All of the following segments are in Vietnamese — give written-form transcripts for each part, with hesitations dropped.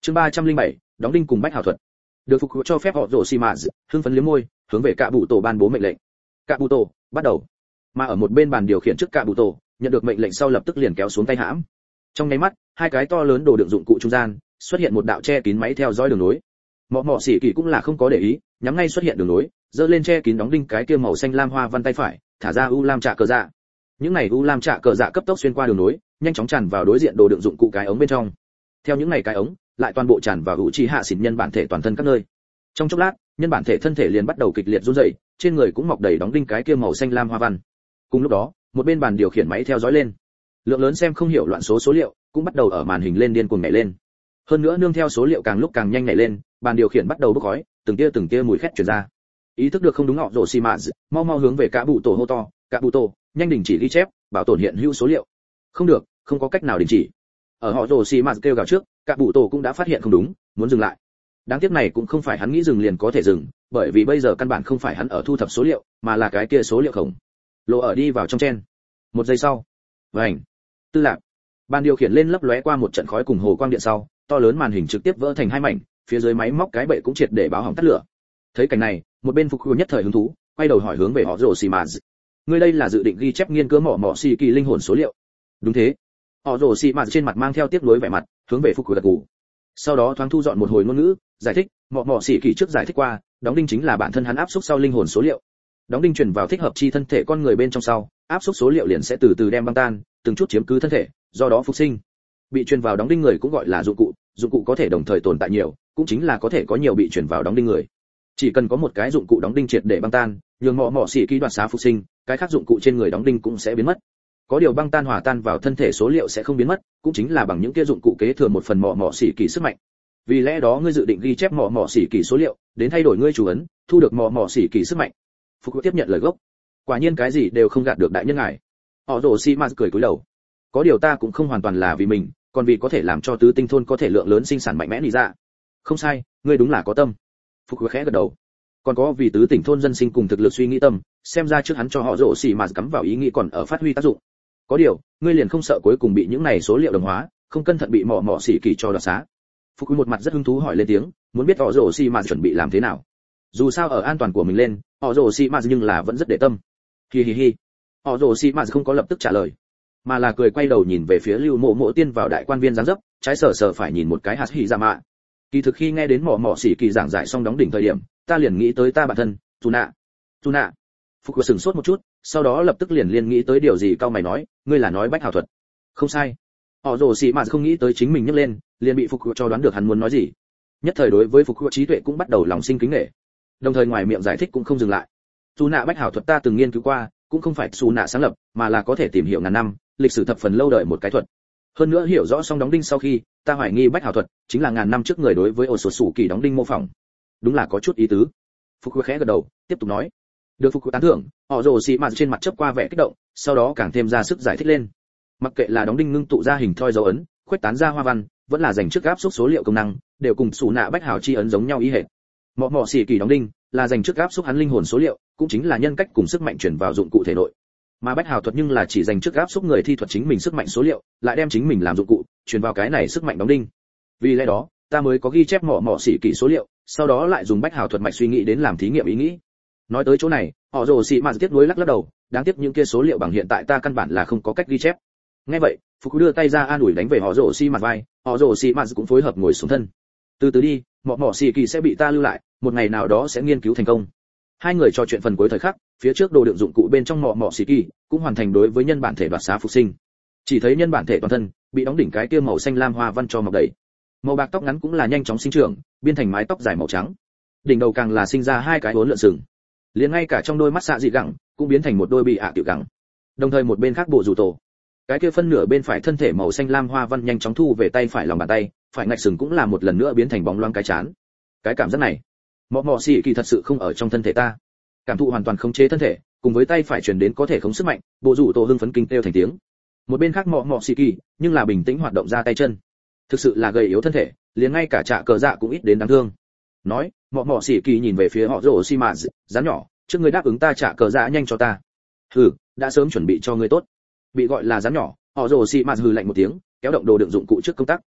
Chương 307, đóng đinh cùng bách hảo thuật. Được phục cho phép họ rồ xì mạ, hưng phấn liếm môi, hướng về Cạ Bụ Tổ ban bố mệnh lệnh. Cạ Bụ Tổ, bắt đầu. Mà ở một bên bàn điều khiển trước Cạ Bụ Tổ, nhận được mệnh lệnh sau lập tức liền kéo xuống tay hãm. Trong nháy mắt, hai cái to lớn đồ đựng dụng cụ trung gian, xuất hiện một đạo che kín máy theo dõi đường nối. Mọ xỉ kỳ cũng là không có để ý, nhắm ngay xuất hiện đường nối, giơ lên che kín đóng đinh cái kia màu xanh lam hoa văn tay phải, thả ra u lam trạ cờ dạ. Những này u lam trạ cờ dạ cấp tốc xuyên qua đường nối, nhanh chóng tràn vào đối diện đồ đựng dụng cụ cái ống bên trong. Theo những này cái ống, lại toàn bộ tràn vào hữu trí hạ xỉn nhân bản thể toàn thân các nơi. Trong chốc lát, nhân bản thể thân thể liền bắt đầu kịch liệt run rẩy, trên người cũng mọc đầy đóng đinh cái kia màu xanh lam hoa văn. Cùng lúc đó, một bên bàn điều khiển máy theo dõi lên, lượng lớn xem không hiểu loạn số liệu cũng bắt đầu ở màn hình lên điên cuồng nhảy lên. Hơn nữa nương theo số liệu càng lúc càng nhanh nhảy lên, bàn điều khiển bắt đầu bốc khói, từng tia mùi khét truyền ra. Ý thức được không đúng, họ rồ xì mạ mau hướng về Cạ Bụ Tổ hô to, Cạ Bụ Tổ, nhanh đình chỉ ghi chép, bảo tồn hiện hữu số liệu. Không được, không có cách nào đình chỉ. Ở họ rồ xì mạ kêu gào trước, Cạ Bụ Tổ cũng đã phát hiện không đúng, muốn dừng lại. Đáng tiếc này cũng không phải hắn nghĩ dừng liền có thể dừng, bởi vì bây giờ căn bản không phải hắn ở thu thập số liệu, mà là cái kia số liệu khổng lồ ở đi vào trong chen. Một giây sau, vành, tư lạc, bàn điều khiển lên lấp lóe qua một trận khói cùng hồ quang điện sau, to lớn màn hình trực tiếp vỡ thành hai mảnh, phía dưới máy móc cái bệ cũng triệt để báo hỏng tắt lửa. Thấy cảnh này, một bên phục hư nhất thời hứng thú, quay đầu hỏi hướng về họ rồ xì mạ, ngươi đây là dự định ghi chép nghiên cứu mỏ xì kỳ linh hồn số liệu? Đúng thế. Họ rồ xì mạ trên mặt mang theo tiếc nuối vẻ mặt, hướng về phục hư gật gù. Sau đó thoáng thu dọn một hồi ngôn ngữ, giải thích, mỏ xì kỳ trước giải thích qua, đóng đinh chính là bản thân hắn áp xúc sau linh hồn số liệu. Đóng đinh truyền vào thích hợp chi thân thể con người bên trong sau, áp xúc số liệu liền sẽ từ từ đem băng tan, từng chút chiếm cứ thân thể, do đó phục sinh. Bị truyền vào đóng đinh người cũng gọi là dụng cụ có thể đồng thời tồn tại nhiều, cũng chính là có thể có nhiều bị truyền vào đóng đinh người. Chỉ cần có một cái dụng cụ đóng đinh triệt để băng tan, nhường mỏ xỉ kỳ đoạt xá phục sinh, cái khác dụng cụ trên người đóng đinh cũng sẽ biến mất. Có điều băng tan hòa tan vào thân thể số liệu sẽ không biến mất, cũng chính là bằng những kia dụng cụ kế thừa một phần mỏ xỉ kỳ sức mạnh. Vì lẽ đó ngươi dự định ghi chép mỏ xỉ kỳ số liệu, đến thay đổi ngươi chủ ấn, thu được mỏ xỉ kỳ sức mạnh. Phục tiếp nhận lời gốc. Quả nhiên cái gì đều không gạt được đại nhân ngài. Họ Rồ Xi Ma cười cúi đầu. Có điều ta cũng không hoàn toàn là vì mình, còn vì có thể làm cho tứ tinh thôn có thể lượng lớn sinh sản mạnh mẽ nỉ ra. Không sai, ngươi đúng là có tâm. Phục khẽ gật đầu. Còn có vì tứ tỉnh thôn dân sinh cùng thực lực suy nghĩ tâm, xem ra trước hắn cho họ Rồ Xi Ma cắm vào ý nghĩ còn ở phát huy tác dụng. Có điều, ngươi liền không sợ cuối cùng bị những này số liệu đồng hóa, không cẩn thận bị mỏ xỉ kỳ cho đoạt xá. Phục một mặt rất hứng thú hỏi lên tiếng, muốn biết họ Rồ Xi Ma chuẩn bị làm thế nào. Dù sao ở an toàn của mình lên, họ Rồ Xi Ma nhưng là vẫn rất để tâm. Hi. Họ Rồ Xi Ma không có lập tức trả lời, mà là cười quay đầu nhìn về phía Lưu Mộ tiên vào đại quan viên dáng dấp, trái sờ phải nhìn một cái hạt hỉ dạ mạ. Kỳ thực khi nghe đến mỏ xỉ kỳ giảng giải xong đóng đỉnh thời điểm, ta liền nghĩ tới ta bản thân, Tuna. Phục sửng sốt một chút, sau đó lập tức liền nghĩ tới điều gì, cau mày nói, ngươi là nói bách hảo thuật? Không sai. Họ Rồ Xi Ma không nghĩ tới chính mình nhấc lên, liền bị Phục cho đoán được hắn muốn nói gì. Nhất thời đối với Phục trí tuệ cũng bắt đầu lòng sinh kính nể. Đồng thời ngoài miệng giải thích cũng không dừng lại. Tuna bách hảo thuật ta từng nghiên cứu qua, cũng không phải Tuna sáng lập, mà là có thể tìm hiểu ngàn năm, lịch sử thập phần lâu đời một cái thuật. Hơn nữa hiểu rõ xong đóng đinh sau khi, ta hoài nghi bách hảo thuật chính là ngàn năm trước người đối với ổ sổ sủ kỳ đóng đinh mô phỏng. Đúng là có chút ý tứ. Phục khẽ gật đầu, tiếp tục nói. Được Phục tán thưởng, họ Rồ Xi Ma trên mặt chớp qua vẻ kích động, sau đó càng thêm ra sức giải thích lên. Mặc kệ là đóng đinh ngưng tụ ra hình thoi dấu ấn, khuếch tán ra hoa văn, vẫn là dành trước áp suất số liệu công năng, đều cùng sủ nạ bách hảo chi ấn giống nhau ý hệt. Mỏ xỉ kỳ đóng đinh là dành trước áp suất hắn linh hồn số liệu, cũng chính là nhân cách cùng sức mạnh chuyển vào dụng cụ thể nội. Mà bách hảo thuật nhưng là chỉ dành trước áp suất người thi thuật chính mình sức mạnh số liệu, lại đem chính mình làm dụng cụ, truyền vào cái này sức mạnh đóng đinh. Vì lẽ đó, ta mới có ghi chép mỏ xỉ kỳ số liệu, sau đó lại dùng bách hảo thuật mạch suy nghĩ đến làm thí nghiệm ý nghĩ. Nói tới chỗ này, họ Rồ Xi Ma tiếc nuối lắc đầu, đáng tiếc những kia số liệu bằng hiện tại ta căn bản là không có cách ghi chép. Nghe vậy, Phục đưa tay ra an ủi đánh về họ Rồ Xi Ma vai, họ Rồ Xi Ma cũng phối hợp ngồi xuống thân. Từ từ đi, mỏ xỉ kỳ sẽ bị ta lưu lại, một ngày nào đó sẽ nghiên cứu thành công. Hai người trò chuyện phần cuối thời khắc, phía trước đồ đựng dụng cụ bên trong mỏ xỉ kỳ cũng hoàn thành đối với nhân bản thể đoạt xá phục sinh. Chỉ thấy nhân bản thể toàn thân bị đóng đỉnh cái kia màu xanh lam hoa văn cho mọc đầy. Màu bạc tóc ngắn cũng là nhanh chóng sinh trưởng, biến thành mái tóc dài màu trắng. Đỉnh đầu càng là sinh ra hai cái uốn lượn sừng. Liền ngay cả trong đôi mắt xạ dị gẳng cũng biến thành một đôi bị tiểu gẳng. Đồng thời một bên khác bộ rủ tổ, cái kia phân nửa bên phải thân thể màu xanh lam hoa văn nhanh chóng thu về tay phải lòng bàn tay, phải ngạch sừng cũng là một lần nữa biến thành bóng loáng cái chán. Cái cảm giác này, mỏ xỉ kỳ thật sự không ở trong thân thể ta. Cảm thụ hoàn toàn khống chế thân thể, cùng với tay phải truyền đến có thể khống sức mạnh, bộ rủ tổ hưng phấn kinh kêu thành tiếng. Một bên khác mỏ xỉ kỳ nhưng là bình tĩnh hoạt động ra tay chân. Thực sự là gầy yếu thân thể, liền ngay cả trạ cờ dạ cũng ít đến đáng thương. Nói, mỏ xỉ kỳ nhìn về phía họ Rồ Xi Ma, rắn nhỏ, trước ngươi đáp ứng ta trả cờ dạ nhanh cho ta. Hừ, đã sớm chuẩn bị cho ngươi tốt. Bị gọi là rắn nhỏ, họ Rồ Xi Ma hừ lạnh một tiếng, kéo động đồ đựng dụng cụ trước công tắc.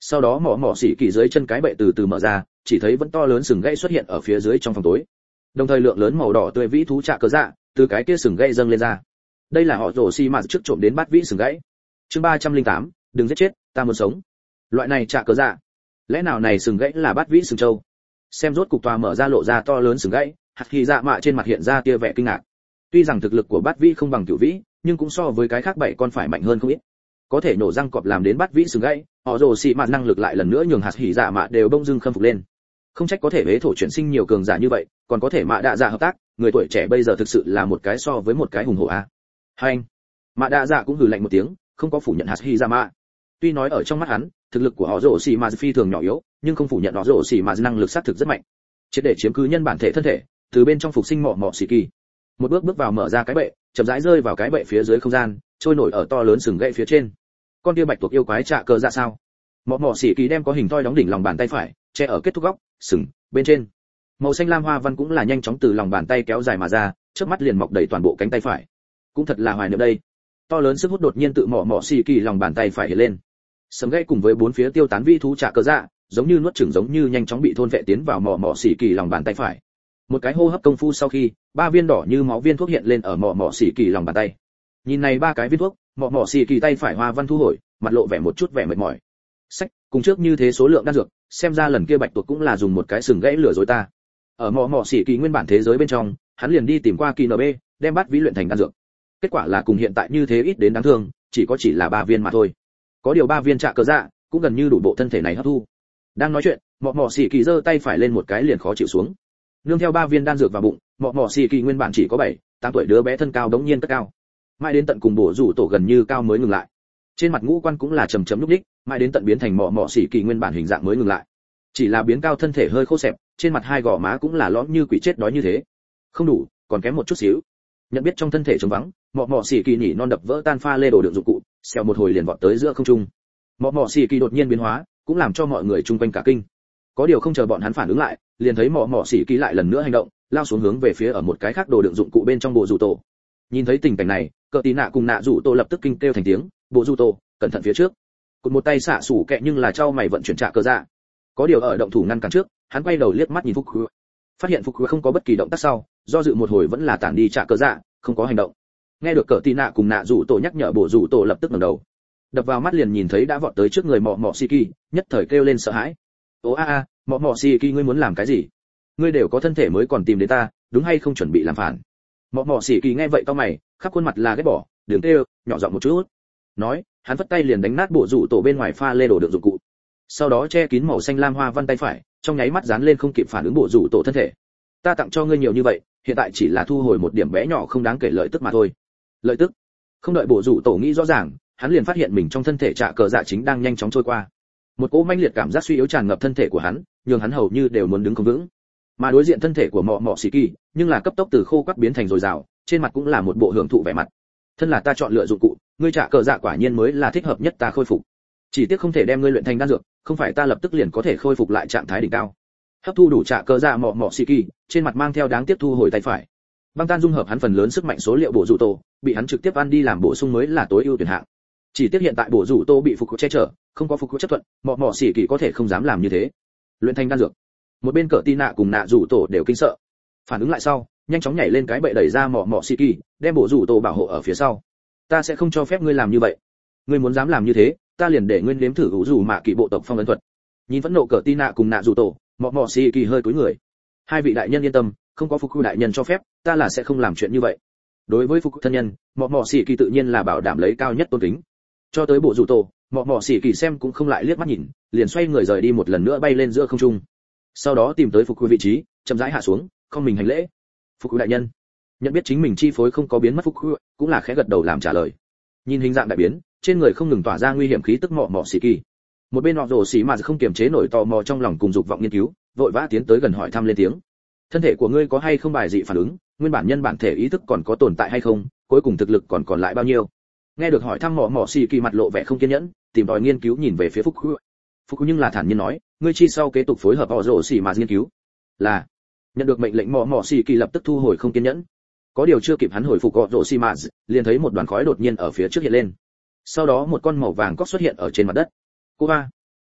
Sau đó mỏ xỉ kỳ dưới chân cái bệ từ từ mở ra, chỉ thấy vẫn to lớn sừng gãy xuất hiện ở phía dưới trong phòng tối. Đồng thời lượng lớn màu đỏ tươi vĩ thú trạ cờ dạ từ cái kia sừng gãy dâng lên ra. Đây là họ rồ xi mạt trước trộm đến bắt vĩ sừng gãy. Chương 308, đừng giết chết, ta muốn sống. Loại này trạ cờ dạ, lẽ nào này sừng gãy là bắt vĩ sừng trâu? Xem rốt cục tòa mở ra lộ ra to lớn sừng gãy, hạt khi dạ mạ trên mặt hiện ra tia vẻ kinh ngạc. Tuy rằng thực lực của bát vĩ không bằng cửu vĩ, nhưng cũng so với cái khác 7 con phải mạnh hơn không ít. Có thể nổ răng cọp làm đến bát vĩ sừng gãy, họ rồ xì mạt năng lực lại lần nữa nhường hạt hỉ dạ mạ đều bông dưng khâm phục lên. Không trách có thể hế thổ chuyển sinh nhiều cường giả như vậy, còn có thể mạ đạ dạ hợp tác, người tuổi trẻ bây giờ thực sự là một cái so với một cái hùng hổ a. Hai anh, mạ đạ dạ cũng hừ lạnh một tiếng, không có phủ nhận hạt hỉ dạ mạ. Tuy nói ở trong mắt hắn, thực lực của họ rồ xì mạt phi thường nhỏ yếu, nhưng không phủ nhận họ rồ xì mạt năng lực sát thực rất mạnh. Triệt để chiếm cứ nhân bản thể thân thể, từ bên trong phục sinh mỏ xì kỳ. Một bước bước vào mở ra cái bệ, chậm rãi rơi vào cái bệ phía dưới không gian, trôi nổi ở to lớn sừng gãy phía trên. Con kia bạch tuộc yêu quái trạ cờ dạ sao? Mỏ xỉ kỳ đem có hình thoi đóng đỉnh lòng bàn tay phải, che ở kết thúc góc sừng bên trên. Màu xanh lam hoa văn cũng là nhanh chóng từ lòng bàn tay kéo dài mà ra, chớp mắt liền mọc đầy toàn bộ cánh tay phải. Cũng thật là hoài niệm đây. To lớn sức hút đột nhiên tự mỏ xỉ kỳ lòng bàn tay phải hiện lên. Sừng gãy cùng với bốn phía tiêu tán vi thú trạ cờ dạ, giống như nuốt chửng giống như nhanh chóng bị thôn vệ tiến vào mỏ xỉ kỳ lòng bàn tay phải. Một cái hô hấp công phu sau khi, 3 viên đỏ như máu viên thuốc hiện lên ở mỏ xỉ kỳ lòng bàn tay. Nhìn này 3 cái viên thuốc, mỏ xỉ kỳ tay phải hoa văn thu hồi, mặt lộ vẻ một chút vẻ mệt mỏi. Sách, cùng trước như thế số lượng đan dược, xem ra lần kia bạch tuộc cũng là dùng một cái sừng gãy lừa dối ta. Ở mỏ xỉ kỳ nguyên bản thế giới bên trong, hắn liền đi tìm qua kỳ NB, đem bắt vĩ luyện thành đan dược. Kết quả là cùng hiện tại như thế ít đến đáng thương, chỉ là 3 viên mà thôi. Có điều 3 viên trạ cờ dạ, cũng gần như đủ bộ thân thể này hấp thu. Đang nói chuyện, mỏ xỉ kỳ giơ tay phải lên một cái liền khó chịu xuống. Nương theo 3 viên đan dược vào bụng, mỏ xỉ kỳ nguyên bản chỉ có 7-8 tuổi đứa bé thân cao đống nhiên cất cao. Mãi đến tận cùng bổ rủ tổ gần như cao mới ngừng lại. Trên mặt ngũ quan cũng là chầm chậm lúc đích, mãi đến tận biến thành mỏ xỉ kỳ nguyên bản hình dạng mới ngừng lại. Chỉ là biến cao thân thể hơi khô xẹp, trên mặt 2 gò má cũng là lõm như quỷ chết đói như thế. Không đủ, còn kém một chút xíu. Nhận biết trong thân thể trống vắng, mỏ xỉ kỳ nhỉ non đập vỡ tan pha lê đồ đựng dụng cụ, xèo một hồi liền vọt tới giữa không trung. Mỏ xỉ kỳ đột nhiên biến hóa, cũng làm cho mọi người chung quanh cả kinh. Có điều không chờ bọn hắn phản ứng lại, liền thấy mỏ xỉ kỳ lại lần nữa hành động, lao xuống hướng về phía ở một cái khác đồ đựng dụng cụ bên trong bộ rủ tổ. Nhìn thấy tình cảnh này, cờ tí nạ cùng nạ rủ tổ lập tức kinh kêu thành tiếng, bộ rủ tổ, cẩn thận phía trước. Cụt một tay xạ sủ kẹ nhưng là trao mày vận chuyển trạ cờ dạ. Có điều ở động thủ ngăn cản trước, hắn quay đầu liếc mắt nhìn Fuku, phát hiện Fuku không có bất kỳ động tác sau, do dự một hồi vẫn là tản đi trạ cờ dạ, không có hành động. Nghe được cờ tí nạ cùng nạ rủ tổ nhắc nhở bộ rủ tổ lập tức ngẩng đầu, đập vào mắt liền nhìn thấy đã vọt tới trước người mỏ xỉ kỳ, nhất thời kêu lên sợ hãi. Ô a, mỏ xỉ kỳ ngươi muốn làm cái gì? Ngươi đều có thân thể mới còn tìm đến ta, đúng hay không chuẩn bị làm phản? Mỏ xỉ kỳ nghe vậy cau mày, khắp khuôn mặt là ghét bỏ, đường kêu, nhỏ giọng một chút. Nói, hắn vất tay liền đánh nát bộ rủ tổ bên ngoài pha lê đồ đựng dụng cụ. Sau đó che kín màu xanh lam hoa văn tay phải, trong nháy mắt dán lên không kịp phản ứng bộ rủ tổ thân thể. Ta tặng cho ngươi nhiều như vậy, hiện tại chỉ là thu hồi một điểm bé nhỏ không đáng kể lợi tức mà thôi. Lợi tức? Không đợi bộ rủ tổ nghĩ rõ ràng, hắn liền phát hiện mình trong thân thể trạ cờ dạ chính đang nhanh chóng trôi qua. Một cỗ manh liệt cảm giác suy yếu tràn ngập thân thể của hắn, nhường hắn hầu như đều muốn đứng không vững. Mà đối diện thân thể của mỏ xỉ kỳ, nhưng là cấp tốc từ khô quắt biến thành dồi dào, trên mặt cũng là một bộ hưởng thụ vẻ mặt. Thân là ta chọn lựa dụng cụ, ngươi trạ cờ dạ quả nhiên mới là thích hợp nhất ta khôi phục. Chỉ tiếc không thể đem ngươi luyện thành đan dược, không phải ta lập tức liền có thể khôi phục lại trạng thái đỉnh cao. Hấp thu đủ trạ cờ dạ mỏ xỉ kỳ, trên mặt mang theo đáng tiếc thu hồi tay phải. Băng tan dung hợp hắn phần lớn sức mạnh số liệu bổ rủ tổ, bị hắn trực tiếp ăn đi làm bổ sung mới là tối ưu tuyển hạng. Chỉ tiếc hiện tại bổ rủ tô bị phục che chở, không có phục chấp thuận, mỏ xỉ kỳ có thể không dám làm như thế. Luyện thành đan dược. Một bên cỡ tí nạ cùng nạ rủ tổ đều kinh sợ. Phản ứng lại sau, nhanh chóng nhảy lên cái bệ đẩy ra mỏ xỉ kỳ, đem bổ rủ tổ bảo hộ ở phía sau. Ta sẽ không cho phép ngươi làm như vậy. Ngươi muốn dám làm như thế, ta liền để ngươi nếm thử hữu rủ mạ kỳ bộ tộc phong ấn thuật. Nhìn vẫn nộ cỡ tí nạ cùng nạ rủ tổ, mỏ xỉ kỳ hơi cúi người. Hai vị đại nhân yên tâm, không có phục đại nhân cho phép, ta là sẽ không làm chuyện như vậy. Đối với phục thân nhân, mỏ xỉ kỳ tự nhiên là bảo đảm lấy cao nhất tôn kính. Cho tới bộ rủ tổ, mỏ xỉ kỳ xem cũng không lại liếc mắt nhìn, liền xoay người rời đi một lần nữa bay lên giữa không trung. Sau đó tìm tới phục vị trí, chậm rãi hạ xuống, không mình hành lễ. Phục đại nhân. Nhận biết chính mình chi phối không có biến mất phục cũng là khẽ gật đầu làm trả lời. Nhìn hình dạng đại biến, trên người không ngừng tỏa ra nguy hiểm khí tức mỏ xỉ kỳ. Một bên họ rồ xỉ mà không kiềm chế nổi tò mò trong lòng cùng dục vọng nghiên cứu, vội vã tiến tới gần hỏi thăm lên tiếng. Thân thể của ngươi có hay không bài dị phản ứng, nguyên bản nhân bản thể ý thức còn có tồn tại hay không, cuối cùng thực lực còn lại bao nhiêu? Nghe được hỏi thăm mỏ xỉ kỳ mặt lộ vẻ không kiên nhẫn, tìm tòi nghiên cứu nhìn về phía Phục nhưng là thản nhiên nói, ngươi chi sau kế tục phối hợp họ rồ xỉ mà nghiên cứu. Là. Nhận được mệnh lệnh mỏ xỉ kỳ lập tức thu hồi không kiên nhẫn. Có điều chưa kịp hắn hồi phục họ rồ xỉ mà, liền thấy một đoàn khói đột nhiên ở phía trước hiện lên. Sau đó một con màu vàng cóc xuất hiện ở trên mặt đất. Cô ba.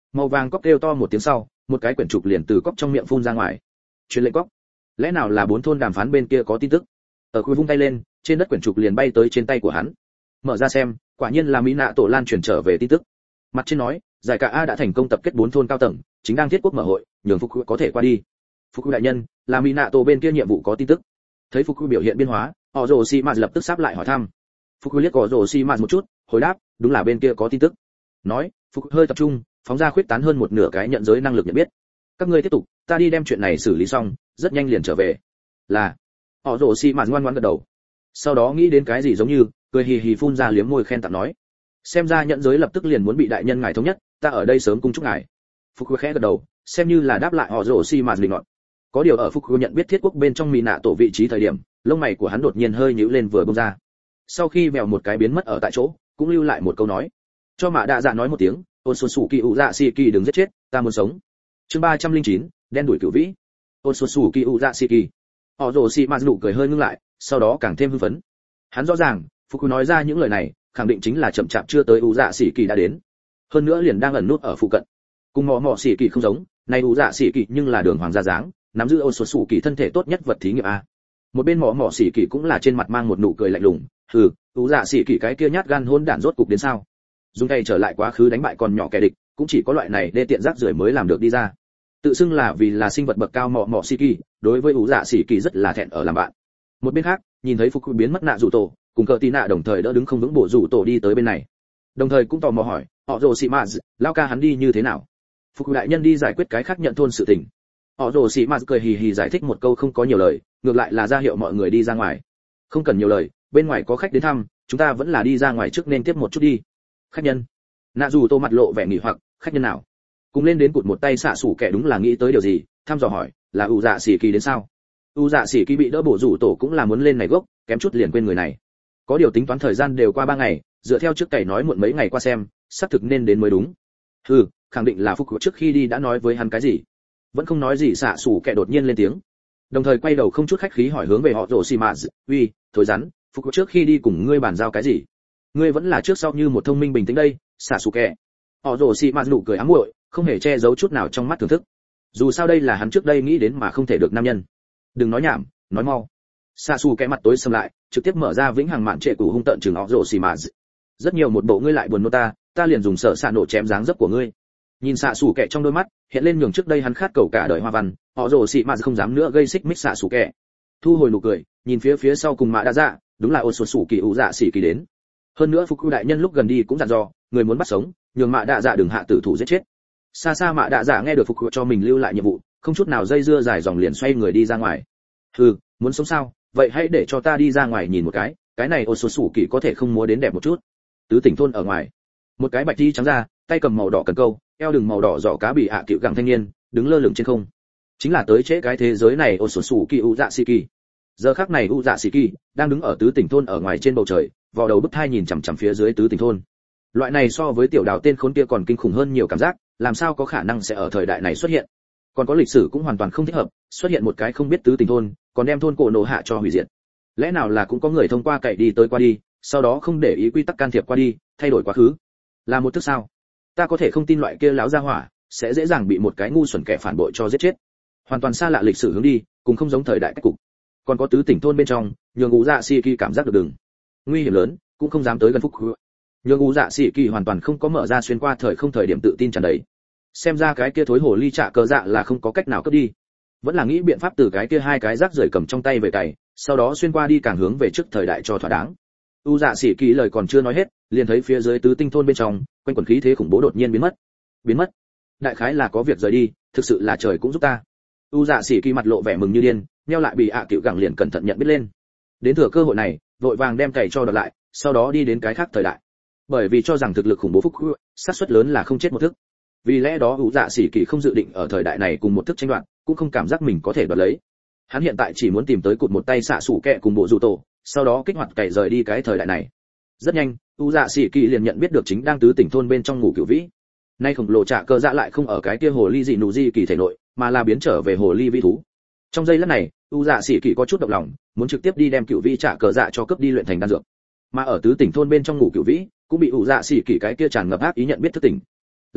Màu vàng cóc kêu to một tiếng sau, một cái quyển trục liền từ cóc trong miệng phun ra ngoài. Truyền lệnh cóc, lẽ nào là 4 thôn đàm phán bên kia có tin tức? Ở khuỷu vung tay lên, trên đất quyển trục liền bay tới trên tay của hắn. Mở ra xem, quả nhiên là Mỹ Nạ Tổ Lan truyền trở về tin tức. Mặt trên nói, giải cả A đã thành công tập kết 4 thôn cao tầng, chính đang thiết quốc mở hội, nhường Phục có thể qua đi. Phục đại nhân, là Mỹ Nạ Tổ bên kia nhiệm vụ có tin tức. Thấy Phục biểu hiện biến hóa, họ rồ xi mạt lập tức sáp lại hỏi thăm. Phục liếc họ rồ xi mạt một chút, hồi đáp, đúng là bên kia có tin tức. Nói, Phục hơi tập trung, phóng ra khuyết tán hơn một nửa cái nhận giới năng lực nhận biết. Các ngươi tiếp tục, ta đi đem chuyện này xử lý xong, rất nhanh liền trở về. Là. Họ rồ xi mạt ngoan ngoãn gật đầu. Sau đó nghĩ đến cái gì giống như, cười hì hì phun ra liếm môi khen tặng nói. Xem ra nhận giới lập tức liền muốn bị đại nhân ngài thống nhất, ta ở đây sớm cung chúc ngài. Phục khẽ gật đầu, xem như là đáp lại họ rồ xi mạt linh ngọn. Có điều ở Phục nhận biết thiết quốc bên trong Mỹ Nạ Tổ vị trí thời điểm, lông mày của hắn đột nhiên hơi nhíu lên vừa bung ra. Sau khi vèo một cái biến mất ở tại chỗ, cũng lưu lại một câu nói. Cho Mạ Đạ Dạ nói một tiếng, ôn xuân sủ kỳ ủ dạ xì kỳ đừng giết chết, ta muốn sống. Chương 309, đen đuổi cửu vĩ. Ôn xuân sủ kỳ ủ dạ xì kỳ. Họ rồ xì mạt nụ cười hơi ngưng lại, sau đó càng thêm hưng phấn. Hắn rõ ràng, Phục nói ra những lời này, khẳng định chính là chậm chạp chưa tới ủ dạ xì kỳ đã đến. Hơn nữa liền đang ẩn nút ở phụ cận. Cùng mỏ xì kỳ không giống, này ủ dạ xì kỳ nhưng là đường hoàng gia dáng, nắm giữ ôn xuân sủ kỳ thân thể tốt nhất vật thí nghiệm a. Một bên mỏ xì kỳ cũng là trên mặt mang một nụ cười lạnh lùng, hừ, ủ dạ xì kỳ cái kia nhát gan hôn đản rốt cục đến sao? Dùng tay trở lại quá khứ đánh bại còn nhỏ kẻ địch, cũng chỉ có loại này đê tiện rác rưởi mới làm được đi ra. Tự xưng là vì là sinh vật bậc cao mỏ xì kỳ, đối với ủ dạ xì kỳ rất là thẹn ở làm bạn. Một bên khác, nhìn thấy Phục biến mất nạ rủ tổ, cùng cờ tí nạ đồng thời đỡ đứng không vững bổ rủ tổ đi tới bên này. Đồng thời cũng tò mò hỏi, họ rồ xì mạt, lao ca hắn đi như thế nào? Phục đại nhân đi giải quyết cái khác nhận thôn sự tình. Họ rồ xì mạt cười hì hì giải thích một câu không có nhiều lời, ngược lại là ra hiệu mọi người đi ra ngoài. Không cần nhiều lời, bên ngoài có khách đến thăm, chúng ta vẫn là đi ra ngoài trước nên tiếp một chút đi. Khách nhân? Nạ dù tô mặt lộ vẻ nghỉ hoặc, khách nhân nào? Cùng lên đến cụt một tay xạ sủ kẻ đúng là nghĩ tới điều gì, thăm dò hỏi, là u dạ xỉ kỳ đến sao? U dạ xỉ kỳ bị đỡ bổ rủ tổ cũng là muốn lên này gốc, kém chút liền quên người này. Có điều tính toán thời gian đều qua 3 ngày, dựa theo trước cày nói muộn mấy ngày qua xem, xác thực nên đến mới đúng. Khẳng định là Phục trước khi đi đã nói với hắn cái gì. Vẫn không nói gì xạ sủ kẻ đột nhiên lên tiếng. Đồng thời quay đầu không chút khách khí hỏi hướng về họ rồ xì mạt, uy, thối rắn, Phục trước khi đi cùng ngươi bàn giao cái gì? Ngươi vẫn là trước sau như một thông minh bình tĩnh đây, xạ sủ kẻ. Họ rồ xì mạt nụ cười ám muội, không hề che giấu chút nào trong mắt thưởng thức. Dù sao đây là hắn trước đây nghĩ đến mà không thể được nam nhân. Đừng nói nhảm, nói mau. Xạ sủ kẻ mặt tối sầm lại, trực tiếp mở ra vĩnh hằng mạn trệ củ hung tợn chừng họ rồ xì mạt. Rất nhiều một bộ ngươi lại buồn nô ta liền dùng sợ xạ nổ chém dáng dấp của ngươi. Nhìn xạ sủ kẻ trong đôi mắt hiện lên nhường trước đây hắn khát cầu cả đời hoa văn, họ rồ xì mạt không dám nữa gây xích mích xạ sủ kẻ. Thu hồi nụ cười, nhìn phía sau cùng Mạ Đạ Dạ, đúng là ôn xuân sủ kỳ ủ dạ xỉ kỳ đến. Hơn nữa Phục đại nhân lúc gần đi cũng dặn dò, người muốn bắt sống, nhường Mạ Đạ Dạ đừng hạ tử thủ giết chết. Xa xa Mạ Đạ Dạ nghe được Phục cho mình lưu lại nhiệm vụ, không chút nào dây dưa dài dòng liền xoay người đi ra ngoài. Muốn sống sao? Vậy hãy để cho ta đi ra ngoài nhìn một cái này ôn xuân sủ kỳ có thể không múa đến đẹp một chút. Tứ tỉnh thôn ở ngoài, một cái bạch y trắng da, tay cầm màu đỏ cần câu, eo đường màu đỏ giỏ cá bị hạ cựu gẳng thanh niên, đứng lơ lửng trên không. Chính là tới trễ cái thế giới này ôn xuân sủ kỳ u dạ xỉ kỳ. Giờ khắc này u dạ xỉ kỳ đang đứng ở tứ tỉnh thôn ở ngoài trên bầu trời, vò đầu bức thai nhìn chằm chằm phía dưới tứ tỉnh thôn. Loại này so với tiểu đào tên khốn kia còn kinh khủng hơn nhiều cảm giác, làm sao có khả năng sẽ ở thời đại này xuất hiện? Còn có lịch sử cũng hoàn toàn không thích hợp, xuất hiện một cái không biết tứ tỉnh thôn, còn đem thôn cổ nổ hạ cho hủy diệt. Lẽ nào là cũng có người thông qua cậy đi tới qua đi, sau đó không để ý quy tắc can thiệp qua đi, thay đổi quá khứ? Là một thức sao? Ta có thể không tin loại kia lão gia hỏa sẽ dễ dàng bị một cái ngu xuẩn kẻ phản bội cho giết chết. Hoàn toàn xa lạ lịch sử hướng đi, cũng không giống thời đại cách cục. Còn có tứ tỉnh thôn bên trong, nhường u dạ xỉ kỳ cảm giác được đừng nguy hiểm lớn, cũng không dám tới gần Phúc. Nhường u dạ xỉ kỳ hoàn toàn không có mở ra xuyên qua thời không thời điểm tự tin tràn đầy. Xem ra cái kia thối hồ ly trạ cờ dạ là không có cách nào cướp đi, vẫn là nghĩ biện pháp từ cái kia hai cái rác rưởi cầm trong tay về cày, sau đó xuyên qua đi càng hướng về trước thời đại cho thỏa đáng. U dạ xỉ kỳ lời còn chưa nói hết, liền thấy phía dưới tứ tinh thôn bên trong quanh quần khí thế khủng bố đột nhiên biến mất. Đại khái là có việc rời đi, thực sự là trời cũng giúp ta. U dạ xỉ kỳ mặt lộ vẻ mừng như điên, nheo lại bị cựu gẳng liền cẩn thận nhận biết lên. Đến thừa cơ hội này, vội vàng đem cày cho đợt lại, sau đó đi đến cái khác thời đại. Bởi vì cho rằng thực lực khủng bố Phúc xác suất lớn là không chết một thức. Vì lẽ đó U dạ xỉ kỳ không dự định ở thời đại này cùng một thức tranh đoạt, cũng không cảm giác mình có thể đoạt lấy. Hắn hiện tại chỉ muốn tìm tới cụt một tay xạ sủ kẹ cùng bộ dù tổ, sau đó kích hoạt cày rời đi cái thời đại này. Rất nhanh, U dạ xỉ kỳ liền nhận biết được chính đang tứ tỉnh thôn bên trong ngủ cửu vĩ. Nay khổng lồ trạ cơ dạ lại không ở cái kia hồ ly dị nụ di kỳ thể nội, mà là biến trở về hồ ly vĩ thú. Trong giây lát này, U dạ xỉ kỳ có chút động lòng, muốn trực tiếp đi đem cửu vĩ trạ cơ dạ cho cướp đi luyện thành đan dược. Mà ở tứ tỉnh thôn bên trong ngủ cửu vĩ, cũng bị U dạ xỉ kỳ cái kia tràn ngập ác ý nhận biết thức tỉnh.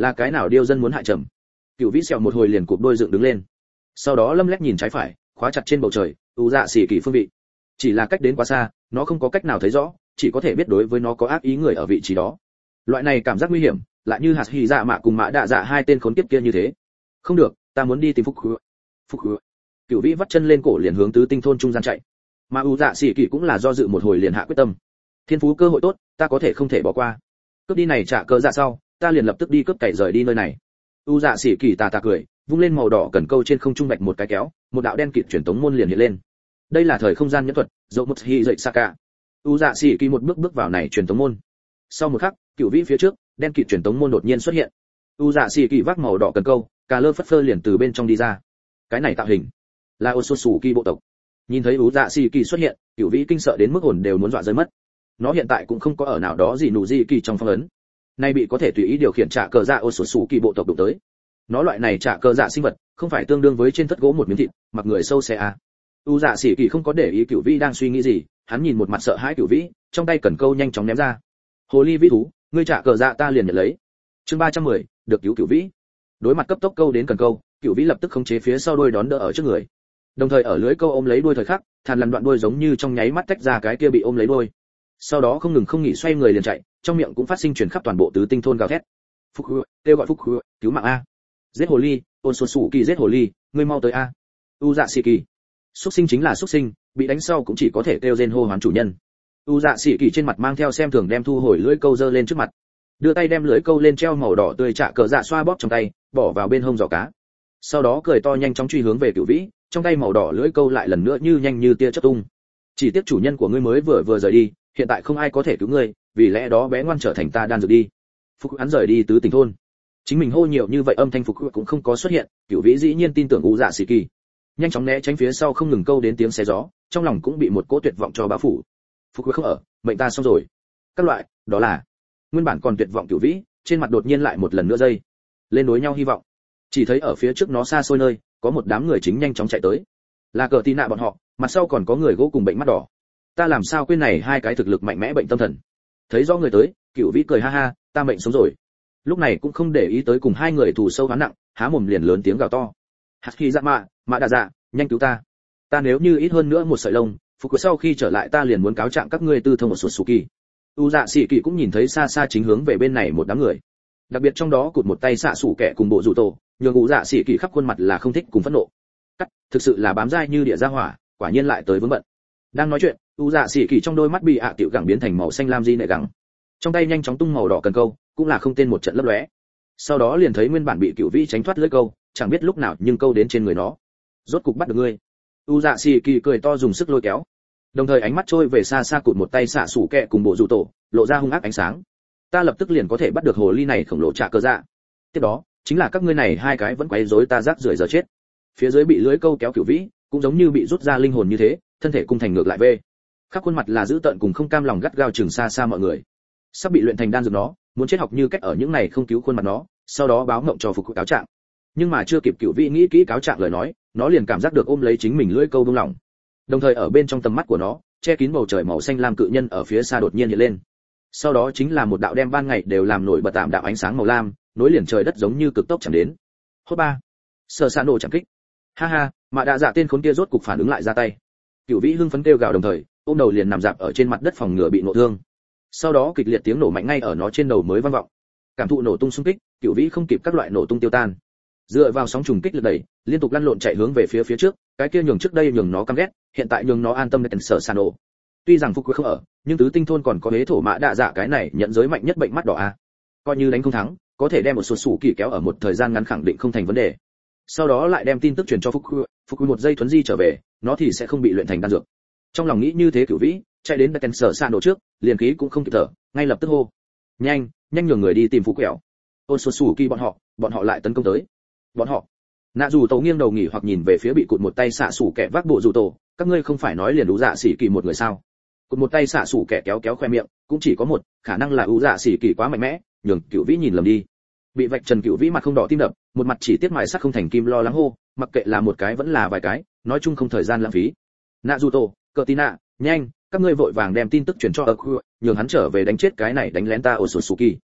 Là cái nào điêu dân muốn hại trầm? Cửu vĩ sẹo một hồi liền cụp đôi dựng đứng lên, sau đó lâm lét nhìn trái phải, khóa chặt trên bầu trời u dạ xỉ kỳ phương vị. Chỉ là cách đến quá xa, nó không có cách nào thấy rõ, chỉ có thể biết đối với nó có ác ý người ở vị trí đó. Loại này cảm giác nguy hiểm, lại như hạt hỉ dạ mạ cùng mã đạ dạ hai tên khốn kiếp kia như thế. Không được, ta muốn đi tìm phúc khứa. Cửu vĩ vắt chân lên cổ liền hướng tứ tinh thôn trung gian chạy, mà u dạ xỉ kỳ cũng là do dự một hồi liền hạ quyết tâm. Thiên phú cơ hội tốt, ta có thể không thể bỏ qua. Cướp đi này trả cớ dạ sau, ta liền lập tức đi cướp cày rời đi nơi này. U dạ xỉ kỳ tà cười, vung lên màu đỏ cần câu trên không trung vạch một cái kéo, một đạo đen kịt truyền tống môn liền hiện lên. Đây là thời không gian nhẫn thuật, dậu một hi dậy saka. U dạ xỉ kỳ một bước vào này truyền tống môn. Sau một khắc, cửu vĩ phía trước, đen kịt truyền tống môn đột nhiên xuất hiện. U dạ xỉ kỳ vác màu đỏ cần câu, cà lơ phất phơ liền từ bên trong đi ra. Cái này tạo hình là Otsutsuki bộ tộc. Nhìn thấy U dạ xỉ kỳ xuất hiện, cửu vĩ kinh sợ đến mức hồn đều muốn dọa rơi mất. Nó hiện tại cũng không có ở nào đó gì nụ gì kỳ trong phong ấn. Nay bị có thể tùy ý điều khiển trả cờ dạ Otsutsuki bộ tộc đụng tới. Nó loại này trả cờ dạ sinh vật, không phải tương đương với trên thất gỗ một miếng thịt, mặc người sâu xe à. U dạ xỉ kỳ không có để ý cửu vĩ đang suy nghĩ gì, hắn nhìn một mặt sợ hãi cửu vĩ, trong tay cần câu nhanh chóng ném ra. Hồ ly vĩ thú, ngươi trả cờ dạ ta liền nhận lấy. Chương 310, được cứu cửu vĩ. Đối mặt cấp tốc câu đến cần câu, cửu vĩ lập tức khống chế phía sau đuôi đón đỡ ở trước người. Đồng thời ở lưới câu ôm lấy đuôi thời khắc, thàn lằn đoạn đuôi giống như trong nháy mắt tách ra cái kia bị ôm lấy đuôi. Sau đó không ngừng không nghỉ xoay người liền chạy, trong miệng cũng phát sinh truyền khắp toàn bộ tứ tinh thôn gào thét. Phúc hư, kêu gọi phúc hư, cứu mạng a. Giết hồ ly, Otsutsuki giết hồ ly, ngươi mau tới a. U dạ xỉ kỳ. Xuất sinh chính là xuất sinh, bị đánh sau cũng chỉ có thể kêu rên hô hoán chủ nhân. U dạ xỉ kỳ trên mặt mang theo xem thường đem thu hồi lưỡi câu giơ lên trước mặt, đưa tay đem lưỡi câu lên treo màu đỏ tươi trả cờ dạ xoa bóp trong tay, bỏ vào bên hông giỏ cá. Sau đó cười to nhanh chóng truy hướng về cửu vĩ, trong tay màu đỏ lưỡi câu lại lần nữa như nhanh như tia chớp tung. Chỉ tiếc chủ nhân của ngươi mới vừa rời đi, hiện tại không ai có thể cứu ngươi, vì lẽ đó bé ngoan trở thành ta đan dược đi. Phục hắn rời đi tứ tỉnh thôn. Chính mình hô nhiều như vậy âm thanh phục cũng không có xuất hiện, cửu vĩ dĩ nhiên tin tưởng U dạ xỉ kỳ, nhanh chóng né tránh phía sau không ngừng câu đến tiếng xé gió, trong lòng cũng bị một cỗ tuyệt vọng cho bao phủ. Phục không ở, mệnh ta xong rồi. Các loại, đó là nguyên bản còn tuyệt vọng cửu vĩ, trên mặt đột nhiên lại một lần nữa dây lên đối nhau hy vọng. Chỉ thấy ở phía trước nó xa xôi nơi, có một đám người chính nhanh chóng chạy tới. Là cờ tí nạ bọn họ, mặt sau còn có người gỗ cùng bệnh mắt đỏ. Ta làm sao quên này hai cái thực lực mạnh mẽ bệnh tâm thần. Thấy rõ người tới, cửu vĩ cười ha ha, ta mệnh sống rồi. Lúc này cũng không để ý tới cùng hai người thù sâu oán nặng, há mồm liền lớn tiếng gào to. Hạt khi dạ mạ đà dạ, nhanh cứu ta. Ta nếu như ít hơn nữa một sợi lông, phục sau khi trở lại ta liền muốn cáo trạng các ngươi tư thông một sụt sù kỳ. U dạ xỉ kỳ cũng nhìn thấy xa xa chính hướng về bên này một đám người, đặc biệt trong đó cụt một tay xạ sủ kẻ cùng bộ rủ tổ, nhường U dạ xỉ kỳ khắp khuôn mặt là không thích cùng phẫn nộ. Cắt, thực sự là bám dai như địa gia hỏa, quả nhiên lại tới vướng bận. Đang nói chuyện, U dạ xỉ kỳ trong đôi mắt bị tiểu gẳng biến thành màu xanh lam di nệ gẳng, trong tay nhanh chóng tung màu đỏ cần câu, cũng là không tên một trận lấp lóe. Sau đó liền thấy nguyên bản bị cửu vĩ tránh thoát lưỡi câu, chẳng biết lúc nào nhưng câu đến trên người nó. Rốt cục bắt được ngươi. U dạ xỉ kỳ cười to dùng sức lôi kéo, đồng thời ánh mắt trôi về xa xa cụt một tay xạ sủ kẹ cùng bộ rủ tổ, lộ ra hung ác ánh sáng. Ta lập tức liền có thể bắt được hồ ly này khổng lồ trả cơ dạ. Tiếp đó chính là các ngươi này hai cái vẫn quấy rối ta rác rưởi giờ chết. Phía dưới bị lưới câu kéo cửu vĩ, cũng giống như bị rút ra linh hồn như thế, thân thể cung thành ngược lại về. Khắp khuôn mặt là dữ tợn cùng không cam lòng gắt gao chừng xa xa mọi người. Sắp bị luyện thành đan dược nó, muốn chết học như cách ở những này không cứu khuôn mặt nó, sau đó báo ngộng cho phục cáo trạng. Nhưng mà chưa kịp cửu vĩ nghĩ kỹ cáo trạng lời nói, nó liền cảm giác được ôm lấy chính mình lưỡi câu buông lỏng. Đồng thời ở bên trong tầm mắt của nó, che kín bầu trời màu xanh lam cự nhân ở phía xa đột nhiên hiện lên. Sau đó chính là một đạo đem ban ngày đều làm nổi bật tạm đạo ánh sáng màu lam, nối liền trời đất giống như cực tốc chạm đến. Hốt ba, sờ sạn nổ chạm kích. Ha ha, mà đã dạ tên khốn kia rốt cục phản ứng lại ra tay. Cửu vĩ hưng phấn kêu gào đồng thời, ôm đầu liền nằm dạp ở trên mặt đất phòng ngừa bị nổ thương. Sau đó kịch liệt tiếng nổ mạnh ngay ở nó trên đầu mới vang vọng. Cảm thụ nổ tung xung kích, Cửu vĩ không kịp các loại nổ tung tiêu tan, dựa vào sóng trùng kích lực đẩy, liên tục lăn lộn chạy hướng về phía trước, cái kia nhường trước đây nhường nó căm ghét, hiện tại nhường nó an tâm đến sở sàn ổ. Tuy rằng phục quý không ở, nhưng tứ tinh thôn còn có hế thổ mã đạ dạ cái này nhận giới mạnh nhất bệnh mắt đỏ a. Coi như đánh không thắng, có thể đem một số sủ kỳ kéo ở một thời gian ngắn khẳng định không thành vấn đề. Sau đó lại đem tin tức truyền cho phục quý một giây thuấn di trở về, nó thì sẽ không bị luyện thành đan dược. Trong lòng nghĩ như thế Cửu vĩ chạy đến đặt sở sàn ổ trước, liền khí cũng không kịp thở, ngay lập tức hô: nhanh nhường người đi tìm phục quẹo. Ôn sủ kỳ bọn họ lại tấn công tới. Bọn họ. Nạ dù tổ nghiêng đầu nghỉ hoặc nhìn về phía bị cụt một tay xạ sủ kẻ vác bộ dù tổ, các ngươi không phải nói liền đủ dạ xỉ kỳ một người sao? Cụt một tay xạ sủ kẻ kéo khoe miệng, cũng chỉ có một, khả năng là ủ dạ xỉ kỳ quá mạnh mẽ, nhường Cửu vĩ nhìn lầm đi. Bị vạch trần Cửu vĩ mặt không đỏ tim đập, một mặt chỉ tiếc mài sắt không thành kim lo lắng hô, mặc kệ là một cái vẫn là vài cái, nói chung không thời gian lãng phí. Nạ dù tổ, cờ tí nạ, nhanh, các ngươi vội vàng đem tin tức truyền cho nhường hắn trở về đánh chết cái này đánh lén ta ở sủ kỳ.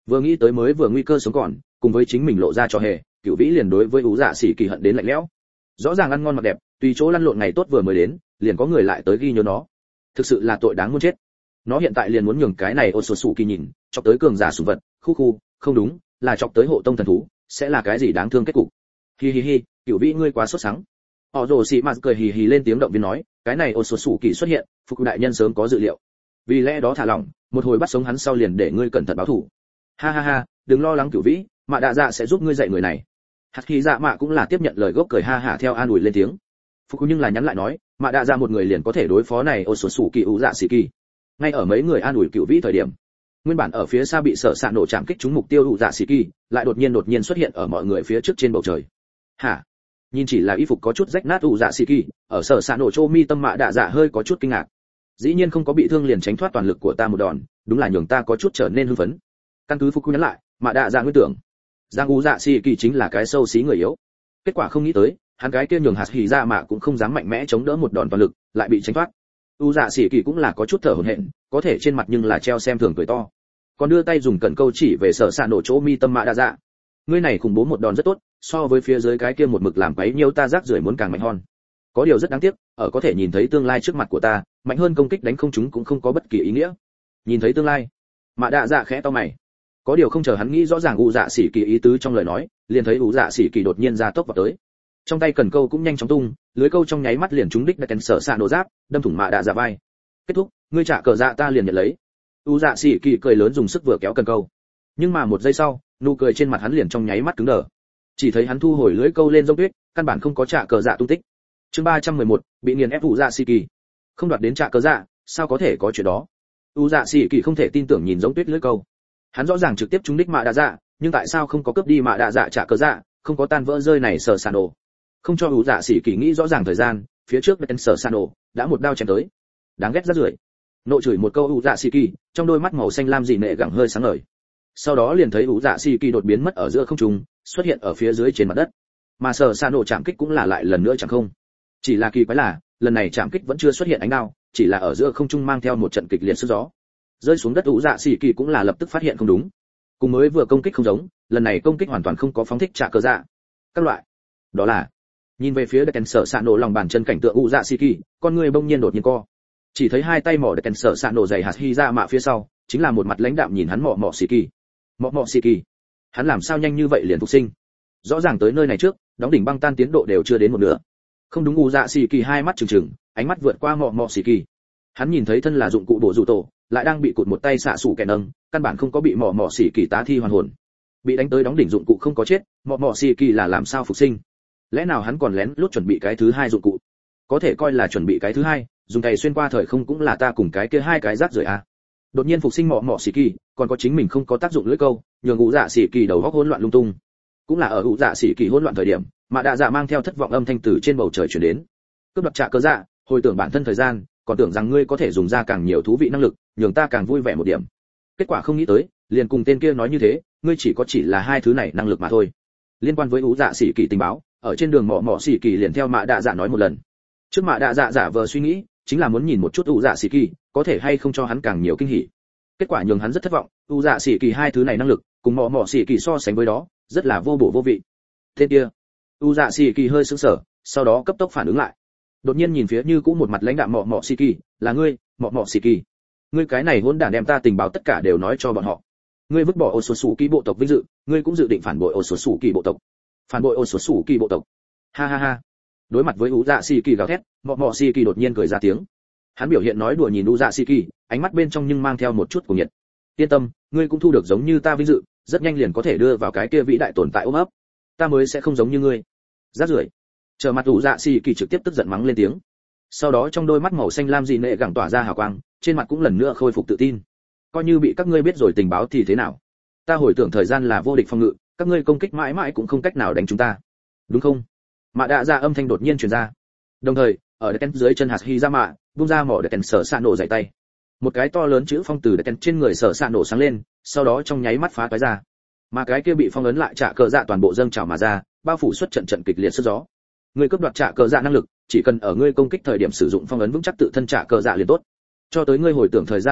Vừa nghĩ tới mới vừa nguy cơ sống còn, cùng với chính mình lộ ra cho hề, Cửu Vĩ liền đối với Ú Dạ Sĩ Kỳ hận đến lạnh lẽo. Rõ ràng ăn ngon mặc đẹp, tùy chỗ lăn lộn ngày tốt vừa mới đến, liền có người lại tới ghi nhớ nó. Thực sự là tội đáng muốn chết. Nó hiện tại liền muốn nhường cái này Otsutsuki nhìn, chọc tới cường giả sủng vật, khu, không đúng, là chọc tới hộ tông thần thú, sẽ là cái gì đáng thương kết cục. Hi hi hi, Cửu Vĩ ngươi quá sốt sắng. Họ Rồ Sĩ Mạt cười hì hì lên tiếng động viên nói, cái này Otsutsuki xuất hiện, Phục đại nhân sớm có dự liệu. Vì lẽ đó thả lỏng, một hồi bắt sống hắn sau liền để ngươi cẩn thận báo thủ. Ha ha ha, đừng lo lắng Cửu Vĩ, Mạ Đạ Dạ sẽ giúp ngươi dạy người này. Hạt Khí Dạ Mạ cũng là tiếp nhận lời gốc cười ha hả theo an ủi lên tiếng. Phục nhưng là nhắn lại nói, Mạ Đạ Dạ một người liền có thể đối phó này Otsutsuki Ú Dạ Sĩ Kỳ. Ngay ở mấy người an ủi Cửu Vĩ thời điểm, nguyên bản ở phía xa bị sợ sạn nổ chạm kích trúng mục tiêu Ú Dạ Sĩ Kỳ, lại đột nhiên xuất hiện ở mọi người phía trước trên bầu trời. Hả? Nhìn chỉ là y phục có chút rách nát Ú Dạ Sĩ Kỳ, ở sợ sạn nổ Chô Mi tâm Mạ Đạ Dạ hơi có chút kinh ngạc. Dĩ nhiên không có bị thương liền tránh thoát toàn lực của ta một đòn, đúng là nhường ta có chút trở nên hưng phấn. Căn cứ Phục nhắn lại, Mạ Đạ Dạ nguyên tưởng Giang Ú Dạ Sĩ Kỳ chính là cái sâu xí người yếu. Kết quả không nghĩ tới, hắn cái kia nhường Hạt Hỉ Dạ Mạ cũng không dám mạnh mẽ chống đỡ một đòn toàn lực, lại bị tránh thoát. Ú Dạ Sĩ Kỳ cũng là có chút thở hổn hển, có thể trên mặt nhưng là treo xem thường cười to. Còn đưa tay dùng cẩn câu chỉ về sở sạn nổ chỗ mi tâm Mạ Đạ Dạ. Ngươi này khủng bố một đòn rất tốt, so với phía dưới cái kia một mực làm quấy nhiêu ta rác rưởi muốn càng mạnh hơn. Có điều rất đáng tiếc, ở có thể nhìn thấy tương lai trước mặt của ta, mạnh hơn công kích đánh không chúng cũng không có bất kỳ ý nghĩa. Nhìn thấy tương lai, Mạ Đạ Dạ khẽ to mày. Có điều không chờ hắn nghĩ rõ ràng Ú Dạ Sĩ Kỳ ý tứ trong lời nói, liền thấy Ú Dạ Sĩ Kỳ đột nhiên ra tốc vào tới. Trong tay cần câu cũng nhanh chóng tung, lưới câu trong nháy mắt liền trúng đích Đen sở sạn nổ giáp, đâm thủng Mạ Đạ Dạ vai. Kết thúc, ngươi trả cờ dạ ta liền nhận lấy. Ú Dạ Sĩ Kỳ cười lớn dùng sức vừa kéo cần câu. Nhưng mà một giây sau, nụ cười trên mặt hắn liền trong nháy mắt cứng đờ. Chỉ thấy hắn thu hồi lưới câu lên rông tuyết, căn bản không có trả cờ dạ tung tích. Chương 311, bị nghiền ép Ú Dạ Sĩ Kỳ. Không đoạt đến trả cờ dạ, sao có thể có chuyện đó? Ú Dạ Sĩ Kỳ không thể tin tưởng nhìn giống tuyết lưới câu. Hắn rõ ràng trực tiếp trúng đích Mạ Đạ Dạ, nhưng tại sao không có cướp đi Mạ Đạ Dạ trả cờ dạ, không có tan vỡ rơi này sở sạn nổ. Không cho Ú Dạ Sĩ Kỳ nghĩ rõ ràng thời gian, phía trước Đen sở sạn nổ đã một đao chém tới. Đáng ghét rất rưởi. Nộ chửi một câu Ú Dạ Sĩ Kỳ, trong đôi mắt màu xanh lam dị nệ gẳng hơi sáng ngời. Sau đó liền thấy Ú Dạ Sĩ Kỳ đột biến mất ở giữa không trung, xuất hiện ở phía dưới trên mặt đất. Mà sở sạn nổ chạm kích cũng là lại lần nữa chẳng không. Chỉ là kỳ quái là, lần này chạm kích vẫn chưa xuất hiện ánh đao, chỉ là ở giữa không trung mang theo một trận kịch liệt sức gió. Rơi xuống đất Ú Dạ Sĩ Kỳ cũng là lập tức phát hiện không đúng. Cùng mới vừa công kích không giống, lần này công kích hoàn toàn không có phóng thích trả cờ dạ. Các loại. Đó là nhìn về phía Đen sở sạn nổ lòng bàn chân cảnh tượng Ú Dạ Sĩ Kỳ, con người bỗng nhiên đột nhiên co. Chỉ thấy hai tay mỏ Đen sở sạn nổ dày hạt hy ra mạ phía sau, chính là một mặt lãnh đạm nhìn hắn mọ Sĩ Kỳ. Mọ Sĩ Kỳ. Hắn làm sao nhanh như vậy liền phục sinh? Rõ ràng tới nơi này trước, đóng đỉnh băng tan tiến độ đều chưa đến một nửa. Không đúng, Ú Dạ Sĩ Kỳ hai mắt trừng trừng, ánh mắt vượt qua mọ Sĩ Kỳ. Hắn nhìn thấy thân là dụng cụ bổ rủ tổ, lại đang bị cụt một tay xạ sủ kẻ nâng, căn bản không có bị mọ Sĩ Kỳ tá thi hoàn hồn. Bị đánh tới đóng đỉnh dụng cụ không có chết, mọ Sĩ Kỳ là làm sao phục sinh? Lẽ nào hắn còn lén lút chuẩn bị cái thứ hai dụng cụ? Có thể coi là chuẩn bị cái thứ hai, dùng tay xuyên qua thời không cũng là ta cùng cái kia hai cái rác rưởi à? Đột nhiên phục sinh mọ Sĩ Kỳ, còn có chính mình không có tác dụng lưỡi câu, nhường Ú Dạ Sĩ Kỳ đầu óc hỗn loạn lung tung. Cũng là ở Ú Dạ Sĩ Kỳ hỗn loạn thời điểm, Mạ Đạ Dạ mang theo thất vọng âm thanh từ trên bầu trời truyền đến. Cướp đoạt trả cờ dạ, hồi tưởng bản thân thời gian, còn tưởng rằng ngươi có thể dùng ra càng nhiều thú vị năng lực, nhường ta càng vui vẻ một điểm. Kết quả không nghĩ tới, liền cùng tên kia nói như thế, ngươi chỉ là hai thứ này năng lực mà thôi. Liên quan với Ú Dạ Sĩ Kỳ tình báo, ở trên đường mọ Sĩ Kỳ liền theo Mạ Đạ Dạ nói một lần. Trước Mạ Đạ Dạ giả vờ suy nghĩ, chính là muốn nhìn một chút Ú Dạ Sĩ Kỳ có thể hay không cho hắn càng nhiều kinh hỉ. Kết quả nhường hắn rất thất vọng, Ú Dạ Sĩ Kỳ hai thứ này năng lực, cùng mọ Sĩ Kỳ so sánh với đó, rất là vô bổ vô vị. Tên kia, Ú Dạ Sĩ Kỳ hơi sững sờ, sau đó cấp tốc phản ứng lại. Đột nhiên nhìn phía như cũ một mặt lãnh đạm mọ Sĩ Kỳ, là ngươi, mọ Sĩ Kỳ. Ngươi cái này hỗn đản đem ta tình báo tất cả đều nói cho bọn họ. Ngươi vứt bỏ Otsutsuki bộ tộc vinh dự, ngươi cũng dự định phản bội Otsutsuki bộ tộc. Phản bội Otsutsuki bộ tộc. Ha ha ha. Đối mặt với Ú Dạ Sĩ Kỳ gào thét, mọ Sĩ Kỳ đột nhiên cười ra tiếng. Hắn biểu hiện nói đùa nhìn Ú Dạ Sĩ Kỳ, ánh mắt bên trong nhưng mang theo một chút cuồng nhiệt. Yên tâm, ngươi cũng thu được giống như ta vinh dự, rất nhanh liền có thể đưa vào cái kia vĩ đại tồn tại ôm ấp. Ta mới sẽ không giống như ngươi. Rác rưởi. Trở mặt Ú Dạ Sĩ Kỳ trực tiếp tức giận mắng lên tiếng. Sau đó trong đôi mắt màu xanh lam dị nệ gẳng tỏa ra hào quang, trên mặt cũng lần nữa khôi phục tự tin. Coi như bị các ngươi biết rồi tình báo thì thế nào? Ta hồi tưởng thời gian là vô địch phòng ngự, các ngươi công kích mãi mãi cũng không cách nào đánh chúng ta. Đúng không? Mạ Đạ Dạ âm thanh đột nhiên truyền ra. Đồng thời, ở Đen dưới chân hạt hy ra mạ, bung ra mỏ Đen sở sạn nổ dày tay. Một cái to lớn chữ phong từ Đen trên người sở sạn nổ sáng lên, sau đó trong nháy mắt phá toái ra. Mà cái kia bị phong ấn lại trả cờ dạ toàn bộ dâng trào mà ra, bao phủ xuất trận kịch liệt sức gió. Ngươi cướp đoạt trả cờ dạ năng lực, chỉ cần ở ngươi công kích thời điểm sử dụng phong ấn vững chắc tự thân trả cờ dạ liền tốt. Cho tới ngươi hồi tưởng thời gian năng lực,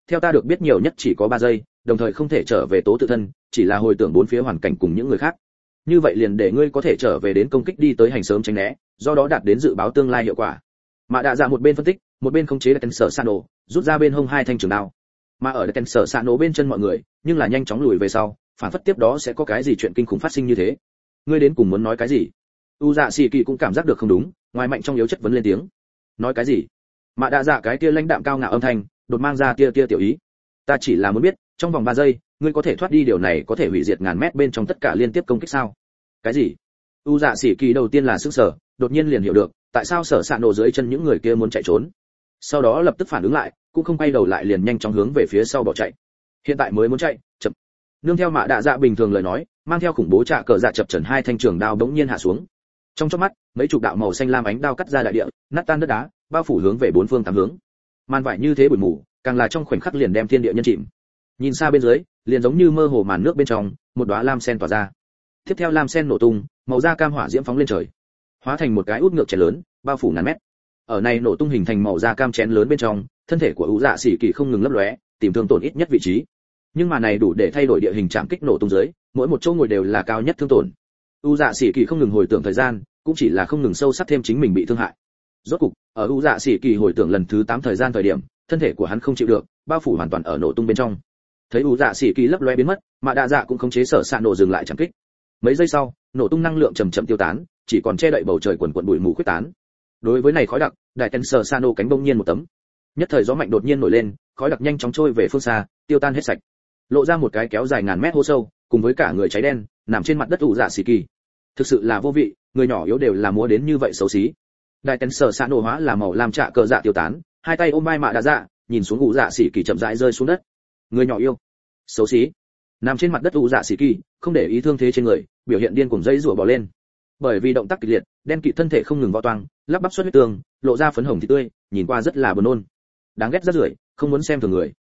theo ta được biết nhiều nhất chỉ có 3 giây, đồng thời không thể trở về tố tự thân, chỉ là hồi tưởng bốn phía hoàn cảnh cùng những người khác. Như vậy liền để ngươi có thể trở về đến công kích đi tới hành sớm tránh né, do đó đạt đến dự báo tương lai hiệu quả. Mã Đạ Dạ một bên phân tích, một bên khống chế Đèn Sở Sano, rút ra bên hông 2 thanh trường đao. Mà ở Đèn Sở Sano bên chân mọi người, nhưng là nhanh chóng lùi về sau, phản phất tiếp đó sẽ có cái gì chuyện kinh khủng phát sinh như thế. Ngươi đến cùng muốn nói cái gì? U Dạ Sĩ Kỳ cũng cảm giác được không đúng, ngoài mạnh trong yếu chất vấn lên tiếng. Nói cái gì? Mã Đạ Dạ cái kia lãnh đạm cao ngạo âm thanh, đột mang ra tia tiểu ý. Ta chỉ là muốn biết, trong vòng 3 giây, ngươi có thể thoát đi điều này có thể hủy diệt ngàn mét bên trong tất cả liên tiếp công kích sao? Cái gì? U Dạ Sĩ Kỳ đầu tiên là sửng sở, đột nhiên liền hiểu được, tại sao Sở Sạn nổ dưới chân những người kia muốn chạy trốn. Sau đó lập tức phản ứng lại, cũng không quay đầu lại liền nhanh chóng hướng về phía sau bỏ chạy. Hiện tại mới muốn chạy, chậm. Nương theo Mã Đạ Dạ bình thường lời nói, mang theo khủng bố trạ cờ dạ chập chờn 2 thanh trường đao bỗng nhiên hạ xuống. Trong chớp mắt, mấy chục đạo màu xanh lam ánh đao cắt ra đại địa, nát tan đất đá, bao phủ hướng về bốn phương tám hướng. Màn vải như thế bụi mù, càng là trong khoảnh khắc liền đem thiên địa nhân chìm. Nhìn xa bên dưới, liền giống như mơ hồ màn nước bên trong, một đóa lam sen tỏa ra. Tiếp theo lam sen nổ tung, màu da cam hỏa diễm phóng lên trời, hóa thành một cái út ngược chén lớn, bao phủ ngàn mét. Ở này nổ tung hình thành màu da cam chén lớn bên trong, thân thể của U Dạ Sĩ Kỳ không ngừng lấp lóe, tìm thương tổn ít nhất vị trí. Nhưng mà này đủ để thay đổi địa hình chạm kích nổ tung dưới, mỗi một chỗ ngồi đều là cao nhất thương tổn. U Dạ Sĩ Kỳ không ngừng hồi tưởng thời gian, cũng chỉ là không ngừng sâu sắc thêm chính mình bị thương hại. Rốt cục, ở U Dạ Sĩ Kỳ hồi tưởng lần thứ 8 thời gian thời điểm, thân thể của hắn không chịu được, bao phủ hoàn toàn ở nổ tung bên trong. Thấy U Dạ Sĩ Kỳ lấp lóe biến mất, Mã Đạ Dạ cũng khống chế Sở Sạn nổ dừng lại chạm kích. Mấy giây sau, nổ tung năng lượng chậm chậm tiêu tán, chỉ còn che đậy bầu trời quần quần bụi mù khuyết tán. Đối với này khói đặc, đại tần Sở Sạn nổ cánh bỗng nhiên một tấm. Nhất thời gió mạnh đột nhiên nổi lên, khói đặc nhanh chóng trôi về phương xa, tiêu tan hết sạch. Lộ ra một cái kéo dài ngàn mét hố sâu, cùng với cả người cháy đen, nằm trên mặt đất U Dạ Sĩ Kỳ. Thực sự là vô vị, người nhỏ yếu đều là múa đến như vậy xấu xí. Đại tần Sở Sạn nổ hóa là màu lam trạ cờ dạ tiêu tán, hai tay ôm vai Mã Đạ Dạ, nhìn xuống U Dạ Sĩ Kỳ chậm rãi rơi xuống đất. Người nhỏ yếu, xấu xí. Nằm trên mặt đất U Dạ Sĩ Kỳ, không để ý thương thế trên người, biểu hiện điên cuồng dây rủa bò lên. Bởi vì động tác kịch liệt, đen kịt thân thể không ngừng vò toang, lắp bắp xuất huyết tương, lộ ra phấn hồng thịt tươi, nhìn qua rất là buồn nôn. Đáng ghét rất rưởi, không muốn xem thường người.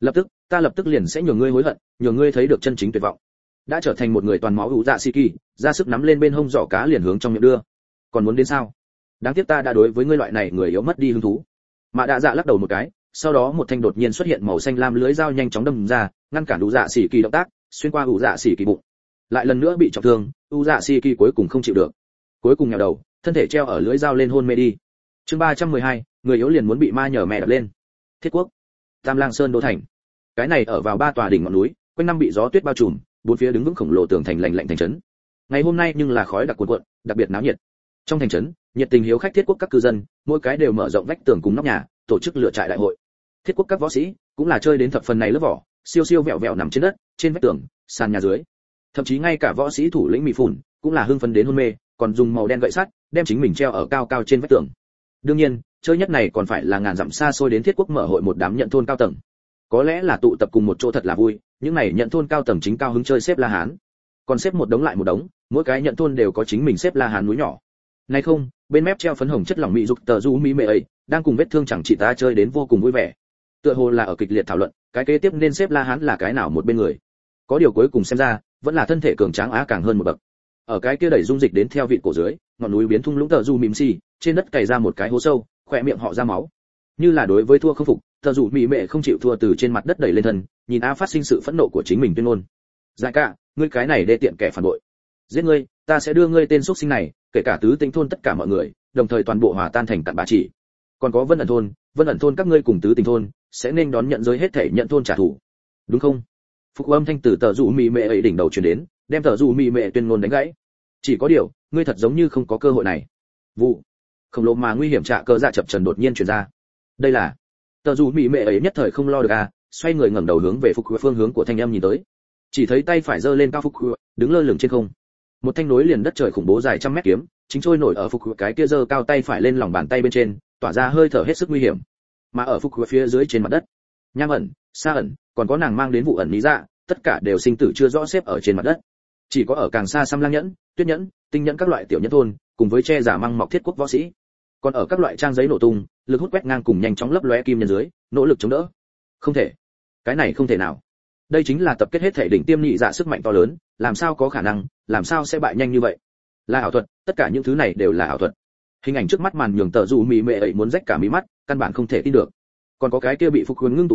Lập tức liền sẽ nhường ngươi hối hận, nhường ngươi thấy được chân chính tuyệt vọng. Đã trở thành một người toàn máu U Dạ Sĩ Kỳ, ra sức nắm lên bên hông giỏ cá liền hướng trong miệng đưa. Còn muốn đến sao? Đáng tiếc ta đã đối với ngươi loại này người yếu mất đi hứng thú. Mã Đạ Dạ lắc đầu một cái, sau đó một thanh đột nhiên xuất hiện màu xanh lam lưới dao nhanh chóng đâm ra, ngăn cản U Dạ Sĩ Kỳ động tác, xuyên qua U Dạ Sĩ Kỳ bụng. Lại lần nữa bị trọng thương, U Dạ Sĩ Kỳ cuối cùng không chịu được, cuối cùng nhào đầu, thân thể treo ở lưới dao lên hôn mê đi. Chương 312, người yếu liền muốn bị ma nhờ mẹ đập lên. Thiết Quốc, Tam Lang Sơn đô thành. Cái này ở vào 3 tòa đỉnh ngọn núi, quanh năm bị gió tuyết bao trùm, bốn phía đứng vững khổng lồ tường thành lạnh lạnh thành trấn. Ngày hôm nay nhưng là khói đặc cuồn cuộn, đặc biệt náo nhiệt. Trong thành trấn, nhiệt tình hiếu khách Thiết Quốc các cư dân, mỗi cái đều mở rộng vách tường cùng nóc nhà, tổ chức lựa trại đại hội. Thiết Quốc các võ sĩ cũng là chơi đến thập phần này lớp vỏ, siêu siêu vẹo vẹo nằm trên đất, trên vách tường, sàn nhà dưới. Thậm chí ngay cả võ sĩ thủ lĩnh Mị Phùn cũng là hưng phấn đến hôn mê, còn dùng màu đen gậy sắt đem chính mình treo ở cao cao trên vách tường. Đương nhiên, chơi nhất này còn phải là ngàn dặm xa xôi đến Thiết Quốc mở hội một đám nhận thôn cao tầng. Có lẽ là tụ tập cùng một chỗ thật là vui, những này nhận thôn cao tầng chính cao hứng chơi xếp La Hán. Còn xếp một đống lại một đống, mỗi cái nhận thôn đều có chính mình xếp La Hán núi nhỏ. Nay không, bên mép treo phấn hồng chất lỏng mị dục tờ du mỹ mệ ấy, đang cùng vết thương chẳng chỉ ta chơi đến vô cùng vui vẻ. Tựa hồ là ở kịch liệt thảo luận, cái kế tiếp nên xếp La Hán là cái nào một bên người. Có điều cuối cùng xem ra, vẫn là thân thể cường tráng á càng hơn một bậc. Ở cái kia đẩy dung dịch đến theo vịt cổ dưới, ngọn núi biến thung lũng tờ du mỉm xì, trên đất cày ra một cái hố sâu, khỏe miệng họ ra máu. Như là đối với thua không phục, tờ du mỹ mệ không chịu thua từ trên mặt đất đẩy lên thân, nhìn a phát sinh sự phẫn nộ của chính mình tuyên ngôn. Giải ca, ngươi cái này đê tiện kẻ phản bội. Giết ngươi, ta sẽ đưa ngươi tên xuất sinh này, kể cả tứ tính thôn tất cả mọi người, đồng thời toàn bộ hòa tan thành cặn bã chỉ. Còn có Vân ẩn thôn các ngươi cùng tứ tính thôn sẽ nên đón nhận giới hết thể nhận thôn trả thù. Đúng không? Phục âm thanh từ tờ du mỹ mệ ấy đỉnh đầu truyền đến, đem tờ du mỹ mệ tuyên ngôn đánh gãy. Chỉ có điều, ngươi thật giống như không có cơ hội này. Vụ khổng lồ mà nguy hiểm trạ cơ dạ chập trần đột nhiên truyền ra. Đây là tờ du mỹ mệ ấy nhất thời không lo được xoay người ngẩng đầu hướng về phục phương hướng của thanh âm nhìn tới. Chỉ thấy tay phải giơ lên cao phục đứng lơ lửng trên không. Một thanh nối liền đất trời khủng bố dài trăm mét kiếm, chính trôi nổi ở phục cái kia giơ cao tay phải lên lòng bàn tay bên trên, tỏa ra hơi thở hết sức nguy hiểm. Mà ở phục phía dưới trên mặt đất, Nham ẩn, Sa ẩn, còn có nàng mang đến vụ ẩn lý dạ, tất cả đều sinh tử chưa rõ xếp ở trên mặt đất. Chỉ có ở càng xa Xăm Lang nhẫn, Tuyết nhẫn, Tinh nhẫn các loại tiểu nhẫn thôn, cùng với che giả măng mọc Thiết Quốc võ sĩ. Còn ở các loại trang giấy nổ tung, lực hút quét ngang cùng nhanh chóng lấp lóe kim nhân dưới, nỗ lực chống đỡ. Không thể, cái này không thể nào. Đây chính là tập kết hết thể đỉnh tiêm nhị dạ sức mạnh to lớn, làm sao có khả năng, làm sao sẽ bại nhanh như vậy? Là ảo thuật, tất cả những thứ này đều là ảo thuật. Hình ảnh trước mắt màn nhường tờ dù mì mệ ấy muốn rách cả mí mắt, căn bản không thể tin được. Còn có cái kia bị phục hướng ngưng tụ ra,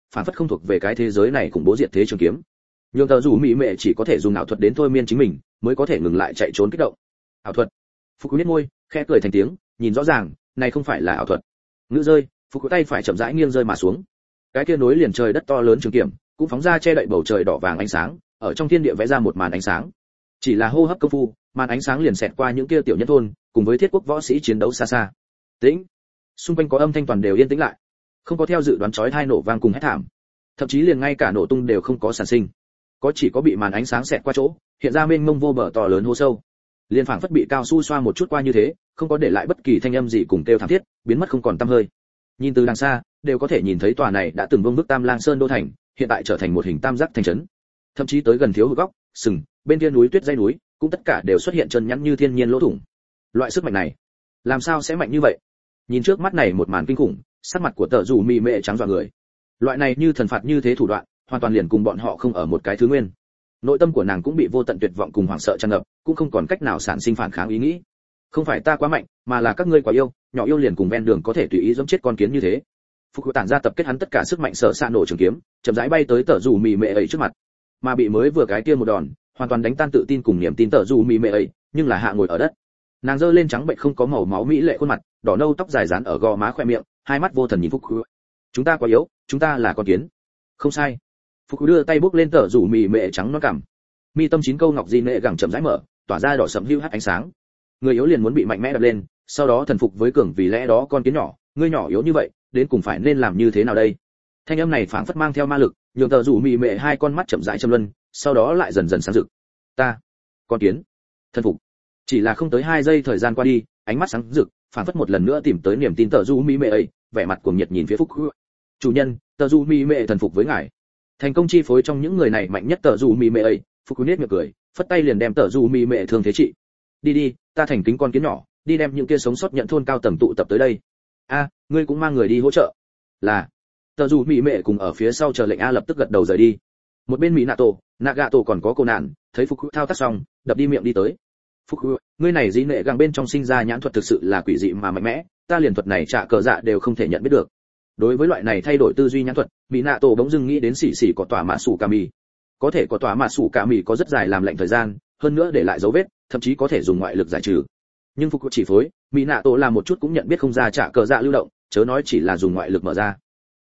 phản phất không thuộc về cái thế giới này khủng bố diệt thế trường kiếm. Nhưng tờ dù mỹ mệ chỉ có thể dùng ảo thuật đến thôi miên chính mình, mới có thể ngừng lại chạy trốn kích động. Ảo thuật. Phục Nhếch môi, khẽ cười thành tiếng, nhìn rõ ràng, này không phải là ảo thuật. Ngữ rơi, Phục tay phải chậm rãi nghiêng rơi mà xuống. Cái kia nối liền trời đất to lớn trường kiếm, cũng phóng ra che đậy bầu trời đỏ vàng ánh sáng, ở trong thiên địa vẽ ra một màn ánh sáng. Chỉ là hô hấp công phu, màn ánh sáng liền xẹt qua những kia tiểu nhân thôn, cùng với thiết quốc võ sĩ chiến đấu xa xa. Tĩnh. Xung quanh có âm thanh toàn đều yên tĩnh lại, không có theo dự đoán chói tai nổ vang cùng hét thảm, thậm chí liền ngay cả nổ tung đều không có sản sinh, có chỉ có bị màn ánh sáng xẹt qua chỗ, hiện ra mênh mông vô bờ to lớn hố sâu, liền phảng phất bị cao su xoa một chút qua như thế, không có để lại bất kỳ thanh âm gì cùng kêu thảm thiết, biến mất không còn tăm hơi. Nhìn từ đằng xa, đều có thể nhìn thấy tòa này đã từng vương bức Tam Lang Sơn đô thành, hiện tại trở thành một hình tam giác thành trấn. Thậm chí tới gần thiếu hụt góc, sừng, bên kia núi tuyết dãy núi, cũng tất cả đều xuất hiện chân nhẵn như thiên nhiên lỗ thủng. Loại sức mạnh này, làm sao sẽ mạnh như vậy? Nhìn trước mắt này một màn kinh khủng, sắc mặt của Tở Dù Mị Mệ trắng dọa người. Loại này như thần phạt như thế thủ đoạn, hoàn toàn liền cùng bọn họ không ở một cái thứ nguyên. Nội tâm của nàng cũng bị vô tận tuyệt vọng cùng hoảng sợ tràn ngập, cũng không còn cách nào sản sinh phản kháng ý nghĩ. Không phải ta quá mạnh, mà là các ngươi quá yêu, nhỏ yêu liền cùng ven đường có thể tùy ý giẫm chết con kiến như thế. Phục Hữu tản ra tập kết hắn tất cả sức mạnh sợ xạ nổ trường kiếm, chậm rãi bay tới Tở Dù Mị Mệ ấy trước mặt. Mà bị mới vừa cái kia một đòn, hoàn toàn đánh tan tự tin cùng niềm tin Tở Dù Mị Mệ ấy, nhưng là hạ ngồi ở đất. Nàng giơ lên trắng bệnh không có màu máu mỹ lệ khuôn mặt, đỏ nâu tóc dài dán ở gò má khóe miệng, hai mắt vô thần nhìn Phục Hữu. Chúng ta quá yếu, chúng ta là con kiến. Không sai. Phục Hữu đưa tay bước lên Tở Dù Mị Mệ trắng non cằm. Mi tâm 9 câu ngọc di nệ gẳng chậm rãi mở, tỏa ra đỏ sẫm hưu hắt ánh sáng. Người yếu liền muốn bị mạnh mẽ đập lên, sau đó thần phục với cường, vì lẽ đó con kiến nhỏ, ngươi nhỏ yếu như vậy, đến cùng phải nên làm như thế nào đây? Thanh âm này phảng phất mang theo ma lực, nhường Tở Dù Mị Mệ hai con mắt chậm rãi châm luân, sau đó lại dần dần sáng rực. Ta, con kiến, thần phục. Chỉ là không tới 2 giây thời gian qua đi, ánh mắt sáng rực, phảng phất một lần nữa tìm tới niềm tin Tở Dù Mị Mệ ấy, vẻ mặt cuồng nhiệt nhìn phía Phúc Hữu. Chủ nhân, Tở Dù Mị Mệ thần phục với ngài. Thành công chi phối trong những người này mạnh nhất Tở Dù Mị Mệ ấy, Phúc Hữu nét miệng cười, phất tay liền đem Tở Dù Mị Mệ thương thế trị. Đi đi, ta thành kính con kiến nhỏ, đi đem những kia sống sót nhận thôn cao tầng tụ tập tới đây. A, ngươi cũng mang người đi hỗ trợ. Là. Tở Dù Mị Mệ cùng ở phía sau chờ lệnh A lập tức gật đầu rời đi. Một bên Minato, Nagato còn có cô nạn, thấy Phúc Hữu thao tác xong, đập đi miệng đi tới. Phúc Hữu, ngươi này dĩ nệ gàng bên trong sinh ra nhãn thuật thực sự là quỷ dị mà mạnh mẽ, ta liền thuật này trả cờ dạ đều không thể nhận biết được. Đối với loại này thay đổi tư duy nhãn thuật, Minato bỗng dưng nghĩ đến xỉ xỉ có tòa mạ sủ cà mì. Có thể có tòa mạ sủ cà mì có rất dài làm lệnh thời gian, hơn nữa để lại dấu vết, thậm chí có thể dùng ngoại lực giải trừ. Nhưng Phúc Hữu chỉ phối, Minato làm một chút cũng nhận biết không ra trả cờ dạ lưu động, chớ nói chỉ là dùng ngoại lực mở ra.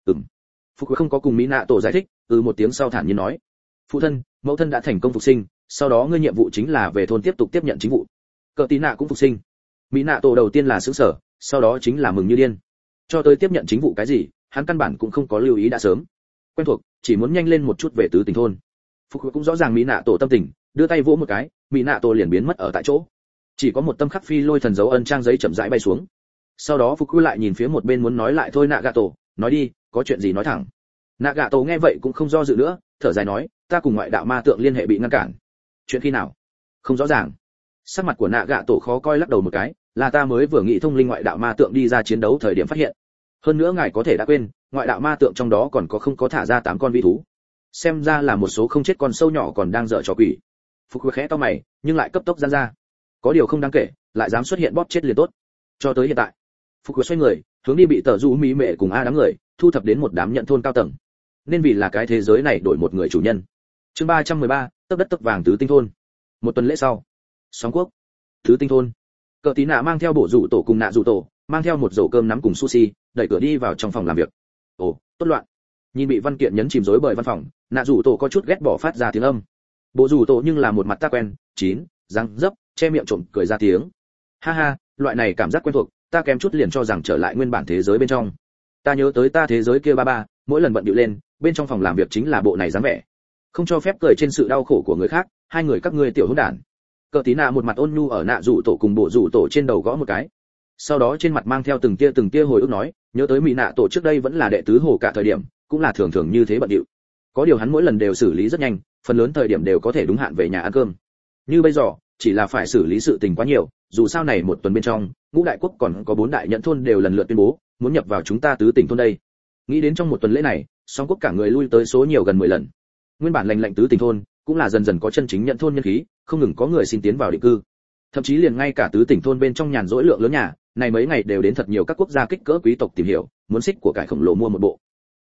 Phúc Hữu không có cùng Minato giải thích, một tiếng sau thản nhiên nói: phụ thân, mẫu thân đã thành công phục sinh, sau đó ngươi nhiệm vụ chính là về thôn tiếp tục tiếp nhận chính vụ. Cờ tí nạ cũng phục sinh. Minato đầu tiên là sửng sở, sau đó chính là mừng như điên. Cho tới tiếp nhận chính vụ cái gì, hắn căn bản cũng không có lưu ý đã sớm. Quen thuộc, chỉ muốn nhanh lên một chút về tứ tỉnh thôn. Phục cũng rõ ràng Minato tâm tình, đưa tay vỗ một cái, Minato liền biến mất ở tại chỗ. Chỉ có một tâm khắc phi lôi thần dấu ân trang giấy chậm rãi bay xuống. Sau đó Phục lại nhìn phía một bên muốn nói lại thôi Nagato, nói đi, có chuyện gì nói thẳng. Nagato nghe vậy cũng không do dự nữa, thở dài nói, ta cùng ngoại đạo ma tượng liên hệ bị ngăn cản. Chuyện khi nào? Không rõ ràng. Sắc mặt của Nagato khó coi lắc đầu một cái, là ta mới vừa nghĩ thông linh ngoại đạo ma tượng đi ra chiến đấu thời điểm phát hiện. Hơn nữa ngài có thể đã quên, ngoại đạo ma tượng trong đó còn có không có thả ra 8 con vi thú. Xem ra là một số không chết con sâu nhỏ còn đang dở trò quỷ. Phục khẽ to mày, nhưng lại cấp tốc giãn ra. Có điều không đáng kể, lại dám xuất hiện bóp chết liền tốt. Cho tới hiện tại, Phục xoay người, hướng đi bị Tở Dù Mị Mệ cùng A đám người thu thập đến một đám nhận thôn cao tầng. Nên vì là cái thế giới này đổi một người chủ nhân. Chương 313, tấp đất tấp vàng tứ tinh thôn. Một tuần lễ sau, Sóng Quốc, tứ tinh thôn. Cờ tí nạ mang theo bộ rủ tổ cùng nạ rủ tổ, mang theo một dầu cơm nắm cùng sushi, đẩy cửa đi vào trong phòng làm việc. Ồ, tốt loạn. Nhìn bị văn kiện nhấn chìm rối bời văn phòng, nạ rủ tổ có chút ghét bỏ phát ra tiếng âm. Bộ rủ tổ nhưng là một mặt ta quen, răng dấp, che miệng trộm cười ra tiếng. Ha ha, loại này cảm giác quen thuộc, ta kém chút liền cho rằng trở lại nguyên bản thế giới bên trong. Ta nhớ tới ta thế giới kia ba, mỗi lần bận điệu lên, bên trong phòng làm việc chính là bộ này dáng vẻ. Không cho phép cười trên sự đau khổ của người khác, hai người các ngươi tiểu hỗn đản. Cờ tí nạ một mặt ôn nhu ở nạ rủ tổ cùng bộ rủ tổ trên đầu gõ một cái. Sau đó trên mặt mang theo từng tia hồi ức nói, nhớ tới mỹ nạ tổ trước đây vẫn là đệ tứ hồ cả thời điểm, cũng là thường thường như thế bận điệu. Có điều hắn mỗi lần đều xử lý rất nhanh, phần lớn thời điểm đều có thể đúng hạn về nhà ăn cơm. Như bây giờ, chỉ là phải xử lý sự tình quá nhiều, dù sao này một tuần bên trong, ngũ đại quốc còn có 4 đại nhận thôn đều lần lượt tuyên bố muốn nhập vào chúng ta tứ tỉnh thôn đây. Nghĩ đến trong một tuần lễ này, Song quốc cả người lui tới số nhiều gần 10 lần. Nguyên bản lành lạnh tứ tỉnh thôn, cũng là dần dần có chân chính nhận thôn nhân khí, không ngừng có người xin tiến vào định cư. Thậm chí liền ngay cả tứ tỉnh thôn bên trong nhàn rỗi lượng lớn nhà, này mấy ngày đều đến thật nhiều các quốc gia kích cỡ quý tộc tìm hiểu, muốn xích của cải khổng lồ mua một bộ.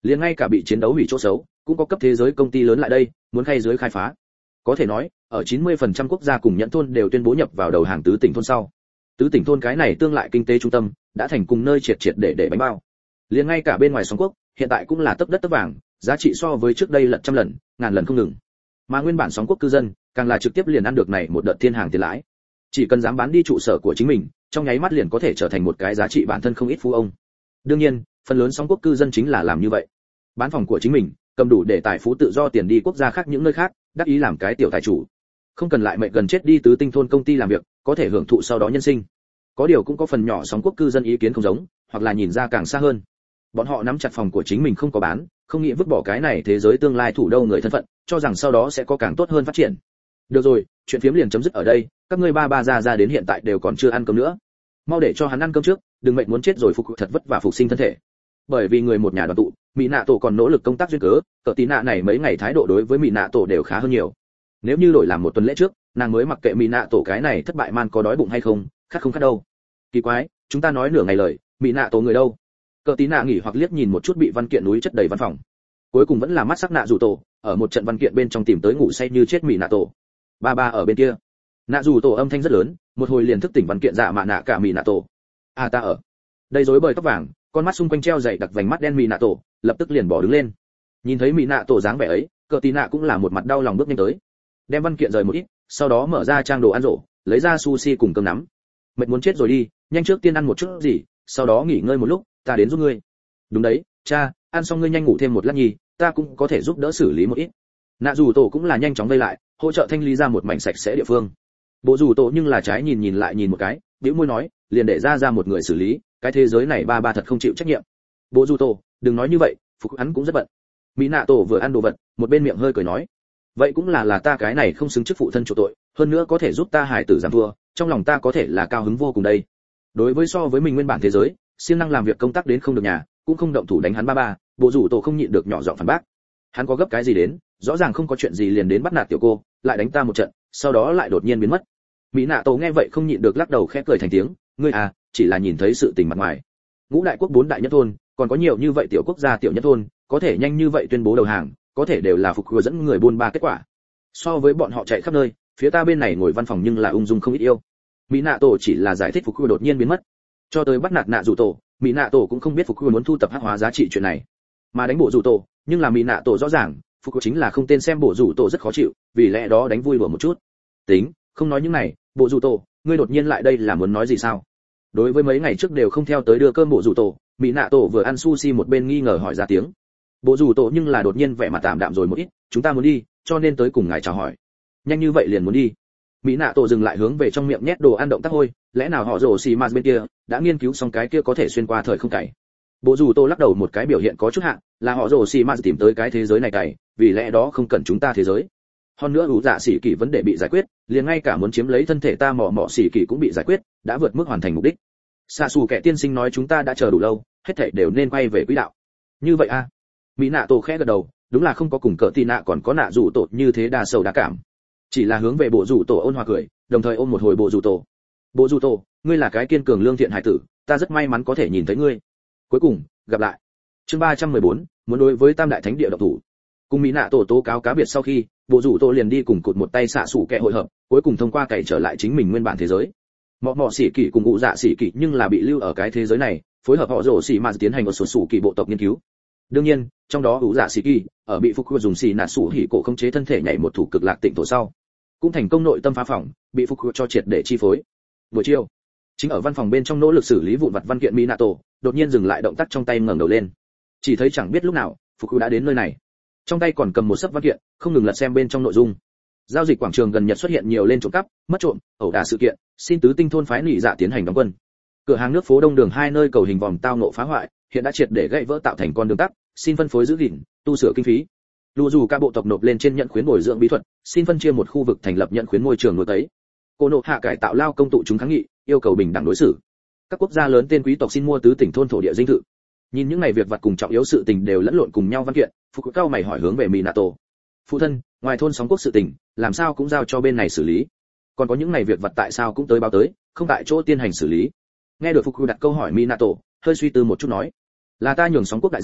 liền ngay cả bị chiến đấu hủy chỗ xấu cũng có cấp thế giới công ty lớn lại đây muốn khay dưới khai phá. Có thể nói ở 90% quốc gia cùng nhẫn thôn đều tuyên bố nhập vào đầu hàng tứ tỉnh thôn sau, tứ tỉnh thôn cái này tương lại kinh tế trung tâm đã thành cùng nơi triệt triệt để bánh bao. Liền ngay cả bên ngoài sóng quốc hiện tại cũng là tấp đất tấp vàng, giá trị so với trước đây lật trăm lần ngàn lần không ngừng. Mà nguyên bản sóng quốc cư dân càng là trực tiếp liền ăn được này một đợt thiên hàng tiền lãi, chỉ cần dám bán đi trụ sở của chính mình, trong nháy mắt liền có thể trở thành một cái giá trị bản thân không ít phú ông. Đương nhiên phần lớn sóng quốc cư dân chính là làm như vậy, bán phòng của chính mình, cầm đủ để tài phú tự do tiền đi quốc gia khác những nơi khác, đắc ý làm cái tiểu tài chủ, không cần lại mệnh gần chết đi tứ tinh thôn công ty làm việc, có thể hưởng thụ sau đó nhân sinh. Có điều cũng có phần nhỏ sóng quốc cư dân ý kiến không giống, hoặc là nhìn ra càng xa hơn. Bọn họ nắm chặt phòng của chính mình không có bán, không nghĩ vứt bỏ cái này thế giới tương lai thủ đô người thân phận, cho rằng sau đó sẽ có càng tốt hơn phát triển. Được rồi, chuyện phiếm liền chấm dứt ở đây, các ngươi ba ra đến hiện tại đều còn chưa ăn cơm nữa. Mau để cho hắn ăn cơm trước, đừng mệnh muốn chết rồi phục thật vất vả phục sinh thân thể. Bởi vì người một nhà đoàn tụ, mỹ nạ tổ còn nỗ lực công tác duyên cớ, cỡ tí nạ này mấy ngày thái độ đối với mỹ nạ tổ đều khá hơn nhiều. Nếu như đổi làm một tuần lễ trước, nàng mới mặc kệ mỹ nạ tổ cái này thất bại man có đói bụng hay không, khát không khát đâu. Kỳ quái, chúng ta nói nửa ngày lời, mỹ nạ tổ người đâu? Cỡ tí nạ nghỉ hoặc liếc nhìn một chút bị văn kiện núi chất đầy văn phòng, cuối cùng vẫn là mắt sắc nạ dù tổ, ở một trận văn kiện bên trong tìm tới ngủ say như chết mỹ nạ tổ. Ba ở bên kia. Nạ dù tổ âm thanh rất lớn, một hồi liền thức tỉnh văn kiện dạ mạ nạ cả mỹ nạ tổ. À ta ở. Đây rối bời tóc vàng, con mắt xung quanh treo dày đặc vành mắt đen mỹ nạ tổ, lập tức liền bỏ đứng lên. Nhìn thấy mỹ nạ tổ dáng vẻ ấy, cờ tí nạ cũng là một mặt đau lòng bước nhanh tới, đem văn kiện rời một ít, sau đó mở ra trang đồ ăn rổ, lấy ra sushi cùng cơm nắm. Mệt muốn chết rồi đi, nhanh trước tiên ăn một chút gì, sau đó nghỉ ngơi một lúc, ta đến giúp ngươi. Đúng đấy, cha, ăn xong ngươi nhanh ngủ thêm một lát nhì, ta cũng có thể giúp đỡ xử lý một ít. Nạ dù tổ cũng là nhanh chóng vây lại, hỗ trợ thanh lý ra một mảnh sạch sẽ địa phương. Bộ dù tổ nhưng là trái nhìn lại nhìn một cái, bĩu môi nói, liền để ra một người xử lý, cái thế giới này ba thật không chịu trách nhiệm. Bộ dù tổ, đừng nói như vậy, phục hắn cũng rất bận. Mỹ nạ tổ vừa ăn đồ vật, một bên miệng hơi cười nói, vậy cũng là ta cái này không xứng chức phụ thân chủ tội, hơn nữa có thể giúp ta hải tử giảm thua, trong lòng ta có thể là cao hứng vô cùng đây. Đối với so với mình nguyên bản thế giới, siêng năng làm việc công tác đến không được nhà, cũng không động thủ đánh hắn ba, bộ rủ tổ không nhịn được nhỏ giọng phản bác. Hắn có gấp cái gì đến, rõ ràng không có chuyện gì liền đến bắt nạt tiểu cô, lại đánh ta một trận, sau đó lại đột nhiên biến mất. Mỹ nạ tổ nghe vậy không nhịn được lắc đầu khẽ cười thành tiếng, ngươi à, chỉ là nhìn thấy sự tình mặt ngoài. Ngũ đại quốc bốn đại nhất thôn, còn có nhiều như vậy tiểu quốc gia tiểu nhất thôn, có thể nhanh như vậy tuyên bố đầu hàng, có thể đều là phục vừa dẫn người buôn ba kết quả. So với bọn họ chạy khắp nơi, phía ta bên này ngồi văn phòng nhưng là ung dung không ít yêu. Mỹ nạ tổ chỉ là giải thích phục vừa đột nhiên biến mất, cho tới bắt nạt nạ dù tổ, mỹ nạ tổ cũng không biết phục vừa muốn thu tập hắc hóa giá trị chuyện này, mà đánh bộ dù tổ, nhưng là mỹ nạ tổ rõ ràng, phục vừa chính là không tên xem bộ dù tổ rất khó chịu, vì lẽ đó đánh vui đùa một chút. Tính, không nói những này, bộ dù tổ, ngươi đột nhiên lại đây là muốn nói gì sao? Đối với mấy ngày trước đều không theo tới đưa cơm bộ dù tổ, mỹ nạ tổ vừa ăn sushi một bên nghi ngờ hỏi ra tiếng. Bộ dù tổ nhưng là đột nhiên vẻ mặt tạm đạm rồi một ít, chúng ta muốn đi, cho nên tới cùng ngài chào hỏi. Nhanh như vậy liền muốn đi? Mỹ nạ tổ dừng lại hướng về trong miệng nhét đồ ăn động tác hôi, lẽ nào họ rồ xì ma bên kia đã nghiên cứu xong cái kia có thể xuyên qua thời không cày? Bộ dù tổ lắc đầu một cái biểu hiện có chút hạn, là họ rồ xì ma tìm tới cái thế giới này cày, vì lẽ đó không cần chúng ta thế giới. Hơn nữa ủ dạ xỉ kỳ vấn đề bị giải quyết, liền ngay cả muốn chiếm lấy thân thể ta mỏ xỉ kỳ cũng bị giải quyết, đã vượt mức hoàn thành mục đích. Xạ xù kẻ tiên sinh nói chúng ta đã chờ đủ lâu, hết thảy đều nên quay về quỹ đạo. Như vậy a? Mỹ nạ tổ khẽ gật đầu, đúng là không có cùng cỡ tì nạ còn có nạ rủ tổ như thế đa sầu đa cảm, chỉ là hướng về bộ rủ tổ ôn hòa cười, đồng thời ôm một hồi bộ rủ tổ. Bộ rủ tổ, ngươi là cái kiên cường lương thiện hải tử, ta rất may mắn có thể nhìn thấy ngươi. Cuối cùng gặp lại. Chương 314, muốn đối với Tam đại thánh địa độc thủ. Cùng Mỹ nạ tổ tố cáo cá biệt sau khi, bộ rủ tổ liền đi cùng cụt một tay xạ sủ kẻ hội hợp, cuối cùng thông qua cày trở lại chính mình nguyên bản thế giới. Mọ xỉ kỳ cùng ngụ dạ xỉ kỳ nhưng là bị lưu ở cái thế giới này, phối hợp họ rồ xỉ mà tiến hành một số sủ kỳ bộ tộc nghiên cứu. Đương nhiên, trong đó ngụ dạ xỉ kỳ ở bị phục dùng xỉ nạt sủ hỉ cổ khống chế thân thể nhảy một thủ cực lạc tịnh thổ sau, cũng thành công nội tâm phá phỏng, bị phục cho triệt để chi phối. Buổi chiều, chính ở văn phòng bên trong nỗ lực xử lý vụn vặt văn kiện Minato, đột nhiên dừng lại động tác trong tay ngẩng đầu lên. Chỉ thấy chẳng biết lúc nào, Fuku đã đến nơi này. Trong tay còn cầm một sấp văn kiện, không ngừng lật xem bên trong nội dung. Giao dịch quảng trường gần Nhật xuất hiện nhiều lên trộm cắp, mất trộm, ẩu đả sự kiện, xin tứ tinh thôn phái nị dạ tiến hành đóng quân. Cửa hàng nước phố Đông đường hai nơi cầu hình vòm tao ngộ phá hoại, hiện đã triệt để gãy vỡ tạo thành con đường tắc, xin phân phối giữ gìn, tu sửa kinh phí. Lù dù các bộ tộc nộp lên trên nhận khuyến bồi dưỡng bí thuật, xin phân chia một khu vực thành lập nhận khuyến môi trường nuôi tấy. Cô nộp hạ cải tạo lao công tụ chúng kháng nghị, yêu cầu bình đẳng đối xử. Các quốc gia lớn tên quý tộc xin mua tứ tỉnh thôn thổ địa dinh thự. Nhìn những ngày việc vặt cùng trọng yếu sự tình đều lẫn lộn cùng nhau văn kiện, Phục cao mày hỏi hướng về Minato. Phụ thân, ngoài thôn sóng quốc sự tình, làm sao cũng giao cho bên này xử lý. Còn có những ngày việc vặt tại sao cũng tới báo tới, không tại chỗ tiên hành xử lý. Nghe được Phục đặt câu hỏi Minato, hơi suy tư một chút nói, là ta nhường sóng quốc đại danh,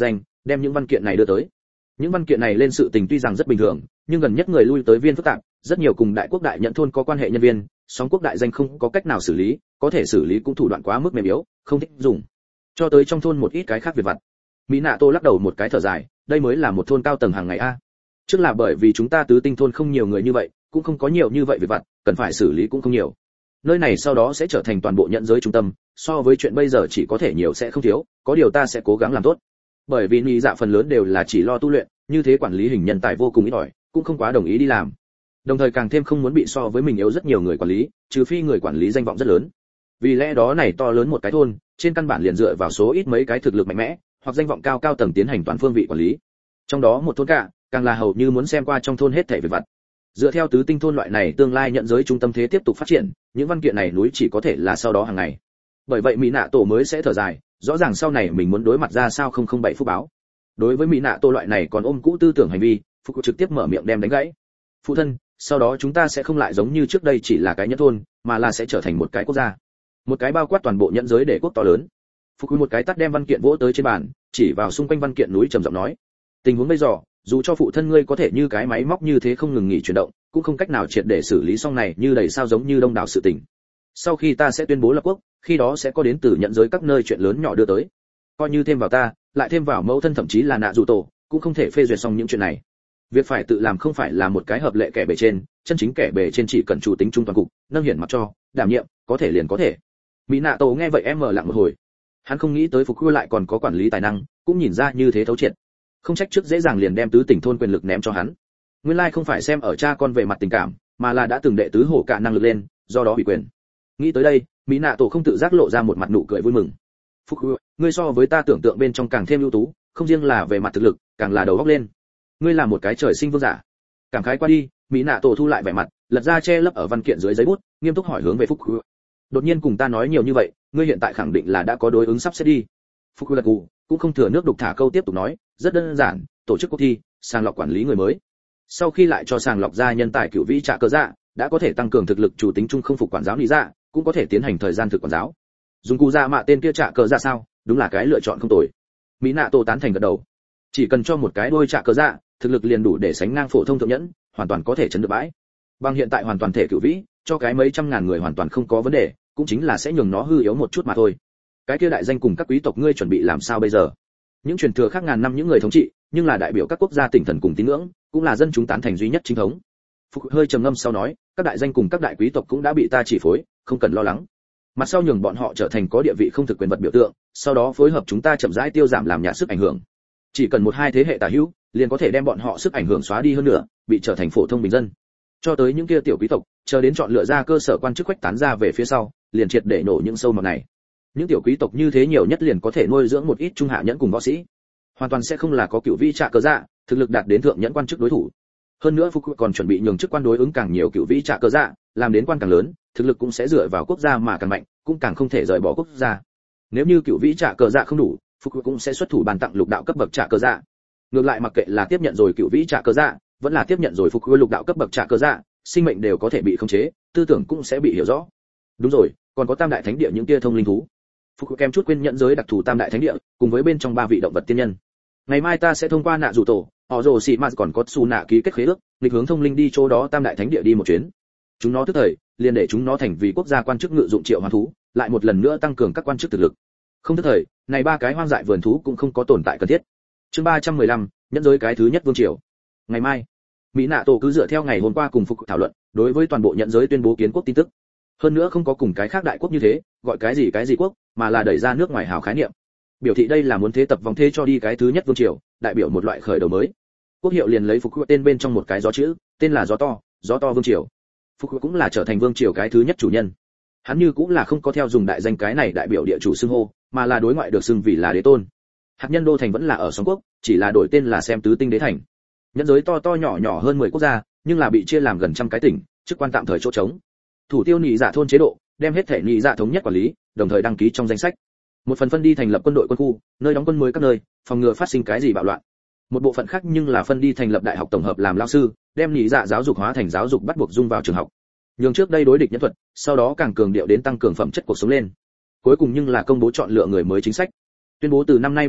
đem những văn kiện này đưa tới. Những văn kiện này lên sự tình tuy rằng rất bình thường, nhưng gần nhất người lui tới viên phức tạp, rất nhiều cùng đại quốc đại nhận thôn có quan hệ nhân viên, song quốc đại danh không có cách nào xử lý, có thể xử lý cũng thủ đoạn quá mức mềm yếu, không thích dùng. Cho tới trong thôn một ít cái khác việc vặt. Mỹ Nạ Tô lắc đầu một cái thở dài, đây mới là một thôn cao tầng hàng ngày a. Trước là bởi vì chúng ta tứ tinh thôn không nhiều người như vậy, cũng không có nhiều như vậy việc vặt, cần phải xử lý cũng không nhiều. Nơi này sau đó sẽ trở thành toàn bộ nhận giới trung tâm, so với chuyện bây giờ chỉ có thể nhiều sẽ không thiếu, có điều ta sẽ cố gắng làm tốt. Bởi vì nhị dạ phần lớn đều là chỉ lo tu luyện, như thế quản lý hình nhân tài vô cùng ít ỏi, cũng không quá đồng ý đi làm. Đồng thời càng thêm không muốn bị so với mình yếu rất nhiều người quản lý, trừ phi người quản lý danh vọng rất lớn. Vì lẽ đó này to lớn một cái thôn, trên căn bản liền dựa vào số ít mấy cái thực lực mạnh mẽ, hoặc danh vọng cao cao tầng tiến hành toàn phương vị quản lý. Trong đó một thôn cả, càng là hầu như muốn xem qua trong thôn hết thảy việc vặt. Dựa theo tứ tinh thôn loại này tương lai nhận giới trung tâm thế tiếp tục phát triển, những văn kiện này núi chỉ có thể là sau đó hàng ngày. Bởi vậy Mỹ Nạ Tổ mới sẽ thở dài, rõ ràng sau này mình muốn đối mặt ra sao 007 phúc báo. Đối với Mỹ Nạ Tổ loại này còn ôm cũ tư tưởng hành vi, Phục trực tiếp mở miệng đem đánh gãy. Phụ thân, sau đó chúng ta sẽ không lại giống như trước đây chỉ là cái nhất thôn, mà là sẽ trở thành một cái quốc gia, một cái bao quát toàn bộ nhận giới để quốc to lớn. Phục một cái tát đem văn kiện vỗ tới trên bàn, chỉ vào xung quanh văn kiện núi trầm giọng nói: tình huống bây giờ, dù cho phụ thân ngươi có thể như cái máy móc như thế không ngừng nghỉ chuyển động, cũng không cách nào triệt để xử lý xong này như đầy sao giống như đông đảo sự tình. Sau khi ta sẽ tuyên bố lập quốc, khi đó sẽ có đến từ nhận giới các nơi chuyện lớn nhỏ đưa tới. Coi như thêm vào ta, lại thêm vào mẫu thân thậm chí là nạ dù tổ, cũng không thể phê duyệt xong những chuyện này. Việc phải tự làm không phải là một cái hợp lệ kẻ bề trên, chân chính kẻ bề trên chỉ cần chủ tính trung toàn cục, nâng hiển mặt cho, đảm nhiệm, có thể liền có thể. Mỹ Nạ Tổ nghe vậy em mở lặng một hồi. Hắn không nghĩ tới Phục Quy lại còn có quản lý tài năng, cũng nhìn ra như thế thấu triệt. Không trách trước dễ dàng liền đem tứ tỉnh thôn quyền lực ném cho hắn. Nguyên lai không phải xem ở cha con về mặt tình cảm, mà là đã từng đệ tứ hổ cả năng lực lên, do đó ủy quyền. Nghĩ tới đây, Mỹ Nạ Tổ không tự giác lộ ra một mặt nụ cười vui mừng. Phục Quy, ngươi so với ta tưởng tượng bên trong càng thêm ưu tú, không riêng là về mặt thực lực, càng là đầu óc lên. Ngươi là một cái trời sinh vương giả. Cảm khái qua đi, Mỹ Nạ Tổ thu lại vẻ mặt, lật ra che lấp ở văn kiện dưới giấy bút, nghiêm túc hỏi hướng về Phục Quy. Đột nhiên cùng ta nói nhiều như vậy, ngươi hiện tại khẳng định là đã có đối ứng sắp xếp đi. Phục Quy gật gù, cũng không thừa nước đục thả câu tiếp tục nói, rất đơn giản, tổ chức cuộc thi, sàng lọc quản lý người mới. Sau khi lại cho sàng lọc ra nhân tài cựu vĩ trả cơ dạ, đã có thể tăng cường thực lực chủ tính chung không phục quản giáo lý dạ, cũng có thể tiến hành thời gian thực quản giáo. Dùng cụ dạ mạ tên kia trả cơ dạ sao, đúng là cái lựa chọn không tồi. Mỹ Nạ Tổ tán thành gật đầu. Chỉ cần cho một cái đôi trả cơ dạ, thực lực liền đủ để sánh ngang phổ thông thượng nhẫn, hoàn toàn có thể chấn được bãi. Bằng hiện tại hoàn toàn thể cựu vĩ, cho cái mấy trăm ngàn người hoàn toàn không có vấn đề, cũng chính là sẽ nhường nó hư yếu một chút mà thôi. Cái kia đại danh cùng các quý tộc ngươi chuẩn bị làm sao bây giờ? Những truyền thừa khác ngàn năm những người thống trị, nhưng là đại biểu các quốc gia tỉnh thần cùng tín ngưỡng, cũng là dân chúng tán thành duy nhất chính thống. Phục hơi trầm ngâm sau nói, các đại danh cùng các đại quý tộc cũng đã bị ta chỉ phối, không cần lo lắng. Mặt sau nhường bọn họ trở thành có địa vị không thực quyền vật biểu tượng, sau đó phối hợp chúng ta chậm rãi tiêu giảm làm nhạt sức ảnh hưởng. Chỉ cần một hai thế hệ tả hữu, liền có thể đem bọn họ sức ảnh hưởng xóa đi hơn nữa, bị trở thành phổ thông bình dân. Cho tới những kia tiểu quý tộc, chờ đến chọn lựa ra cơ sở quan chức khuếch tán ra về phía sau, liền triệt để nổ những sâu mọt này. Những tiểu quý tộc như thế nhiều nhất liền có thể nuôi dưỡng một ít trung hạ nhẫn cùng võ sĩ, hoàn toàn sẽ không là có cựu vĩ trạ cơ dạ, thực lực đạt đến thượng nhẫn quan chức đối thủ. Hơn nữa Phục còn chuẩn bị nhường chức quan đối ứng càng nhiều cựu vĩ trạ cơ dạ, làm đến quan càng lớn, thực lực cũng sẽ dựa vào quốc gia mà càng mạnh, cũng càng không thể rời bỏ quốc gia. Nếu như cựu vĩ trạ cơ dạ không đủ, Phục cũng sẽ xuất thủ bàn tặng lục đạo cấp bậc trạ cơ dạ. Ngược lại mặc kệ là tiếp nhận rồi cựu vĩ trạ cơ dạ, vẫn là tiếp nhận rồi Phục lục đạo cấp bậc trạ cơ dạ, sinh mệnh đều có thể bị khống chế, tư tưởng cũng sẽ bị hiểu rõ. Đúng rồi, còn có tam đại thánh địa những tia thông linh thú. Phục kèm chút quên nhận giới đặc thù tam đại thánh địa, cùng với bên trong ba vị động vật tiên nhân. Ngày mai ta sẽ thông qua nạ rủ tổ, họ rồ xì mà còn có su nạ ký kết khế ước, lịch hướng thông linh đi chỗ đó tam đại thánh địa đi một chuyến. Chúng nó tức thời, liền để chúng nó thành vì quốc gia quan chức ngự dụng triệu hoán thú, lại một lần nữa tăng cường các quan chức thực lực. Không tức thời, này ba cái hoang dại vườn thú cũng không có tồn tại cần thiết. Chương 315, nhẫn giới cái thứ nhất vương triều. Ngày mai, Mỹ Nạ Tổ cứ dựa theo ngày hôm qua cùng Phục thảo luận, đối với toàn bộ nhẫn giới tuyên bố kiến quốc tin tức. Hơn nữa không có cùng cái khác đại quốc như thế, gọi cái gì quốc, mà là đẩy ra nước ngoài hào khái niệm. Biểu thị đây là muốn thế tập vòng thế cho đi cái thứ nhất vương triều, đại biểu một loại khởi đầu mới. Quốc hiệu liền lấy Phục tên bên trong một cái gió chữ, tên là gió to vương triều. Phục cũng là trở thành vương triều cái thứ nhất chủ nhân. Hắn như cũng là không có theo dùng đại danh cái này đại biểu địa chủ xưng hô, mà là đối ngoại được xưng vì là đế tôn. Hạt nhân đô thành vẫn là ở Sóng quốc, chỉ là đổi tên là xem tứ tinh đế thành. Nhẫn giới to nhỏ hơn 10 quốc gia, nhưng là bị chia làm gần trăm cái tỉnh, chức quan tạm thời chỗ trống. Thủ tiêu nhị dạ thôn chế độ, đem hết thể nhị dạ thống nhất quản lý, đồng thời đăng ký trong danh sách. Một phần phân đi thành lập quân đội quân khu, nơi đóng quân mới các nơi, phòng ngừa phát sinh cái gì bạo loạn. Một bộ phận khác nhưng là phân đi thành lập đại học tổng hợp làm lao sư, đem nhị dạ giáo dục hóa thành giáo dục bắt buộc dung vào trường học. Nhưng trước đây đối địch nhân thuật, sau đó càng cường điệu đến tăng cường phẩm chất cuộc sống lên. Cuối cùng nhưng là công bố chọn lựa người mới chính sách. Tuyên bố từ năm nay bắt đầu,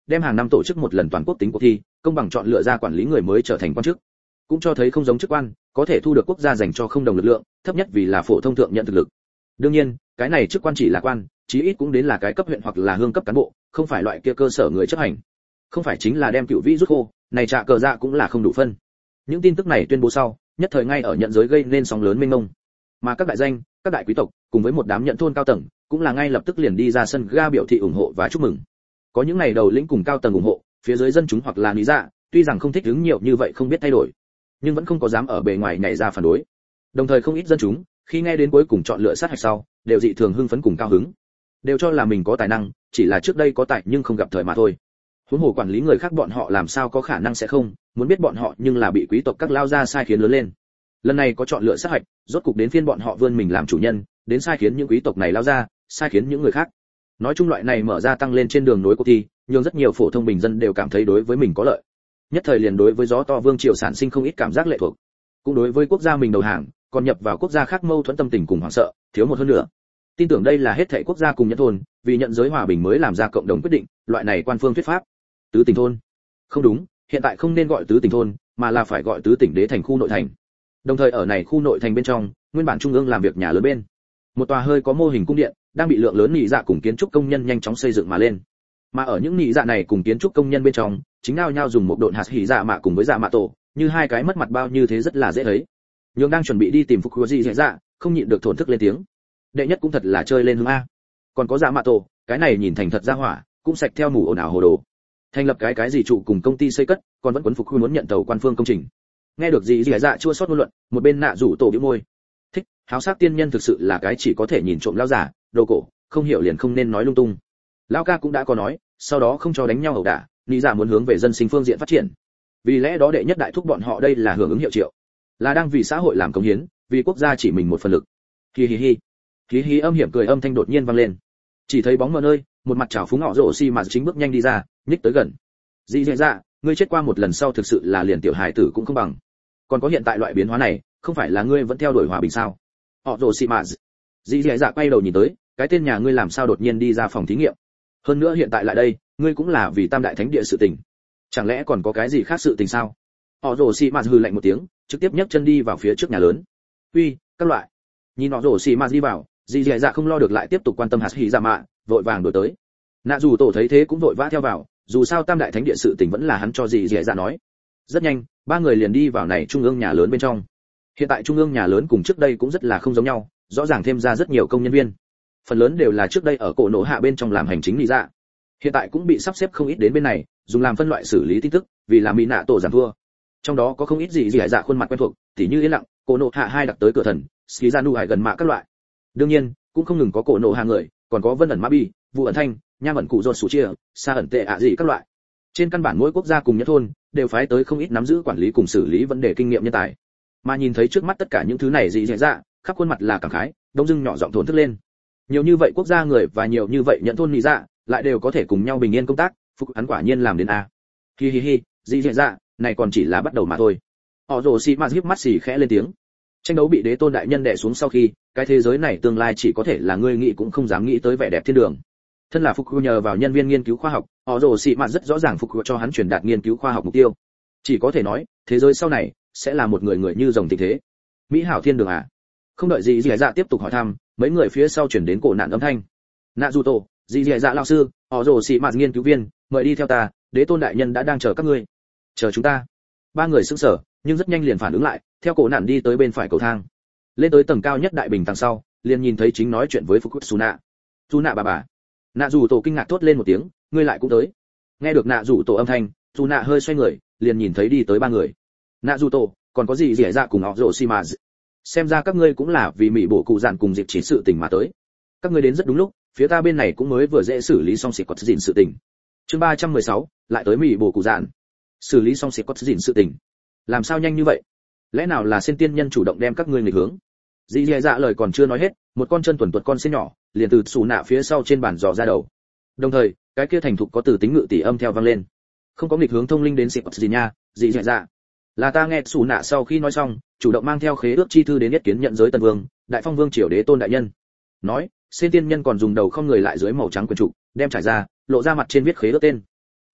đem hàng năm tổ chức một lần toàn quốc tính cuộc thi, công bằng chọn lựa ra quản lý người mới trở thành quan chức. Cũng cho thấy không giống chức quan, có thể thu được quốc gia dành cho không đồng lực lượng, thấp nhất vì là phổ thông thượng nhận thực lực. Đương nhiên, cái này chức quan chỉ là quan, chí ít cũng đến là cái cấp huyện hoặc là hương cấp cán bộ, không phải loại kia cơ sở người chấp hành. Không phải chính là đem cựu vĩ rút khô, này trả cờ dạ cũng là không đủ phân. Những tin tức này tuyên bố sau, nhất thời ngay ở nhận giới gây nên sóng lớn mênh mông. Mà các đại danh, các đại quý tộc, cùng với một đám nhận thôn cao tầng, cũng là ngay lập tức liền đi ra sân ga biểu thị ủng hộ và chúc mừng. Có những ngày đầu lĩnh cùng cao tầng ủng hộ, phía dưới dân chúng hoặc là lý dạ, tuy rằng không thích ứng nhiều như vậy không biết thay đổi, nhưng vẫn không có dám ở bề ngoài nhảy ra phản đối. Đồng thời không ít dân chúng, khi nghe đến cuối cùng chọn lựa sát hạch sau, đều dị thường hưng phấn cùng cao hứng, đều cho là mình có tài năng, chỉ là trước đây có tài nhưng không gặp thời mà thôi. Huống hồ quản lý người khác bọn họ làm sao có khả năng sẽ không, muốn biết bọn họ nhưng là bị quý tộc các lao gia sai khiến lớn lên. Lần này có chọn lựa sát hạch, rốt cục đến phiên bọn họ vươn mình làm chủ nhân, đến sai khiến những quý tộc này lao ra, sai khiến những người khác. Nói chung loại này mở ra tăng lên trên đường nối cuộc thi, nhưng rất nhiều phổ thông bình dân đều cảm thấy đối với mình có lợi. Nhất thời liền đối với gió to vương triều sản sinh không ít cảm giác lệ thuộc. Cũng đối với quốc gia mình đầu hàng, còn nhập vào quốc gia khác mâu thuẫn tâm tình cùng hoảng sợ, thiếu một hơn nữa. Tin tưởng đây là hết thảy quốc gia cùng nhận thôn, vì nhận giới hòa bình mới làm ra cộng đồng quyết định, loại này quan phương thuyết pháp. Tứ tỉnh thôn. Không đúng, hiện tại không nên gọi tứ tỉnh thôn, mà là phải gọi tứ tỉnh đế thành khu nội thành. Đồng thời ở này khu nội thành bên trong, nguyên bản trung ương làm việc nhà lớn bên. Một tòa hơi có mô hình cung điện, đang bị lượng lớn nhị dạ cùng kiến trúc công nhân nhanh chóng xây dựng mà lên. Mà ở những nhị dạ này cùng kiến trúc công nhân bên trong, chính nao nhau dùng một độn hạt hỉ dạ mạ cùng với dạ mạ tổ, như hai cái mất mặt bao như thế rất là dễ thấy. Nhưng đang chuẩn bị đi tìm phục của gì dạ, không nhịn được thổn thức lên tiếng. Đệ nhất cũng thật là chơi lên hướng a. Còn có dạ mạ tổ, cái này nhìn thành thật ra hỏa, cũng sạch theo mù ồn ào hồ đồ. Thành lập cái gì trụ cùng công ty xây cất, còn vẫn quấn phục muốn nhận tàu quan phương công trình. Nghe được gì dạ chua xót ngôn luận, một bên nạ rủ tổ bĩu môi. Thích, háo sắc tiên nhân thực sự là cái chỉ có thể nhìn trộm lão giả, đồ cổ, không hiểu liền không nên nói lung tung. Lão ca cũng đã có nói, sau đó không cho đánh nhau ẩu đả, lý giả muốn hướng về dân sinh phương diện phát triển. Vì lẽ đó đệ nhất đại thúc bọn họ đây là hưởng ứng hiệu triệu, là đang vì xã hội làm công hiến, vì quốc gia chỉ mình một phần lực. Hi hi hi. Hi hi âm hiểm cười âm thanh đột nhiên vang lên. Chỉ thấy bóng mờ nơi, một mặt trào phúng ngọ rổ xi mà chính bước nhanh đi ra, nhích tới gần. Dị dạ, ngươi chết qua một lần sau thực sự là liền tiểu hài tử cũng không bằng. Còn có hiện tại loại biến hóa này, không phải là ngươi vẫn theo đuổi hòa bình sao? Họ rổ xi mà. Dị dạ quay đầu nhìn tới, cái tên nhà ngươi làm sao đột nhiên đi ra phòng thí nghiệm? Hơn nữa hiện tại lại đây, ngươi cũng là vì Tam đại thánh địa sự tình. Chẳng lẽ còn có cái gì khác sự tình sao? Họ rổ xi mà hừ lạnh một tiếng, trực tiếp nhấc chân đi vào phía trước nhà lớn. Uy, các loại. Nhìn họ rổ xi mà đi vào, dị dạ không lo được lại tiếp tục quan tâm hạt hỉ dạ mạ, vội vàng đổi tới. Nạ dù tổ thấy thế cũng vội vã theo vào, dù sao Tam đại thánh địa sự tình vẫn là hắn cho dị dạ nói. Rất nhanh, ba người liền đi vào này trung ương nhà lớn bên trong. Hiện tại trung ương nhà lớn cùng trước đây cũng rất là không giống nhau, rõ ràng thêm ra rất nhiều công nhân viên. Phần lớn đều là trước đây ở cổ nổ hạ bên trong làm hành chính lý dạ. Hiện tại cũng bị sắp xếp không ít đến bên này, dùng làm phân loại xử lý tin tức, vì làm mỹ nạ tổ giảm thua. Trong đó có không ít gì dạ khuôn mặt quen thuộc, tỉ như yên lặng, cổ nổ hạ hai đặc tới cửa thần, Skizanu hải gần mạ các loại. Đương nhiên, cũng không ngừng có cổ nổ hạ người, còn có Vân ẩn Mabi, Vụ ẩn Thanh, Nha ẩn cụ Rốt Sủ Chia, Sa ẩn Tệ ạ gì các loại. Trên căn bản mỗi quốc gia cùng nhất thôn đều phái tới không ít nắm giữ quản lý cùng xử lý vấn đề kinh nghiệm nhân tài. Mà nhìn thấy trước mắt tất cả những thứ này dị dạ, khắp khuôn mặt là cảm khái, đông dưng nhỏ giọng thốn thức lên. Nhiều như vậy quốc gia người và nhiều như vậy nhận thôn nhị dạ, lại đều có thể cùng nhau bình yên công tác, phục hắn quả nhiên làm đến a. Hi hi hi, dị dạ, này còn chỉ là bắt đầu mà thôi. Họ rồ xì mà híp mắt xì khẽ lên tiếng. Tranh đấu bị đế tôn đại nhân đè xuống sau khi, cái thế giới này tương lai chỉ có thể là ngươi nghĩ cũng không dám nghĩ tới vẻ đẹp thiên đường. Thân là phục nhờ vào nhân viên nghiên cứu khoa học, họ rồ xì mà rất rõ ràng phục cho hắn truyền đạt nghiên cứu khoa học mục tiêu. Chỉ có thể nói, thế giới sau này sẽ là một người như rồng tình thế. Mỹ hảo thiên đường à? Không đợi gì dạ tiếp tục hỏi thăm, mấy người phía sau chuyển đến cổ nạn âm thanh. Nạ dù tổ, gì dạ lão sư, họ rồ xì mà nghiên cứu viên, mời đi theo ta, đế tôn đại nhân đã đang chờ các ngươi. Chờ chúng ta. Ba người sững sờ, nhưng rất nhanh liền phản ứng lại, theo cổ nạn đi tới bên phải cầu thang. Lên tới tầng cao nhất đại bình tầng sau, liền nhìn thấy chính nói chuyện với Fukutsuna. Suna bà. Nạ dù tổ kinh ngạc thốt lên một tiếng, ngươi lại cũng tới. Nghe được nạ dù tổ âm thanh, Suna hơi xoay người, liền nhìn thấy đi tới ba người. Nạ dù tổ, còn có gì rỉa ra cùng họ rồ xì mà. Xem ra các ngươi cũng là vì mỹ bổ cụ dạn cùng dịp chỉ sự tình mà tới. Các ngươi đến rất đúng lúc, phía ta bên này cũng mới vừa dễ xử lý xong xịt quật dịn sự tình. Chương 316, lại tới mỹ bổ cụ dạn. Xử lý xong xịt quật dịn sự tình. Làm sao nhanh như vậy? Lẽ nào là sen tiên nhân chủ động đem các ngươi nghịch hướng? Dĩ dạ lời còn chưa nói hết, một con chân tuần tuột con sen nhỏ liền từ xù nạ phía sau trên bàn dò ra đầu. Đồng thời, cái kia thành thục có từ tính ngự tỷ âm theo vang lên. Không có nghịch hướng thông linh đến xịt gì nha, dĩ dạ. Là ta nghe xù nạ sau khi nói xong, chủ động mang theo khế ước chi thư đến yết kiến nhận giới tân vương, đại phong vương triều đế tôn đại nhân. Nói, sen tiên nhân còn dùng đầu không người lại dưới màu trắng quyền trục, đem trải ra, lộ ra mặt trên viết khế ước tên.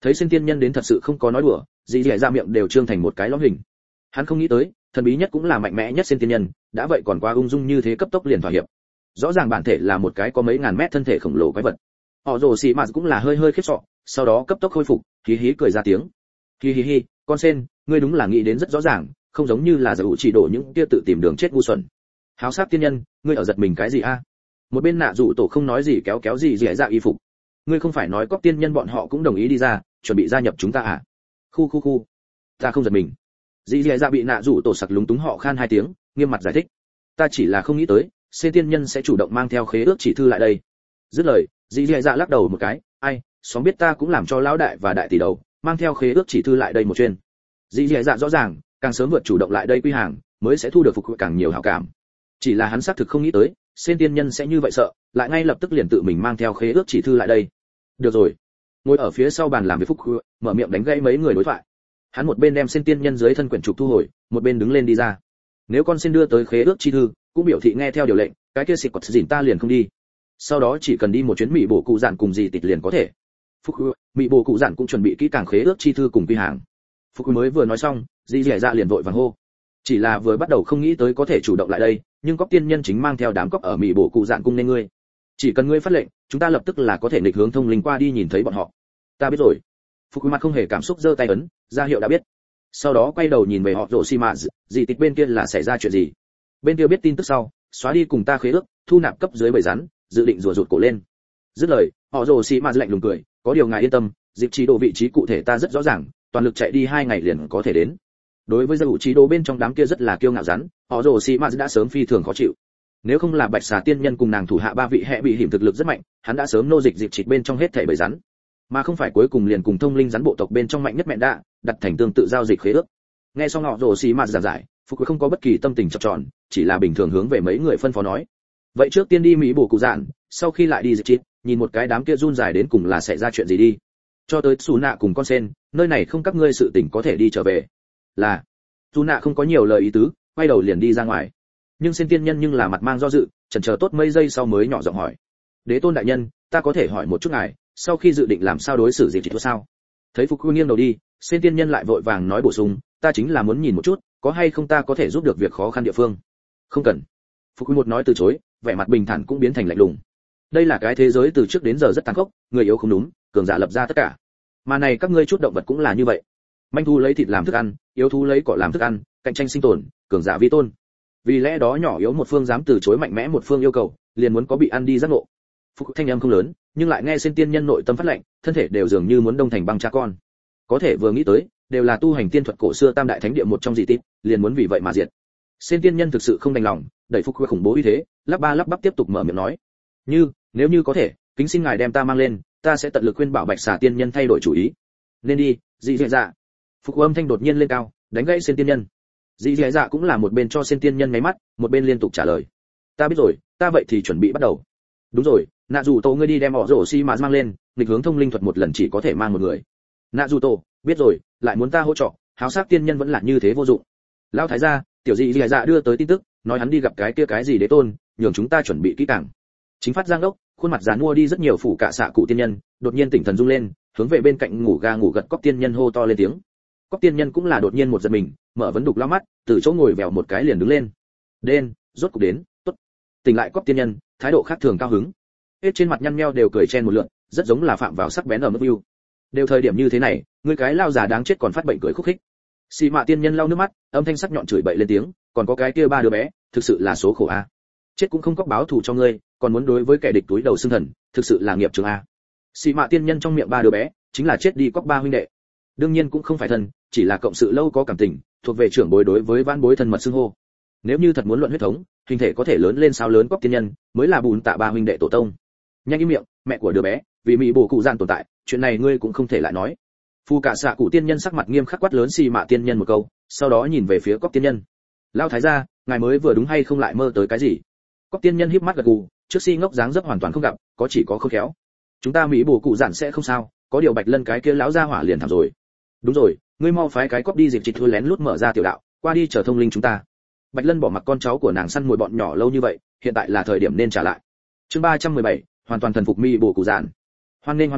Thấy Sen tiên nhân đến thật sự không có nói đùa, dì dì dạ miệng đều trương thành một cái lõm hình. Hắn không nghĩ tới, thần bí nhất cũng là mạnh mẽ nhất Sen tiên nhân, đã vậy còn quá ung dung như thế cấp tốc liền thỏa hiệp. Rõ ràng bản thể là một cái có mấy ngàn mét thân thể khổng lồ quái vật. Họ rồ xì mà cũng là hơi hơi khiếp sợ, sau đó cấp tốc khôi phục, hí hí cười ra tiếng. Hi hi hi, con Sen, ngươi đúng là nghĩ đến rất rõ ràng, không giống như là giả dụ chỉ đổ những kia tự tìm đường chết ngu xuẩn. Háo sắc tiên nhân, ngươi ở giật mình cái gì a? Một bên nạ dụ tổ không nói gì kéo kéo gì dì dạ y phục. Ngươi không phải nói cóc tiên nhân bọn họ cũng đồng ý đi ra, chuẩn bị gia nhập chúng ta à? Khu. Ta không giật mình. Dì dì dạ bị nạ dụ tổ sặc lúng túng họ khan hai tiếng, nghiêm mặt giải thích. Ta chỉ là không nghĩ tới, Sen tiên nhân sẽ chủ động mang theo khế ước chỉ thư lại đây. Dứt lời, dì dì dạ lắc đầu một cái, ai, xóm biết ta cũng làm cho lão đại và đại tỷ đầu, mang theo khế ước chỉ thư lại đây một chuyên. Dì dì dạ rõ ràng, càng sớm vượt chủ động lại đây quy hàng, mới sẽ thu được phục càng nhiều hảo cảm. Chỉ là hắn xác thực không nghĩ tới, Sen tiên nhân sẽ như vậy sợ, lại ngay lập tức liền tự mình mang theo khế ước chỉ thư lại đây. Được rồi. Ngồi ở phía sau bàn làm việc Phúc mở miệng đánh gãy mấy người đối thoại. Hắn một bên đem Sen tiên nhân dưới thân quyển trục thu hồi, một bên đứng lên đi ra. Nếu con Sen đưa tới khế ước chi thư, cũng biểu thị nghe theo điều lệnh, cái kia xịt quật dỉn ta liền không đi. Sau đó chỉ cần đi một chuyến mỹ bổ cụ dạn cùng gì tịt liền có thể. Phúc mỹ bổ cụ dạn cũng chuẩn bị kỹ càng khế ước chi thư cùng quy hàng. Phúc mới vừa nói xong, dì dì dạ liền vội vàng hô. Chỉ là vừa bắt đầu không nghĩ tới có thể chủ động lại đây, nhưng cóc tiên nhân chính mang theo đám cóc ở mỹ bổ cụ dạn cung nên ngươi. Chỉ cần ngươi phát lệnh, chúng ta lập tức là có thể nghịch hướng thông linh qua đi nhìn thấy bọn họ. Ta biết rồi. Phúc mặt không hề cảm xúc giơ tay ấn, ra hiệu đã biết. Sau đó quay đầu nhìn về họ rồ xi mạ, gì tịt bên kia là xảy ra chuyện gì? Bên kia biết tin tức sau, xóa đi cùng ta khế ước, thu nạp cấp dưới bầy rắn, dự định rùa rụt cổ lên. Dứt lời, họ rồ xi mạ lạnh lùng cười, có điều ngài yên tâm, dịp trí độ vị trí cụ thể ta rất rõ ràng, toàn lực chạy đi 2 ngày liền có thể đến. Đối với dầu trí độ bên trong đám kia rất là kiêu ngạo rắn, họ rồ xi mạ đã sớm phi thường khó chịu. Nếu không là bạch xà tiên nhân cùng nàng thủ hạ 3 vị hệ bị hiểm thực lực rất mạnh, hắn đã sớm nô dịch dịp trịch bên trong hết thảy bầy rắn, mà không phải cuối cùng liền cùng thông linh rắn bộ tộc bên trong mạnh nhất mẹ đã đặt thành tương tự giao dịch khế ước. Nghe xong họ rồ xi mạ giảng giải, Phục không có bất kỳ tâm tình chập chọn, chỉ là bình thường hướng về mấy người phân phó nói. Vậy trước tiên đi mỹ bổ cụ dạn, sau khi lại đi dịp trịch, nhìn một cái đám kia run dài đến cùng là sẽ ra chuyện gì đi. Cho tới Sú Nạ cùng con Sen, nơi này không các ngươi sự tình có thể đi trở về. Là. Sú Nạ không có nhiều lời ý tứ, quay đầu liền đi ra ngoài. Nhưng Sen tiên nhân nhưng là mặt mang do dự, chần chờ tốt mấy giây sau mới nhỏ giọng hỏi. Đế tôn đại nhân, ta có thể hỏi một chút ngài, sau khi dự định làm sao đối xử dịp trịch sao? Thấy Phục nghiêng đầu đi, Sen tiên nhân lại vội vàng nói bổ sung, ta chính là muốn nhìn một chút, có hay không ta có thể giúp được việc khó khăn địa phương. Không cần. Phục một nói từ chối, vẻ mặt bình thản cũng biến thành lạnh lùng. Đây là cái thế giới từ trước đến giờ rất tàn khốc, người yếu không đúng, cường giả lập ra tất cả. Mà này các ngươi chút động vật cũng là như vậy. Manh thú lấy thịt làm thức ăn, yếu thú lấy cỏ làm thức ăn, cạnh tranh sinh tồn, cường giả vi tôn. Vì lẽ đó nhỏ yếu một phương dám từ chối mạnh mẽ một phương yêu cầu, liền muốn có bị ăn đi giác ngộ. Phục thanh âm không lớn, nhưng lại nghe Sen tiên nhân nội tâm phát lạnh, thân thể đều dường như muốn đông thành băng cha con. Có thể vừa nghĩ tới, đều là tu hành tiên thuật cổ xưa tam đại thánh địa một trong dị tít, liền muốn vì vậy mà diệt. Sen tiên nhân thực sự không đành lòng, đẩy Phục khủng bố uy thế, lắp bắp tiếp tục mở miệng nói. Nếu như có thể, kính xin ngài đem ta mang lên, ta sẽ tận lực khuyên bảo bạch xà tiên nhân thay đổi chủ ý. Nên đi, dị dạ. Phục âm thanh đột nhiên lên cao, đánh gãy Sen tiên nhân. Dị dạ cũng là một bên cho Sen tiên nhân ngáy mắt, một bên liên tục trả lời. Ta biết rồi, ta vậy thì chuẩn bị bắt đầu. Đúng rồi, nạ dù tổ ngươi đi đem họ rổ xi mà mang lên, nghịch hướng thông linh thuật một lần chỉ có thể mang một người. Nạ dù tổ, biết rồi, lại muốn ta hỗ trợ, háo sắc tiên nhân vẫn là như thế vô dụng. Lão thái gia, tiểu dị dạ đưa tới tin tức, nói hắn đi gặp cái kia cái gì đế tôn, nhường chúng ta chuẩn bị kỹ càng. Chính phát giang đốc, khuôn mặt giàn mua đi rất nhiều phủ cả xạ cụ tiên nhân, đột nhiên tỉnh thần rung lên, hướng về bên cạnh ngủ ga ngủ gật cóc tiên nhân hô to lên tiếng. Cóc tiên nhân cũng là đột nhiên một giật mình, mở vấn đục lao mắt, từ chỗ ngồi vèo một cái liền đứng lên. Đen, rốt cục đến, tốt. Tỉnh lại cóc tiên nhân, thái độ khác thường cao hứng. Hết trên mặt nhăn nheo đều cười chen một lượn, rất giống là phạm vào sắc bén ở mức view. Đều thời điểm như thế này, ngươi cái lao già đáng chết còn phát bệnh cười khúc khích. Xì mạ tiên nhân lau nước mắt, âm thanh sắc nhọn chửi bậy lên tiếng, còn có cái kia 3 đứa bé, thực sự là số khổ a. Chết cũng không có báo thù cho ngươi, còn muốn đối với kẻ địch túi đầu xương thần, thực sự là nghiệp chướng a. Xì mạ tiên nhân trong miệng 3 đứa bé, chính là chết đi cóc 3 huynh đệ. Đương nhiên cũng không phải thân, chỉ là cộng sự lâu có cảm tình, thuộc về trưởng bối đối với vãn bối thân mật xưng hô. Nếu như thật muốn luận huyết thống, hình thể có thể lớn lên sao lớn cóc tiên nhân, mới là bùn tạ 3 huynh đệ tổ tông. Nhanh im miệng, mẹ của đứa bé, vì mỹ bổ cụ gian tồn tại, chuyện này ngươi cũng không thể lại nói. Phu cả xạ cụ tiên nhân sắc mặt nghiêm khắc quát lớn xì mạ tiên nhân một câu, sau đó nhìn về phía cóc tiên nhân. Lão thái gia, ngài mới vừa đúng hay không lại mơ tới cái gì? Cóc tiên nhân híp mắt gật gù, trước si ngốc dáng dấp hoàn toàn không gặp, có chỉ có khôn khéo. Chúng ta mỹ bổ cụ giản sẽ không sao, có điều bạch lân cái kia lão gia hỏa liền thảm rồi. Đúng rồi, ngươi mau phái cái cóc đi dịp trịch thôi lén lút mở ra tiểu đạo, qua đi chờ thông linh chúng ta. Bạch lân bỏ mặc con cháu của nàng săn mồi bọn nhỏ lâu như vậy, hiện tại là thời điểm nên trả lại. Chương 317, hoàn toàn thần phục mỹ bổ cụ giản. Hoan nghênh,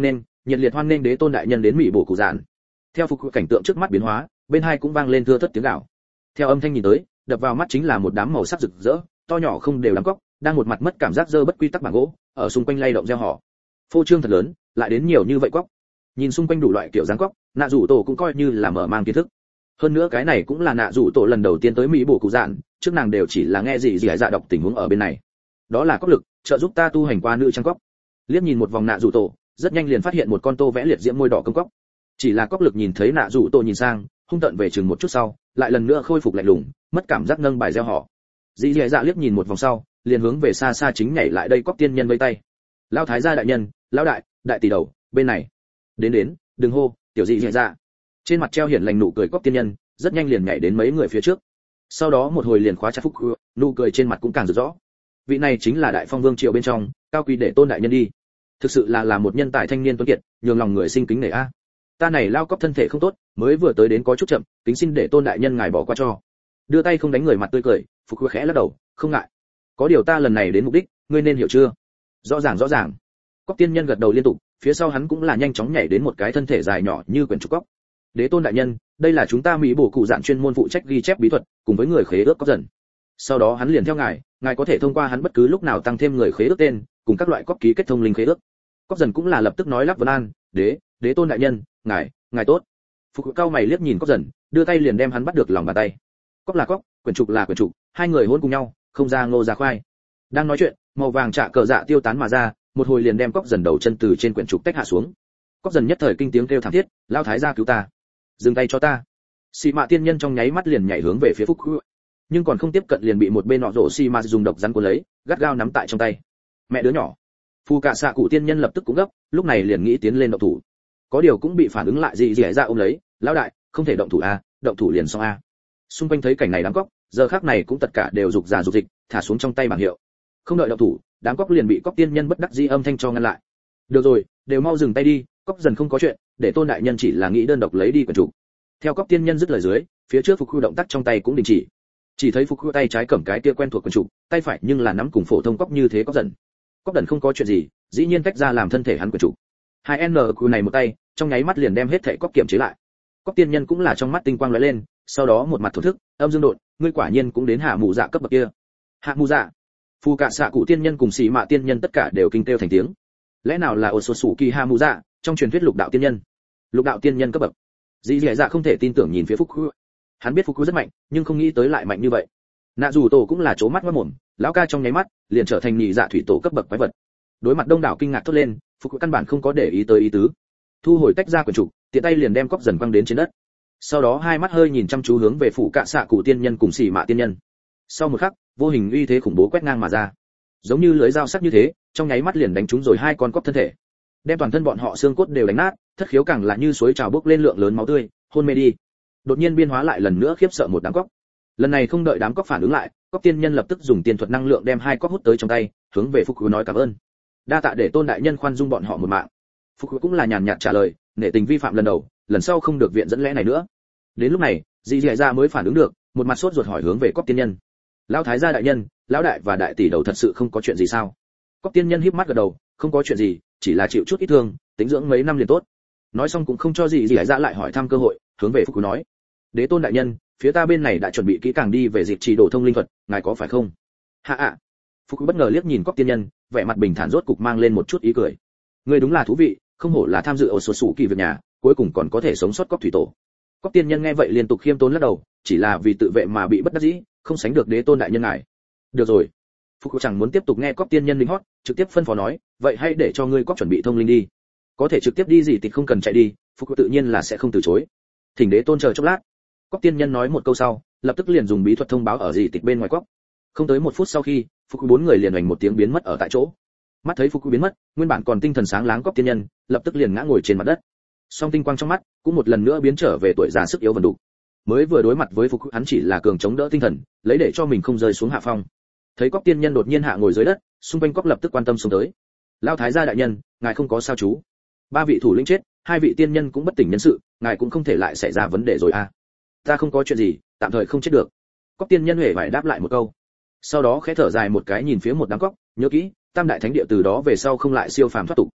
nhiệt liệt hoan nghênh đế tôn đại nhân đến mỹ bổ cụ dạn. Theo phục cảnh tượng trước mắt biến hóa, bên hai cũng vang lên thưa thớt tiếng gào. Theo âm thanh nhìn tới, đập vào mắt chính là một đám màu sắc rực rỡ, to nhỏ không đều đám cóc, đang một mặt mất cảm giác dơ bất quy tắc mảng gỗ, ở xung quanh lay động reo hò. Phô trương thật lớn, lại đến nhiều như vậy cóc. Nhìn xung quanh đủ loại kiểu dáng cóc, nạ rủ tổ cũng coi như là mở mang kiến thức. Hơn nữa cái này cũng là nạ rủ tổ lần đầu tiên tới mỹ bổ cụ dạn, trước nàng đều chỉ là nghe gì dạ đọc tình huống ở bên này. Đó là cóc lực, trợ giúp ta tu hành qua nữ trang cóc. Liếc nhìn một vòng nạ rủ tổ, rất nhanh liền phát hiện một con tô vẽ liệt diễm môi đỏ công cóc. Chỉ là cóc lực nhìn thấy nạ rủ tổ nhìn sang, hung tợn về chừng một chút sau, lại lần nữa khôi phục lạnh lùng, mất cảm giác nâng bài reo hò. Dĩ dạ liếc nhìn một vòng sau, liền hướng về xa xa chính nhảy lại đây cóc tiên nhân vây tay. Lão thái gia đại nhân, lão đại tỷ đầu, bên này. Đến, đừng hô, tiểu dĩ dạ. Trên mặt treo hiển lành nụ cười cóc tiên nhân, rất nhanh liền nhảy đến mấy người phía trước. Sau đó một hồi liền khóa chặt phúc, nụ cười trên mặt cũng càng rực rõ. Vị này chính là đại phong vương triều bên trong, cao quý để tôn đại nhân đi. Thực sự là một nhân tài thanh niên tuấn kiệt, nhường lòng người sinh kính nể a. Ta này lao cóc thân thể không tốt, mới vừa tới đến có chút chậm, kính xin để tôn đại nhân ngài bỏ qua cho. Đưa tay không đánh người mặt tươi cười, phục khẽ lắc đầu, không ngại. Có điều ta lần này đến mục đích, ngươi nên hiểu chưa? Rõ ràng. Cóc tiên nhân gật đầu liên tục, phía sau hắn cũng là nhanh chóng nhảy đến một cái thân thể dài nhỏ như quyển trục cóc. Đế tôn đại nhân, đây là chúng ta mỹ bổ cụ dạn chuyên môn phụ trách ghi chép bí thuật, cùng với người khế ước cóc dần. Sau đó hắn liền theo ngài có thể thông qua hắn bất cứ lúc nào tăng thêm người khế ước tên, cùng các loại cóc ký kết thông linh khế ước. Cóc dần cũng là lập tức nói lắp vấn an, đế tôn đại nhân, ngài tốt. Phục cao mày liếc nhìn cóc dần, đưa tay liền đem hắn bắt được lòng bàn tay. Cóc là cóc, quyển trục là quyển trục, hai người hôn cùng nhau, không ra ngô ra khoai. Đang nói chuyện, màu vàng trạ cờ dạ tiêu tán mà ra, một hồi liền đem cóc dần đầu chân từ trên quyển trục tách hạ xuống. Cóc dần nhất thời kinh tiếng kêu thảm thiết, lao thái gia cứu ta, dừng tay cho ta. Xì mạ tiên nhân trong nháy mắt liền nhảy hướng về phía Phúc, nhưng còn không tiếp cận liền bị một bên nọ rổ xì mạ dùng độc rắn cuốn lấy, gắt gao nắm tại trong tay. Mẹ đứa nhỏ. Phù cả xạ cụ tiên nhân lập tức cũng gấp, lúc này liền nghĩ tiến lên động thủ. Có điều cũng bị phản ứng lại gì ra ôm lấy, lão đại, không thể động thủ a, động thủ liền xong a. Xung quanh thấy cảnh này đám cóc, giờ khắc này cũng tất cả đều rục rà rục dịch, thả xuống trong tay bảng hiệu. Không đợi động thủ, đám cóc liền bị cóc tiên nhân bất đắc dĩ âm thanh cho ngăn lại. Được rồi, đều mau dừng tay đi, cóc dần không có chuyện, để tôn đại nhân chỉ là nghĩ đơn độc lấy đi quyển trục. Theo cóc tiên nhân dứt lời dưới, phía trước phục khu động tác trong tay cũng đình chỉ thấy phục khu tay trái cầm cái kia quen thuộc quyển trục, tay phải nhưng là nắm cùng phổ thông cóc như thế cóc dần. Cóc dần không có chuyện gì, dĩ nhiên tách ra làm thân thể hắn quyển trục. Hai n khu này một tay, trong nháy mắt liền đem hết thảy cóc kiểm chế lại. Cóc tiên nhân cũng là trong mắt tinh quang lóe lên, sau đó một mặt thổ thức, âm dương đột, ngươi quả nhiên cũng đến hạ mù dạ cấp bậc kia. Hạ mù dạ. Phù cả xạ cụ tiên nhân cùng xì mạ tiên nhân tất cả đều kinh kêu thành tiếng. Lẽ nào là Otsutsuki hạ mù dạ, trong truyền thuyết lục đạo tiên nhân? Lục đạo tiên nhân cấp bậc. Dĩ dạ không thể tin tưởng nhìn phía Phúc Khu. Hắn biết Phúc Khu rất mạnh, nhưng không nghĩ tới lại mạnh như vậy. Nạ dù tổ cũng là chố mắt ngoác mồm, lão ca trong nháy mắt liền trở thành nhị dạ thủy tổ cấp bậc quái vật. Đối mặt đông đảo kinh ngạc thốt lên, Phúc Khu căn bản không có để ý tới ý tứ. Thu hồi tách ra quyển trục, tiện tay liền đem cóc dần quăng đến trên đất. Sau đó hai mắt hơi nhìn chăm chú hướng về phủ cạ xạ cụ tiên nhân cùng xì mạ tiên nhân. Sau một khắc, vô hình uy thế khủng bố quét ngang mà ra, giống như lưới dao sắc như thế, trong nháy mắt liền đánh trúng rồi hai con cóc thân thể, đem toàn thân bọn họ xương cốt đều đánh nát, thất khiếu càng là như suối trào bốc lên lượng lớn máu tươi, hôn mê đi. Đột nhiên biên hóa lại lần nữa khiếp sợ một đám cóc. Lần này không đợi đám cóc phản ứng lại, cóc tiên nhân lập tức dùng tiên thuật năng lượng đem hai cóc hút tới trong tay, hướng về Phúc Cứ nói cảm ơn. Đa tạ để tôn đại nhân khoan dung bọn họ một mạng. Phúc Cứ cũng là nhàn nhạt trả lời, nể tình vi phạm lần đầu, lần sau không được viện dẫn lẽ này nữa. Đến lúc này, Dị Dạ ra mới phản ứng được, một mặt sốt ruột hỏi hướng về cóc tiên nhân. Lão thái gia đại nhân, lão đại và đại tỷ đầu thật sự không có chuyện gì sao? Cóc tiên nhân híp mắt gật đầu, không có chuyện gì, chỉ là chịu chút ít thương, tính dưỡng mấy năm liền tốt. Nói xong cũng không cho Dị Dạ ra lại hỏi thăm cơ hội, hướng về Phúc Cứ nói. Đế tôn đại nhân, phía ta bên này đã chuẩn bị kỹ càng đi về dịp trì đổ thông linh thuật, ngài có phải không? Hạ ạ. Phúc Cứ bất ngờ liếc nhìn cóc tiên nhân, vẻ mặt bình thản rốt cục mang lên một chút ý cười. Ngươi đúng là thú vị, không hổ là tham dự ở sổ kỳ việc nhà, cuối cùng còn có thể sống sót cóc thủy tổ. Cóc tiên nhân nghe vậy liên tục khiêm tốn lắc đầu, chỉ là vì tự vệ mà bị bất đắc dĩ, không sánh được đế tôn đại nhân ngài. Được rồi. Phúc Cụ chẳng muốn tiếp tục nghe cóc tiên nhân linh hót, trực tiếp phân phó nói, vậy hãy để cho ngươi cóc chuẩn bị thông linh đi. Có thể trực tiếp đi gì thì không cần chạy đi, Phúc Cụ tự nhiên là sẽ không từ chối. Thỉnh đế tôn chờ chốc lát. Cóc tiên nhân nói một câu sau, lập tức liền dùng bí thuật thông báo ở dị tịch bên ngoài cóc. Không tới một phút sau khi, Phúc Cụ bốn người liền hoành một tiếng biến mất ở tại chỗ. Mắt thấy Phúc Cụ biến mất, nguyên bản còn tinh thần sáng láng cóc tiên nhân, lập tức liền ngã ngồi trên mặt đất. Song tinh quang trong mắt cũng một lần nữa biến trở về tuổi già sức yếu vần đủ. Mới vừa đối mặt với Phục hắn chỉ là cường chống đỡ tinh thần, lấy để cho mình không rơi xuống hạ phong. Thấy cóc tiên nhân đột nhiên hạ ngồi dưới đất, xung quanh cóc lập tức quan tâm xuống tới. Lão thái gia đại nhân, ngài không có sao chú? Ba vị thủ lĩnh chết, hai vị tiên nhân cũng bất tỉnh nhân sự, ngài cũng không thể lại xảy ra vấn đề rồi à? Ta không có chuyện gì, tạm thời không chết được. Cóc tiên nhân huệ vải đáp lại một câu. Sau đó khẽ thở dài một cái nhìn phía một đám cóc, nhớ kỹ, Tam đại thánh địa từ đó về sau không lại siêu phàm thoát tục.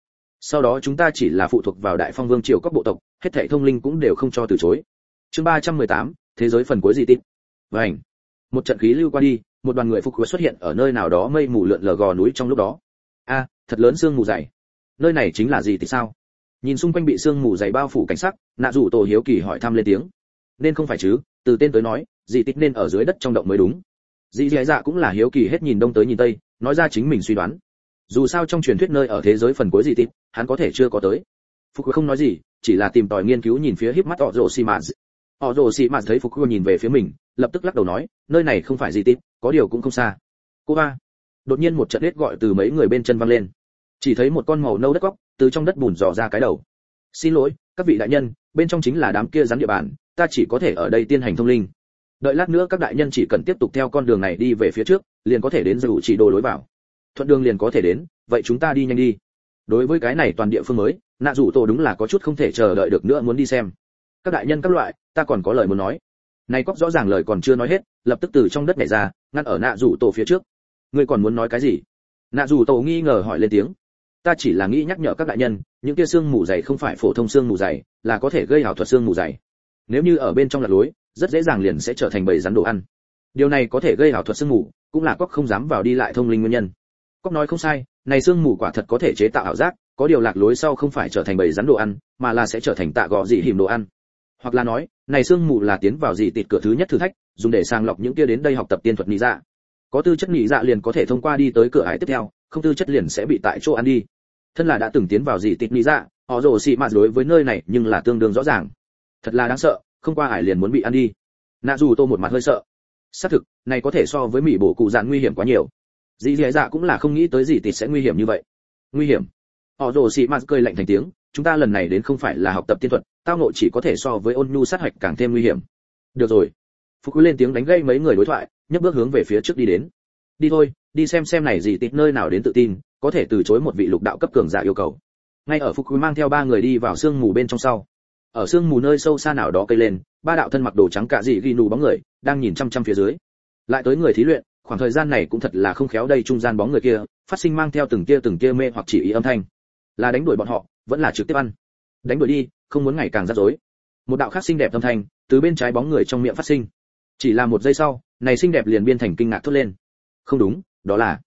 sau đó chúng ta chỉ là phụ thuộc vào đại phong vương triều các bộ tộc, hết thảy thông linh cũng đều không cho từ chối. Chương 318, thế giới phần cuối gì tít. Vành. Một trận khí lưu qua đi, một đoàn người phục quốc xuất hiện ở nơi nào đó mây mù lượn lờ gò núi trong lúc đó. A, thật lớn sương mù dày. Nơi này chính là gì thì sao? Nhìn xung quanh bị sương mù dày bao phủ cảnh sắc, Nạ Dụ Tổ hiếu kỳ hỏi thăm lên tiếng. Nên không phải chứ, từ tên tới nói, gì tít nên ở dưới đất trong động mới đúng. Dĩ Dạ cũng là hiếu kỳ hết nhìn đông tới nhìn tây, nói ra chính mình suy đoán. Dù sao trong truyền thuyết nơi ở thế giới phần cuối gì tít, hắn có thể chưa có tới. Phục không nói gì, chỉ là tìm tòi nghiên cứu nhìn phía híp mắt Orochimaru. Orochimaru thấy Phục nhìn về phía mình, lập tức lắc đầu nói, nơi này không phải gì tít, có điều cũng không xa. Cô ba. Đột nhiên một trận hét gọi từ mấy người bên chân vang lên. Chỉ thấy một con màu nâu đất cóc từ trong đất bùn dò ra cái đầu. Xin lỗi, các vị đại nhân, bên trong chính là đám kia rắn địa bàn, ta chỉ có thể ở đây tiến hành thông linh. Đợi lát nữa các đại nhân chỉ cần tiếp tục theo con đường này đi về phía trước, liền có thể đến Dụ Chỉ Đồ lối vào. Thuận đường liền có thể đến, vậy chúng ta đi nhanh đi. Đối với cái này toàn địa phương mới, Nạ Dụ Tổ đúng là có chút không thể chờ đợi được nữa muốn đi xem. Các đại nhân các loại, ta còn có lời muốn nói. Này cóc rõ ràng lời còn chưa nói hết, lập tức từ trong đất nhảy ra, ngăn ở Nạ Dụ Tổ phía trước. Ngươi còn muốn nói cái gì? Nạ Dụ Tổ nghi ngờ hỏi lên tiếng. Ta chỉ là nghĩ nhắc nhở các đại nhân, những kia xương mù dày không phải phổ thông xương mù dày, là có thể gây ảo thuật xương mù dày. Nếu như ở bên trong lạc lối, rất dễ dàng liền sẽ trở thành bầy rắn đồ ăn. Điều này có thể gây ảo thuật xương mù, cũng là cóc không dám vào đi lại thông linh nguyên nhân. Cóc nói không sai, này xương mù quả thật có thể chế tạo ảo giác, có điều lạc lối sau không phải trở thành bầy rắn đồ ăn, mà là sẽ trở thành tạ gọ dị hiểm đồ ăn. Hoặc là nói, này xương mù là tiến vào dị tịt cửa thứ nhất thử thách, dùng để sàng lọc những kia đến đây học tập tiên thuật nhị dạ. Có tư chất nhị dạ liền có thể thông qua đi tới cửa ải tiếp theo, không tư chất liền sẽ bị tại chỗ ăn đi. Thân là đã từng tiến vào dị tịt nhị dạ, họ rồ xị mạt đối với nơi này nhưng là tương đương rõ ràng. Thật là đáng sợ, không qua ải liền muốn bị ăn đi. Nạ Dù Tô một mặt hơi sợ. Xác thực, này có thể so với mỹ bổ cụ dạn nguy hiểm quá nhiều. Dĩ dạ cũng là không nghĩ tới dị tịt sẽ nguy hiểm như vậy. Nguy hiểm? Họ rồ xị mạt cười lạnh thành tiếng, chúng ta lần này đến không phải là học tập tiên thuật, tao ngộ chỉ có thể so với ôn nhu sát hạch càng thêm nguy hiểm. Được rồi. Phục Quý lên tiếng đánh gây mấy người đối thoại, nhấc bước hướng về phía trước đi đến. Đi thôi, đi xem này dị tịt nơi nào đến tự tin, có thể từ chối một vị lục đạo cấp cường giả yêu cầu. Ngay ở Phục Quý mang theo ba người đi vào sương mù bên trong sau. Ở sương mù nơi sâu xa nào đó cây lên, ba đạo thân mặc đồ trắng cạ dị ghi nù bóng người đang nhìn chăm chăm phía dưới. Lại tới người thí luyện, khoảng thời gian này cũng thật là không khéo đây trung gian bóng người kia, phát sinh mang theo từng tia mê hoặc chỉ ý âm thanh. Là đánh đuổi bọn họ, vẫn là trực tiếp ăn. Đánh đuổi đi, không muốn ngày càng rắc rối. Một đạo khác xinh đẹp âm thanh từ bên trái bóng người trong miệng phát sinh. Chỉ là một giây sau, này xinh đẹp liền biên thành kinh ngạc thốt lên. Không đúng, đó là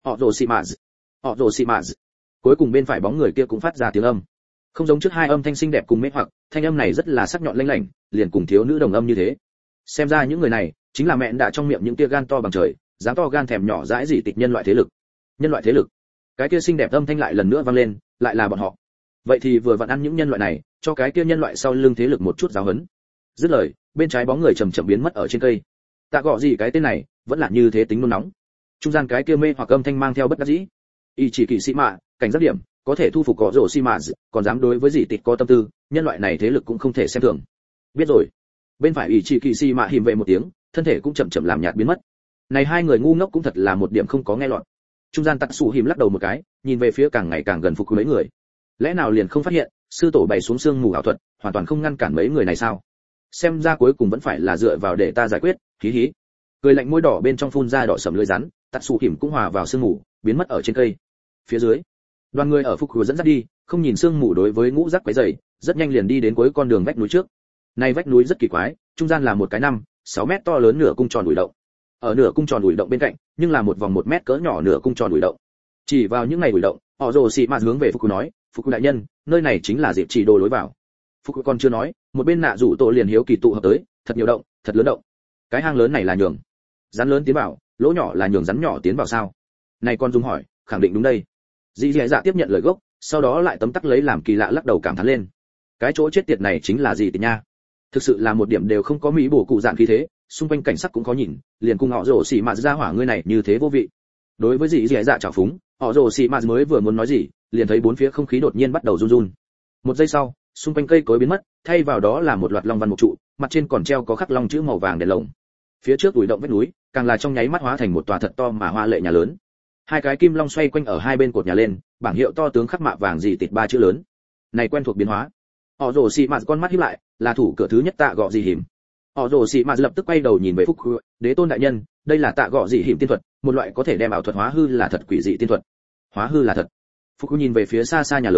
Orochimaru. Cuối cùng bên phải bóng người kia cũng phát ra tiếng âm. Không giống trước hai âm thanh xinh đẹp cùng mê hoặc, thanh âm này rất là sắc nhọn lanh lảnh, liền cùng thiếu nữ đồng âm như thế. Xem ra những người này chính là mẹ đã trong miệng những tia gan to bằng trời, dám to gan thèm nhỏ dãi gì tịch nhân loại thế lực. Nhân loại thế lực? Cái kia xinh đẹp âm thanh lại lần nữa vang lên, lại là bọn họ. Vậy thì vừa vặn ăn những nhân loại này, cho cái kia nhân loại sau lưng thế lực một chút giáo huấn. Dứt lời, bên trái bóng người chậm chậm biến mất ở trên cây. Tạ gọi gì cái tên này, vẫn là như thế tính nôn nóng. Trung gian cái kia mê hoặc âm thanh mang theo bất đắc dĩ. Y chỉ kỳ sĩ mạ, cảnh giác điểm, có thể thu phục có rổ xi mạ, còn dám đối với dị tịch có tâm tư, nhân loại này thế lực cũng không thể xem thường. Biết rồi. Bên phải Y chỉ kỳ sĩ mạ hìm vệ một tiếng, thân thể cũng chậm chậm làm nhạt biến mất. Này hai người ngu ngốc cũng thật là một điểm không có nghe lọt. Trung gian Tặc Sủ Hìm lắc đầu một cái, nhìn về phía càng ngày càng gần phục mấy người. Lẽ nào liền không phát hiện, sư tổ bày xuống xương mù ảo thuật, hoàn toàn không ngăn cản mấy người này sao? Xem ra cuối cùng vẫn phải là dựa vào để ta giải quyết, hí hí. Cười lạnh môi đỏ bên trong phun ra đỏ sẫm lưỡi rắn, Tặc Sủ Hìm cũng hòa vào sương mù, biến mất ở trên cây. Phía dưới, đoàn người ở phục khứa dẫn dắt đi, không nhìn sương mù đối với ngũ giác quấy rầy, rất nhanh liền đi đến cuối con đường vách núi trước. Này vách núi rất kỳ quái, trung gian là một cái 5-6 mét to lớn nửa cung tròn ủi động. Ở nửa cung tròn ủi động bên cạnh, nhưng là một vòng 1 mét cỡ nhỏ nửa cung tròn ủi động. Chỉ vào những ngày ủi động, họ rồ xị mạt hướng về phục nói, phục đại nhân, nơi này chính là Diệp Chỉ Đồ lối vào. Phục còn chưa nói, một bên Nạ Dụ Tổ liền hiếu kỳ tụ hợp tới, thật nhiều động, thật lớn động. Cái hang lớn này là nhường rắn lớn tiến vào, lỗ nhỏ là nhường rắn nhỏ tiến vào sao? Này con dung hỏi, khẳng định đúng đây. Dĩ dạ tiếp nhận lời gốc, sau đó lại tấm tắc lấy làm kỳ lạ lắc đầu cảm thán lên. Cái chỗ chết tiệt này chính là gì tịt nha? Thực sự là một điểm đều không có mỹ bổ cụ dạng khí thế, xung quanh cảnh sắc cũng có nhìn, liền cùng họ rồ xì mạt ra hỏa ngươi này như thế vô vị. Đối với dĩ dạ trào phúng, họ rồ xì mạt mới vừa muốn nói gì, liền thấy bốn phía không khí đột nhiên bắt đầu run run. Một giây sau, xung quanh cây cối biến mất, thay vào đó là một loạt long văn mục trụ, mặt trên còn treo có khắc long chữ màu vàng đèn lồng. Phía trước ủi động vách núi, càng là trong nháy mắt hóa thành một tòa thật to mà hoa lệ nhà lớn. Hai cái kim long xoay quanh ở hai bên cột nhà lên, bảng hiệu to tướng khắc mạ vàng gì tịt 3 chữ lớn. Này quen thuộc biến hóa. Họ rồ xì mạt con mắt híp lại, là thủ cửa thứ nhất Tạ Gọ Dị Hiểm. Họ rồ xì mạt lập tức quay đầu nhìn về Phúc Đế tôn đại nhân, đây là Tạ Gọ Dị Hiểm tiên thuật, một loại có thể đem ảo thuật hóa hư là thật quỷ dị tiên thuật. Hóa hư là thật. Phúc nhìn về phía xa xa nhà lớn,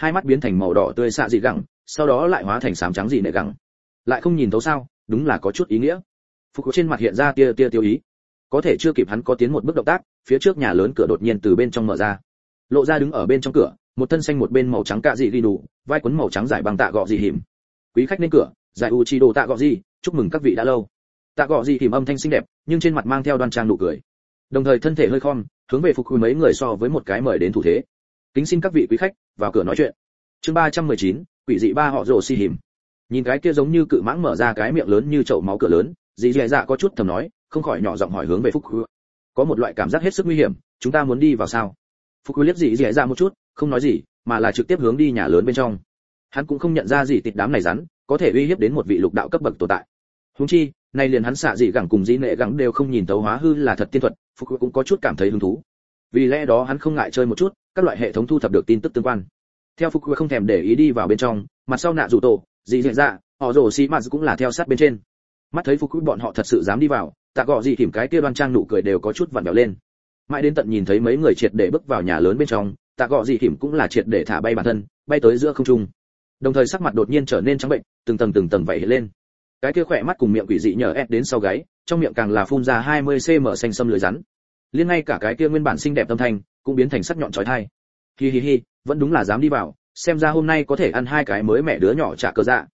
hai mắt biến thành màu đỏ tươi xạ dị gẳng, sau đó lại hóa thành xám trắng dị nệ gẳng. Lại không nhìn thấu sao? Đúng là có chút ý nghĩa. Phục trên mặt hiện ra tia tiêu ý. Có thể chưa kịp hắn có tiến một bước động tác, phía trước nhà lớn cửa đột nhiên từ bên trong mở ra. Lộ ra đứng ở bên trong cửa, một thân xanh một bên màu trắng cạ dị ghi đủ, vai quấn màu trắng dài bằng tạ gọ dị hiểm. Quý khách lên cửa, giải Uchido tạ gọ dị, chúc mừng các vị đã lâu. Tạ gọ dị hiểm âm thanh xinh đẹp, nhưng trên mặt mang theo đoan trang nụ cười. Đồng thời thân thể hơi khom, hướng về phục quý mấy người so với một cái mời đến thủ thế. Kính xin các vị quý khách vào cửa nói chuyện. Chương 319, quỷ dị ba họ rồ si hiểm. Nhìn cái kia giống như cự mãng mở ra cái miệng lớn như chậu máu cửa lớn, dì dè dạ có chút thầm nói, không khỏi nhỏ giọng hỏi hướng về phục quý. Có một loại cảm giác hết sức nguy hiểm, chúng ta muốn đi vào sao? Phục quý liếc dì dè dạ một chút, không nói gì, mà là trực tiếp hướng đi nhà lớn bên trong. Hắn cũng không nhận ra gì tịt đám này rắn, có thể uy hiếp đến một vị lục đạo cấp bậc tồn tại. Huống chi, nay liền hắn xạ dị gẳng cùng dĩ nệ gẳng đều không nhìn tấu hóa hư là thật tiên thuật, phục quý cũng có chút cảm thấy hứng thú. Vì lẽ đó hắn không ngại chơi một chút, các loại hệ thống thu thập được tin tức tương quan. Theo phục quý không thèm để ý đi vào bên trong, mặt sau nạ rủ tổ, dì dè dạ, họ rồ xì mạt cũng là theo sát bên trên. Mắt thấy phục quý bọn họ thật sự dám đi vào, tạ gọ gì thỉm cái kia đoan trang nụ cười đều có chút vặn vẹo lên. Mãi đến tận nhìn thấy mấy người triệt để bước vào nhà lớn bên trong, tạ gọ gì thỉm cũng là triệt để thả bay bản thân, bay tới giữa không trung. Đồng thời sắc mặt đột nhiên trở nên trắng bệnh, từng tầng vẩy lên. Cái kia khỏe mắt cùng miệng quỷ dị nhờ ép đến sau gáy, trong miệng càng là phun ra 20 cm xanh sâm lưỡi rắn. Liên ngay cả cái kia nguyên bản xinh đẹp âm thanh cũng biến thành sắc nhọn chói tai. Hi, vẫn đúng là dám đi vào, xem ra hôm nay có thể ăn hai cái mới mẹ đứa nhỏ trả cơ dạ.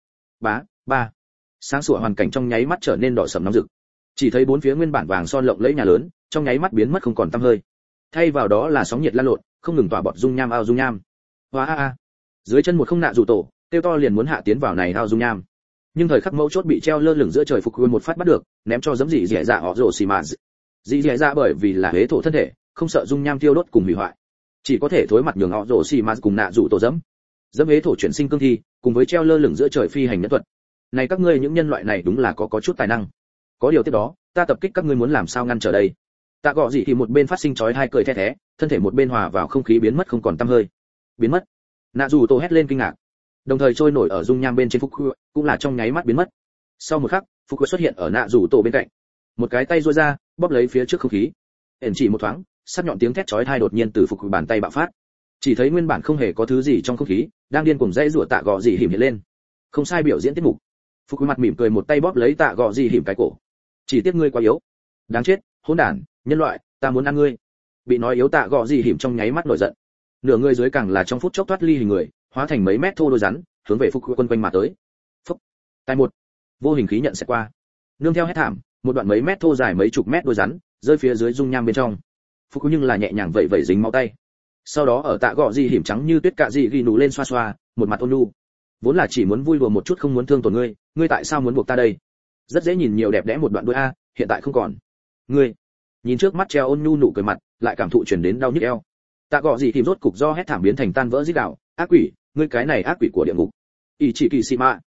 Ba. Sáng sủa hoàn cảnh trong nháy mắt trở nên đỏ sẫm nóng rực. Chỉ thấy bốn phía nguyên bản vàng son lộng lẫy nhà lớn, trong nháy mắt biến mất không còn tăm hơi. Thay vào đó là sóng nhiệt lan lộn, không ngừng tỏa bọt dung nham ao dung nham. Hoa. Dưới chân một không nạ rủ tổ, tiêu to liền muốn hạ tiến vào này ao dung nham. Nhưng thời khắc mấu chốt bị treo lơ lửng giữa trời phục quyền một phát bắt được, ném cho giẫm dị dẻ dạ họ rồ xì mà. Dị dẻ dạ bởi vì là hế thổ thân thể, không sợ dung nham tiêu đốt cùng hủy hoại, chỉ có thể thối mặt nhường họ rồ xì mà cùng nạ rủ tổ dẫm hế thổ chuyển sinh cương thi, cùng với treo lơ lửng giữa trời phi hành nhân thuật. Này các ngươi những nhân loại này đúng là có chút tài năng. Có điều tiếp đó, ta tập kích các ngươi muốn làm sao ngăn trở đây? Tạ gọ gì thì một bên phát sinh chói hai cười the thé, thân thể một bên hòa vào không khí biến mất không còn tăm hơi. Biến mất. Nạ dù tổ hét lên kinh ngạc. Đồng thời trôi nổi ở dung nham bên trên Phúc cũng là trong nháy mắt biến mất. Sau một khắc, Phúc xuất hiện ở nạ dù tổ bên cạnh. Một cái tay duỗi ra, bóp lấy phía trước không khí. Ẩn chỉ một thoáng, sắc nhọn tiếng thét chói tai đột nhiên từ Phúc bàn tay bạo phát. Chỉ thấy nguyên bản không hề có thứ gì trong không khí, đang điên cuồng dãy rủa tạ gọ gì hiểm hiện lên. Không sai biểu diễn tiết mục. Phúc mặt mỉm cười một tay bóp lấy tạ gọ gì hiểm cái cổ. Chỉ tiếc ngươi quá yếu. Đáng chết, hỗn đản, nhân loại, ta muốn ăn ngươi. Bị nói yếu tạ gọ gì hiểm trong nháy mắt nổi giận. Nửa người dưới càng là trong phút chốc thoát ly hình người, hóa thành mấy mét thô đôi rắn, hướng về Phúc quân quanh mà tới. Phúc. Tay một. Vô hình khí nhận sẽ qua. Nương theo hét thảm, một đoạn mấy mét thô dài mấy chục mét đôi rắn, rơi phía dưới dung nham bên trong. Phúc nhưng là nhẹ nhàng vậy dính máu tay. Sau đó ở tạ gọ gì hiểm trắng như tuyết cạ gì ghi nụ lên xoa xoa, một mặt ôn nhu. Vốn là chỉ muốn vui đùa một chút không muốn thương tổn ngươi, ngươi tại sao muốn buộc ta đây? Rất dễ nhìn nhiều đẹp đẽ một đoạn đôi a, hiện tại không còn. Ngươi. Nhìn trước mắt treo ôn nhu nụ cười mặt, lại cảm thụ truyền đến đau nhức eo. Tạ gọ gì tìm rốt cục do hét thảm biến thành tan vỡ rít gào, ác quỷ, ngươi cái này ác quỷ của địa ngục. Ý chỉ kỳ xì mạ.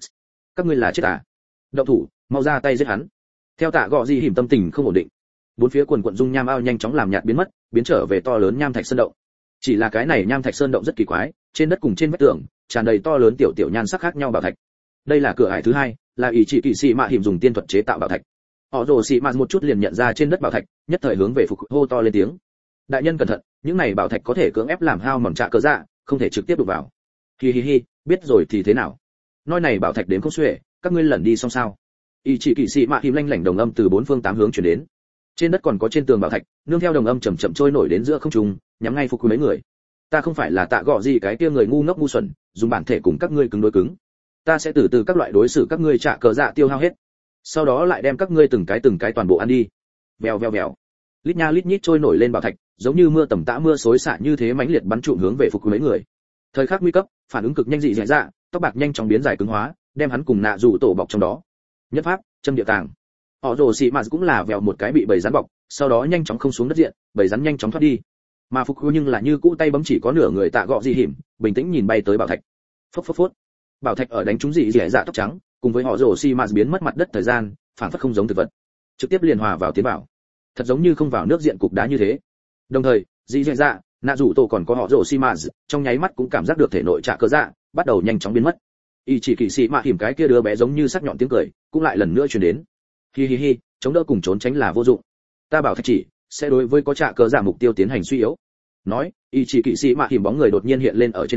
Các ngươi là chết à? Động thủ, mau ra tay giết hắn. Theo tạ gọ gì hiểm tâm tình không ổn định, bốn phía quần quần dung nham ao nhanh chóng làm nhạt biến mất, biến trở về to lớn nham thạch sơn động. Chỉ là cái này nham thạch sơn động rất kỳ quái, trên đất cùng trên vách tường tràn đầy to lớn tiểu nhan sắc khác nhau bảo thạch. đây là cửa ải thứ hai, là ý chỉ kỳ sĩ mạ hiểm dùng tiên thuật chế tạo bảo thạch. Họ rồ sĩ mạ một chút liền nhận ra trên đất bảo thạch, nhất thời hướng về phục hô to lên tiếng. đại nhân cẩn thận, những này bảo thạch có thể cưỡng ép làm hao mòn trạ cớ dạ, không thể trực tiếp đụng vào. Hi, biết rồi thì thế nào? Nói này bảo thạch đến không xuể, các ngươi lần đi xong sao? Ý chỉ kỳ sĩ mạ hiểm lanh lảnh đồng âm từ bốn phương tám hướng truyền đến. Trên đất còn có trên tường bảo thạch, nương theo đồng âm chậm chậm trôi nổi đến giữa không trung, nhắm ngay phục mấy người. Ta không phải là tạ gọ gì cái kia người ngu ngốc ngu xuẩn, dùng bản thể cùng các ngươi cứng đối cứng. Ta sẽ từ từ các loại đối xử các ngươi trả cờ dạ tiêu hao hết, sau đó lại đem các ngươi từng cái toàn bộ ăn đi. Vèo. Lít nha lít nhít trôi nổi lên bảo thạch, giống như mưa tầm tã mưa xối xả như thế mãnh liệt bắn trụm hướng về phục mấy người. Thời khắc nguy cấp, phản ứng cực nhanh dị dẻ dạ, tóc bạc nhanh chóng biến dài cứng hóa, đem hắn cùng nạ dụ tổ bọc trong đó. Nhất pháp, châm địa tàng. Họ rồ xì mà cũng là vèo một cái bị bầy rắn bọc, sau đó nhanh chóng không xuống đất diện, bầy rắn nhanh chóng thoát đi. Mà phục nhưng là như cũ tay bấm chỉ có nửa người tạ gọ gì hiểm, bình tĩnh nhìn bay tới bảo thạch. Phốc. Bảo thạch ở đánh trúng dị dẻ dạ tóc trắng, cùng với họ rồ xi mạt biến mất mặt đất thời gian, phản phất không giống thực vật, trực tiếp liền hòa vào tiến bảo, thật giống như không vào nước diện cục đá như thế. Đồng thời, dị dẻ dạ, nạ rủ tổ còn có họ rồ xi mạt, trong nháy mắt cũng cảm giác được thể nội trạ cơ dạ bắt đầu nhanh chóng biến mất. Y chỉ kỳ sĩ mạ hiểm cái kia đứa bé giống như sắc nhọn tiếng cười, cũng lại lần nữa truyền đến. Hi, chống đỡ cùng trốn tránh là vô dụng. Ta bảo thạch chỉ sẽ đối với có trạ cơ dạ mục tiêu tiến hành suy yếu. Nói, y chỉ kỵ sĩ mạ hiểm bóng người đột nhiên hiện lên ở trên không,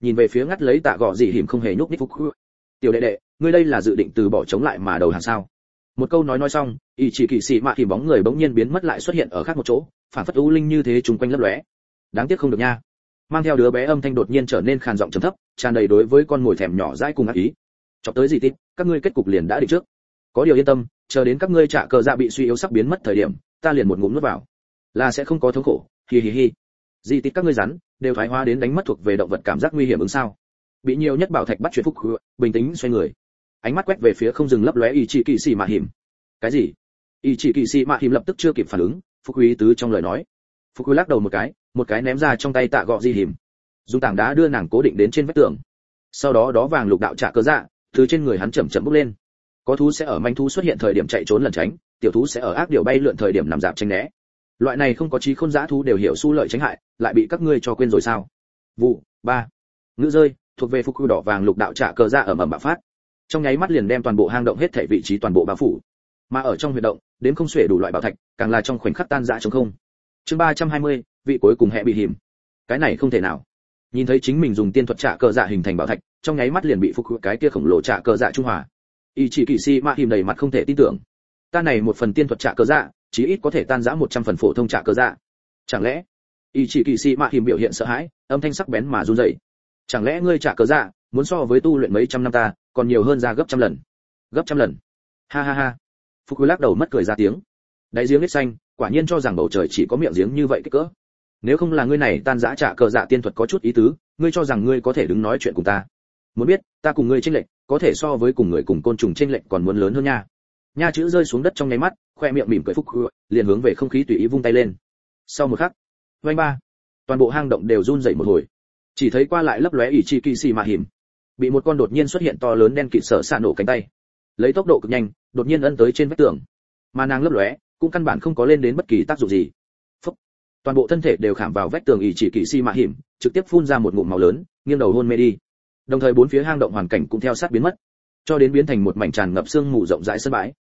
nhìn về phía ngắt lấy tạ gọ gì hiểm không hề nhúc nhích phục tiểu đệ đệ, ngươi đây là dự định từ bỏ chống lại mà đầu hàng sao? Một câu nói xong, ý chỉ kỳ sĩ mạ hiểm bóng người bỗng nhiên biến mất lại xuất hiện ở khác một chỗ, phản phất u linh như thế trùng quanh lấp lóe. Đáng tiếc không được nha. Mang theo đứa bé âm thanh đột nhiên trở nên khàn giọng trầm thấp, tràn đầy đối với con mồi thèm nhỏ dãi cùng ác ý. Chọc tới gì tít, các ngươi kết cục liền đã định trước. Có điều yên tâm, chờ đến các ngươi trả cờ dạ bị suy yếu sắp biến mất thời điểm, ta liền một ngụm nuốt vào, là sẽ không có thống khổ. Hi hi hi. Gì tít các ngươi rắn, đều thoái hóa đến đánh mất thuộc về động vật cảm giác nguy hiểm ứng sao? Bị nhiều nhất bảo thạch bắt chuyển phúc, bình tĩnh xoay người. Ánh mắt quét về phía không dừng lấp lóe ý chỉ kỳ sĩ mạ hiểm. Cái gì? Ý chỉ kỳ sĩ mạ hiểm lập tức chưa kịp phản ứng, Phúc Quý tứ trong lời nói. Phúc Quý lắc đầu một cái ném ra trong tay tạ gọ di hiểm, dùng tảng đá đưa nàng cố định đến trên vách tường. Sau đó đó vàng lục đạo trả cơ dạ từ trên người hắn chậm chậm bốc lên. Có thú sẽ ở manh thú xuất hiện thời điểm chạy trốn lẩn tránh, tiểu thú sẽ ở ác điều bay lượn thời điểm nằm dạp tránh né. Loại này không có trí khôn dã thú đều hiểu xu lợi tránh hại, lại bị các ngươi cho quên rồi sao? Vụ ba ngữ rơi thuộc về Phúc Quý đỏ vàng lục đạo trả cơ dạ ầm ầm bạo phát, trong nháy mắt liền đem toàn bộ hang động hết thảy vị trí toàn bộ bao phủ. Mà ở trong huyệt động, đến không xuể đủ loại bảo thạch, càng là trong khoảnh khắc tan rã trống không. Chương 320, vị cuối cùng hệ bị hiểm. Cái này không thể nào. Nhìn thấy chính mình dùng tiên thuật trả cờ dạ hình thành bảo thạch, trong nháy mắt liền bị phục cái kia khổng lồ trả cờ dạ trung hòa. Y chỉ kỳ si ma hiểm đầy mặt không thể tin tưởng. Ta này một phần tiên thuật trả cờ dạ, chí ít có thể tan rã 100 phần phổ thông trả cờ dạ. Chẳng lẽ? Y chỉ kỳ si ma hiểm biểu hiện sợ hãi, âm thanh sắc bén mà run rẩy. Chẳng lẽ ngươi trả cờ dạ muốn so với tu luyện mấy trăm năm ta, còn nhiều hơn ra gấp trăm lần? Gấp trăm lần? Ha ha ha. Phục lắc đầu mất cười ra tiếng. Đáy giếng hết xanh, quả nhiên cho rằng bầu trời chỉ có miệng giếng như vậy kích cỡ. Nếu không là ngươi này tan rã trả cờ dạ tiên thuật có chút ý tứ, ngươi cho rằng ngươi có thể đứng nói chuyện cùng ta? Muốn biết, ta cùng ngươi chênh lệch, có thể so với cùng người cùng côn trùng chênh lệch còn muốn lớn hơn nha. Nha chữ rơi xuống đất trong nháy mắt, khoe miệng mỉm cười Phúc liền hướng về không khí tùy ý vung tay lên. Sau một khắc, vang ba, toàn bộ hang động đều run rẩy một hồi. Chỉ thấy qua lại lấp lóe ỷ chi kỳ xì mà hiểm, bị một con đột nhiên xuất hiện to lớn đen kịt sở xạ nổ cánh tay, lấy tốc độ cực nhanh, đột nhiên ấn tới trên vách tường. Mà nàng lấp lóe, cũng căn bản không có lên đến bất kỳ tác dụng gì. Phúc, toàn bộ thân thể đều khảm vào vách tường ỷ chỉ kỳ xì mà hiểm, trực tiếp phun ra một ngụm máu lớn, nghiêng đầu hôn mê đi. Đồng thời bốn phía hang động hoàn cảnh cũng theo sát biến mất, cho đến biến thành một mảnh tràn ngập sương mù rộng rãi sân bãi.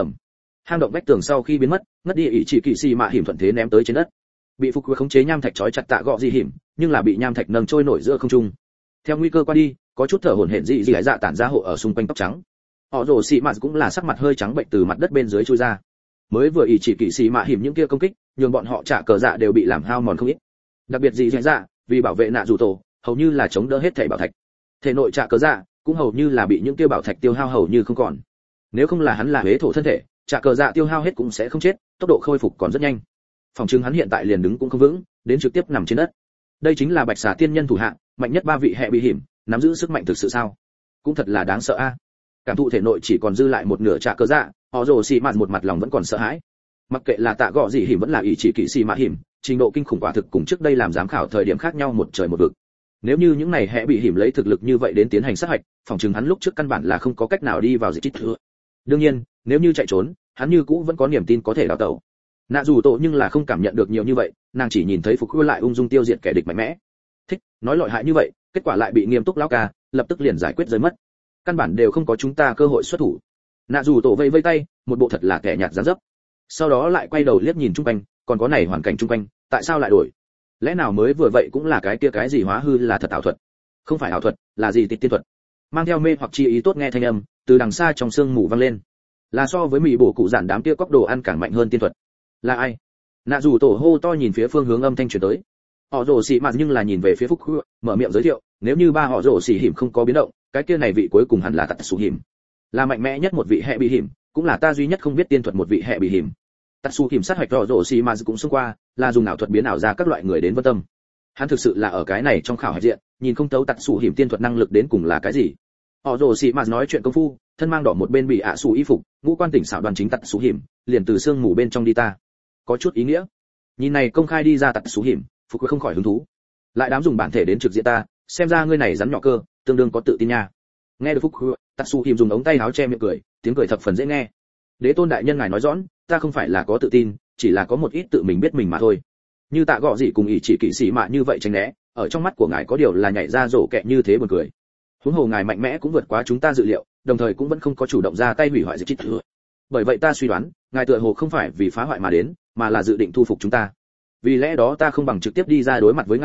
Hang động vách tường sau khi biến mất, ngất đi ỷ chỉ kỳ xì mà hiểm thuận thế ném tới trên đất. Bị phục khống chế nham thạch trói chặt tạ gọ gì hiểm, nhưng là bị nham thạch nâng trôi nổi giữa không trung. Theo nguy cơ qua đi, có chút thở hổn hển dị dị dạ tản ra hộ ở xung quanh tóc trắng. Họ rồ xì mạt cũng là sắc mặt hơi trắng bệnh từ mặt đất bên dưới chui ra. Mới vừa ỷ chỉ kỳ xì mạ hiểm những kia công kích, nhường bọn họ trả cờ dạ đều bị làm hao mòn không ít. Đặc biệt dị dạ vì bảo vệ nạ dù tổ, hầu như là chống đỡ hết thảy bảo thạch. Thể nội trả cờ dạ cũng hầu như là bị những kia bảo thạch tiêu hao hầu như không còn. Nếu không là hắn là hế thổ thân thể, trả cờ dạ tiêu hao hết cũng sẽ không chết, tốc độ khôi phục còn rất nhanh. Phòng trưng hắn hiện tại liền đứng cũng không vững, đến trực tiếp nằm trên đất. Đây chính là Bạch Xà tiên nhân thủ hạ, mạnh nhất ba vị hệ bị hiểm, nắm giữ sức mạnh thực sự sao? Cũng thật là đáng sợ a. Cảm thụ thể nội chỉ còn dư lại một nửa trả cờ dạ, họ rồ xì mạt một mặt lòng vẫn còn sợ hãi. Mặc kệ là tạ gọ gì hiểm vẫn là ý chỉ kỵ xì mạ hiểm, trình độ kinh khủng quả thực cùng trước đây làm giám khảo thời điểm khác nhau một trời một vực. Nếu như những này hệ bị hiểm lấy thực lực như vậy đến tiến hành sát hạch, phòng trừng hắn lúc trước căn bản là không có cách nào đi vào dịch trích thừa. Đương nhiên, nếu như chạy trốn, hắn như cũ vẫn có niềm tin có thể đào tẩu. Nạ dù tổ nhưng là không cảm nhận được nhiều như vậy, nàng chỉ nhìn thấy phục quy lại ung dung tiêu diệt kẻ địch mạnh mẽ. Thích, nói lợi hại như vậy, kết quả lại bị nghiêm túc lão ca lập tức liền giải quyết rơi mất. Căn bản đều không có chúng ta cơ hội xuất thủ. Nạ dù tổ vây vây tay, một bộ thật là kẻ nhạt dáng dấp. Sau đó lại quay đầu liếc nhìn chung quanh, còn có này hoàn cảnh chung quanh, tại sao lại đổi? Lẽ nào mới vừa vậy cũng là cái kia cái gì hóa hư là thật ảo thuật? Không phải ảo thuật, là gì tịch tiên thuật? Mang theo mê hoặc chi ý tốt nghe thanh âm, từ đằng xa trong sương mù vang lên. Là so với mị bổ cụ giản đám kia cóc đồ ăn càng mạnh hơn tiên thuật. Là ai? Nạ dù tổ hô to nhìn phía phương hướng âm thanh truyền tới. Họ rồ xì mạt nhưng là nhìn về phía Phúc Khư, mở miệng giới thiệu, nếu như ba họ rồ xì hiểm không có biến động, cái kia này vị cuối cùng hẳn là Tatsu hiểm. Là mạnh mẽ nhất một vị hệ bị hiểm, cũng là ta duy nhất không biết tiên thuật một vị hệ bị hiểm. Tatsu hiểm sát hoạch họ rồ xì mạt cũng xông qua, là dùng ảo thuật biến ảo ra các loại người đến vân tâm. Hắn thực sự là ở cái này trong khảo hạch diện, nhìn không thấu Tatsu hiểm tiên thuật năng lực đến cùng là cái gì. Họ rồ xì mạt nói chuyện công phu, thân mang đỏ một bên bị ạ xù y phục, ngũ quan tỉnh xảo đoàn chính Tatsu hiểm, liền từ xương mù bên trong đi ta. Có chút ý nghĩa. Nhìn này công khai đi ra Tatsu hiểm, Phục không khỏi hứng thú. Lại dám dùng bản thể đến trực diện ta, xem ra ngươi này rắn nhỏ cơ, tương đương có tự tin nha. Nghe được Phúc Tatsu hiểm dùng ống tay áo che miệng cười, tiếng cười thập phần dễ nghe. Đế tôn đại nhân ngài nói rõ, ta không phải là có tự tin, chỉ là có một ít tự mình biết mình mà thôi. Như tạ gọ gì cùng ý chỉ kỵ sĩ mạ như vậy tránh né, ở trong mắt của ngài có điều là nhảy ra rổ kẹ như thế buồn cười. Huống hồ ngài mạnh mẽ cũng vượt quá chúng ta dự liệu, đồng thời cũng vẫn không có chủ động ra tay hủy hoại dịch thừa. Bởi vậy ta suy đoán, ngài tựa hồ không phải vì phá hoại mà đến, mà là dự định thu phục chúng ta. Vì lẽ đó ta không bằng trực tiếp đi ra đối mặt với ngài,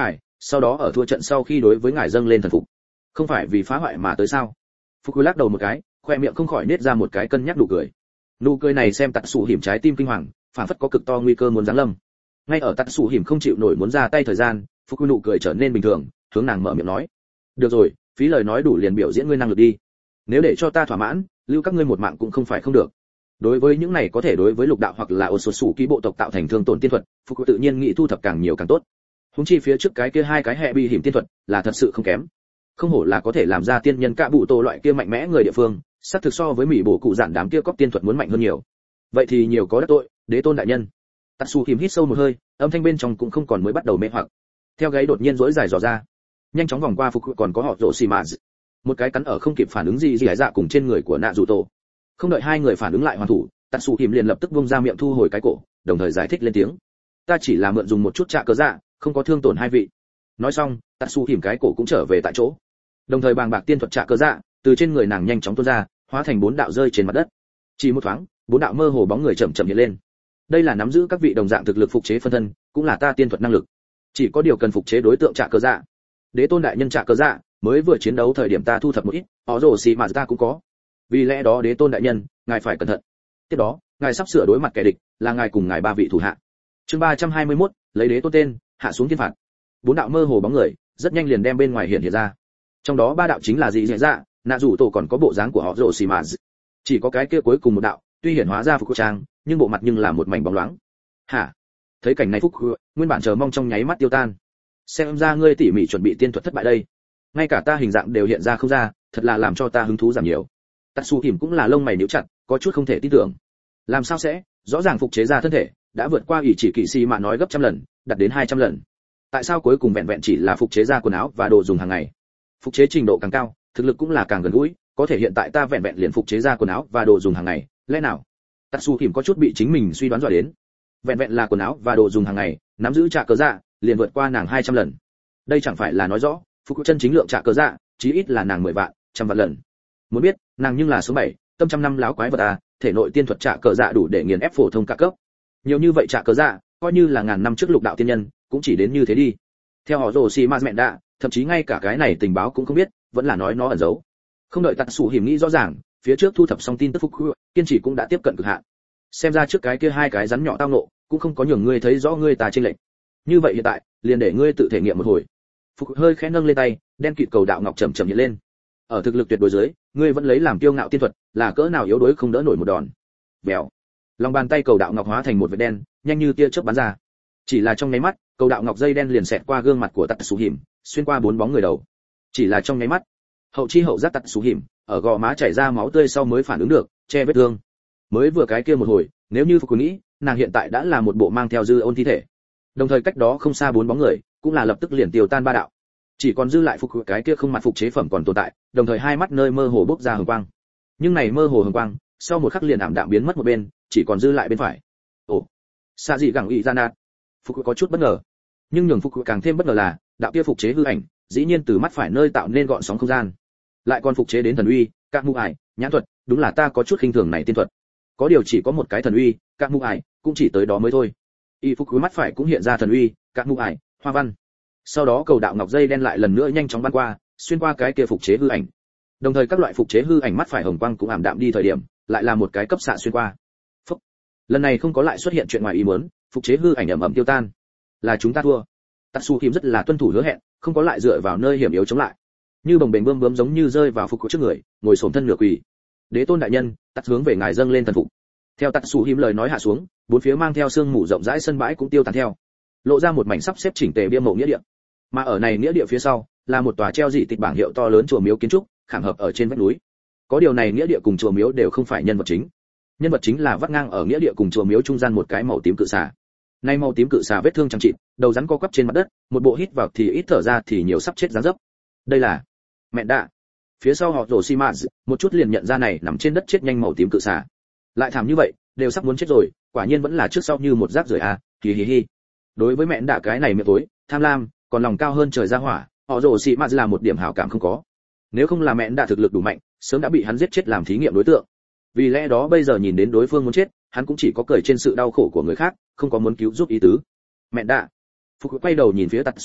sau đó ở thua trận sau khi đối với ngài dâng lên thần phục. Không phải vì phá hoại mà tới sao? Phục lắc đầu một cái, khoe miệng không khỏi nết ra một cái cân nhắc nụ cười. Nụ cười này xem Tạt Sủ Hiểm trái tim kinh hoàng, phản phất có cực to nguy cơ muốn giáng lâm. Ngay ở Tạt Sủ Hiểm không chịu nổi muốn ra tay thời gian, Phục nụ cười trở nên bình thường, hướng nàng mở miệng nói: "Được rồi, phí lời nói đủ liền biểu diễn ngươi năng lực đi. Nếu để cho ta thỏa mãn, lưu các ngươi một mạng cũng không phải không được." Đối với những này có thể đối với lục đạo hoặc là Otsutsuki bộ tộc tạo thành thương tổn tiên thuật, Phục tự nhiên nghĩ thu thập càng nhiều càng tốt. Huống chi phía trước cái kia hai cái hệ bi hiểm tiên thuật là thật sự không kém. Không hổ là có thể làm ra tiên nhân cạ bụ tổ loại kia mạnh mẽ người địa phương, xác thực so với mỹ bổ cụ giản đám kia cóc tiên thuật muốn mạnh hơn nhiều. Vậy thì nhiều có đắc tội, đế tôn đại nhân. Tatsu Hiểm hít sâu một hơi, âm thanh bên trong cũng không còn mới bắt đầu mê hoặc. Theo gáy đột nhiên rỗi dài dò ra, nhanh chóng vòng qua Phục còn có họ rồ xì mà một cái cắn ở không kịp phản ứng gì hải dạ cùng trên người của nạ dù tổ. Không đợi hai người phản ứng lại hoàn thủ, Tatsu Hiểm liền lập tức vung ra miệng thu hồi cái cổ, đồng thời giải thích lên tiếng: "Ta chỉ là mượn dùng một chút trạ cớ dạ, không có thương tổn hai vị." Nói xong, Tatsu Hiểm cái cổ cũng trở về tại chỗ. Đồng thời bàng bạc tiên thuật trạ cớ dạ từ trên người nàng nhanh chóng tuôn ra, hóa thành 4 đạo rơi trên mặt đất. Chỉ một thoáng, 4 đạo mơ hồ bóng người chậm chậm hiện lên. Đây là nắm giữ các vị đồng dạng thực lực phục chế phân thân, cũng là ta tiên thuật năng lực. Chỉ có điều cần phục chế đối tượng trạ cớ dạ. Đế tôn đại nhân trạ cớ dạ, mới vừa chiến đấu thời điểm ta thu thập một ít, họ rồ xì mà ta cũng có. Vì lẽ đó đế tôn đại nhân, ngài phải cẩn thận. Tiếp đó, ngài sắp sửa đối mặt kẻ địch, là ngài cùng ngài 3 vị thủ hạ. Chương 321, lấy đế tôn tên, hạ xuống thiên phạt. 4 đạo mơ hồ bóng người, rất nhanh liền đem bên ngoài hiện ra. Trong đó 3 đạo chính là dị dạ, nạ rủ tổ còn có bộ dáng của họ rồ xì mà. Chỉ có cái kia cuối cùng một đạo, tuy hiển hóa ra phục trang, nhưng bộ mặt nhưng là một mảnh bóng loáng. Hả? Thấy cảnh này Phúc nguyên bản chờ mong trong nháy mắt tiêu tan. Xem ra ngươi tỉ mỉ chuẩn bị tiên thuật thất bại đây. Ngay cả ta hình dạng đều hiện ra không ra, thật là làm cho ta hứng thú giảm nhiều. Tatsu Hiểm cũng là lông mày nhíu chặt, có chút không thể tin tưởng. Làm sao sẽ? Rõ ràng phục chế ra thân thể đã vượt qua ủy chỉ kỵ sĩ mà nói gấp trăm lần, đạt đến 200 lần. Tại sao cuối cùng vẹn vẹn chỉ là phục chế ra quần áo và đồ dùng hàng ngày? Phục chế trình độ càng cao, thực lực cũng là càng gần gũi, có thể hiện tại ta vẹn vẹn liền phục chế ra quần áo và đồ dùng hàng ngày, lẽ nào? Tatsu Hiểm có chút bị chính mình suy đoán dọa đến. Vẹn vẹn là quần áo và đồ dùng hàng ngày, nắm giữ trạ cớ dạ, liền vượt qua nàng 200 lần. Đây chẳng phải là nói rõ, phục chân chính lượng trạ cớ dạ, chí ít là nàng 10 vạn, trăm vạn lần. Muốn biết, nàng nhưng là số 7, tâm trăm năm láo quái vật à, thể nội tiên thuật trạ cớ dạ đủ để nghiền ép phổ thông cả cấp. Nhiều như vậy trạ cớ dạ, coi như là ngàn năm trước lục đạo tiên nhân, cũng chỉ đến như thế đi. Theo họ rồ xì ma mẹ đạ, thậm chí ngay cả cái này tình báo cũng không biết, vẫn là nói nó ẩn giấu. Không đợi Tatsu Hiểm nghĩ rõ ràng, phía trước thu thập xong tin tức Phúc kiên trì cũng đã tiếp cận cực hạn. Xem ra trước cái kia hai cái rắn nhỏ tao nộ, cũng không có nhường ngươi thấy rõ ngươi ta chênh lệch. Như vậy hiện tại, liền để ngươi tự thể nghiệm một hồi. Phúc hơi khẽ nâng lên tay, đen kịt cầu đạo ngọc chậm chậm hiện lên. Ở thực lực tuyệt đối dưới, ngươi vẫn lấy làm kiêu ngạo tiên thuật, là cỡ nào yếu đuối không đỡ nổi một đòn. Bèo. Lòng bàn tay cầu đạo ngọc hóa thành một vệt đen, nhanh như tia chớp bắn ra. Chỉ là trong nháy mắt, cầu đạo ngọc dây đen liền xẹt qua gương mặt của Tatsu Hiểm, xuyên qua 4 bóng người đầu. Chỉ là trong nháy mắt, hậu chi hậu giác Tatsu Hiểm, ở gò má chảy ra máu tươi sau mới phản ứng được, che vết thương. Mới vừa cái kia một hồi, nếu như Phục nghĩ, nàng hiện tại đã là một bộ mang theo dư ôn thi thể. Đồng thời cách đó không xa 4 bóng người, cũng là lập tức liền tiêu tan 3 đạo. Chỉ còn dư lại Phục cái kia không mặt phục chế phẩm còn tồn tại, đồng thời hai mắt nơi mơ hồ bốc ra hồng quang. Nhưng này mơ hồ hồng quang, sau một khắc liền ảm đạm biến mất một bên, chỉ còn dư lại bên phải. Ồ, xa gì gẳng ý ra nạt. Phục có chút bất ngờ, nhưng nhường Phục càng thêm bất ngờ là đạo kia phục chế hư ảnh, dĩ nhiên từ mắt phải nơi tạo nên gọn sóng không gian, lại còn phục chế đến thần uy, các mưu ải, nhãn thuật, đúng là ta có chút khinh thường này tiên thuật. Có điều chỉ có một cái thần uy, các mưu ải, cũng chỉ tới đó mới thôi. Y Phục mắt phải cũng hiện ra thần uy, các mưu ải, hoa văn. Sau đó cầu đạo ngọc dây đen lại lần nữa nhanh chóng bắn qua, xuyên qua cái kia phục chế hư ảnh. Đồng thời các loại phục chế hư ảnh mắt phải hồng quang cũng ảm đạm đi thời điểm, lại là một cái cấp xạ xuyên qua. Phúc. Lần này không có lại xuất hiện chuyện ngoài ý muốn, phục chế hư ảnh ầm ầm tiêu tan. Là chúng ta thua. Tatsu Hiểm rất là tuân thủ hứa hẹn, không có lại dựa vào nơi hiểm yếu chống lại. Như bồng bềnh bươm bướm giống như rơi vào phục trước người, ngồi xổm thân nửa quỳ. Đế tôn đại nhân, tắt hướng về ngài dâng lên thần phục. Theo Tatsu Hiểm lời nói hạ xuống, bốn phía mang theo sương mù rộng rãi sân bãi cũng tiêu tán theo, lộ ra một mảnh sắp xếp chỉnh tề bia mộ nghĩa địa. Mà ở này nghĩa địa phía sau, là một tòa treo dị tịch bảng hiệu to lớn chùa miếu kiến trúc, khảm hợp ở trên vách núi. Có điều này nghĩa địa cùng chùa miếu đều không phải nhân vật chính. Nhân vật chính là vắt ngang ở nghĩa địa cùng chùa miếu trung gian một cái màu tím cự xà. Nay màu tím cự xà vết thương chẳng chịt, đầu rắn co quắp trên mặt đất, một bộ hít vào thì ít thở ra thì nhiều sắp chết dáng dấp. Đây là mẹ đạ. Phía sau họ rồ xi mã, một chút liền nhận ra này nằm trên đất chết nhanh màu tím cự xà. Lại thảm như vậy, đều sắp muốn chết rồi, quả nhiên vẫn là trước sau như một rác rưởi à, hì hì hì. Đối với mẹ đạ cái này miệng tối, tham lam, còn lòng cao hơn trời ra hỏa, họ rồ xi mã là một điểm hảo cảm không có. Nếu không là mẹ đạ thực lực đủ mạnh, sớm đã bị hắn giết chết làm thí nghiệm đối tượng. Vì lẽ đó bây giờ nhìn đến đối phương muốn chết, hắn cũng chỉ có cười trên sự đau khổ của người khác, không có muốn cứu giúp ý tứ. Mẹ đạ. Phục quay đầu nhìn phía Tatsu Hiểm,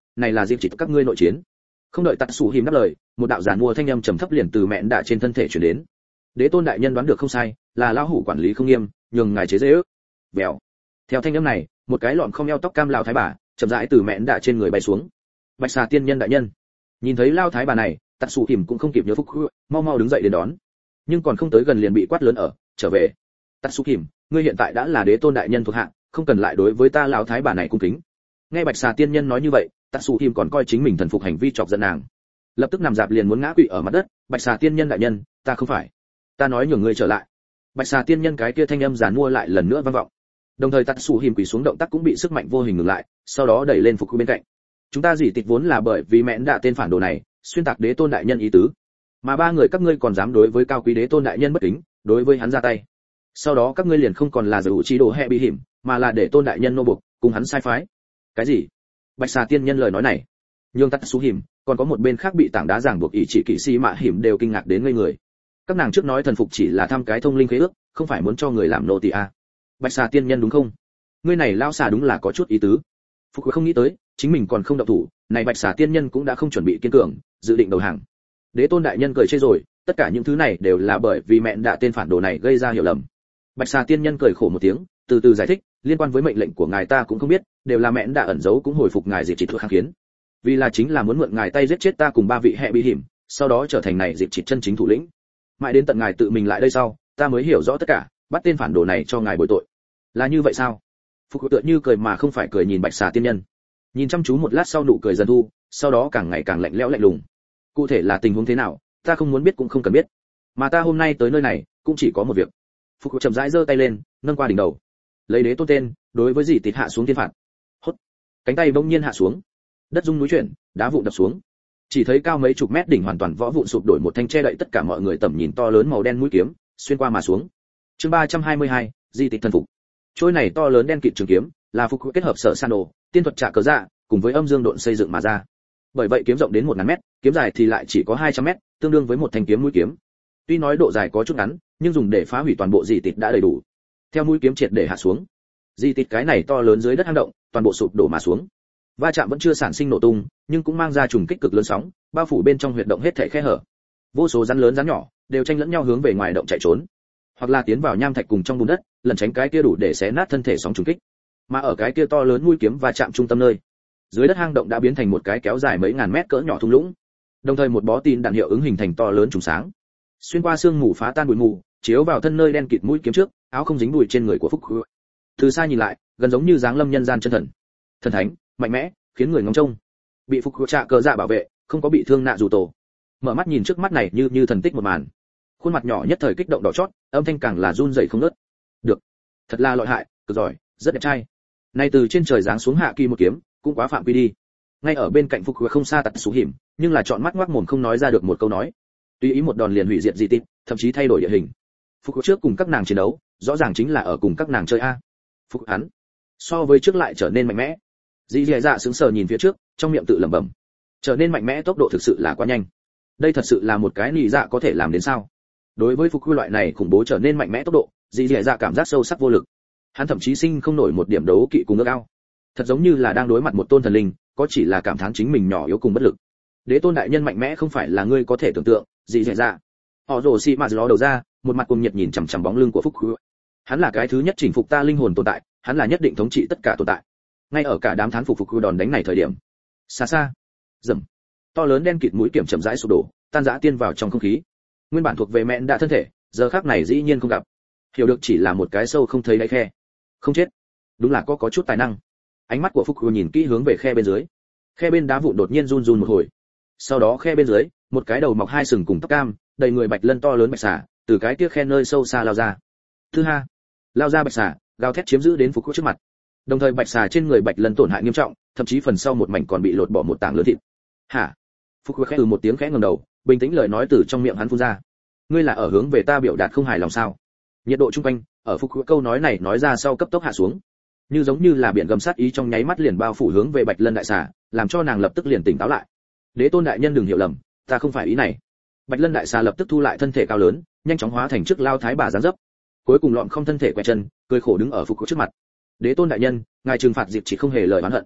này là dịp chỉ các ngươi nội chiến. Không đợi Tạt Sủ Hìm đáp lời, một đạo giản mua thanh âm trầm thấp liền từ mẹn đạ trên thân thể truyền đến. Đế tôn đại nhân đoán được không sai, là lão hủ quản lý không nghiêm, nhường ngài chế giễu. Vèo. Theo thanh âm này, một cái lọn không eo tóc cam lão thái bà chậm rãi từ mẹn đạ trên người bay xuống. Bạch xà tiên nhân đại nhân. Nhìn thấy lão thái bà này, Tạt Sủ Hìm cũng không kịp nhớ phúc, mau mau đứng dậy đến đón. Nhưng còn không tới gần liền bị quát lớn ở, trở về. Tạt Sủ Hìm, ngươi hiện tại đã là đế tôn đại nhân thuộc hạ, không cần lại đối với ta lão thái bà này cung kính. Nghe Bạch xà tiên nhân nói như vậy, Tạt Sủ Hìm còn coi chính mình thần phục hành vi chọc giận nàng, lập tức nằm dạp liền muốn ngã quỵ ở mặt đất. Bạch xà tiên nhân đại nhân, ta không phải, ta nói nhường ngươi trở lại. Bạch xà tiên nhân cái kia thanh âm giàn mua lại lần nữa vang vọng, đồng thời Tạt Sủ Hìm quỳ xuống động tác cũng bị sức mạnh vô hình ngừng lại, sau đó đẩy lên phục bên cạnh. Chúng ta dỉ tịch vốn là bởi vì mẹn đạ tên phản đồ này xuyên tạc đế tôn đại nhân ý tứ, mà ba người các ngươi còn dám đối với cao quý đế tôn đại nhân bất kính, đối với hắn ra tay. Sau đó các ngươi liền không còn là giữ chi đồ hệ bị hiểm, mà là để tôn đại nhân nô buộc cùng hắn sai phái. Cái gì? Bạch xà tiên nhân lời nói này nhường Tạt Sủ Hìm còn có một bên khác bị tảng đá giảng buộc ý chỉ kỵ sĩ mạ hiểm đều kinh ngạc đến ngây người. Các nàng trước nói thần phục chỉ là thăm cái thông linh khế ước, không phải muốn cho người làm nô tỳ à? Bạch xà tiên nhân đúng không? Ngươi này lao xà đúng là có chút ý tứ. Phục không nghĩ tới chính mình còn không động thủ, này Bạch xà tiên nhân cũng đã không chuẩn bị kiên cường, dự định đầu hàng. Đế tôn đại nhân cười chê rồi, tất cả những thứ này đều là bởi vì mẹn đạ tên phản đồ này gây ra hiểu lầm. Bạch xà tiên nhân cười khổ một tiếng, từ từ giải thích, liên quan với mệnh lệnh của ngài ta cũng không biết, đều là mẹn đạ ẩn giấu cũng hồi phục ngài dịp chỉ thuộc kháng kiến. Vì là chính là muốn mượn ngài tay giết chết ta cùng ba vị hệ bị hiểm, sau đó trở thành này dịp chỉ chân chính thủ lĩnh. Mãi đến tận ngài tự mình lại đây sau, ta mới hiểu rõ tất cả, bắt tên phản đồ này cho ngài bồi tội. Là như vậy sao? Phục tựa như cười mà không phải cười nhìn Bạch xà tiên nhân, nhìn chăm chú một lát sau nụ cười dần thu, sau đó càng ngày càng lạnh lẽo lạnh lùng. Cụ thể là tình huống thế nào, ta không muốn biết cũng không cần biết, mà ta hôm nay tới nơi này cũng chỉ có một việc. Phục chậm rãi giơ tay lên, nâng qua đỉnh đầu, lấy đế tôn tên, đối với dì tịt hạ xuống thiên phạt. Hốt, cánh tay bỗng nhiên hạ xuống, đất rung núi chuyển, đá vụn đập xuống. Chỉ thấy cao mấy chục mét đỉnh hoàn toàn vỡ vụn sụp đổi một thanh che đậy tất cả mọi người tầm nhìn to lớn màu đen mũi kiếm, xuyên qua mà xuống. Chương 322, di tịch thần phục. Trôi này to lớn đen kịt trường kiếm, là phục kết hợp sở san đồ, tiên thuật trả cờ dạ, cùng với âm dương độn xây dựng mà ra. Bởi vậy kiếm rộng đến 1000 mét, kiếm dài thì lại chỉ có 200 mét, tương đương với một thanh kiếm mũi kiếm. Tuy nói độ dài có chút ngắn, nhưng dùng để phá hủy toàn bộ di tịch đã đầy đủ. Theo mũi kiếm triệt để hạ xuống, di tịch cái này to lớn dưới đất hang động, toàn bộ sụp đổ mà xuống. Va chạm vẫn chưa sản sinh nổ tung, nhưng cũng mang ra trùng kích cực lớn sóng, bao phủ bên trong huyệt động hết thảy khe hở. Vô số rắn lớn rắn nhỏ đều tranh lẫn nhau hướng về ngoài động chạy trốn, hoặc là tiến vào nham thạch cùng trong bùn đất, lẩn tránh cái kia đủ để xé nát thân thể sóng trùng kích. Mà ở cái kia to lớn mũi kiếm va chạm trung tâm nơi, dưới đất hang động đã biến thành một cái kéo dài mấy ngàn mét cỡ nhỏ thung lũng. Đồng thời một bó tin đạn hiệu ứng hình thành to lớn trùng sáng, xuyên qua sương mù phá tan bụi mù, chiếu vào thân nơi đen kịt mũi kiếm trước, áo không dính bụi trên người của Phúc. Từ xa nhìn lại, gần giống như dáng lâm nhân gian chân thần. Thần thánh, mạnh mẽ, khiến người ngóng trông. Bị Phúc trạ cờ dạ bảo vệ, không có bị thương nạ dù tổ. Mở mắt nhìn trước mắt này như thần tích một màn. Khuôn mặt nhỏ nhất thời kích động đỏ chót, âm thanh càng là run rẩy không ngớt. Được, thật là lợi hại, cực giỏi, rất đẹp trai. Nay từ trên trời giáng xuống hạ kỳ một kiếm, cũng quá phạm quy đi. Ngay ở bên cạnh Phúc không xa Tạt Sủ Hìm, nhưng là trọn mắt ngoác mồm không nói ra được một câu nói. Tùy ý một đòn liền hủy diệt di tích, thậm chí thay đổi địa hình. Phúc trước cùng các nàng chiến đấu, rõ ràng chính là ở cùng các nàng chơi a. Phúc hắn, so với trước lại trở nên mạnh mẽ. Dì dì dạ sững sờ nhìn phía trước, trong miệng tự lẩm bẩm, trở nên mạnh mẽ tốc độ thực sự là quá nhanh. Đây thật sự là một cái nị dạ có thể làm đến sao? Đối với Phúc loại này khủng bố trở nên mạnh mẽ tốc độ, dì dì dạ cảm giác sâu sắc vô lực. Hắn thậm chí sinh không nổi một điểm đấu kỵ cùng ước ao. Thật giống như là đang đối mặt một tôn thần linh, có chỉ là cảm thán chính mình nhỏ yếu cùng bất lực. Đế tôn đại nhân mạnh mẽ không phải là ngươi có thể tưởng tượng, dì dì dạ. Họ rồ xì mà ló đầu ra, một mặt cuồng nhiệt nhìn chằm chằm bóng lưng của Phúc. Hắn là cái thứ nhất chinh phục ta linh hồn tồn tại, hắn là nhất định thống trị tất cả tồn tại. Ngay ở cả đám thán phục đòn đánh này thời điểm, xa xa, rầm, to lớn đen kịt mũi kiếm chậm rãi sụp đổ, tan rã tiên vào trong không khí. Nguyên bản thuộc về mẹn đã thân thể, giờ khắc này dĩ nhiên không gặp, hiểu được chỉ là một cái sâu không thấy đáy khe. Không chết, đúng là có chút tài năng. Ánh mắt của Phúc nhìn kỹ hướng về khe bên dưới, khe bên đá vụn đột nhiên run run một hồi. Sau đó khe bên dưới, một cái đầu mọc hai sừng cùng tóc cam, đầy người bạch lân to lớn bạch xà, từ cái kia khe nơi sâu xa lao ra. Thứ ha, lao ra bạch xà, gào thét chiếm giữ đến Phúc trước mặt. Đồng thời bạch xà trên người bạch lân tổn hại nghiêm trọng, thậm chí phần sau một mảnh còn bị lột bỏ một tảng lớn thịt. Hả? Phúc khẽ từ một tiếng khẽ ngẩng đầu, bình tĩnh lời nói từ trong miệng hắn phun ra. Ngươi là ở hướng về ta biểu đạt không hài lòng sao? Nhiệt độ trung quanh ở Phúc câu nói này nói ra sau cấp tốc hạ xuống, như giống như là biển gầm sát ý trong nháy mắt liền bao phủ hướng về bạch lân đại xà, làm cho nàng lập tức liền tỉnh táo lại. Đế tôn đại nhân đừng hiểu lầm, ta không phải ý này. Bạch lân đại xà lập tức thu lại thân thể cao lớn, nhanh chóng hóa thành trước lao thái bà dáng dấp, cuối cùng lọn không thân thể quay chân, cười khổ đứng ở Phúc trước mặt. Đế tôn đại nhân, ngài trừng phạt dịp chỉ không hề lời oán hận.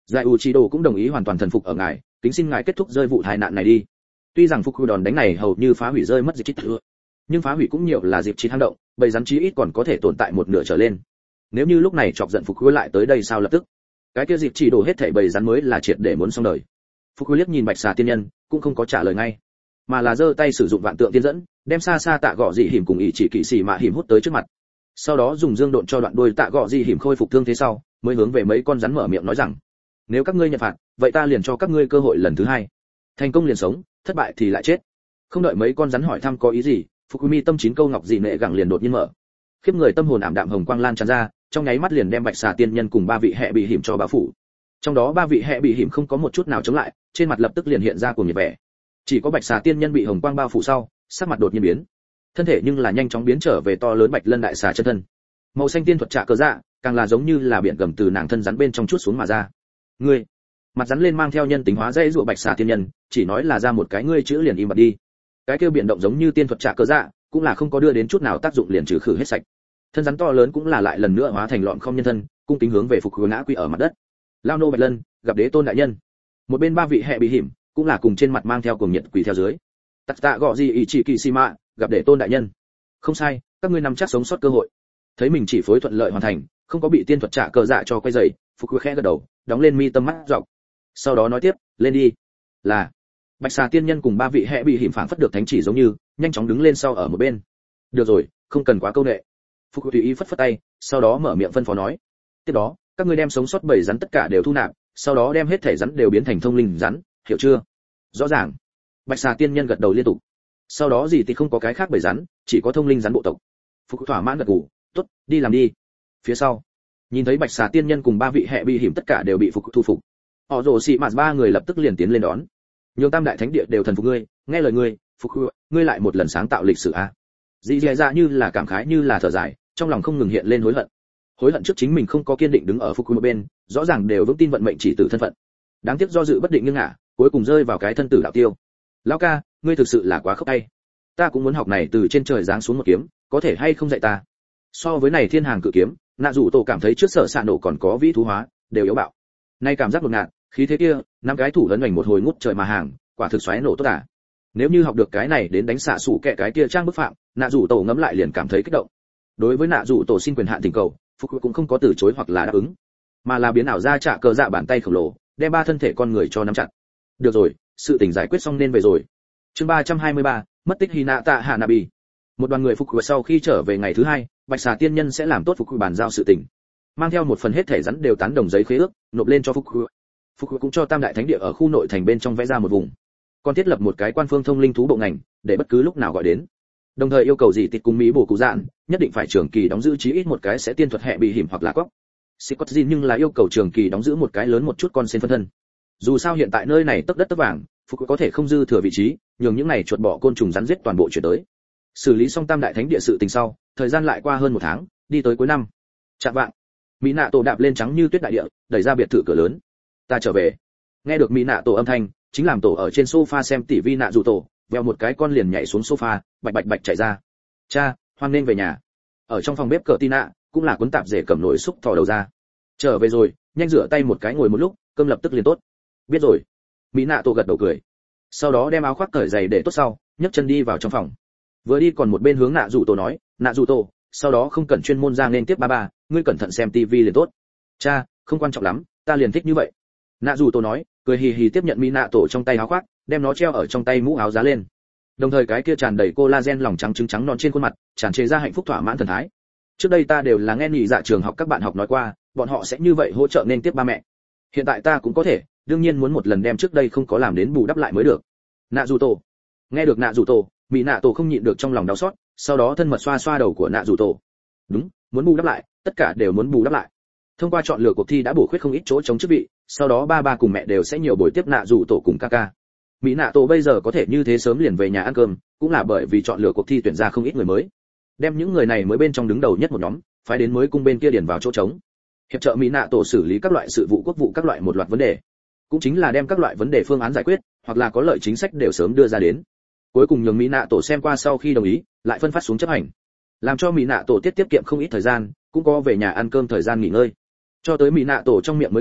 Giải u chi đồ cũng đồng ý hoàn toàn thần phục ở ngài, kính xin ngài kết thúc rơi vụ tai nạn này đi. Tuy rằng phục đòn đánh này hầu như phá hủy rơi mất dịp chít thừa, nhưng phá hủy cũng nhiều là dịp chít hang động, bầy rắn chí ít còn có thể tồn tại một nửa trở lên. Nếu như lúc này chọc giận phục lại tới đây sao lập tức? Cái kia dịp chỉ đổ hết thảy bầy rắn mới là triệt để muốn xong đời. Phục liếc nhìn bạch xà tiên nhân, cũng không có trả lời ngay, mà là giơ tay sử dụng vạn tượng tiên dẫn, đem xa xa tạ gọ dị hiểm cùng ý chỉ kỵ sĩ mạ hiểm hút tới trước mặt. Sau đó dùng dương độn cho đoạn đuôi tạ gọ dị hiểm khôi phục thương thế sau, mới hướng về mấy con rắn mở miệng nói rằng: nếu các ngươi nhận phạt, vậy ta liền cho các ngươi cơ hội lần thứ hai. Thành công liền sống, thất bại thì lại chết. Không đợi mấy con rắn hỏi thăm có ý gì, Fukumi tâm chín câu ngọc dị nệ gẳng liền đột nhiên mở. Khiếp người tâm hồn ảm đạm hồng quang lan tràn ra, trong nháy mắt liền đem bạch xà tiên nhân cùng ba vị hệ bị hiểm cho bao phủ. Trong đó ba vị hệ bị hiểm không có một chút nào chống lại, trên mặt lập tức liền hiện ra cuồng nhiệt vẻ. Chỉ có bạch xà tiên nhân bị hồng quang bao phủ sau, sắc mặt đột nhiên biến, thân thể nhưng là nhanh chóng biến trở về to lớn bạch lân đại xà chân thân. Màu xanh tiên thuật trạ cơ dạ, càng là giống như là biển gầm từ nàng thân rắn bên trong chuốt xuống mà ra. Ngươi, mặt rắn lên mang theo nhân tính hóa dây dụa bạch xà tiên nhân, chỉ nói là ra một cái ngươi chữ liền im bặt đi. Cái kêu biển động giống như tiên thuật trạ cơ dạ, cũng là không có đưa đến chút nào tác dụng liền trừ khử hết sạch. Thân rắn to lớn cũng là lại lần nữa hóa thành lọn không nhân thân, cung kính hướng về phục hướng ngã quỳ ở mặt đất. Lao nô bạch lân, gặp đế tôn đại nhân. Một bên ba vị hệ bị hiểm, cũng là cùng trên mặt mang theo cuồng nhiệt quỳ theo dưới. Tắc tạ gọ gì ý chỉ kỳ si mạ, gặp đế tôn đại nhân. Không sai, các ngươi nắm chắc sống sót cơ hội. Thấy mình chỉ phối thuận lợi hoàn thành, không có bị tiên thuật trạ cơ dạ cho quay dày, phục khẽ gật đầu, đóng lên mi tâm mắt dọc. Sau đó nói tiếp, lên đi. Là bạch xà tiên nhân cùng ba vị hệ bị hiểm phảng phất được thánh chỉ giống như, nhanh chóng đứng lên sau ở một bên. Được rồi, không cần quá câu nệ. Phục tùy ý phất phất tay, sau đó mở miệng phân phó nói: tiếp đó, các ngươi đem sống sót 7 rắn tất cả đều thu nạp, sau đó đem hết thể rắn đều biến thành thông linh rắn, hiểu chưa? Rõ ràng. Bạch xà tiên nhân gật đầu liên tục. Sau đó gì thì không có cái khác 7 rắn, chỉ có thông linh rắn bộ tộc. Phục thỏa mãn gật gù, tốt, đi làm đi. Phía sau, nhìn thấy bạch xà tiên nhân cùng ba vị hệ bị hiểm tất cả đều bị phục thu phục. Họ rồ xị mạt ba người lập tức liền tiến lên đón. Nhường tam đại thánh địa đều thần phục ngươi, nghe lời ngươi, phục ngươi lại một lần sáng tạo lịch sử a. Dĩ dạ như là cảm khái như là thở dài, trong lòng không ngừng hiện lên hối hận. Hối hận trước chính mình không có kiên định đứng ở phục một bên, rõ ràng đều vững tin vận mệnh chỉ tử thân phận. Đáng tiếc do dự bất định nghiêng ngả, cuối cùng rơi vào cái thân tử đạo tiêu. Lão ca, ngươi thực sự là quá khốc tay. Ta cũng muốn học này từ trên trời giáng xuống một kiếm, có thể hay không dạy ta? So với này thiên hàng cự kiếm, nạ dụ tổ cảm thấy trước sở xạ nổ còn có vĩ thú hóa, đều yếu bạo. Nay cảm giác đột ngạt, khí thế kia, năm cái thủ lớn hoành một hồi ngút trời mà hàng, quả thực xoáy nổ tốt à. Nếu như học được cái này đến đánh xạ sủ kẹ cái kia trang bức phạm, nạ dụ tổ ngấm lại liền cảm thấy kích động. Đối với nạ dụ tổ xin quyền hạn tình cầu, phục cũng không có từ chối hoặc là đáp ứng, mà là biến ảo ra trả cờ dạ bàn tay khổng lồ, đem ba thân thể con người cho nắm chặt. Được rồi, sự tình giải quyết xong nên về rồi. Chương 323, mất tích Hinata Hanabi. Một đoàn người phục sau khi trở về ngày thứ hai, bạch xà tiên nhân sẽ làm tốt phục bàn giao sự tình, mang theo một phần hết thể rắn đều tán đồng giấy khế ước, nộp lên cho phục cũng cho tam đại thánh địa ở khu nội thành bên trong vẽ ra một vùng, còn thiết lập một cái quan phương thông linh thú bộ ngành, để bất cứ lúc nào gọi đến. Đồng thời yêu cầu gì tịt cùng mỹ bổ cụ dạn nhất định phải trường kỳ đóng giữ chí ít một cái sẽ tiên thuật hệ bị hiểm hoặc là cóc. Scott Jin nhưng là yêu cầu trường kỳ đóng giữ một cái lớn một chút con sen phân thân. Dù sao hiện tại nơi này tấp đất tấp vàng, phục có thể không dư thừa vị trí, nhường những này chuột bọ côn trùng rắn giết toàn bộ chuyển tới. Xử lý xong tam đại thánh địa sự tình sau, thời gian lại qua hơn một tháng, đi tới cuối năm. Chạm vạng, mỹ nạ tổ đạp lên trắng như tuyết đại địa, đẩy ra biệt thự cửa lớn. Ta trở về. Nghe được mỹ nạ tổ âm thanh, chính làm tổ ở trên sofa xem tỷ vi nạ dù tổ, vèo một cái con liền nhảy xuống sofa, bạch bạch bạch chạy ra. Cha, hoan nên về nhà. Ở trong phòng bếp cờ tina, cũng là cuốn tạp dề cầm nồi xúc thò đầu ra. Trở về rồi, nhanh rửa tay một cái ngồi một lúc, cơm lập tức liền tốt. Biết rồi. Mỹ nạ tổ gật đầu cười. Sau đó đem áo khoác cởi giày để tốt sau, nhấc chân đi vào trong phòng. Vừa đi còn một bên hướng nạ dù tổ nói, nạ dù tổ, sau đó không cần chuyên môn ra nên tiếp ba, ngươi cẩn thận xem tivi liền tốt. Cha, không quan trọng lắm, ta liền thích như vậy. Nạ dù tổ nói, cười hì hì tiếp nhận mỹ nạ tổ trong tay áo khoác, đem nó treo ở trong tay mũ áo giá lên. Đồng thời cái kia tràn đầy collagen lòng trắng trứng trắng non trên khuôn mặt, tràn trề ra hạnh phúc thỏa mãn thần thái. Trước đây ta đều là nghe nhị dạ trường học các bạn học nói qua, bọn họ sẽ như vậy hỗ trợ nên tiếp ba mẹ. Hiện tại ta cũng có thể, đương nhiên muốn một lần đem trước đây không có làm đến bù đắp lại mới được. Nạ dù tổ. Nghe được nạ dù tổ, mỹ nạ tổ không nhịn được trong lòng đau xót, sau đó thân mật xoa xoa đầu của nạ dù tổ. Đúng, muốn bù đắp lại, tất cả đều muốn bù đắp lại. Thông qua chọn lựa cuộc thi đã bổ khuyết không ít chỗ chống chức vị, sau đó ba cùng mẹ đều sẽ nhiều buổi tiếp nạ dù tổ cùng ca. Mỹ nạ tổ bây giờ có thể như thế sớm liền về nhà ăn cơm, cũng là bởi vì chọn lựa cuộc thi tuyển ra không ít người mới, đem những người này mới bên trong đứng đầu nhất một nhóm, phái đến mới cung bên kia điền vào chỗ trống. Hiệp trợ Mỹ nạ tổ xử lý các loại sự vụ quốc vụ các loại một loạt vấn đề, cũng chính là đem các loại vấn đề phương án giải quyết, hoặc là có lợi chính sách đều sớm đưa ra đến. Cuối cùng nhường Mỹ nạ tổ xem qua sau khi đồng ý, lại phân phát xuống chấp hành, làm cho Mỹ nạ tổ tiết kiệm không ít thời gian, cũng có về nhà ăn cơm thời gian nghỉ ngơi. Cho tới Mỹ nạ tổ trong miệng mới cung,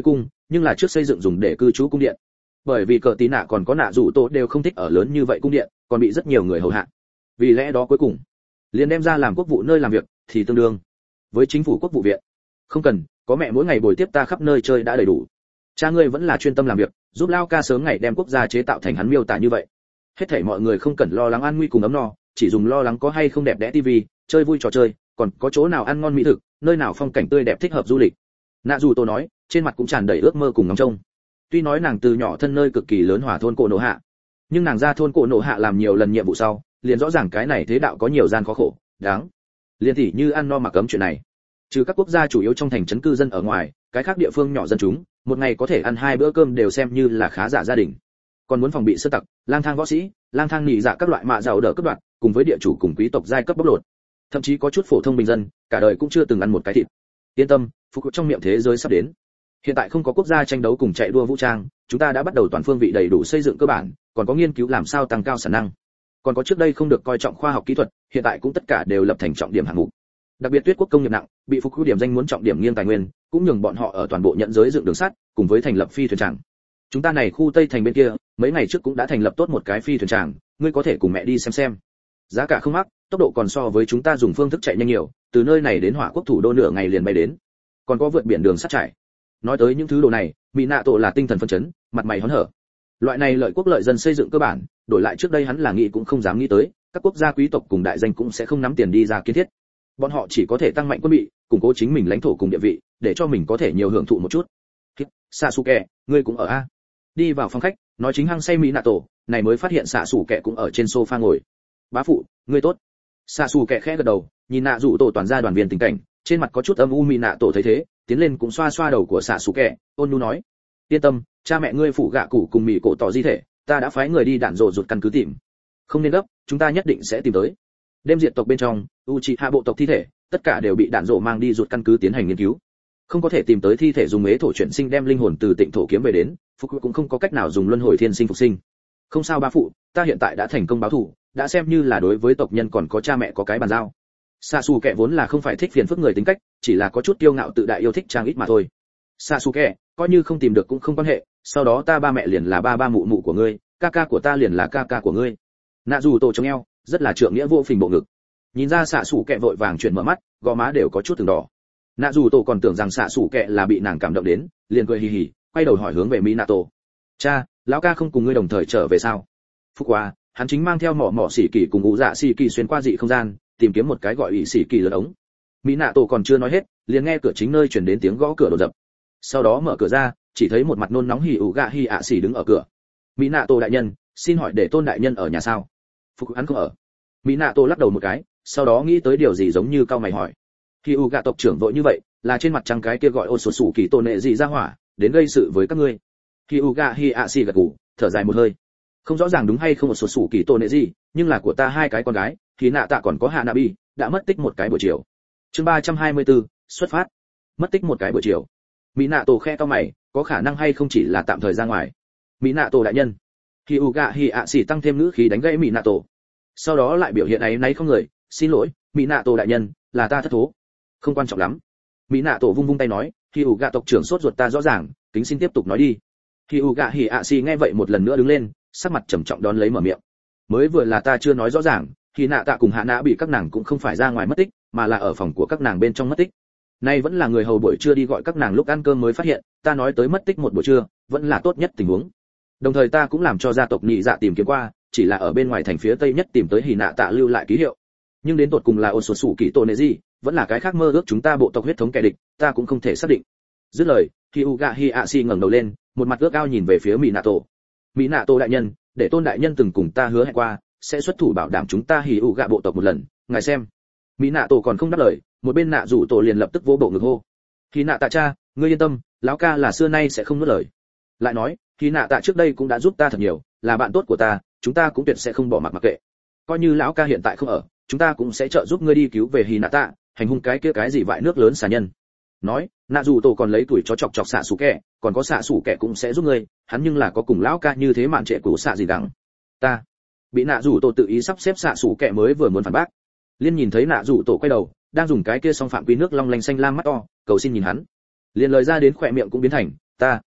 nhưng là trước xây dựng dùng để cư trú cung điện. Bởi vì cờ tí nạ còn có nạ rủ tổ đều không thích ở lớn như vậy cung điện, còn bị rất nhiều người hầu hạ. Vì lẽ đó cuối cùng liền đem ra làm quốc vụ nơi làm việc, thì tương đương với chính phủ quốc vụ viện. Không cần, có mẹ mỗi ngày bồi tiếp ta khắp nơi chơi đã đầy đủ. Cha ngươi vẫn là chuyên tâm làm việc, giúp Lao ca sớm ngày đem quốc gia chế tạo thành hắn miêu tả như vậy. Hết thảy mọi người không cần lo lắng an nguy cùng ấm no, chỉ dùng lo lắng có hay không đẹp đẽ tivi, chơi vui trò chơi, còn có chỗ nào ăn ngon mỹ thực, nơi nào phong cảnh tươi đẹp thích hợp du lịch. Nạ dù Tô nói, trên mặt cũng tràn đầy ước mơ cùng ngóng trông. Tuy nói nàng từ nhỏ thân nơi cực kỳ lớn hỏa thôn cổ nổ hạ, nhưng nàng ra thôn cổ nổ hạ làm nhiều lần nhiệm vụ sau, liền rõ ràng cái này thế đạo có nhiều gian khó khổ, đáng. Liên tỷ như ăn no mặc ấm chuyện này. Trừ các quốc gia chủ yếu trong thành trấn cư dân ở ngoài, cái khác địa phương nhỏ dân chúng, một ngày có thể ăn 2 bữa cơm đều xem như là khá giả gia đình. Còn muốn phòng bị sơ tặc, lang thang võ sĩ, lang thang nhị dạ các loại mạ giàu đỡ cướp đoạt, cùng với địa chủ cùng quý tộc giai cấp bóc lột. Thậm chí có chút phổ thông bình dân, cả đời cũng chưa từng ăn một cái thịt. Yên tâm, phục trong miệng thế giới sắp đến. Hiện tại không có quốc gia tranh đấu cùng chạy đua vũ trang, chúng ta đã bắt đầu toàn phương vị đầy đủ xây dựng cơ bản, còn có nghiên cứu làm sao tăng cao sản năng. Còn có trước đây không được coi trọng khoa học kỹ thuật, hiện tại cũng tất cả đều lập thành trọng điểm hạng mục. Đặc biệt Tuyết quốc công nghiệp nặng, bị phục khu điểm danh muốn trọng điểm nghiêng tài nguyên, cũng nhường bọn họ ở toàn bộ nhận giới dựng đường sắt, cùng với thành lập phi thuyền tràng. Chúng ta này khu Tây thành bên kia, mấy ngày trước cũng đã thành lập tốt một cái phi thuyền tràng, ngươi có thể cùng mẹ đi xem. Giá cả không mắc, tốc độ còn so với chúng ta dùng phương thức chạy nhanh nhiều, từ nơi này đến Hỏa quốc thủ đô nửa ngày liền bay đến. Còn có vượt biển đường sắt trải. Nói tới những thứ đồ này, Mỹ Nạ Tổ là tinh thần phấn chấn, mặt mày hớn hở. Loại này lợi quốc lợi dân xây dựng cơ bản, đổi lại trước đây hắn là nghĩ cũng không dám nghĩ tới, các quốc gia quý tộc cùng đại danh cũng sẽ không nắm tiền đi ra kiến thiết. Bọn họ chỉ có thể tăng mạnh quân bị, củng cố chính mình lãnh thổ cùng địa vị, để cho mình có thể nhiều hưởng thụ một chút. Sasuke, ngươi cũng ở a? Đi vào phòng khách, nói chính hăng say Mỹ Nạ Tổ, này mới phát hiện Sasuke cũng ở trên sofa ngồi. Bá phụ, ngươi tốt. Sasuke khẽ gật đầu, nhìn Nạ Dụ Tổ toàn gia đoàn viên tình cảnh, trên mặt có chút âm u. Mỹ Nạ Tổ thấy thế, tiến lên cũng xoa xoa đầu của Sasuke, ôn nhu nói: yên tâm, cha mẹ ngươi phụ gạ cụ cùng Mỹ cổ tỏ di thể, ta đã phái người đi đạn rồ rụt căn cứ tìm. Không nên gấp, chúng ta nhất định sẽ tìm tới. Đêm diệt tộc bên trong, Uchiha bộ tộc thi thể, tất cả đều bị đạn rồ mang đi rụt căn cứ tiến hành nghiên cứu. Không có thể tìm tới thi thể dùng ế thổ chuyển sinh đem linh hồn từ tịnh thổ kiếm về đến, phục cũng không có cách nào dùng luân hồi thiên sinh phục sinh. Không sao ba phụ, ta hiện tại đã thành công báo thù, đã xem như là đối với tộc nhân còn có cha mẹ có cái bàn giao. Sasuke vốn là không phải thích phiền phức người tính cách, chỉ là có chút kiêu ngạo tự đại yêu thích trang ít mà thôi. Sasuke, coi như không tìm được cũng không quan hệ, sau đó ta ba mẹ liền là ba mụ mụ của ngươi, ca ca của ta liền là ca ca của ngươi. Nạ dù tổ chống eo, rất là trượng nghĩa vô phình bộ ngực. Nhìn ra Sasuke vội vàng chuyển mở mắt, gò má đều có chút từng đỏ. Nạ dù tổ còn tưởng rằng Sasuke là bị nàng cảm động đến, liền cười hì hì, quay đầu hỏi hướng về Minato. Cha, lão ca không cùng ngươi đồng thời trở về sao? Phúc qua, hắn chính mang theo mỏ xỉ kỳ cùng ngũ dạ xỉ kỳ xuyên qua dị không gian, tìm kiếm một cái gọi ủy xỉ kỳ lớn ống. Minato còn chưa nói hết, liền nghe cửa chính nơi truyền đến tiếng gõ cửa đột dập. Sau đó mở cửa ra, chỉ thấy một mặt nôn nóng hỉ ủ gạ hỉ ạ xỉ đứng ở cửa. Minato đại nhân, xin hỏi để Tôn đại nhân ở nhà sao? Phục hắn không ở. Minato lắc đầu một cái, sau đó nghĩ tới điều gì giống như cau mày hỏi. Hỉ ủ gạ tộc trưởng vội như vậy, là trên mặt trăng cái kia gọi ôn sổ sủ kỳ tôn nệ gì ra hỏa, đến gây sự với các ngươi. Hỉ ủ gạ hỉ ạ xỉ gật gù, thở dài một hơi. Không rõ ràng đúng hay không một sổ sủ kỳ tôn nệ gì, nhưng là của ta hai cái con gái, thì nạ tạ còn có hạ nạ bi, đã mất tích một cái buổi chiều. Chương 324, xuất phát. Mất tích một cái buổi chiều. Minato khe cau mày, có khả năng hay không chỉ là tạm thời ra ngoài. Minato đại nhân. Hyuga Hiashi tăng thêm ngữ khí đánh gãy Minato. Sau đó lại biểu hiện ấy nấy không người, xin lỗi, Minato đại nhân, là ta thất thố. Không quan trọng lắm. Minato vung vung tay nói, Hyuga tộc trưởng sốt ruột ta rõ ràng, kính xin tiếp tục nói đi. Hyuga Hiashi nghe vậy một lần nữa đứng lên, sắc mặt trầm trọng đón lấy mở miệng. Mới vừa là ta chưa nói rõ ràng, thì nạ tạ cùng hạ nã bị các nàng cũng không phải ra ngoài mất tích, mà là ở phòng của các nàng bên trong mất tích. Nay vẫn là người hầu buổi trưa đi gọi các nàng lúc ăn cơm mới phát hiện, ta nói tới mất tích một buổi trưa, vẫn là tốt nhất tình huống. Đồng thời ta cũng làm cho gia tộc nhị dạ tìm kiếm qua, chỉ là ở bên ngoài thành phía tây nhất tìm tới hỉ nạ tạ lưu lại ký hiệu. Nhưng đến tột cùng là ôn sổ sủ kỳ tổ nệ gì, vẫn là cái khác mơ ước chúng ta bộ tộc huyết thống kẻ địch, ta cũng không thể xác định. Dứt lời, Hyuga Hiashi ngẩng đầu lên, một mặt ước ao nhìn về phía Minato. Minato đại nhân, để Tôn đại nhân từng cùng ta hứa hẹn qua, sẽ xuất thủ bảo đảm chúng ta Hyuga bộ tộc một lần, ngài xem. Minato còn không đáp lời, một bên nạ rủ tổ liền lập tức vỗ bộ ngực hô. Khi nạ tạ cha, ngươi yên tâm, lão ca là xưa nay sẽ không nuốt lời. Lại nói, khi nạ tạ trước đây cũng đã giúp ta thật nhiều, là bạn tốt của ta, chúng ta cũng tuyệt sẽ không bỏ mặc kệ. Coi như lão ca hiện tại không ở, chúng ta cũng sẽ trợ giúp ngươi đi cứu về Hy nạ tạ, hành hung cái kia cái gì vại nước lớn xà nhân. Nói, nạ rủ tổ còn lấy tuổi chó chọc xạ sủ kẻ, còn có xạ sủ kẻ cũng sẽ giúp ngươi, hắn nhưng là có cùng lão ca như thế mạn trệ của xạ gì đắng. Ta bị nạ rủ tổ tự ý sắp xếp xạ sủ kẻ mới vừa muốn phản bác. Liên nhìn thấy nạ rủ tổ quay đầu, đang dùng cái kia song phạm quý nước long lanh xanh lam mắt to, cầu xin nhìn hắn. Liên lời ra đến khỏe miệng cũng biến thành, ta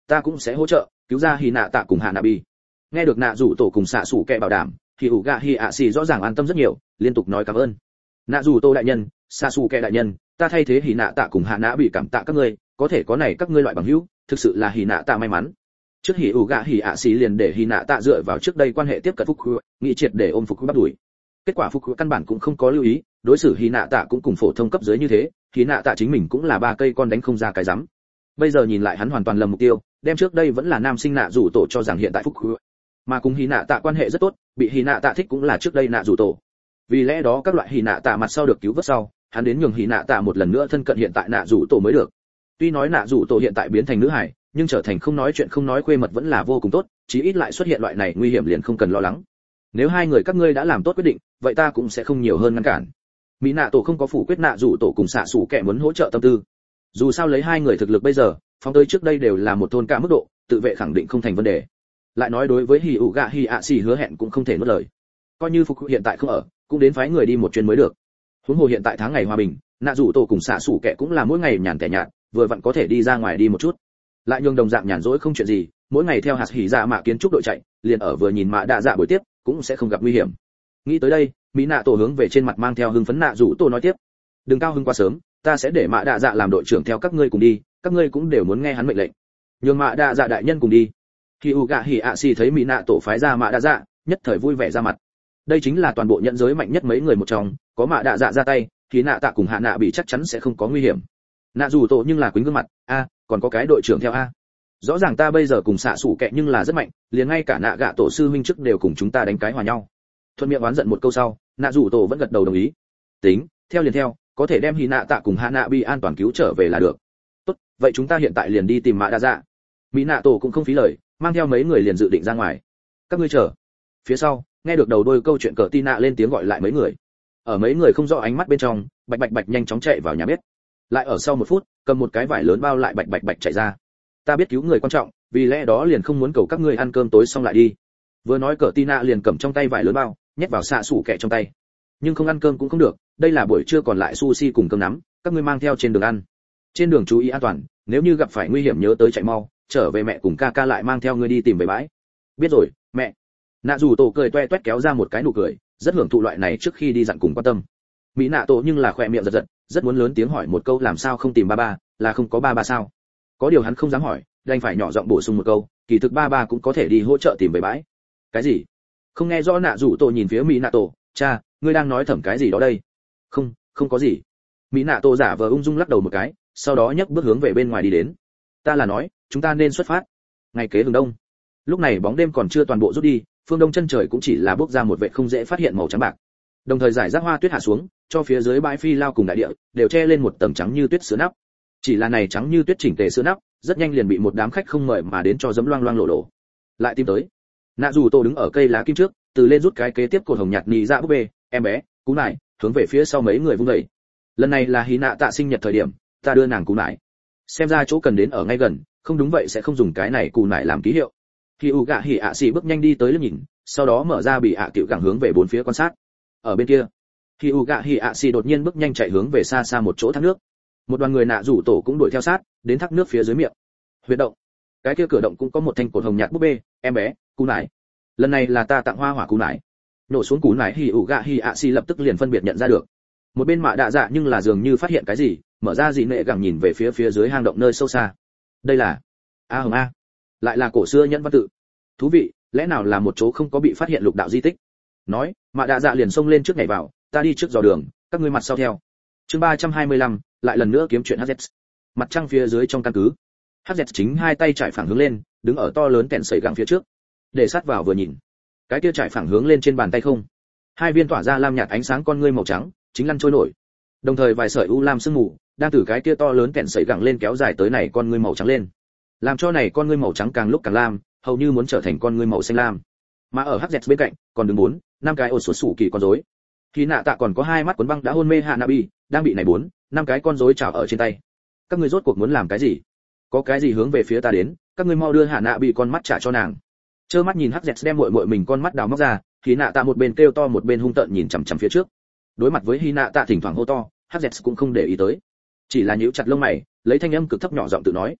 ta cũng sẽ hỗ trợ cứu ra hì nạ tạ cùng hạ nạ bi. Nghe được nạ rủ tổ cùng xạ sủ kẹ bảo đảm, thì ủ gạ hì ạ xì rõ ràng an tâm rất nhiều, liên tục nói cảm ơn. Nạ rủ tổ đại nhân, xạ sủ kẹ đại nhân, ta thay thế hì nạ tạ cùng hạ nạ bị cảm tạ các ngươi, có thể có này các ngươi loại bằng hữu, thực sự là hì nạ tạ may mắn. Trước hì ủ gạ hì ạ xì liền để hì nạ tạ dựa vào trước đây quan hệ tiếp cận Phúc nghĩ triệt để ôm Phúc bắt đuổi. Kết quả Phúc căn bản cũng không có lưu ý, đối xử hì nạ tạ cũng cùng phổ thông cấp dưới như thế, hì nạ tạ chính mình cũng là ba cây con đánh không ra cái rắm. Bây giờ nhìn lại hắn hoàn toàn lầm mục tiêu, đem trước đây vẫn là nam sinh nạ rủ tổ cho rằng hiện tại Phúc mà cùng hì nạ tạ quan hệ rất tốt, bị hì nạ tạ thích cũng là trước đây nạ rủ tổ. Vì lẽ đó các loại hì nạ tạ mặt sau được cứu vớt sau, hắn đến nhường hì nạ tạ một lần nữa thân cận hiện tại nạ rủ tổ mới được. Tuy nói nạ rủ tổ hiện tại biến thành nữ hải, nhưng trở thành không nói chuyện không nói khuê mật vẫn là vô cùng tốt, chí ít lại xuất hiện loại này nguy hiểm liền không cần lo lắng. Nếu hai người các ngươi đã làm tốt quyết định, vậy ta cũng sẽ không nhiều hơn ngăn cản. Mỹ nạ tổ không có phủ quyết nạ rủ tổ cùng xạ sủ kẻ muốn hỗ trợ tâm tư. Dù sao lấy hai người thực lực bây giờ, phóng tới trước đây đều là một thôn cả mức độ, tự vệ khẳng định không thành vấn đề. Lại nói đối với hì ủ gạ hì ạ xì hứa hẹn cũng không thể nuốt lời. Coi như phục hiện tại không ở, cũng đến phái người đi một chuyến mới được. Huống hồ hiện tại tháng ngày hòa bình, nạ rủ tổ cùng xạ sủ kẻ cũng là mỗi ngày nhàn tẻ nhạt, vừa vặn có thể đi ra ngoài đi một chút. Lại nhường đồng dạng nhàn rỗi không chuyện gì, mỗi ngày theo hạt hỉ dạ mạ kiến trúc đội chạy, liền ở vừa nhìn mạ đạ dạ buổi tiếp, cũng sẽ không gặp nguy hiểm. Nghĩ tới đây, mỹ nạ tổ hướng về trên mặt mang theo hưng phấn nạ rủ tổ nói tiếp: đừng cao hứng quá sớm, ta sẽ để mạ đạ dạ làm đội trưởng theo các ngươi cùng đi, các ngươi cũng đều muốn nghe hắn mệnh lệnh. Nhường mạ đạ dạ đại nhân cùng đi. Khi u gạ hỉ ạ xì thấy mỹ nạ tổ phái ra mạ đạ dạ, nhất thời vui vẻ ra mặt. Đây chính là toàn bộ nhận giới mạnh nhất mấy người một trong, có mạ đạ dạ ra tay, thì nạ tạ cùng hạ nạ bị chắc chắn sẽ không có nguy hiểm. Nạ rủ tổ nhưng là quýnh gương mặt, còn có cái đội trưởng theo rõ ràng ta bây giờ cùng xạ sủ kẹ nhưng là rất mạnh, liền ngay cả nạ gạ tổ sư huynh trước đều cùng chúng ta đánh cái hòa nhau. Thuận miệng oán giận một câu sau, nạ rủ tổ vẫn gật đầu đồng ý. Tính, theo liền theo, có thể đem hì nạ tạ cùng hạ nạ bị an toàn cứu trở về là được. Tốt, vậy chúng ta hiện tại liền đi tìm mạ đạ dạ. Mỹ nạ tổ cũng không phí lời, mang theo mấy người liền dự định ra ngoài. Các ngươi chờ. Phía sau, nghe được đầu đôi câu chuyện cờ Tina lên tiếng gọi lại mấy người. Ở mấy người không rõ ánh mắt bên trong, bạch bạch bạch nhanh chóng chạy vào nhà bếp. Lại ở sau một phút, cầm một cái vải lớn bao lại bạch bạch bạch chạy ra. Ta biết cứu người quan trọng, vì lẽ đó liền không muốn cầu các ngươi ăn cơm tối xong lại đi. Vừa nói cờ Tina liền cầm trong tay vải lớn bao, nhét vào xạ sủ kẹ trong tay. Nhưng không ăn cơm cũng không được, đây là buổi trưa còn lại sushi cùng cơm nắm, các ngươi mang theo trên đường ăn. Trên đường chú ý an toàn, nếu như gặp phải nguy hiểm nhớ tới chạy mau, trở về mẹ cùng ca ca lại mang theo ngươi đi tìm về bãi. Biết rồi, mẹ. Nạ dù tổ cười toe toét kéo ra một cái nụ cười, rất hưởng thụ loại này trước khi đi dặn cùng quan tâm. Mỹ nạ tổ nhưng là khỏe miệng giật giật, rất muốn lớn tiếng hỏi một câu làm sao không tìm ba ba, là không có ba ba sao? Có điều hắn không dám hỏi, đành phải nhỏ giọng bổ sung một câu, kỳ thực ba ba cũng có thể đi hỗ trợ tìm về bãi. Cái gì? Không nghe rõ nạ dù tổ nhìn phía Mỹ nạ tổ, cha, ngươi đang nói thầm cái gì đó đây? Không, không có gì. Mỹ nạ tổ giả vờ ung dung lắc đầu một cái, sau đó nhấc bước hướng về bên ngoài đi đến. Ta là nói, chúng ta nên xuất phát. Ngày kế hướng đông. Lúc này bóng đêm còn chưa toàn bộ rút đi, phương đông chân trời cũng chỉ là bước ra một vệt không dễ phát hiện màu trắng bạc. Đồng thời giải rác hoa tuyết hạ xuống, cho phía dưới bãi phi lao cùng đại địa đều che lên một tầng trắng như tuyết sữa nắp. Chỉ là này trắng như tuyết chỉnh tề sữa nắp, rất nhanh liền bị một đám khách không mời mà đến cho dẫm loang loang lộ lộ. Lại tìm tới. Nạ dù tô đứng ở cây lá kim trước, từ lên rút cái kế tiếp cột hồng nhạt nhị dạ búp bê, em bé, cú nải, hướng về phía sau mấy người vung dậy. Lần này là hí nạ tạ sinh nhật thời điểm, ta đưa nàng cú nải. Xem ra chỗ cần đến ở ngay gần, không đúng vậy sẽ không dùng cái này cú nải làm ký hiệu. Khi u gạ hỉ ạ xì bước nhanh đi tới liếc nhìn, sau đó mở ra bị ạ tiểu gẳng hướng về bốn phía quan sát. Ở bên kia, khi u gạ hỉ ạ xì đột nhiên bước nhanh chạy hướng về xa xa một chỗ thác nước. Một đoàn người nạ rủ tổ cũng đuổi theo sát, đến thác nước phía dưới miệng. Huyệt động. Cái kia cửa động cũng có một thanh cột hồng nhạt búp bê, em bé, cú nải. Lần này là ta tặng hoa hỏa cú nải. Nổ xuống cú nải hỉ ủ gạ hỉ ạ xì lập tức liền phân biệt nhận ra được. Một bên mạ đạ dạ nhưng là dường như phát hiện cái gì, mở ra dị nệ gẳng nhìn về phía dưới hang động nơi sâu xa. Đây là hồng a, lại là cổ xưa nhân văn tự. Thú vị, lẽ nào là một chỗ không có bị phát hiện lục đạo di tích? Nói, mạ đạ dạ liền xông lên trước nhảy vào, ta đi trước dò đường, các ngươi mặt sau theo. Chương 325, lại lần nữa kiếm chuyện HZ. Mặt trăng phía dưới trong căn cứ. HZ chính hai tay trải phẳng hướng lên, đứng ở to lớn kẹn sẩy gẳng phía trước. Để sát vào vừa nhìn. Cái kia trải phẳng hướng lên trên bàn tay không. Hai viên tỏa ra lam nhạt ánh sáng con ngươi màu trắng, chính lăn trôi nổi. Đồng thời vài sợi u lam sương mù đang từ cái kia to lớn kẹn sẩy gẳng lên kéo dài tới này con ngươi màu trắng lên. Làm cho này con ngươi màu trắng càng lúc càng lam, hầu như muốn trở thành con ngươi màu xanh lam. Mà ở HZ bên cạnh, còn đứng 4-5 cái ổ sủa sủ kỳ con rối. Khi nạ tạ còn có hai mắt cuốn băng đã hôn mê Hanabi, đang bị này 4-5 cái con rối chảo ở trên tay. Các ngươi rốt cuộc muốn làm cái gì? Có cái gì hướng về phía ta đến, các ngươi mau đưa Hanabi con mắt trả cho nàng. Trơ mắt nhìn HZ đem muội mình con mắt đào móc ra, khi nạ tạ một bên kêu to một bên hung tợn nhìn chằm chằm phía trước. Đối mặt với Hy nạ tạ thỉnh thoảng hô to, HZ cũng không để ý tới, chỉ là nhíu chặt lông mày, lấy thanh âm cực thấp nhỏ giọng tự nói: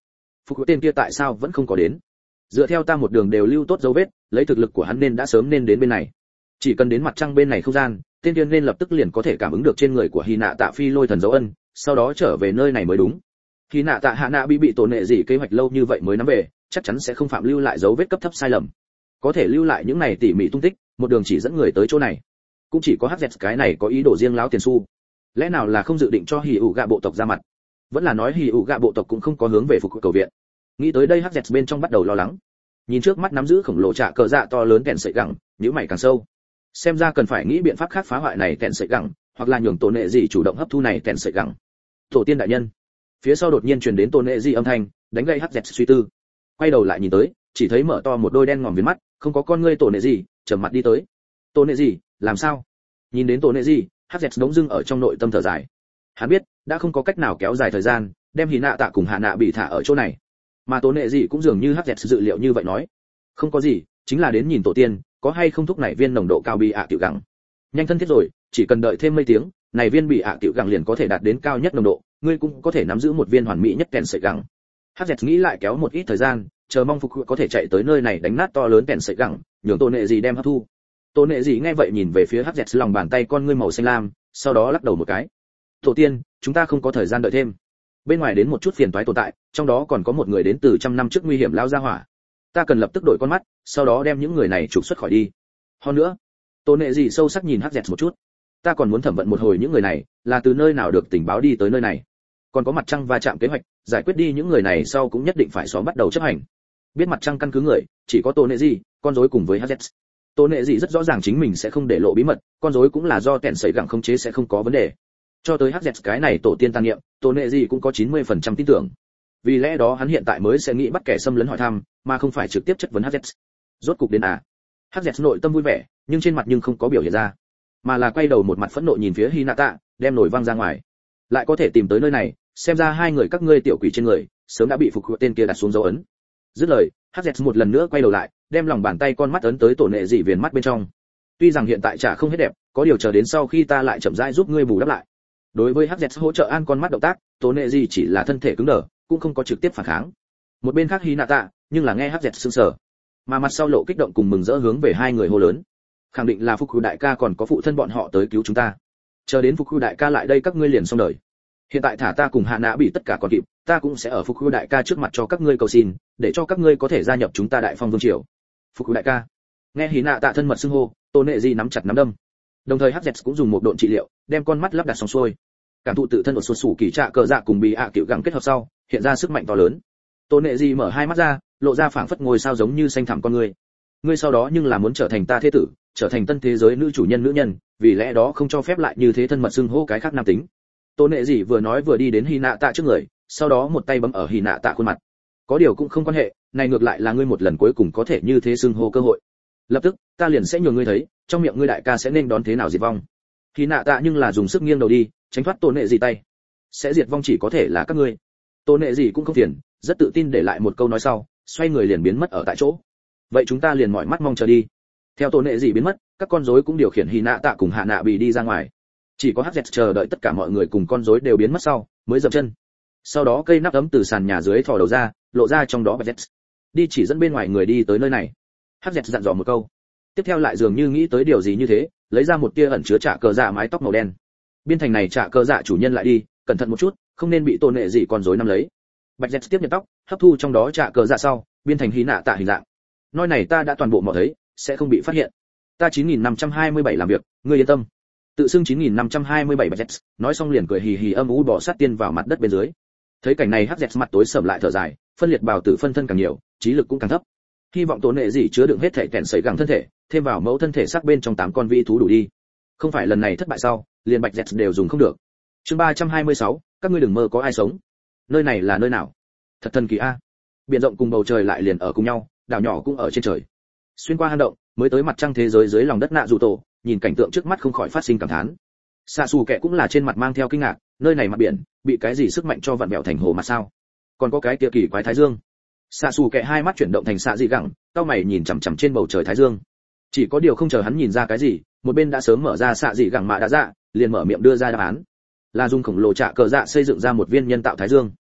phục tên kia tại sao vẫn không có đến? Dựa theo ta một đường đều lưu tốt dấu vết, lấy thực lực của hắn nên đã sớm nên đến bên này. Chỉ cần đến mặt trăng bên này không gian, tên kia nên lập tức liền có thể cảm ứng được trên người của Hy Nạ Tạ Phi Lôi thần dấu ân, sau đó trở về nơi này mới đúng. Hy Nạ Tạ Hạ Nạ bị tổ nệ gì kế hoạch lâu như vậy mới nắm về, chắc chắn sẽ không phạm lưu lại dấu vết cấp thấp sai lầm. Có thể lưu lại những này tỉ mỉ tung tích, một đường chỉ dẫn người tới chỗ này. Cũng chỉ có HZ cái này có ý đồ riêng láo tiền xu. Lẽ nào là không dự định cho Hỉ ủ gạ bộ tộc ra mặt? Vẫn là nói Hỉ ủ gạ bộ tộc cũng không có hướng về phục cầu viện. Nghĩ tới đây HZ bên trong bắt đầu lo lắng. Nhìn trước mắt nắm giữ khổng lồ trạ cờ dạ to lớn kẹn sợi gẳng, nhíu mày càng sâu. Xem ra cần phải nghĩ biện pháp khác phá hoại này kẹn sợi gẳng, hoặc là nhường tổ nệ gì chủ động hấp thu này kẹn sợi gẳng. Tổ tiên đại nhân. Phía sau đột nhiên truyền đến tổ nệ gì âm thanh, đánh gây HZ suy tư. Quay đầu lại nhìn tới, chỉ thấy mở to một đôi đen ngòm viền mắt, không có con ngươi tổ nệ gì, trầm mặt đi tới. Tổ nệ gì, làm sao? Nhìn đến tổ nệ gì, HZ đống dưng ở trong nội tâm thở dài. Hắn biết, đã không có cách nào kéo dài thời gian, đem Hy Nạ Tạ cùng Hạ Nạ bị thả ở chỗ này. Mà tổ nệ gì cũng dường như HZ dự liệu như vậy nói. Không có gì, chính là đến nhìn tổ tiên, có hay không thúc này viên nồng độ cao bị tiểu gẳng. Nhanh thân thiết rồi, chỉ cần đợi thêm mấy tiếng, này viên bị tiểu gẳng liền có thể đạt đến cao nhất nồng độ, ngươi cũng có thể nắm giữ một viên hoàn mỹ nhất kèn sợi gẳng. HZ nghĩ lại kéo một ít thời gian, chờ mong phục có thể chạy tới nơi này đánh nát to lớn kèn sợi gẳng, nhường tổ nệ gì đem hấp thu. Tổ nệ gì nghe vậy nhìn về phía HZ lòng bàn tay con ngươi màu xanh lam, sau đó lắc đầu một cái. Tổ tiên, chúng ta không có thời gian đợi thêm. Bên ngoài đến một chút phiền toái tồn tại, trong đó còn có một người đến từ trăm năm trước nguy hiểm lao ra hỏa. Ta cần lập tức đổi con mắt, sau đó đem những người này trục xuất khỏi đi. Hơn nữa, tổ nệ gì sâu sắc nhìn HZ một chút. Ta còn muốn thẩm vận một hồi những người này, là từ nơi nào được tình báo đi tới nơi này. Còn có mặt trăng va chạm kế hoạch, giải quyết đi những người này sau cũng nhất định phải xóm bắt đầu chấp hành. Biết mặt trăng căn cứ người, chỉ có tổ nệ gì, con rối cùng với HZ. Tổ nệ gì rất rõ ràng chính mình sẽ không để lộ bí mật, con rối cũng là do kẹn sấy gẳng khống chế sẽ không có vấn đề. Cho tới HZ cái này tổ tiên tàn niệm, tổ nệ gì cũng có 90% tin tưởng. Vì lẽ đó hắn hiện tại mới sẽ nghĩ bắt kẻ xâm lấn hỏi thăm, mà không phải trực tiếp chất vấn HZ. Rốt cục đến à? HZ nội tâm vui vẻ, nhưng trên mặt nhưng không có biểu hiện ra, mà là quay đầu một mặt phẫn nộ nhìn phía Hy Nạ Tạ, đem nổi văng ra ngoài. Lại có thể tìm tới nơi này, xem ra hai người các ngươi tiểu quỷ trên người, sớm đã bị phục tên kia đặt xuống dấu ấn. Dứt lời, HZ một lần nữa quay đầu lại, đem lòng bàn tay con mắt ấn tới tổ nệ dị viền mắt bên trong. Tuy rằng hiện tại chả không hết đẹp, có điều chờ đến sau khi ta lại chậm rãi giúp ngươi bù đắp lại. Đối với HZ hỗ trợ an con mắt động tác, tổ nệ dị chỉ là thân thể cứng đờ, cũng không có trực tiếp phản kháng. Một bên khác Hy Nạ Tạ, nhưng là nghe HZ sững sờ, mà mặt sau lộ kích động cùng mừng rỡ hướng về hai người hô lớn. Khẳng định là Phục Khu đại ca còn có phụ thân bọn họ tới cứu chúng ta. Chờ đến Phục Khu đại ca lại đây các ngươi liền xong đời. Hiện tại thả ta cùng Hạ Nã bị tất cả còn kịp, ta cũng sẽ ở Phục Khu đại ca trước mặt cho các ngươi cầu xin, để cho các ngươi có thể gia nhập chúng ta Đại Phong Vương triều. Phục Khu đại ca. Nghe Hy Nạ Tạ thân mật xưng hô, Tô Nệ Di nắm chặt nắm đâm. Đồng thời HZ cũng dùng một độn trị liệu, đem con mắt lắp đặt xong xuôi. Cảm thụ tự thân của xuân sủ kỳ trạ cờ dạ cùng bị cựu gẳng kết hợp sau, hiện ra sức mạnh to lớn. Tô Nệ Di mở hai mắt ra, lộ ra phảng phất ngôi sao giống như xanh thẳm con người. Ngươi sau đó nhưng là muốn trở thành ta thế tử, trở thành tân thế giới nữ chủ nhân nữ nhân, vì lẽ đó không cho phép lại như thế thân mật xưng hô cái khác nam tính. Tô Nệ Dị vừa nói vừa đi đến Hy Nạ Tạ trước người, sau đó một tay bấm ở Hy Nạ Tạ khuôn mặt. Có điều cũng không quan hệ, này ngược lại là ngươi một lần cuối cùng có thể như thế xưng hô cơ hội. Lập tức, ta liền sẽ nhường ngươi thấy, trong miệng ngươi đại ca sẽ nên đón thế nào diệt vong. Hy Nạ Tạ nhưng là dùng sức nghiêng đầu đi, tránh thoát Tô Nệ Dị tay. Sẽ diệt vong chỉ có thể là các ngươi. Tô Nệ Dị cũng không phiền, rất tự tin để lại một câu nói sau, xoay người liền biến mất ở tại chỗ. Vậy chúng ta liền mỏi mắt mong chờ đi. Theo Tô Nệ Dị biến mất, các con rối cũng điều khiển Hy Nạ Tạ cùng Hạ Nạ bị đi ra ngoài. Chỉ có HZ chờ đợi tất cả mọi người cùng con rối đều biến mất sau, mới dậm chân. Sau đó cây nắp ấm từ sàn nhà dưới thò đầu ra, lộ ra trong đó HZ. Đi chỉ dẫn bên ngoài người đi tới nơi này. HZ dặn dò một câu. Tiếp theo lại dường như nghĩ tới điều gì như thế, lấy ra một tia ẩn chứa trả cờ dạ mái tóc màu đen. Biên thành này trả cờ dạ chủ nhân lại đi, cẩn thận một chút, không nên bị Tô Nệ Dị con rối nắm lấy. Bạch Z tiếp nhận tóc, hấp thu trong đó trả cờ dạ sau, biên thành Hy Nạ Tạ hình dạng. Nói này ta đã toàn bộ mò thấy, sẽ không bị phát hiện. Ta 9527 làm việc, ngươi yên tâm. Tự xưng 9527 Bạch Z, nói xong liền cười hì hì âm u bỏ sát tiên vào mặt đất bên dưới. Thấy cảnh này HZ mặt tối sầm lại thở dài, phân liệt bào tử phân thân càng nhiều, trí lực cũng càng thấp. Hy vọng Tô Nệ Dị chứa đựng hết thể kẹn sấy gẳng thân thể, thêm vào mẫu thân thể sắc bên trong 8 con vi thú đủ đi. Không phải lần này thất bại sau, liền Bạch Z đều dùng không được. Chương 326, các ngươi đừng mơ có ai sống. Nơi này là nơi nào? Thật thần kỳ a. Biển rộng cùng bầu trời lại liền ở cùng nhau, đảo nhỏ cũng ở trên trời. Xuyên qua hang động, mới tới mặt trăng thế giới dưới lòng đất nạ dù tổ, nhìn cảnh tượng trước mắt không khỏi phát sinh cảm thán. Xạ xù kệ cũng là trên mặt mang theo kinh ngạc, nơi này mặt biển, bị cái gì sức mạnh cho vặn vẹo thành hồ mà sao? Còn có cái kia kỳ quái thái dương. Xạ xù kệ hai mắt chuyển động thành xạ dị gẳng, cau mày nhìn chằm chằm trên bầu trời thái dương. Chỉ có điều không chờ hắn nhìn ra cái gì, một bên đã sớm mở ra xạ dị gẳng mạ đã dạ, liền mở miệng đưa ra đáp án. Là dùng khổng lồ trạ cờ dạ xây dựng ra một viên nhân tạo thái dương.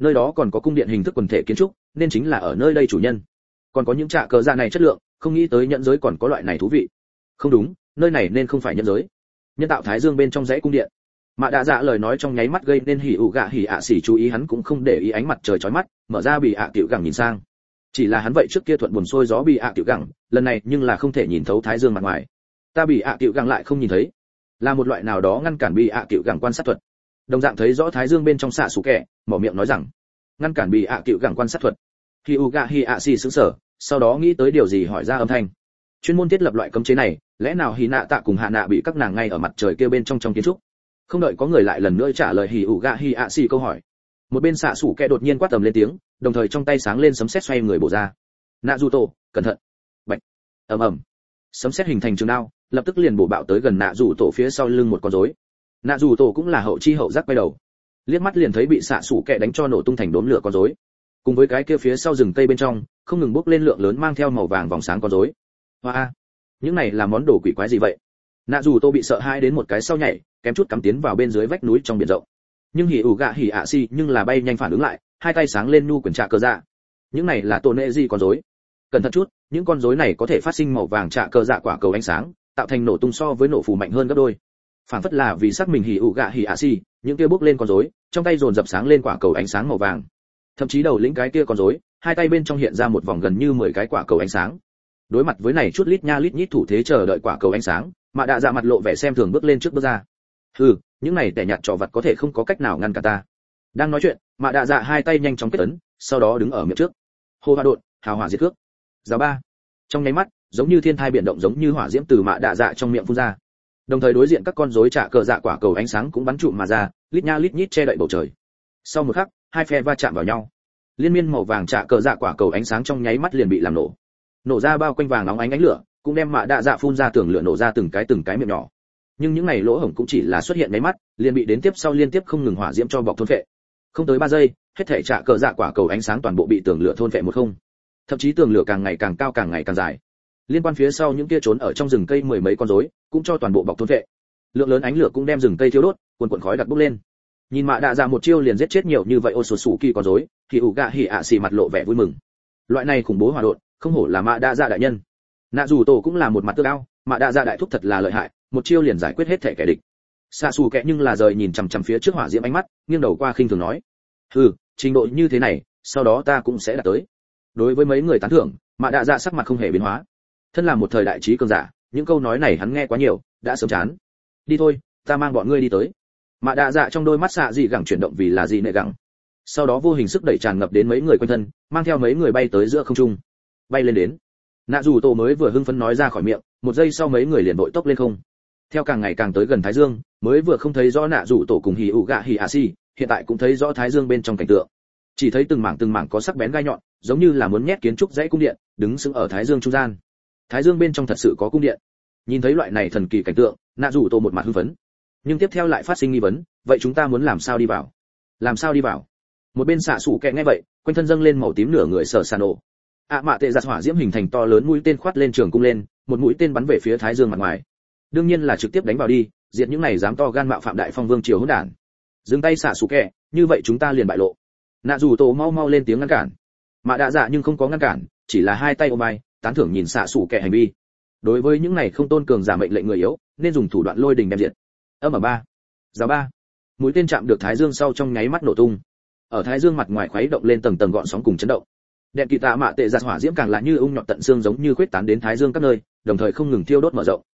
nơi đó còn có cung điện hình thức quần thể kiến trúc, nên chính là ở nơi đây chủ nhân. Còn có những trạ cờ dạ này chất lượng, không nghĩ tới nhẫn giới còn có loại này thú vị. Không đúng, nơi này nên không phải nhẫn giới. Nhân tạo thái dương bên trong dãy cung điện. Mạ Đạ Dạ lời nói trong nháy mắt gây nên hỉ ủ gạ hỉ ạ xỉ chú ý, hắn cũng không để ý ánh mặt trời chói mắt, mở ra bị ạ tiểu gẳng nhìn sang. Chỉ là hắn vậy trước kia thuận buồn xuôi gió bị ạ tiểu gẳng, lần này nhưng là không thể nhìn thấu thái dương mặt ngoài. Ta bị ạ tiểu gẳng lại không nhìn thấy, là một loại nào đó ngăn cản bị ạ tiểu gẳng quan sát thuật. Đồng dạng thấy rõ thái dương bên trong xạ sủ kẻ, mở miệng nói rằng ngăn cản bị ạ tiểu gẳng quan sát thuật. Hỉ ủ gạ hỉ ạ xỉ sững sờ, sau đó nghĩ tới điều gì hỏi ra âm thanh. Chuyên môn thiết lập loại cấm chế này, lẽ nào Hỉ Nạ Tạ cùng Hạ Nạ bị các nàng ngay ở mặt trời kia bên trong kiến trúc? Không đợi có người lại lần nữa trả lời hỉ ủ gạ hỉ ạ xỉ câu hỏi, một bên xạ sủ kẻ đột nhiên quát tầm lên tiếng, đồng thời trong tay sáng lên sấm sét xoay người bổ ra. Nạ dù tổ, cẩn thận! Bạch! ầm ầm! Sấm sét hình thành trường đao, lập tức liền bổ bạo tới gần nạ dù tổ phía sau lưng một con rối. Nạ dù tổ cũng là hậu chi hậu giác quay đầu, liếc mắt liền thấy bị xạ sủ kẻ đánh cho nổ tung thành đốm lửa con rối, cùng với cái kia phía sau rừng cây bên trong không ngừng bốc lên lượng lớn mang theo màu vàng vòng sáng con rối. Hoa! Những này là món đồ quỷ quái gì vậy? Nạ dù tổ bị sợ hãi đến một cái sau nhảy, kém chút cắm tiến vào bên dưới vách núi trong biển rộng. Nhưng hỉ ủ gạ hỉ ạ xỉ nhưng là bay nhanh phản ứng lại, hai tay sáng lên nu quyển trạ cờ dạ. Những này là tổ nệ gì con rối? Cẩn thận chút, những con rối này có thể phát sinh màu vàng trạ cờ dạ quả cầu ánh sáng, tạo thành nổ tung so với nổ phù mạnh hơn gấp đôi. Phản phất là vì xác mình hỉ ủ gạ hỉ ạ xỉ, những kia bốc lên con rối, trong tay dồn dập sáng lên quả cầu ánh sáng màu vàng. Thậm chí đầu lĩnh cái kia con rối, hai tay bên trong hiện ra một vòng gần như 10 cái quả cầu ánh sáng. Đối mặt với này chút lít nha lít nhít thủ thế chờ đợi quả cầu ánh sáng, Mạ Đạ Dạ mặt lộ vẻ xem thường bước lên trước bước ra. Hừ, những này tẻ nhạt trò vật có thể không có cách nào ngăn cả ta. Đang nói chuyện, Mạ Đạ Dạ hai tay nhanh chóng kết ấn, sau đó đứng ở miệng trước. Hô hoa đột, hào hỏa diệt cước. Giá ba. Trong nháy mắt, giống như thiên thai biển động giống như hỏa diễm từ Mạ Đạ Dạ trong miệng phun ra. Đồng thời đối diện các con rối trả cờ dạ quả cầu ánh sáng cũng bắn trụm mà ra, lít nha lít nhít che đậy bầu trời. Sau một khắc, hai phe va chạm vào nhau. Liên miên màu vàng trả cờ dạ quả cầu ánh sáng trong nháy mắt liền bị làm nổ. Nổ ra bao quanh vàng nóng ánh lửa, cũng đem Mạ Đạ Dạ phun ra tường lửa nổ ra từng cái miệng nhỏ. Nhưng những này lỗ hổng cũng chỉ là xuất hiện mấy mắt, liền bị đến tiếp sau liên tiếp không ngừng hỏa diễm cho bọc thôn phệ. Không tới 3 giây, hết thảy trả cờ dạ quả cầu ánh sáng toàn bộ bị tường lửa thôn phệ một không. Thậm chí tường lửa càng ngày càng cao càng ngày càng dài. Liên quan phía sau những kia trốn ở trong rừng cây mười mấy con rối, cũng cho toàn bộ bọc thôn phệ. Lượng lớn ánh lửa cũng đem rừng cây thiêu đốt, cuồn khói đặc bốc lên. Nhìn Mạ Đạ Dạ một chiêu liền giết chết nhiều như vậy ô sổ sủ kỳ con rối, thì ủ gạ hỉ ạ xỉ mặt lộ vẻ vui mừng. Loại này khủng bố hỏa độn, không hổ là Mạ Đạ Dạ đại nhân. Nạ dù tổ cũng là một mặt tơ cao, Mạ Đạ Dạ đại thúc thật là lợi hại, một chiêu liền giải quyết hết thể kẻ địch. Xạ xù kẹ nhưng là rời nhìn chằm chằm phía trước hỏa diễm ánh mắt, nghiêng đầu qua khinh thường nói: "Hừ, trình độ như thế này, sau đó ta cũng sẽ đạt tới." Đối với mấy người tán thưởng, Mạ Đạ Dạ sắc mặt không hề biến hóa. Thân là một thời đại trí cường giả, những câu nói này hắn nghe quá nhiều, đã sớm chán. "Đi thôi, ta mang bọn ngươi đi tới." Mạ Đạ Dạ trong đôi mắt xạ dị gẳng chuyển động vì là gì nệ gẳng. Sau đó vô hình sức đẩy tràn ngập đến mấy người quanh thân, mang theo mấy người bay tới giữa không trung. Bay lên đến. Nạ dù tổ mới vừa hưng phấn nói ra khỏi miệng, một giây sau mấy người liền vội tốc lên không. Theo càng ngày càng tới gần thái dương, mới vừa không thấy rõ nạ dù tổ cùng hỉ ủ gạ hỉ ạ xỉ, hiện tại cũng thấy rõ thái dương bên trong cảnh tượng. Chỉ thấy từng mảng có sắc bén gai nhọn, giống như là muốn nhét kiến trúc dãy cung điện, đứng sững ở thái dương trung gian. Thái dương bên trong thật sự có cung điện. Nhìn thấy loại này thần kỳ cảnh tượng, nạ dù tổ một mặt hưng phấn. Nhưng tiếp theo lại phát sinh nghi vấn, vậy chúng ta muốn làm sao đi vào? Làm sao đi vào? Một bên xạ sủ kẹ nghe vậy, quanh thân dâng lên màu tím nửa người sở sàn nổ. Mạ tệ giặt hỏa diễm hình thành to lớn mũi tên khoát lên trường cung lên, một mũi tên bắn về phía thái dương mặt ngoài. Đương nhiên là trực tiếp đánh vào đi, diệt những này dám to gan mạo phạm đại phong vương triều hỗn đản. Dừng tay xạ sủ kẹ, như vậy chúng ta liền bại lộ. Nạ dù tổ mau lên tiếng ngăn cản. Mạ Đạ Dạ nhưng không có ngăn cản, chỉ là hai tay ôm vai, tán thưởng nhìn xạ sủ kẹ hành vi. Đối với những này không tôn cường giả mệnh lệnh người yếu, nên dùng thủ đoạn lôi đình đem diệt. Âm ở ba, giáo ba, mũi tên chạm được thái dương sau trong nháy mắt nổ tung. Ở thái dương mặt ngoài khuấy động lên tầng tầng gọn sóng cùng chấn động. Đèn kỳ tạ mạ tệ giặt hỏa diễm càng là như ung nhọt tận xương giống như khuếch tán đến thái dương các nơi, đồng thời không ngừng thiêu đốt mở rộng.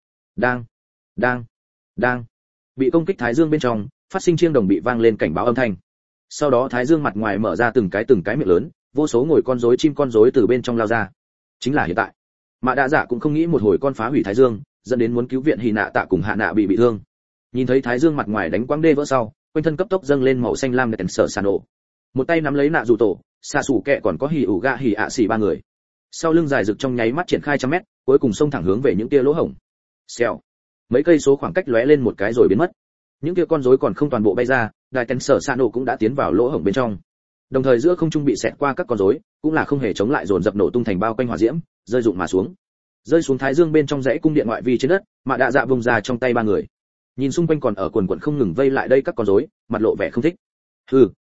Đang. Bị công kích thái dương bên trong, phát sinh chiêng đồng bị vang lên cảnh báo âm thanh. Sau đó thái dương mặt ngoài mở ra từng cái miệng lớn, vô số ngồi con rối chim con rối từ bên trong lao ra. Chính là hiện tại. Mạ Đạ Dạ cũng không nghĩ một hồi con phá hủy thái dương, dẫn đến muốn cứu viện Hỉ Nạ Tạ cùng Hạ Nạ bị thương. Nhìn thấy thái dương mặt ngoài đánh quang đê vỡ sau, quanh thân cấp tốc dâng lên màu xanh lam đèn sở sàn nổ. Một tay nắm lấy nạ dù tổ, xạ sủ kẹ còn có hỉ ủ gạ hỉ ạ xỉ ba người. Sau lưng dài rực trong nháy mắt triển khai trăm mét, cuối cùng xông thẳng hướng về những kia lỗ hổng. Xèo. Mấy cây số khoảng cách lóe lên một cái rồi biến mất. Những kia con rối còn không toàn bộ bay ra, đài tensor sở sàn nổ cũng đã tiến vào lỗ hổng bên trong. Đồng thời giữa không trung bị xẹt qua các con rối, cũng là không hề chống lại dồn dập nổ tung thành bao quanh hỏa diễm, rơi rụng mà xuống. Rơi xuống thái dương bên trong dãy cung điện ngoại vi trên đất, Mạ Đạ Dạ vùng ra trong tay ba người. Nhìn xung quanh còn ở quần quần không ngừng vây lại đây các con rối, mặt lộ vẻ không thích. Hừ,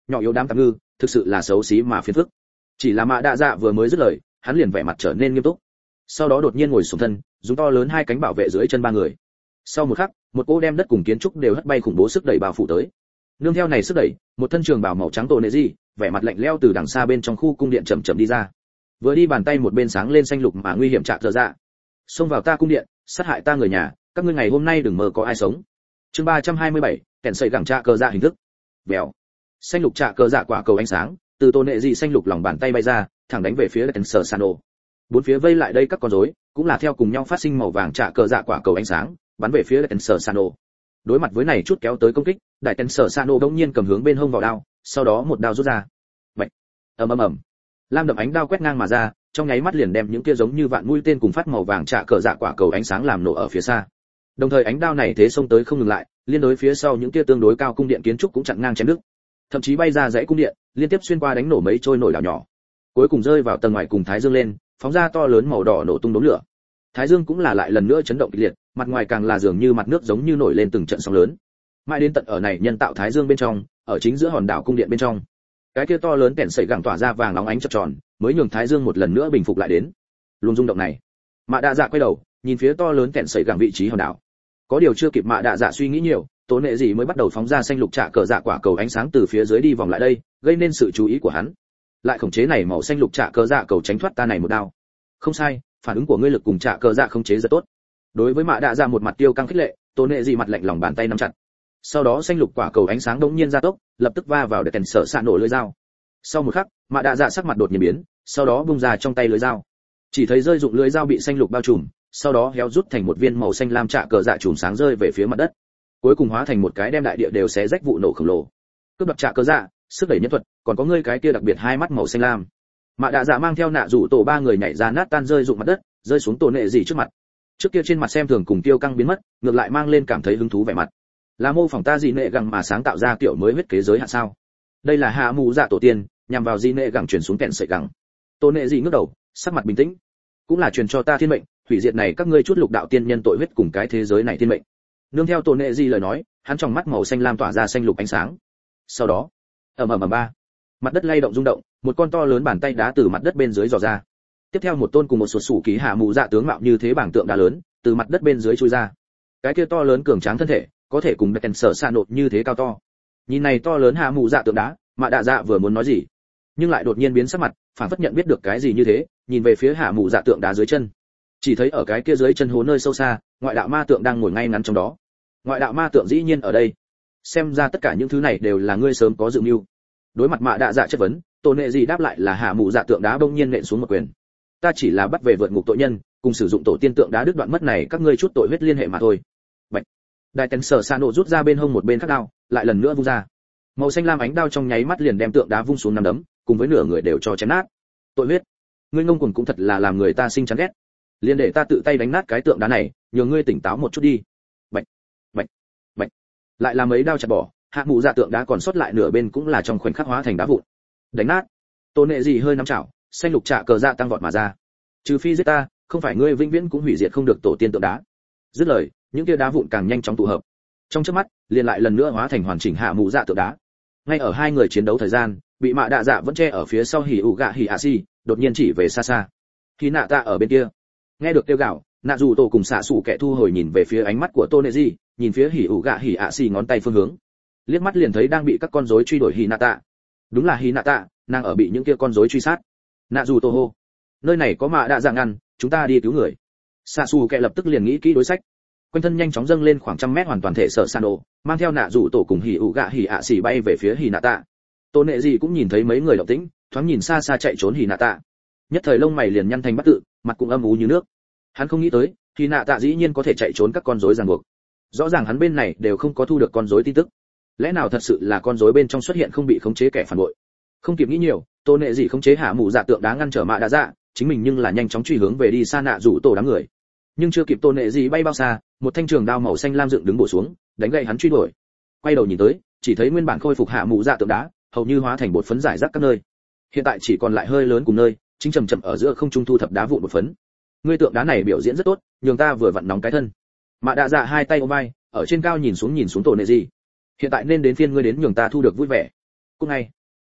nhỏ yếu đám tạm ngư thực sự là xấu xí mà phiền phức. Chỉ là Mã Đa Dạ vừa mới dứt lời, hắn liền vẻ mặt trở nên nghiêm túc, sau đó đột nhiên ngồi xổm thân, dùng to lớn hai cánh bảo vệ dưới chân ba người. Sau một khắc, một cỗ đem đất cùng kiến trúc đều hất bay khủng bố sức đẩy bao phủ tới. Nương theo này sức đẩy, một thân trường bào màu trắng Tô Nệ Dị, vẻ mặt lạnh lẽo từ đằng xa bên trong khu cung điện chậm chậm đi ra. Vừa đi bàn tay một bên sáng lên xanh lục mà nguy hiểm Trạ Cờ Dạ. Xông vào ta cung điện, sát hại ta người nhà, các ngươi ngày hôm nay đừng mơ có ai sống. Chương 327, kèn sợi gẳng Trạ Cờ Dạ hình thức. Bèo. Xanh lục Trạ Cờ Dạ quả cầu ánh sáng, từ Tô Nệ Dị xanh lục lòng bàn tay bay ra, thẳng đánh về phía Tensor Sano. Bốn phía vây lại đây các con rối, cũng là theo cùng nhau phát sinh màu vàng Trạ Cờ Dạ quả cầu ánh sáng, bắn về phía Tensor Sano. Đối mặt với này chút kéo tới công kích, đại Tensor Sano đột nhiên cầm hướng bên hông vào đao, sau đó một đao rút ra. Bạch. Ầm. Lam đậm ánh đao quét ngang mà ra, trong nháy mắt liền đem những kia giống như vạn mũi tên cùng phát màu vàng Trạ Cờ Dạ quả cầu ánh sáng làm nổ ở phía xa. Đồng thời ánh đao này thế xông tới không ngừng lại, liên đối phía sau những kia tương đối cao cung điện kiến trúc cũng chặn ngang chém đứt. Thậm chí bay ra dãy cung điện, liên tiếp xuyên qua đánh nổ mấy trôi nổi đảo nhỏ. Cuối cùng rơi vào tầng ngoài cùng Thái Dương lên, phóng ra to lớn màu đỏ nổ tung đốm lửa. Thái Dương cũng là lại lần nữa chấn động kịch liệt, mặt ngoài càng là dường như mặt nước giống như nổi lên từng trận sóng lớn. Mãi đến tận ở này nhân tạo Thái Dương bên trong, ở chính giữa hòn đảo cung điện bên trong, cái kia to lớn kèn sợi gẳng tỏa ra vàng óng ánh chập tròn, mới nhường Thái Dương một lần nữa bình phục lại đến. Luồng rung động này, Mã Đa Dạ quay đầu, nhìn phía to lớn kèn sợi gẳng vị trí hòn đảo. Có điều chưa kịp Mã Đa Dạ suy nghĩ nhiều, Tố Nệ Dị mới bắt đầu phóng ra xanh lục Trạ Cờ Dạ quả cầu ánh sáng từ phía dưới đi vòng lại đây, gây nên sự chú ý của hắn. Lại khống chế này màu xanh lục Trạ Cờ Dạ cầu tránh thoát ta này một đao. Không sai, phản ứng của ngươi lực cùng Trạ Cờ Dạ khống chế rất tốt. Đối với Mã Đa Dạ một mặt tiêu căng khích lệ, Tố Nệ Dị mặt lạnh lòng bàn tay nắm chặt. Sau đó xanh lục quả cầu ánh sáng đột nhiên gia tốc, lập tức va vào để tèn sở xạ nổ lưỡi dao. Sau một khắc, Mã Đa Dạ sắc mặt đột nhiên biến, sau đó bung ra trong tay lưỡi dao. Chỉ thấy rơi dụng lưỡi dao bị xanh lục bao trùm, sau đó héo rút thành một viên màu xanh lam Trạ Cờ Dạ chùm sáng rơi về phía mặt đất. Cuối cùng hóa thành một cái đem đại địa đều xé rách vụ nổ khổng lồ. Cướp đoạt Trạ Cờ Dạ, sức đẩy nhân thuật, còn có ngươi cái kia đặc biệt hai mắt màu xanh lam. Mã Đa Dạ mang theo nạ rủ tổ ba người nhảy ra nát tan rơi dụng mặt đất, rơi xuống Tố Nệ Dị trước mặt. Trước kia trên mặt xem thường cùng tiêu căng biến mất, ngược lại mang lên cảm thấy hứng thú vẻ mặt. Là mô phỏng ta dị nệ gẳng mà sáng tạo ra kiểu mới huyết kế giới hạn sao? Đây là hạ mù dạ tổ tiên, nhằm vào dị nệ gẳng truyền xuống kẹn sợi gẳng. Tố Nệ Dị ngước đầu, sắc mặt bình tĩnh. Cũng là truyền cho ta thiên mệnh, hủy diệt này các ngươi chút lục đạo tiên nhân tội huyết cùng cái thế giới này thiên mệnh. Nương theo Tố Nệ Dị lời nói, hắn trong mắt màu xanh lam tỏa ra xanh lục ánh sáng. Sau đó, ầm ba, mặt đất lay động rung động, một con to lớn bàn tay đá từ mặt đất bên dưới dò ra. Tiếp theo một tôn cùng một sụt sủ ký hạ mù dạ tướng mạo như thế bảng tượng đá lớn, từ mặt đất bên dưới chui ra. Cái kia to lớn cường tráng thân thể, có thể cùng kèn sở xạ nột như thế cao to. Nhìn này to lớn hạ mù dạ tượng đá, Mã Đa Dạ vừa muốn nói gì, nhưng lại đột nhiên biến sắc mặt, phản phất nhận biết được cái gì như thế, nhìn về phía hạ mù dạ tượng đá dưới chân. Chỉ thấy ở cái kia dưới chân hố nơi sâu xa, ngoại đạo ma tượng đang ngồi ngay ngắn trong đó. Ngoại đạo ma tượng dĩ nhiên ở đây. Xem ra tất cả những thứ này đều là ngươi sớm có dự mưu. Đối mặt Mã Đa Dạ chất vấn, Tố Nệ Dị đáp lại là hạ mù dạ tượng đá bỗng nhiên nện xuống một quyền. Ta chỉ là bắt về vượt ngục tội nhân, cùng sử dụng tổ tiên tượng đá đứt đoạn mất này các ngươi chút tội huyết liên hệ mà thôi. Bạch. Đại tần sở sa nổ rút ra bên hông một bên khắc đao, lại lần nữa vung ra. Màu xanh lam ánh đao trong nháy mắt liền đem tượng đá vung xuống nắm đấm, cùng với nửa người đều cho chém nát. Tội huyết, ngươi ngông cuồng cũng thật là làm người ta sinh chán ghét. Liên để ta tự tay đánh nát cái tượng đá này, nhờ ngươi tỉnh táo một chút đi. Bạch, bạch, bạch. Lại là mấy đao chặt bỏ, hạ mù dạ tượng đá còn sót lại nửa bên cũng là trong khoảnh khắc hóa thành đá vụn. Đánh nát. Tố Nệ Dị hơi nắm chảo, xanh lục Trạ Cờ Dạ tăng vọt mà ra. Trừ phi giết ta, không phải ngươi vĩnh viễn cũng hủy diệt không được tổ tiên tượng đá. Dứt lời, những kia đá vụn càng nhanh chóng tụ hợp. Trong chớp mắt, liền lại lần nữa hóa thành hoàn chỉnh hạ mù dạ tượng đá. Ngay ở hai người chiến đấu thời gian, bị Mã Đa Dạ vẫn che ở phía sau hỉ ủ gạ hỉ ạ xì, đột nhiên chỉ về xa xa. Khi nạ ta ở bên kia, nghe được kêu gào, nạ dù tổ cùng xạ sủ kẻ thu hồi nhìn về phía ánh mắt của Tô Nệ Dị, nhìn phía hỉ ủ gạ hỉ ạ xì ngón tay phương hướng. Liếc mắt liền thấy đang bị các con rối truy đuổi hỉ nạ tạ. Đúng là hỉ nạ tạ, nàng ở bị những kia con rối truy sát. Nạ dù tổ hô, nơi này có Mã Đa Dạ ngăn, chúng ta đi cứu người. Xạ sủ kẻ lập tức liền nghĩ kỹ đối sách. Quanh thân nhanh chóng dâng lên khoảng trăm mét hoàn toàn thể sở san đồ, mang theo nạ rủ tổ cùng hỉ ủ gạ hỉ ạ xỉ bay về phía hỉ nạ tạ. Tô Nệ Dị cũng nhìn thấy mấy người động tĩnh, thoáng nhìn xa xa chạy trốn hỉ nạ tạ. Nhất thời lông mày liền nhăn thành bắt tự, mặt cũng âm u như nước. Hắn không nghĩ tới, hỉ nạ tạ dĩ nhiên có thể chạy trốn các con rối ràng buộc. Rõ ràng hắn bên này đều không có thu được con rối tin tức. Lẽ nào thật sự là con rối bên trong xuất hiện không bị khống chế kẻ phản bội? Không kịp nghĩ nhiều, Tô Nệ Dị khống chế hạ mù dạ tượng đá ngăn trở Mã Đa Dạ, chính mình nhưng là nhanh chóng truy hướng về đi xa nạ rủ tổ đám người. Nhưng chưa kịp Tô Nệ Dị bay bao xa, một thanh trường đao màu xanh lam dựng đứng bổ xuống, đánh gậy hắn truy đuổi. Quay đầu nhìn tới, chỉ thấy nguyên bản khôi phục hạ mù dạ tượng đá, hầu như hóa thành bột phấn rải rác các nơi. Hiện tại chỉ còn lại hơi lớn cùng nơi, chính chậm chậm ở giữa không trung thu thập đá vụn bột phấn. Ngươi tượng đá này biểu diễn rất tốt, nhường ta vừa vặn nóng cái thân. Mã Đa Dạ hai tay ôm vai, ở trên cao nhìn xuống Tô Nệ Dị. Hiện tại nên đến phiên ngươi đến nhường ta thu được vui vẻ. Cúc ngay.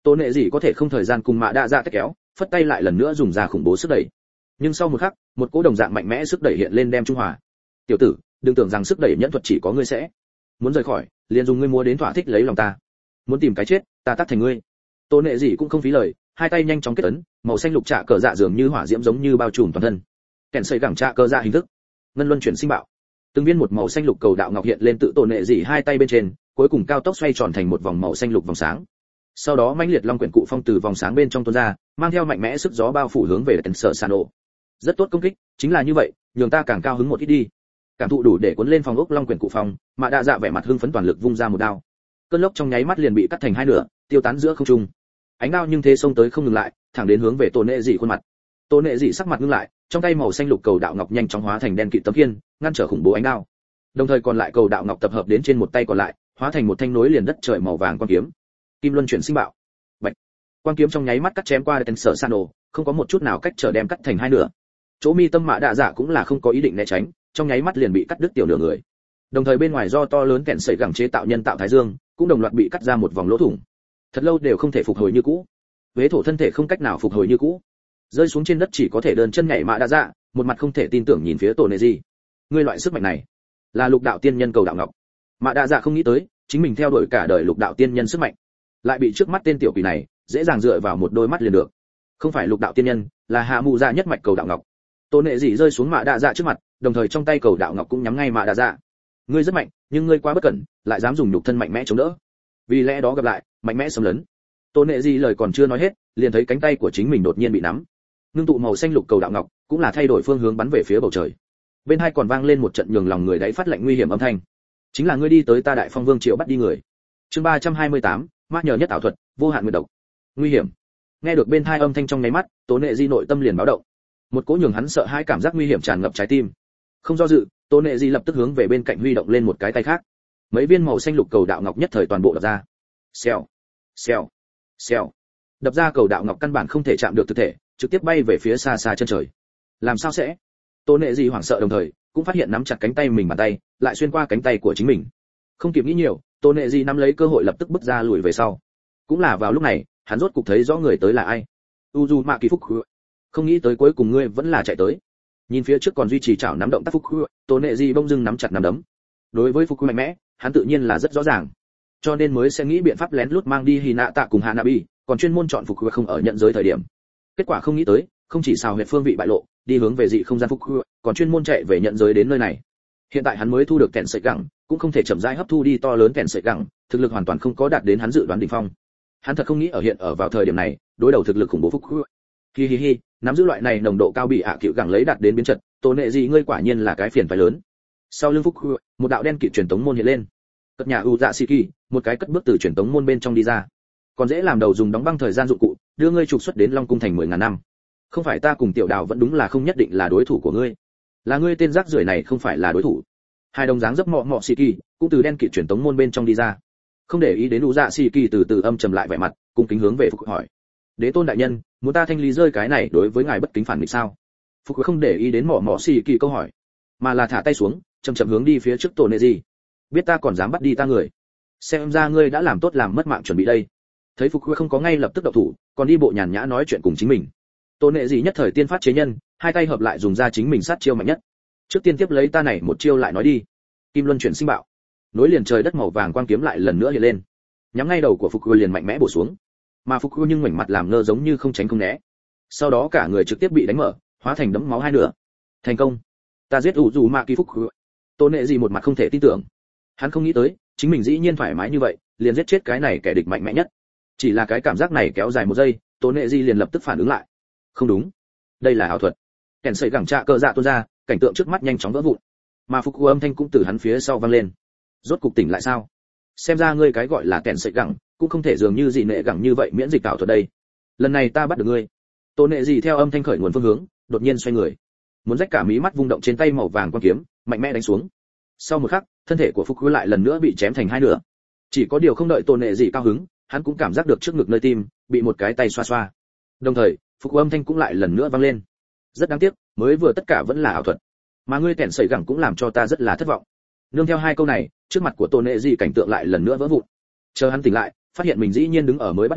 Tôn Nệ gì có thể không thời gian cùng Mạ Đa Dạ tách kéo, phất tay lại lần nữa dùng ra khủng bố sức đẩy. Nhưng sau một khắc, một cỗ đồng dạng mạnh mẽ sức đẩy hiện lên đem trung hòa. Tiểu tử, đừng tưởng rằng sức đẩy nhẫn thuật chỉ có ngươi sẽ. Muốn rời khỏi, liền dùng ngươi mua đến thỏa thích lấy lòng ta. Muốn tìm cái chết, ta tắt thành ngươi. Tôn Nệ gì cũng không phí lời, hai tay nhanh chóng kết ấn, màu xanh lục trạ cờ dạ dường như hỏa diễm giống như bao trùm toàn thân. Kèn sấy gẳng trạ cờ dạ hình thức, ngân luân chuyển sinh bạo. Từng viên một màu xanh lục cầu đạo ngọc hiện lên tự Tôn Nệ gì hai tay bên trên, cuối cùng cao tốc xoay tròn thành một vòng màu xanh lục vòng sáng. Sau đó mãnh liệt long quyển cụ phong từ vòng sáng bên trong tuôn ra, mang theo mạnh mẽ sức gió bao phủ hướng về Tần Sở Sano. Rất tốt công kích, chính là như vậy, nhường ta càng cao hứng một ít đi. Cảm thụ đủ để cuốn lên phòng ốc long quyển cụ phong, Mạ Đa Dạ vẻ mặt hưng phấn toàn lực vung ra một đao. Cơn lốc trong nháy mắt liền bị cắt thành hai nửa, tiêu tán giữa không trung. Ánh đao nhưng thế xông tới không ngừng lại, thẳng đến hướng về Tôn Nệ dị khuôn mặt. Tôn Nệ dị sắc mặt ngưng lại, trong tay màu xanh lục cầu đạo ngọc nhanh chóng hóa thành đen kịt tấm khiên, ngăn trở khủng bố ánh đao. Đồng thời còn lại cầu đạo ngọc tập hợp đến trên một tay còn lại, hóa thành một thanh nối liền đất trời màu vàng quan kiếm. Kim luân chuyển sinh bạo. Bạch. Quan kiếm trong nháy mắt cắt chém qua Tần Sở Sano, không có một chút nào cách trở đem cắt thành hai nửa. Chỗ mi tâm Mạ Đa Dạ cũng là không có ý định né tránh, trong nháy mắt liền bị cắt đứt tiểu nửa người. Đồng thời bên ngoài do to lớn kẹn sẩy gẳng chế tạo nhân tạo thái dương, cũng đồng loạt bị cắt ra một vòng lỗ thủng. Thật lâu đều không thể phục hồi như cũ. Vế thổ thân thể không cách nào phục hồi như cũ, rơi xuống trên đất chỉ có thể đơn chân nhảy Mạ Đa Dạ, một mặt không thể tin tưởng nhìn phía Tôn Nệ dị. Ngươi loại sức mạnh này, là lục đạo tiên nhân cầu đạo ngọc. Mạ Đa Dạ không nghĩ tới, chính mình theo đuổi cả đời lục đạo tiên nhân sức mạnh, lại bị trước mắt tên tiểu quỷ này dễ dàng dựa vào một đôi mắt liền được. Không phải lục đạo tiên nhân, là hạ mù dạ nhất mạch cầu đạo ngọc. Tôn Nệ dị rơi xuống Mạ Đa Dạ trước mặt, đồng thời trong tay cầu đạo ngọc cũng nhắm ngay Mạ Đa Dạ. Ngươi rất mạnh, nhưng ngươi quá bất cẩn, lại dám dùng nhục thân mạnh mẽ chống đỡ. Vì lẽ đó gặp lại, mạnh mẽ xâm lấn. Tôn Nệ dị lời còn chưa nói hết, liền thấy cánh tay của chính mình đột nhiên bị nắm. Ngưng tụ màu xanh lục cầu đạo ngọc, cũng là thay đổi phương hướng bắn về phía bầu trời. Bên hai còn vang lên một trận nhường lòng người đáy phát lạnh nguy hiểm âm thanh. Chính là ngươi đi tới ta Đại Phong Vương triều bắt đi người. Chương 328, mát nhờ nhất ảo thuật, vô hạn nguyệt độc. Nguy hiểm. Nghe được bên hai âm thanh trong nháy mắt, Tôn Nệ dị nội tâm liền báo động. Một cỗ nhường hắn sợ hãi cảm giác nguy hiểm tràn ngập trái tim. Không do dự, Tôn Nệ dị lập tức hướng về bên cạnh huy động lên một cái tay khác. Mấy viên màu xanh lục cầu đạo ngọc nhất thời toàn bộ đập ra. Xèo, xèo, xèo. Đập ra cầu đạo ngọc căn bản không thể chạm được thực thể, trực tiếp bay về phía xa xa chân trời. Làm sao sẽ? Tôn Nệ dị hoảng sợ đồng thời, cũng phát hiện nắm chặt cánh tay mình bàn tay, lại xuyên qua cánh tay của chính mình. Không kịp nghĩ nhiều, Tôn Nệ dị nắm lấy cơ hội lập tức bước ra lùi về sau. Cũng là vào lúc này, hắn rốt cục thấy rõ người tới là ai. Uzumaki Fuku. Không nghĩ tới cuối cùng ngươi vẫn là chạy tới. Nhìn phía trước còn duy trì chảo nắm động tác Fuku, Tôn Nệ dị bỗng dưng nắm chặt nắm đấm. Đối với Fuku mạnh mẽ, hắn tự nhiên là rất rõ ràng, cho nên mới sẽ nghĩ biện pháp lén lút mang đi Hinata cùng Hanabi, còn chuyên môn chọn Fuku không ở nhận giới thời điểm. Kết quả không nghĩ tới, không chỉ xào huyệt phương vị bại lộ, đi hướng về dị không gian Fuku, còn chuyên môn chạy về nhận giới đến nơi này. Hiện tại hắn mới thu được kẹn sợi gẳng, cũng không thể chậm rãi hấp thu đi to lớn kẹn sợi gẳng, thực lực hoàn toàn không có đạt đến hắn dự đoán đỉnh phong. Hắn thật không nghĩ ở vào thời điểm này, đối đầu thực lực khủng bố Fuku. Hi hi hi, nắm giữ loại này nồng độ cao bị hạ cựu gẳng lấy đạt đến biến trận, Tôn Nệ dị ngươi quả nhiên là cái phiền phải lớn. Sau lưng Fuku, một đạo đen kịt truyền tống môn hiện lên. Cất nhà Uzashiki, một cái cất bước từ truyền tống môn bên trong đi ra. Còn dễ làm đầu dùng đóng băng thời gian dụng cụ, đưa ngươi trục xuất đến Long cung thành 10.000 năm. Không phải ta cùng Tiểu Đào vẫn đúng là không nhất định là đối thủ của ngươi. Là ngươi tên rác rưởi này không phải là đối thủ. Hai đồng dáng dấp mọ mọ Shiki, cũng từ đen kịt truyền tống môn bên trong đi ra. Không để ý đến Uzashiki từ từ âm trầm lại vẻ mặt, cung kính hướng về Fuku hỏi: "Đế tôn đại nhân, muốn ta thanh lý rơi cái này đối với ngài bất kính phản nghịch sao?" Fuku không để ý đến mọ mọ Shiki câu hỏi, mà là thả tay xuống, chậm chậm hướng đi phía trước Tôn Nệ dị. Biết ta còn dám bắt đi ta người, xem ra ngươi đã làm tốt làm mất mạng chuẩn bị đây. Thấy Fuku không có ngay lập tức động thủ, còn đi bộ nhàn nhã nói chuyện cùng chính mình. Tôn Nệ dị nhất thời tiên phát chế nhân, hai tay hợp lại dùng ra chính mình sát chiêu mạnh nhất. Trước tiên tiếp lấy ta này một chiêu lại nói đi. Kim luân chuyển sinh bạo. Nối liền trời đất màu vàng quang kiếm lại lần nữa hiện lên, nhắm ngay đầu của Fuku liền mạnh mẽ bổ xuống. Mà Fuku nhưng ngoảnh mặt làm ngơ giống như không tránh không né. Sau đó cả người trực tiếp bị đánh mở, hóa thành đấm máu hai nửa. Thành công. Ta giết Uzumaki Fuku. Tôn Nệ dị một mặt không thể tin tưởng. Hắn không nghĩ tới, chính mình dĩ nhiên thoải mái như vậy, liền giết chết cái này kẻ địch mạnh mẽ nhất. Chỉ là cái cảm giác này kéo dài một giây, Tôn Nệ dị liền lập tức phản ứng lại. Không đúng, đây là ảo thuật. Kèn sợi gẳng trạ cờ dạ tuôn ra, cảnh tượng trước mắt nhanh chóng vỡ vụn. Mà Fuku âm thanh cũng từ hắn phía sau vang lên. Rốt cục tỉnh lại sao? Xem ra ngươi cái gọi là kèn sợi gẳng, cũng không thể dường như dị nệ gẳng như vậy miễn dịch ảo thuật đây. Lần này ta bắt được ngươi. Tôn Nệ dị theo âm thanh khởi nguồn phương hướng, đột nhiên xoay người, muốn rách cả mí mắt vung động trên tay màu vàng quan kiếm, mạnh mẽ đánh xuống. Sau một khắc, thân thể của Fuku lại lần nữa bị chém thành hai nửa. Chỉ có điều không đợi Tôn Nệ dị cao hứng, hắn cũng cảm giác được trước ngực nơi tim bị một cái tay xoa xoa. Đồng thời, Fuku âm thanh cũng lại lần nữa vang lên. Rất đáng tiếc, mới vừa tất cả vẫn là ảo thuật, mà ngươi kẻn sẩy gẳng cũng làm cho ta rất là thất vọng. Nương theo hai câu này, trước mặt của Tôn Nệ dị cảnh tượng lại lần nữa vỡ vụn. Chờ hắn tỉnh lại, phát hiện mình dĩ nhiên đứng ở mới bắt đầu,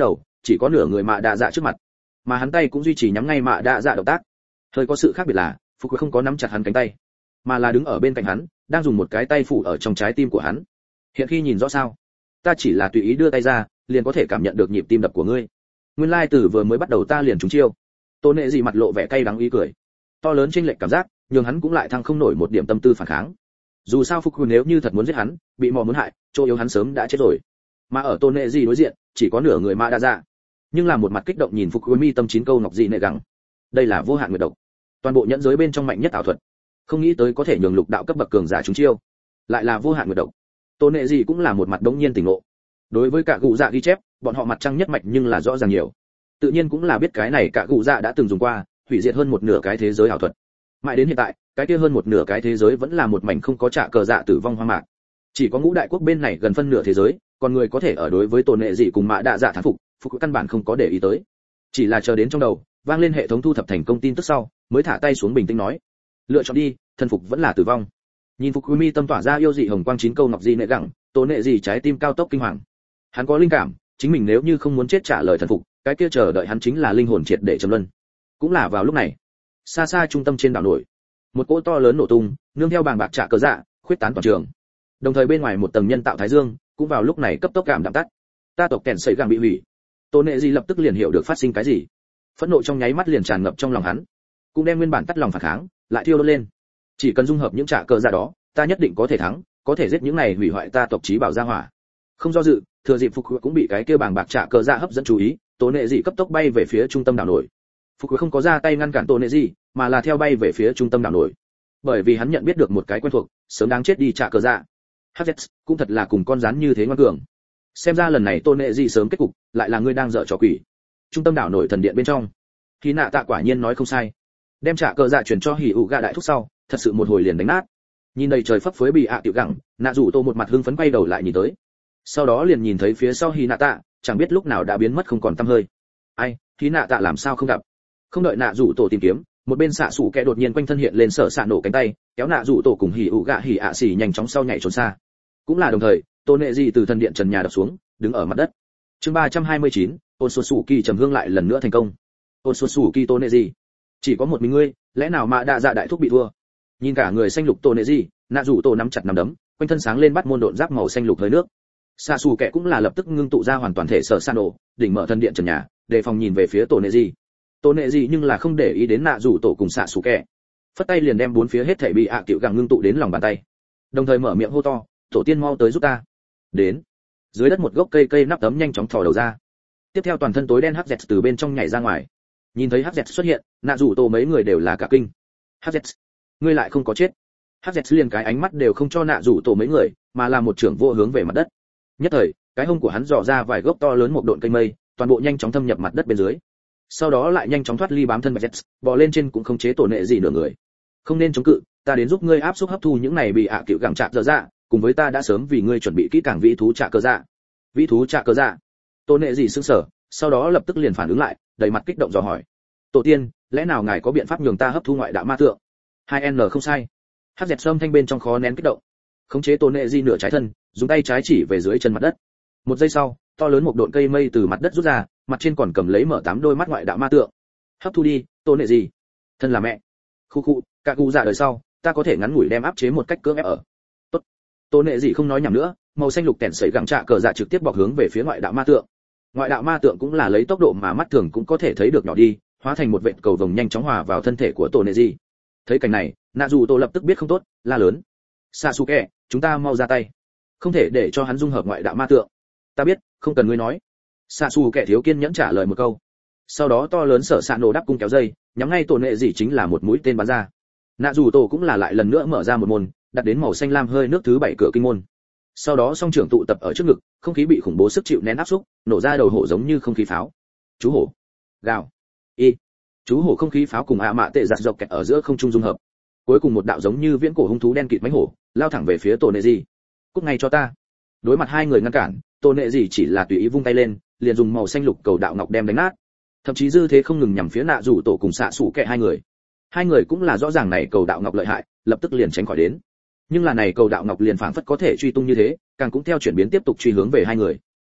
chỉ có nửa người mạ đạ dạ trước mặt, mà hắn tay cũng duy trì nhắm ngay mạ đạ dạ động tác. Hơi có sự khác biệt là phục không có nắm chặt hắn cánh tay, mà là đứng ở bên cạnh hắn, đang dùng một cái tay phủ ở trong trái tim của hắn. Hiện khi nhìn rõ sao? Ta chỉ là tùy ý đưa tay ra, liền có thể cảm nhận được nhịp tim đập của ngươi. Nguyên lai từ vừa mới bắt đầu ta liền trúng chiêu. Tôn Nệ gì mặt lộ vẻ cay đắng ý cười. To lớn chênh lệch cảm giác, nhưng hắn cũng lại thăng không nổi một điểm tâm tư phản kháng. Dù sao Phục nếu như thật muốn giết hắn, bị mò muốn hại, chỗ yếu hắn sớm đã chết rồi. Mà ở Tôn Nệ gì đối diện, chỉ có nửa người mạ đa dạ. Nhưng là một mặt kích động nhìn Phục mi tâm chín câu ngọc dị nệ gẳng. Đây là vô hạn nguyệt độc, toàn bộ nhẫn giới bên trong mạnh nhất ảo thuật. Không nghĩ tới có thể nhường lục đạo cấp bậc cường giả trúng chiêu, lại là vô hạn nguyệt độc. Tôn Nệ gì cũng là một mặt đống nhiên tỉnh ngộ. Đối với cả cụ dạ ghi chép, bọn họ mặt trăng nhất mạch nhưng là rõ ràng nhiều. Tự nhiên cũng là biết cái này cả cụ dạ đã từng dùng qua, hủy diệt hơn một nửa cái thế giới ảo thuật. Mãi đến hiện tại, cái kia hơn một nửa cái thế giới vẫn là một mảnh không có trả cờ dạ tử vong hoang mạc. Chỉ có ngũ đại quốc bên này gần phân nửa thế giới, còn người có thể ở đối với Tôn Nệ gì cùng mạ đạ dạ thắng phục, phục căn bản không có để ý tới. Chỉ là chờ đến trong đầu, vang lên hệ thống thu thập thành công tin tức sau, mới thả tay xuống bình tĩnh nói: lựa chọn đi, thần phục vẫn là tử vong. Nhìn phục mi tâm tỏa ra yêu dị hồng quang chín câu ngọc dị nệ gẳng, Tôn Nệ gì trái tim cao tốc kinh hoàng. Hắn có linh cảm, chính mình nếu như không muốn chết trả lời thần phục, cái kia chờ đợi hắn chính là linh hồn triệt để trầm luân. Cũng là vào lúc này, xa xa trung tâm trên đảo nổi, một cỗ to lớn nổ tung, nương theo bàng bạc trả cờ dạ, khuyết tán toàn trường. Đồng thời bên ngoài một tầng nhân tạo thái dương, cũng vào lúc này cấp tốc cảm đạm tắt. Ta tộc kèn sấy gàng bị hủy. Tôn Nệ gì lập tức liền hiểu được phát sinh cái gì. Phẫn nộ trong nháy mắt liền tràn ngập trong lòng hắn, cũng đem nguyên bản tắt lòng phản kháng, lại thiêu đốt lên. Chỉ cần dung hợp những trả cờ dạ đó, ta nhất định có thể thắng, có thể giết những này hủy hoại ta tộc chí bảo gia hỏa. Không do dự, thừa dịp Phục cũng bị cái kia bàng bạc trả cờ dạ hấp dẫn chú ý, Tôn Nệ gì cấp tốc bay về phía trung tâm đảo nổi. Phục không có ra tay ngăn cản Tôn Nệ gì, mà là theo bay về phía trung tâm đảo nổi. Bởi vì hắn nhận biết được một cái quen thuộc, sớm đáng chết đi trả cờ dạ. Hz cũng thật là cùng con rắn như thế ngoan cường. Xem ra lần này Tôn Nệ gì sớm kết cục, lại là ngươi đang dở trò quỷ. Trung tâm đảo nổi thần điện bên trong, Hí Nạ Tạ quả nhiên nói không sai. Đem trả cờ dạ chuyển cho Hỉ ủ gạ đại thúc sau, thật sự một hồi liền đánh nát. Nhìn đầy trời phấp phới bị tiểu gẳng, Nạ Dụ Tô một mặt hưng phấn quay đầu lại nhìn tới. Sau đó liền nhìn thấy phía sau Hí Nạ Tạ, chẳng biết lúc nào đã biến mất không còn tăm hơi. Ai, Hí Nạ Tạ làm sao không gặp? Không đợi Nạ Dụ Tô tìm kiếm, một bên xạ sủ kẻ đột nhiên quanh thân hiện lên sở xạ nổ cánh tay, kéo Nạ Dụ Tô cùng Hỉ ủ gạ Hỉ ạ xỉ nhanh chóng sau nhảy trốn xa. Cũng là đồng thời, Tôn Nệ gì từ thần điện trần nhà đập xuống, đứng ở mặt đất. Chương 329, Otsutsuki trầm hương lại lần nữa thành công. Otsutsuki Tôn Nệ gì? Chỉ có một mình ngươi, lẽ nào mà đạ dạ đại thúc bị thua? Nhìn cả người xanh lục Tôn Nệ gì, Nạ Dụ Tô nắm chặt nắm đấm, quanh thân sáng lên bắt môn độn giáp màu xanh lục hơi nước. Xạ xù kẻ cũng là lập tức ngưng tụ ra hoàn toàn thể sở san nổ, đỉnh mở thân điện trần nhà, đề phòng nhìn về phía Tôn Nệ gì. Tôn Nệ gì nhưng là không để ý đến Nạ Dụ Tô cùng xạ xù kẻ, phất tay liền đem bốn phía hết thảy bị tiểu gẳng ngưng tụ đến lòng bàn tay, đồng thời mở miệng hô to: tổ tiên mau tới giúp ta. Đến. Dưới đất một gốc cây nắp tấm nhanh chóng thò đầu ra. Tiếp theo toàn thân tối đen hắc từ bên trong nhảy ra ngoài. Nhìn thấy hắc xuất hiện, Nạ Dụ Tô mấy người đều là cả kinh. Hắc, ngươi lại không có chết. Hắc liền cái ánh mắt đều không cho Nạ Dụ Tô mấy người, mà là một trưởng vô hướng về mặt đất. Nhất thời, cái hông của hắn dò ra vài gốc to lớn một độn cây mây, toàn bộ nhanh chóng thâm nhập mặt đất bên dưới. Sau đó lại nhanh chóng thoát ly bám thân Bạch Jets, bò lên trên cũng không chế Tôn Nệ gì nửa người. Không nên chống cự, ta đến giúp ngươi áp xúc hấp thu những này bị cựu gẳng chạm dở dạ, cùng với ta đã sớm vì ngươi chuẩn bị kỹ càng vĩ thú trả cờ dạ. Vĩ thú trả cờ dạ? Tôn Nệ gì sững sờ, sau đó lập tức liền phản ứng lại, đầy mặt kích động dò hỏi: tổ tiên, lẽ nào ngài có biện pháp nhường ta hấp thu ngoại đạo ma tượng? 2N không sai. Hắc dẹt sâm thanh bên trong khó nén kích động, khống chế Tôn Nệ di nửa trái thân, dùng tay trái chỉ về dưới chân mặt đất. Một giây sau, to lớn một độn cây mây từ mặt đất rút ra, mặt trên còn cầm lấy mở 8 đôi mắt ngoại đạo ma tượng. Hấp thu đi, Tôn Nệ di. Thân là mẹ. Khu khu, cả cụ dạ đời sau, ta có thể ngắn ngủi đem áp chế một cách cưỡng ép ở. Tốt. Tôn Nệ gì không nói nhảm nữa, màu xanh lục tẻn sẩy gẳng trạ cờ dạ trực tiếp bọc hướng về phía ngoại đạo ma tượng. Ngoại đạo ma tượng cũng là lấy tốc độ mà mắt thường cũng có thể thấy được nhỏ đi, hóa thành một vệt cầu vồng nhanh chóng hòa vào thân thể của Tôn Nệ gì. Thấy cảnh này, Nạ Dụ Tô lập tức biết không tốt, la lớn: Sasuke, chúng ta mau ra tay, không thể để cho hắn dung hợp ngoại đạo ma tượng. Ta biết, không cần ngươi nói. Sasuke thiếu kiên nhẫn trả lời một câu. Sau đó to lớn sở sạn nổ đắp cung kéo dây, nhắm ngay Tôn Nệ gì chính là một mũi tên bắn ra. Nạ Dụ Tô cũng là lại lần nữa mở ra một môn, đặt đến màu xanh lam hơi nước thứ 7 cửa kinh môn. Sau đó song trưởng tụ tập ở trước ngực, không khí bị khủng bố sức chịu nén áp xúc, nổ ra đầu hổ giống như không khí pháo. Chú hổ, gào, y. Chú hổ không khí pháo cùng mạ tệ giật dọc kẹt ở giữa không trung dung hợp. Cuối cùng một đạo giống như viễn cổ hung thú đen kịt mãnh hổ, lao thẳng về phía Tôn Nệ gì. Cút ngay cho ta. Đối mặt hai người ngăn cản, Tôn Nệ gì chỉ là tùy ý vung tay lên, liền dùng màu xanh lục cầu đạo ngọc đem đánh nát. Thậm chí dư thế không ngừng nhằm phía Nạ Dụ Tô cùng xạ sủ kẹ hai người. Hai người cũng là rõ ràng này cầu đạo ngọc lợi hại, lập tức liền tránh khỏi đến. Nhưng là này cầu đạo ngọc liền phảng phất có thể truy tung như thế, càng cũng theo chuyển biến tiếp tục truy hướng về hai người.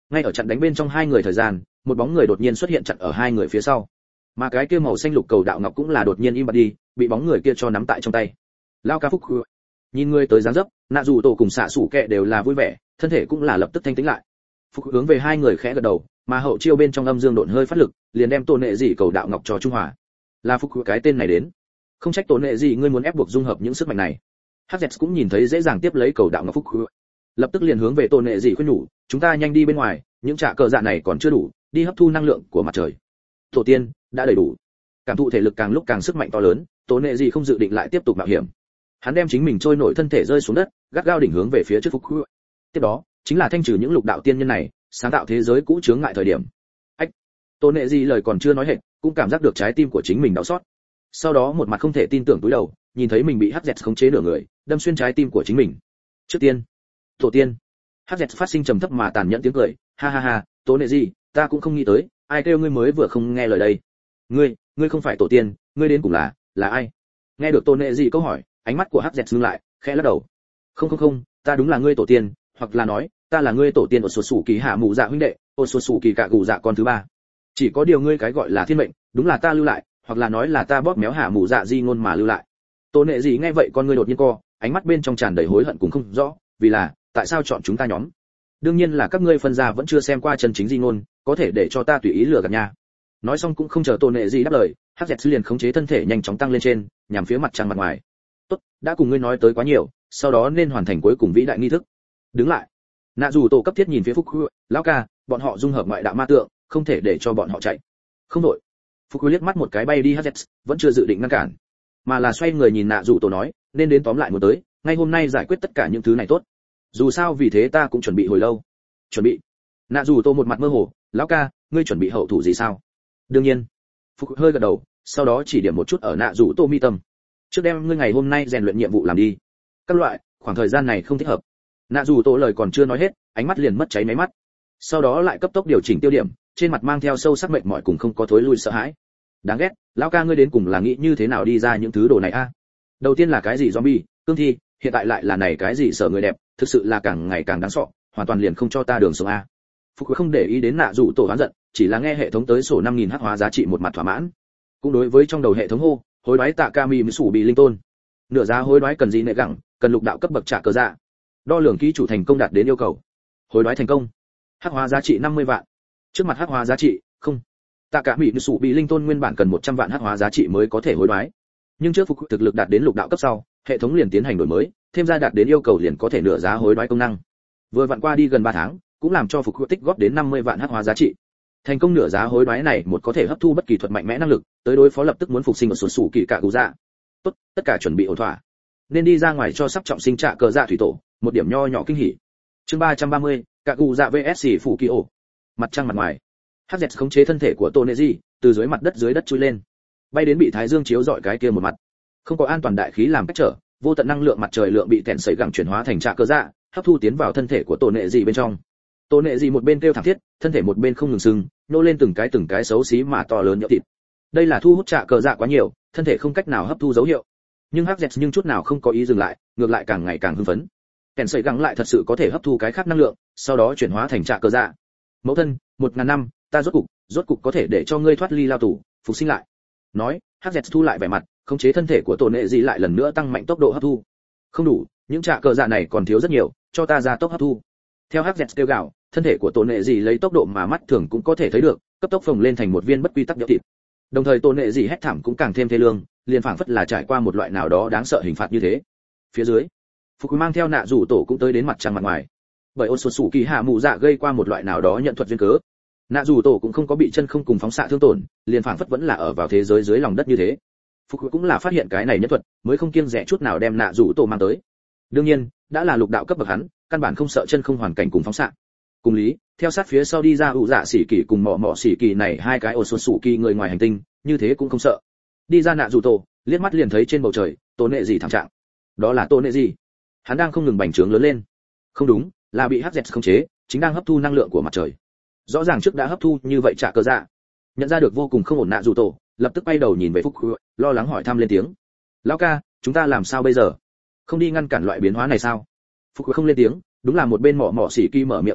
Ngay ở trận đánh bên trong hai người thời gian, một bóng người đột nhiên xuất hiện chặn ở hai người phía sau, mà cái kia màu xanh lục cầu đạo ngọc cũng là đột nhiên im bặt đi, bị bóng người kia cho nắm tại trong tay. Lao ca phúc nhìn người tới dáng dấp, nạ dù tổ cùng xạ sủ kẹ đều là vui vẻ, thân thể cũng là lập tức thanh tĩnh lại. Phúc hướng về hai người khẽ gật đầu, mà hậu chiêu bên trong âm dương độn hơi phát lực, liền đem tổ nệ dị cầu đạo ngọc cho trung hòa. Là Phúc cái tên này đến, không trách tổ nệ dị ngươi muốn ép buộc dung hợp những sức mạnh này. Hz cũng nhìn thấy dễ dàng tiếp lấy cầu đạo ngọc Phúc, lập tức liền hướng về tổ nệ dị khuyên nhủ, chúng ta nhanh đi bên ngoài, những trả cờ dạ này còn chưa đủ, đi hấp thu năng lượng của mặt trời. Tổ tiên đã đầy đủ. Cảm thụ thể lực càng lúc càng sức mạnh to lớn, tổ nệ dị không dự định lại tiếp tục mạo hiểm. Hắn đem chính mình trôi nổi thân thể rơi xuống đất, gắt gao đỉnh hướng về phía trước Phúc. Tiếp đó chính là thanh trừ những lục đạo tiên nhân này, sáng tạo thế giới cũ chướng ngại thời điểm. Ách, tổ nệ dị lời còn chưa nói hết, cũng cảm giác được trái tim của chính mình đau xót. Sau đó một mặt không thể tin tưởng cúi đầu, nhìn thấy mình bị Hz khống chế nửa người, đâm xuyên trái tim của chính mình. Trước tiên, tổ tiên. Hz phát sinh trầm thấp mà tàn nhẫn tiếng cười, ha ha ha, tổ nệ dị, ta cũng không nghĩ tới, ai kêu ngươi mới vừa không nghe lời đây. Ngươi không phải tổ tiên, ngươi đến cùng là ai? Nghe được tổ nệ dị câu hỏi, ánh mắt của Hz ngưng lại, khẽ lắc đầu. Không, ta đúng là ngươi tổ tiên, hoặc là nói, ta là ngươi tổ tiên ở sổ sủ kỳ hạ mù dạ huynh đệ, ở sổ sủ kỳ cạ gù dạ con thứ ba. Chỉ có điều ngươi cái gọi là thiên mệnh, đúng là ta lưu lại, hoặc là nói là ta bóp méo hạ mù dạ di ngôn mà lưu lại. Tổ nệ dị nghe vậy con ngươi đột nhiên co, ánh mắt bên trong tràn đầy hối hận cũng không rõ, vì là, tại sao chọn chúng ta nhóm? Đương nhiên là các ngươi phân ra vẫn chưa xem qua chân chính di ngôn, có thể để cho ta tùy ý lừa gạt nha. Nói xong cũng không chờ tổ nệ dị đáp lời, Hz liền khống chế thân thể nhanh chóng tăng lên trên, nhằm phía mặt trăng mặt ngoài. Tốt, đã cùng ngươi nói tới quá nhiều, sau đó nên hoàn thành cuối cùng vĩ đại nghi thức. Đứng lại. Nạ dù tổ cấp thiết nhìn phía Phúc, lão ca, bọn họ dung hợp ngoại đạo ma tượng, không thể để cho bọn họ chạy. Không đổi. Phúc liếc mắt một cái bay đi Hz, vẫn chưa dự định ngăn cản, mà là xoay người nhìn nạ dù tổ nói, nên đến tóm lại một tới, ngay hôm nay giải quyết tất cả những thứ này tốt. Dù sao vì thế ta cũng chuẩn bị hồi lâu. Chuẩn bị? Nạ dù tổ một mặt mơ hồ, lão ca, ngươi chuẩn bị hậu thủ gì sao? Đương nhiên. Phúc hơi gật đầu, sau đó chỉ điểm một chút ở nạ dù tổ mi tâm. Trước đem ngươi ngày hôm nay rèn luyện nhiệm vụ làm đi. Các loại, khoảng thời gian này không thích hợp. Nạ dù tổ lời còn chưa nói hết, ánh mắt liền mất cháy máy mắt. Sau đó lại cấp tốc điều chỉnh tiêu điểm, trên mặt mang theo sâu sắc mệt mỏi cùng không có thối lui sợ hãi. Đáng ghét, lão ca ngươi đến cùng là nghĩ như thế nào đi ra những thứ đồ này a? Đầu tiên là cái gì zombie, cương thi, hiện tại lại là này cái gì sợ người đẹp, thực sự là càng ngày càng đáng sợ, hoàn toàn liền không cho ta đường sống a. Phục không để ý đến nạ dù tổ oán giận, chỉ là nghe hệ thống tới sổ 5000 hắc hóa giá trị một mặt thỏa mãn. Cũng đối với trong đầu hệ thống hô, hối đoái tạ Kami mới sủ bị linh tôn. Nửa giá hối đoái cần gì nệ gẳng, cần lục đạo cấp bậc trả cờ dạ. Đo lường ký chủ thành công đạt đến yêu cầu. Hối đoái thành công. Hắc hóa giá trị 50 vạn. Trước mặt hắc hóa giá trị, không. Tạ Kami mới sủ bị linh tôn nguyên bản cần 100 vạn hắc hóa giá trị mới có thể hối đoái. Nhưng trước phục thực lực đạt đến lục đạo cấp sau, hệ thống liền tiến hành đổi mới, thêm ra đạt đến yêu cầu liền có thể nửa giá hối đoái công năng. Vừa vặn qua đi gần 3 tháng, cũng làm cho phục tích góp đến 50 vạn hắc hóa giá trị. Thành công nửa giá hối đoái này một có thể hấp thu bất kỳ thuật mạnh mẽ năng lực, tới đối phó lập tức muốn phục sinh ở sổ sủ kỳ cạ gù dạ. Tốt, tất cả chuẩn bị ổn thỏa. Nên đi ra ngoài cho sắp trọng sinh trạ cờ dạ thủy tổ, một điểm nho nhỏ kinh hỉ. Chương 330, cạ gù dạ vs phụ kỳ ổ. Mặt trăng mặt ngoài. Hz khống chế thân thể của Toneji, từ dưới mặt đất chui lên, bay đến bị thái dương chiếu rọi cái kia một mặt. Không có an toàn đại khí làm cách trở, vô tận năng lượng mặt trời lượng bị tẹn sấy gẳng chuyển hóa thành trạ cờ dạ, hấp thu tiến vào thân thể của Toneji bên trong. Toneji một bên kêu thảm thiết, thân thể một bên không ngừng sưng, nô lên từng cái xấu xí mà to lớn nhỡ thịt. Đây là thu hút trạ cờ dạ quá nhiều, thân thể không cách nào hấp thu dấu hiệu. Nhưng Hz nhưng chút nào không có ý dừng lại, ngược lại càng ngày càng hưng phấn. Tẹn sấy gẳng lại thật sự có thể hấp thu cái khác năng lượng, sau đó chuyển hóa thành trạ cờ dạ. Mẫu thân, 1000 năm, ta rốt cục có thể để cho ngươi thoát ly lao tù, phục sinh lại. Nói, Hz thu lại vẻ mặt, khống chế thân thể của Toneji lại lần nữa tăng mạnh tốc độ hấp thu. Không đủ, những trạ cờ dạ này còn thiếu rất nhiều, cho ta ra tốc hấp thu. Theo Hz kêu gào, thân thể của Toneji lấy tốc độ mà mắt thường cũng có thể thấy được, cấp tốc phồng lên thành một viên bất quy tắc nhỡ thịt. Đồng thời Toneji hét thảm cũng càng thêm thê lương, liền phảng phất là trải qua một loại nào đó đáng sợ hình phạt như thế. Phía dưới, Phục mang theo nạ rủ tổ cũng tới đến mặt trăng mặt ngoài. Bởi ôn sụt sủ kỳ hạ mụ dạ gây qua một loại nào đó nhận thuật duyên cớ, nạ rủ tổ cũng không có bị chân không cùng phóng xạ thương tổn, liền phảng phất vẫn là ở vào thế giới dưới lòng đất như thế. Phục cũng là phát hiện cái này nhất thuật, mới không kiêng dè chút nào đem nạ rủ tổ mang tới. Đương nhiên, đã là lục đạo cấp bậc hắn, căn bản không sợ chân không hoàn cảnh cùng phóng xạ. Cùng lý, theo sát phía sau đi ra ủ dạ xỉ kỳ cùng mọ xỉ kỳ này hai cái ổ xuân sủ kỳ người ngoài hành tinh, như thế cũng không sợ. Đi ra nạ rủ tổ, liếc mắt liền thấy trên bầu trời, Toneji thảm trạng. Đó là Toneji. Hắn đang không ngừng bành trướng lớn lên. Không đúng, là bị Hz khống chế, chính đang hấp thu năng lượng của mặt trời. Rõ ràng trước đã hấp thu như vậy trả cờ dạ. Nhận ra được vô cùng không ổn nạ rủ tổ, lập tức quay đầu nhìn về Phúc, lo lắng hỏi thăm lên tiếng. Lão ca, chúng ta làm sao bây giờ? Không đi ngăn cản loại biến hóa này sao? Phúc không lên tiếng, đúng là một bên mọ xỉ kỳ mở miệng giải thích,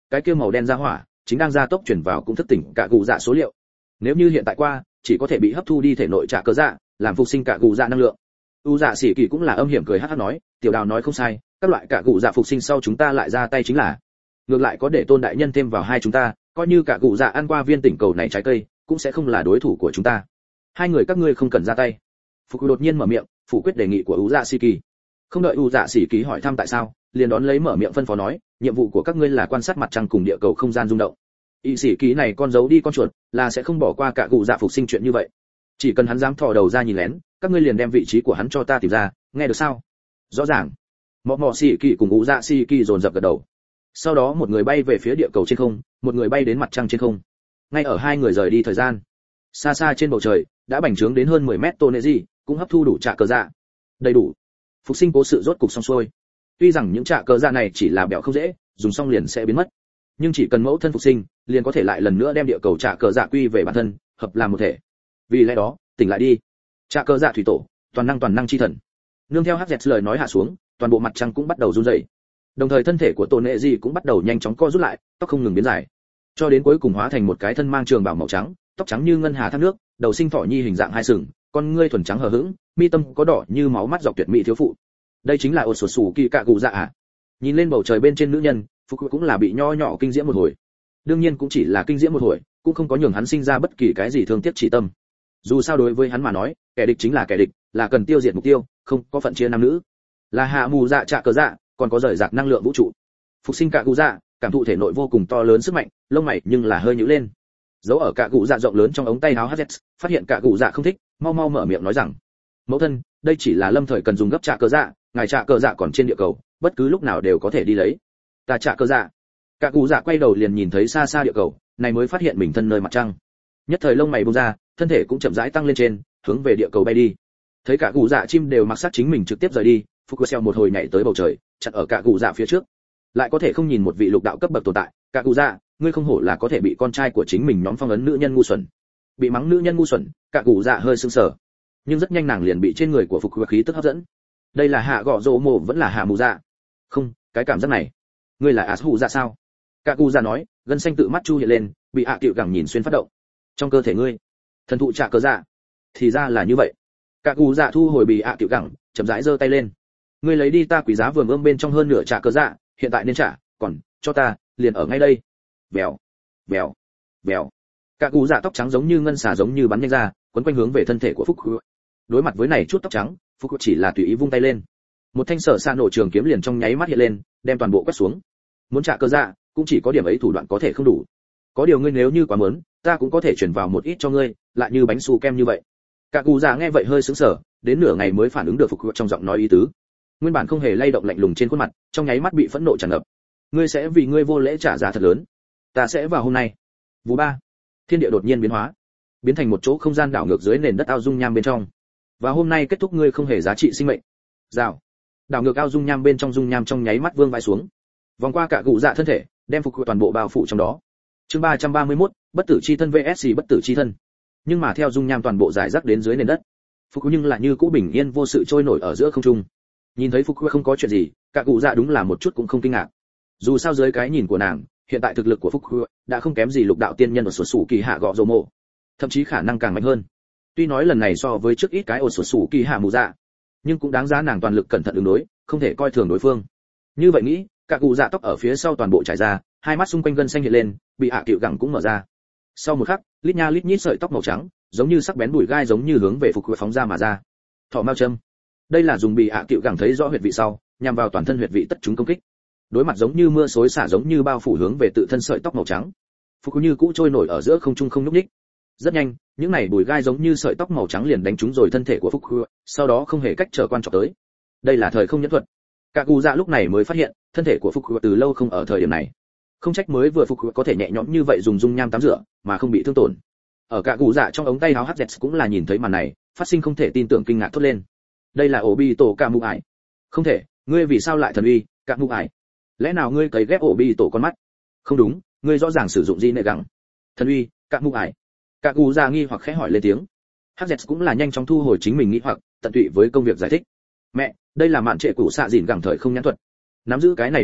cái kia màu đen ra hỏa chính đang gia tốc chuyển vào cũng thức tỉnh cả cụ dạ số liệu. Nếu như hiện tại qua, chỉ có thể bị hấp thu đi thể nội trả cơ dạ, làm phục sinh cả cụ dạ năng lượng. U dạ sĩ kỳ cũng là âm hiểm cười hắc hắc nói, tiểu đào nói không sai, các loại cả cụ dạ phục sinh sau chúng ta lại ra tay chính là. Ngược lại có để tôn đại nhân thêm vào hai chúng ta, coi như cả cụ dạ ăn qua viên tỉnh cầu này trái cây, cũng sẽ không là đối thủ của chúng ta. Hai người các ngươi không cần ra tay. Phục đột nhiên mở miệng, phủ quyết đề nghị của U dạ sĩ kỳ. Không đợi U dạ sĩ kỳ hỏi thăm tại sao, liền đón lấy mở miệng phân phó nói, nhiệm vụ của các ngươi là quan sát mặt trăng cùng địa cầu không gian rung động. Y sĩ kỳ này con giấu đi con chuột, là sẽ không bỏ qua cả cụ dạ phục sinh chuyện như vậy. Chỉ cần hắn dám thò đầu ra nhìn lén, các ngươi liền đem vị trí của hắn cho ta tìm ra, nghe được sao? Rõ ràng. Mọ sĩ kỳ cùng U dạ sĩ kỳ dồn dập gật đầu. Sau đó một người bay về phía địa cầu trên không, một người bay đến mặt trăng trên không. Ngay ở hai người rời đi thời gian, xa xa trên bầu trời đã bành trướng đến hơn 10 mét tôn nệ gì, cũng hấp thu đủ trạ cờ dạ. Đầy đủ. Phục sinh cố sự rốt cục xong xuôi. Tuy rằng những trạ cờ dạ này chỉ là bẹo không dễ, dùng xong liền sẽ biến mất, nhưng chỉ cần mẫu thân phục sinh, liền có thể lại lần nữa đem địa cầu trạ cờ dạ quy về bản thân, hợp làm một thể. Vì lẽ đó, tỉnh lại đi. Trạ cờ dạ thủy tổ, toàn năng chi thần. Nương theo hắc dẹt lời nói hạ xuống, toàn bộ mặt trăng cũng bắt đầu run rẩy. Đồng thời thân thể của tôn nệ gì cũng bắt đầu nhanh chóng co rút lại, tóc không ngừng biến dài, cho đến cuối cùng hóa thành một cái thân mang trường bào màu trắng, tóc trắng như ngân hà thác nước, đầu sinh thỏ nhi hình dạng hai sừng, con ngươi thuần trắng hờ hững, mi tâm có đỏ như máu mắt dọc tuyệt mỹ thiếu phụ. Đây chính là ột sột sủ kỳ cạ cụ dạ à? Nhìn lên bầu trời bên trên nữ nhân, Phục cũng là bị nho nhỏ kinh diễm một hồi. Đương nhiên cũng chỉ là kinh diễm một hồi, cũng không có nhường hắn sinh ra bất kỳ cái gì thương tiếc chỉ tâm. Dù sao đối với hắn mà nói, kẻ địch chính là kẻ địch, là cần tiêu diệt mục tiêu, không có phận chia nam nữ. Là hạ mù dạ trạ cờ dạ, còn có rời rạc năng lượng vũ trụ. Phục sinh cạ cụ dạ, cảm thụ thể nội vô cùng to lớn sức mạnh, lông mày nhưng là hơi nhíu lên. Giấu ở cạ cụ dạ rộng lớn trong ống tay áo Hz, phát hiện cạ cụ dạ không thích, mau mở miệng nói rằng: "Mẫu thân, đây chỉ là lâm thời cần dùng gấp trạ cờ dạ, ngài trạ cờ dạ còn trên địa cầu, bất cứ lúc nào đều có thể đi lấy." Ta trạ cờ dạ. Cạ cụ dạ quay đầu liền nhìn thấy xa xa địa cầu, này mới phát hiện mình thân nơi mặt trăng. Nhất thời lông mày buông ra, thân thể cũng chậm rãi tăng lên trên, hướng về địa cầu bay đi. Thấy cạ cụ dạ chim đều mặc sát chính mình trực tiếp rời đi, Fukushima một hồi nhảy tới bầu trời, chặn ở cạ cụ dạ phía trước. Lại có thể không nhìn một vị lục đạo cấp bậc tồn tại, cạ cụ dạ, ngươi không hổ là có thể bị con trai của chính mình nhóm phong ấn nữ nhân ngu xuẩn. Bị mắng nữ nhân ngu xuẩn, cạ cụ dạ hơi sững sờ, nhưng rất nhanh nàng liền bị trên người của Fukushima khí tức hấp dẫn. Đây là hạ gọ rỗ mồ vẫn là hạ mù dạ? Không, cái cảm giác này, ngươi là Asu dạ sao? Cạ cụ dạ nói, gân xanh tự mắt chu hiện lên, bị hạ tiệu gẳng nhìn xuyên phát động. Trong cơ thể ngươi, thần thụ trạ cờ dạ. Thì ra là như vậy. Cạ cụ dạ thu hồi bị hạ tiệu gẳng, chậm rãi giơ tay lên. Ngươi lấy đi ta quý giá vườn ươm bên trong hơn nửa trạ cờ dạ, hiện tại nên trả, còn cho ta, liền ở ngay đây. Vèo, vèo, vèo. Cạ cụ dạ tóc trắng giống như ngân xà giống như bắn nhanh ra, quấn quanh hướng về thân thể của Phúc. Đối mặt với này chút tóc trắng, Phúc chỉ là tùy ý vung tay lên. Một thanh sở xa nổ trường kiếm liền trong nháy mắt hiện lên, đem toàn bộ quét xuống. Muốn trả cờ dạ, cũng chỉ có điểm ấy thủ đoạn có thể không đủ. Có điều ngươi nếu như quá muốn, ta cũng có thể chuyển vào một ít cho ngươi, lại như bánh su kem như vậy. Cạ cụ dạ nghe vậy hơi sững sờ, đến nửa ngày mới phản ứng được Phúc trong giọng nói ý tứ. Nguyên bản không hề lay động lạnh lùng trên khuôn mặt, trong nháy mắt bị phẫn nộ tràn ngập. Ngươi sẽ vì ngươi vô lễ trả giá thật lớn. Ta sẽ vào hôm nay. Vụ ba. Thiên địa đột nhiên biến hóa, biến thành một chỗ không gian đảo ngược dưới nền đất ao dung nham bên trong. Và hôm nay kết thúc ngươi không hề giá trị sinh mệnh. Rào. Đảo ngược ao dung nham bên trong dung nham trong nháy mắt vương vãi xuống. Vòng qua cả cụ dạ thân thể, đem Phục toàn bộ bao phủ trong đó. Chương 331, bất tử chi thân vs bất tử chi thân. Nhưng mà theo dung nham toàn bộ giải rác đến dưới nền đất, Phục nhưng lại như cũ bình yên vô sự trôi nổi ở giữa không trung. Nhìn thấy Phục không có chuyện gì, cả cụ dạ đúng là một chút cũng không kinh ngạc. Dù sao dưới cái nhìn của nàng, hiện tại thực lực của Phục đã không kém gì lục đạo tiên nhân ở sổ sủ kỳ hạ gọ rồ mộ, thậm chí khả năng càng mạnh hơn. Tuy nói lần này so với trước ít cái ở sổ sủ kỳ hạ mù dạ, nhưng cũng đáng giá nàng toàn lực cẩn thận ứng đối, không thể coi thường đối phương. Như vậy nghĩ, cả cụ dạ tóc ở phía sau toàn bộ trải ra, hai mắt xung quanh gân xanh hiện lên, bị hạ tiệu gẳng cũng mở ra. Sau một khắc, lít nha lít nhít sợi tóc màu trắng, giống như sắc bén bùi gai giống như hướng về Phục phóng ra mà ra. Thỏ mao châm. Đây là dùng bị hạ tiệu gẳng thấy rõ huyệt vị sau, nhằm vào toàn thân huyệt vị tất chúng công kích. Đối mặt giống như mưa xối xả giống như bao phủ hướng về tự thân sợi tóc màu trắng. Phục như cũ trôi nổi ở giữa không trung không nhúc nhích. Rất nhanh, những này bùi gai giống như sợi tóc màu trắng liền đánh trúng rồi thân thể của Phúc, sau đó không hề cách trở quan trọng tới. Đây là thời không nhẫn thuật. Cả cụ dạ lúc này mới phát hiện, thân thể của Phúc từ lâu không ở thời điểm này. Không trách mới vừa Phúc có thể nhẹ nhõm như vậy dùng dung nham tắm rửa, mà không bị thương tổn. Ở cả cụ dạ trong ống tay áo HZ cũng là nhìn thấy màn này, phát sinh không thể tin tưởng kinh ngạc thốt lên. Đây là Obi tổ Cả Mụ Ải. Không thể, ngươi vì sao lại thần uy, Cả Mụ Ải? Lẽ nào ngươi cấy ghép Obi tổ con mắt? Không đúng, ngươi rõ ràng sử dụng gì nệ gẳng. Thần uy, Cả Mụ Ải. Cả cụ già nghi hoặc khẽ hỏi lên tiếng. Hz cũng là nhanh chóng thu hồi chính mình nghĩ hoặc, tận tụy với công việc giải thích. Mẹ, đây là mạn trệ cũ xạ dìn gẳng thời không nhãn thuật. Nắm giữ cái này nhãn thuật,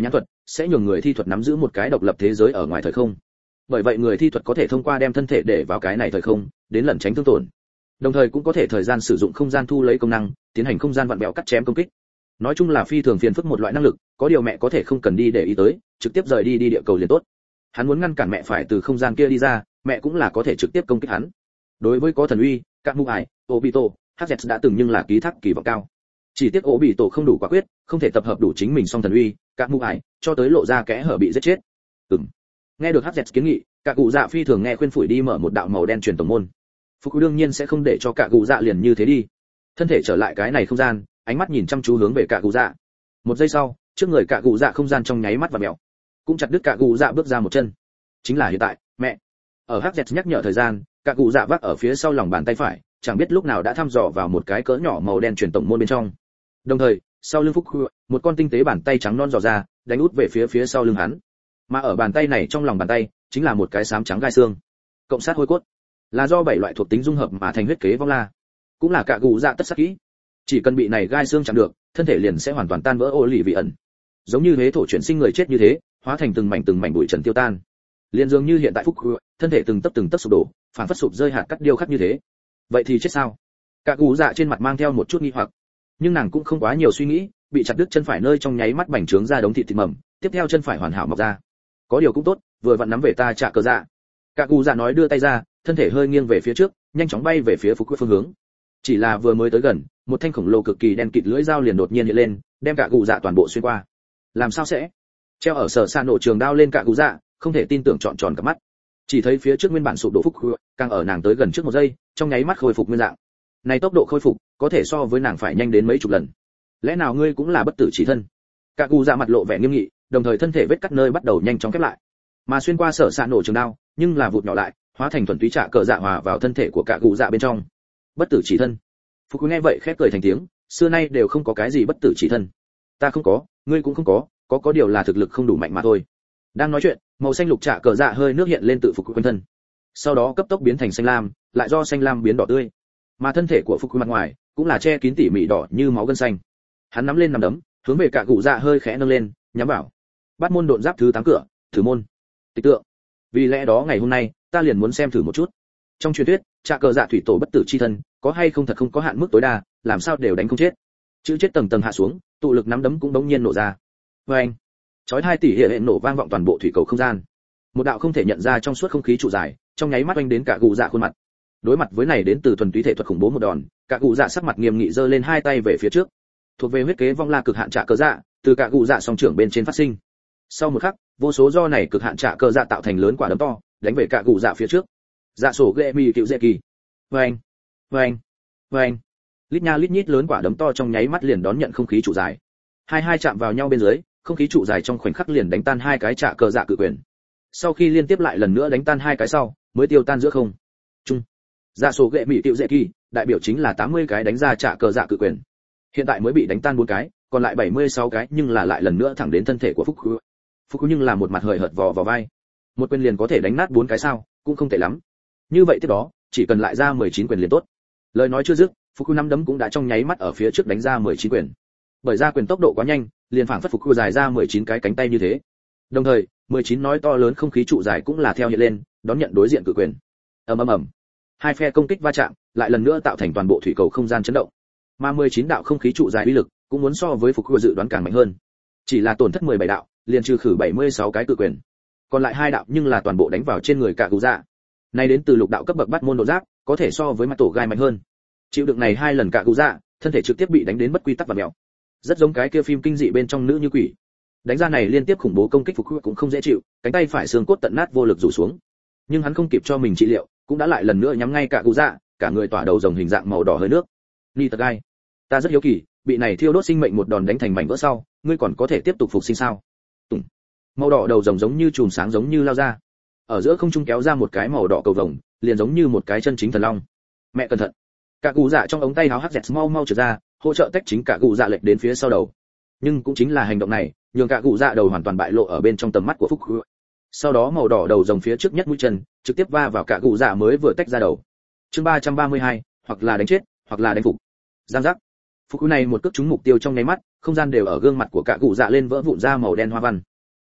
sẽ nhường người thi thuật nắm giữ một cái độc lập thế giới ở ngoài thời không. Bởi vậy người thi thuật có thể thông qua đem thân thể để vào cái này thời không, đến lẩn tránh thương tổn. Đồng thời cũng có thể thời gian sử dụng không gian thu lấy công năng, tiến hành không gian vặn vẹo cắt chém công kích. Nói chung là phi thường phiền phức một loại năng lực, có điều mẹ có thể không cần đi để ý tới, trực tiếp rời đi địa cầu liền tốt. Hắn muốn ngăn cản mẹ phải từ không gian kia đi ra, mẹ cũng là có thể trực tiếp công kích hắn. Đối với có thần uy, các mụ ải, Obito, Hz đã từng nhưng là ký thác kỳ vọng cao. Chỉ tiếc Obito không đủ quả quyết, không thể tập hợp đủ chính mình song thần uy, các mụ ải, cho tới lộ ra kẽ hở bị giết chết. Nghe được Hz kiến nghị, cả cụ dạ phi thường nghe khuyên phủi đi mở một đạo màu đen truyền tổng môn. Phục đương nhiên sẽ không để cho cả cụ dạ liền như thế đi. Thân thể trở lại cái này không gian, ánh mắt nhìn chăm chú hướng về cả cụ dạ. Một giây sau, trước người cả cụ dạ không gian trong nháy mắt và mèo, cũng chặt đứt cả cụ dạ bước ra một chân. Chính là hiện tại, mẹ. Ở Hz nhắc nhở thời gian, cả cụ dạ vác ở phía sau lòng bàn tay phải, chẳng biết lúc nào đã thăm dò vào một cái cỡ nhỏ màu đen truyền tổng môn bên trong. Đồng thời, sau lưng Phúc, một con tinh tế bàn tay trắng non dò ra, đánh út về phía sau lưng hắn. Mà ở bàn tay này trong lòng bàn tay, chính là một cái xám trắng gai xương. Cộng sát hôi cốt, là do 7 loại thuộc tính dung hợp mà thành huyết kế vong la, cũng là cả cụ dạ tất sắc kỹ. Chỉ cần bị này gai xương chạm được, thân thể liền sẽ hoàn toàn tan vỡ ô lì vị ẩn, giống như thế thổ chuyển sinh người chết như thế, hóa thành từng mảnh bụi trần tiêu tan. Liên dường như hiện tại Phúc, thân thể từng tấc sụp đổ, phản phất sụp rơi hạt cắt điêu khắc như thế. Vậy thì chết sao? Cả cụ dạ trên mặt mang theo một chút nghi hoặc, nhưng nàng cũng không quá nhiều suy nghĩ, bị chặt đứt chân phải nơi trong nháy mắt bành trướng ra đống thịt mầm, tiếp theo chân phải hoàn hảo mọc ra. Có điều cũng tốt, vừa vặn nắm về ta trả cờ dạ. Cả cụ dạ nói đưa tay ra, thân thể hơi nghiêng về phía trước, nhanh chóng bay về phía Phúc phương hướng. Chỉ là vừa mới tới gần, một thanh khổng lồ cực kỳ đen kịt lưỡi dao liền đột nhiên hiện lên, đem cả cụ dạ toàn bộ xuyên qua. Làm sao sẽ? Treo ở sở sa nổ trường đao lên cả cụ dạ, không thể tin tưởng tròn tròn cả mắt. Chỉ thấy phía trước nguyên bản sụp đổ Phúc, càng ở nàng tới gần trước một giây, trong nháy mắt khôi phục nguyên dạng. Này tốc độ khôi phục, có thể so với nàng phải nhanh đến mấy chục lần. Lẽ nào ngươi cũng là bất tử chỉ thân? Cả cụ dạ mặt lộ vẻ nghiêm nghị, đồng thời thân thể vết cắt nơi bắt đầu nhanh chóng khép lại. Mà xuyên qua sở sa nổ trường đao, nhưng là vụt nhỏ lại, hóa thành thuần túy trả cờ dạ hòa vào thân thể của cả cụ dạ bên trong. Bất tử chỉ thân. Phục nghe vậy khép cười thành tiếng, xưa nay đều không có cái gì bất tử chỉ thân. Ta không có, ngươi cũng không có điều là thực lực không đủ mạnh mà thôi. Đang nói chuyện, màu xanh lục trả cờ dạ hơi nước hiện lên tự Phục quanh thân. Sau đó cấp tốc biến thành xanh lam, lại do xanh lam biến đỏ tươi. Mà thân thể của Phục mặt ngoài cũng là che kín tỉ mỉ đỏ như máu gân xanh. Hắn nắm lên nắm đấm, hướng về cả cụ dạ hơi khẽ nâng lên, nhắm vào. Bắt môn độn giáp thứ 8 cửa, thử môn. Tịch tượng. Vì lẽ đó ngày hôm nay, ta liền muốn xem thử một chút. Trong truyền thuyết, trả cờ dạ thủy tổ bất tử chi thân, có hay không thật không có hạn mức tối đa, làm sao đều đánh không chết. Chữ chết tầng tầng hạ xuống, tụ lực nắm đấm cũng bỗng nhiên nổ ra. Oeng! Chói 2 tỷ hệ nổ vang vọng toàn bộ thủy cầu không gian. Một đạo không thể nhận ra trong suốt không khí trụ dài, trong nháy mắt oanh đến cả cụ dạ khuôn mặt. Đối mặt với này đến từ thuần túy thể thuật khủng bố một đòn, cả cụ dạ sắc mặt nghiêm nghị giơ lên hai tay về phía trước. Thuộc về huyết kế vong la cực hạn trả cờ dạ, từ cả cụ dạ song trưởng bên trên phát sinh. Sau một khắc, vô số do này cực hạn trả cờ dạ tạo thành lớn quả đấm to, đánh về cả cụ dạ phía trước. Dạ sổ ghệ mì cựu dễ kỳ. Oeng! Oeng! Oeng! Lít nha lít nhít lớn quả đấm to trong nháy mắt liền đón nhận không khí trụ dài. Hai chạm vào nhau bên dưới, không khí trụ dài trong khoảnh khắc liền đánh tan hai cái trả cờ dạ cự quyền. Sau khi liên tiếp lại lần nữa đánh tan hai cái sau, mới tiêu tan giữa không trung. Dạ số ghệ mỹ tiểu dễ kỳ, đại biểu chính là 80 cái đánh ra trả cờ dạ cự quyền. Hiện tại mới bị đánh tan 4 cái, còn lại 76 cái, nhưng là lại lần nữa thẳng đến thân thể của Phúc. Phúc nhưng là một mặt hời hợt vò vào vai. Một quyền liền có thể đánh nát 4 cái sao, cũng không tệ lắm. Như vậy tiếp đó, chỉ cần lại ra 19 quyền liền tốt. Lời nói chưa dứt, Phúc năm đấm cũng đã trong nháy mắt ở phía trước đánh ra 19 quyền. Bởi ra quyền tốc độ quá nhanh, liền phảng phất Phúc dài ra 19 cái cánh tay như thế. Đồng thời, 19 nói to lớn không khí trụ dài cũng là theo hiện lên, đón nhận đối diện cự quyền. Ầm. Hai phe công kích va chạm, lại lần nữa tạo thành toàn bộ thủy cầu không gian chấn động. Mà 19 đạo không khí trụ dài uy lực, cũng muốn so với Phục dự đoán càng mạnh hơn. Chỉ là tổn thất 17 đạo, liền trừ khử 76 cái cự quyền. Còn lại 2 đạo nhưng là toàn bộ đánh vào trên người cả cụ dạ. Này đến từ lục đạo cấp bậc bắt môn độ giáp, có thể so với mặt tổ gai mạnh hơn. Chịu đựng này 2 lần cả cụ dạ, thân thể trực tiếp bị đánh đến bất quy tắc và mèo. Rất giống cái kia phim kinh dị bên trong nữ như quỷ. Đánh ra này liên tiếp khủng bố công kích Phục cũng không dễ chịu, cánh tay phải xương cốt tận nát vô lực rủ xuống. Nhưng hắn không kịp cho mình trị liệu, cũng đã lại lần nữa nhắm ngay cả cụ dạ, cả người tỏa đầu rồng hình dạng màu đỏ hơi nước. Nitagai, ta rất hiếu kỳ, bị này thiêu đốt sinh mệnh một đòn đánh thành mảnh vỡ sau, ngươi còn có thể tiếp tục phục sinh sao? Tùng. Màu đỏ đầu rồng giống như chùm sáng giống như lao ra. Ở giữa không trung kéo ra một cái màu đỏ cầu vồng, liền giống như một cái chân chính thần long. Mẹ cẩn thận. Cả cụ dạ trong ống tay áo hắc dẹt mau trượt ra, hỗ trợ tách chính cả cụ dạ lệch đến phía sau đầu. Nhưng cũng chính là hành động này, nhường cả cụ dạ đầu hoàn toàn bại lộ ở bên trong tầm mắt của Phúc. Sau đó màu đỏ đầu rồng phía trước nhất mũi chân, trực tiếp va vào cả cụ dạ mới vừa tách ra đầu. Chương 332, hoặc là đánh chết, hoặc là đánh phục. Giang giác. Phúc này một cước trúng mục tiêu trong nháy mắt, không gian đều ở gương mặt của cả cụ dạ lên vỡ vụn ra màu đen hoa văn.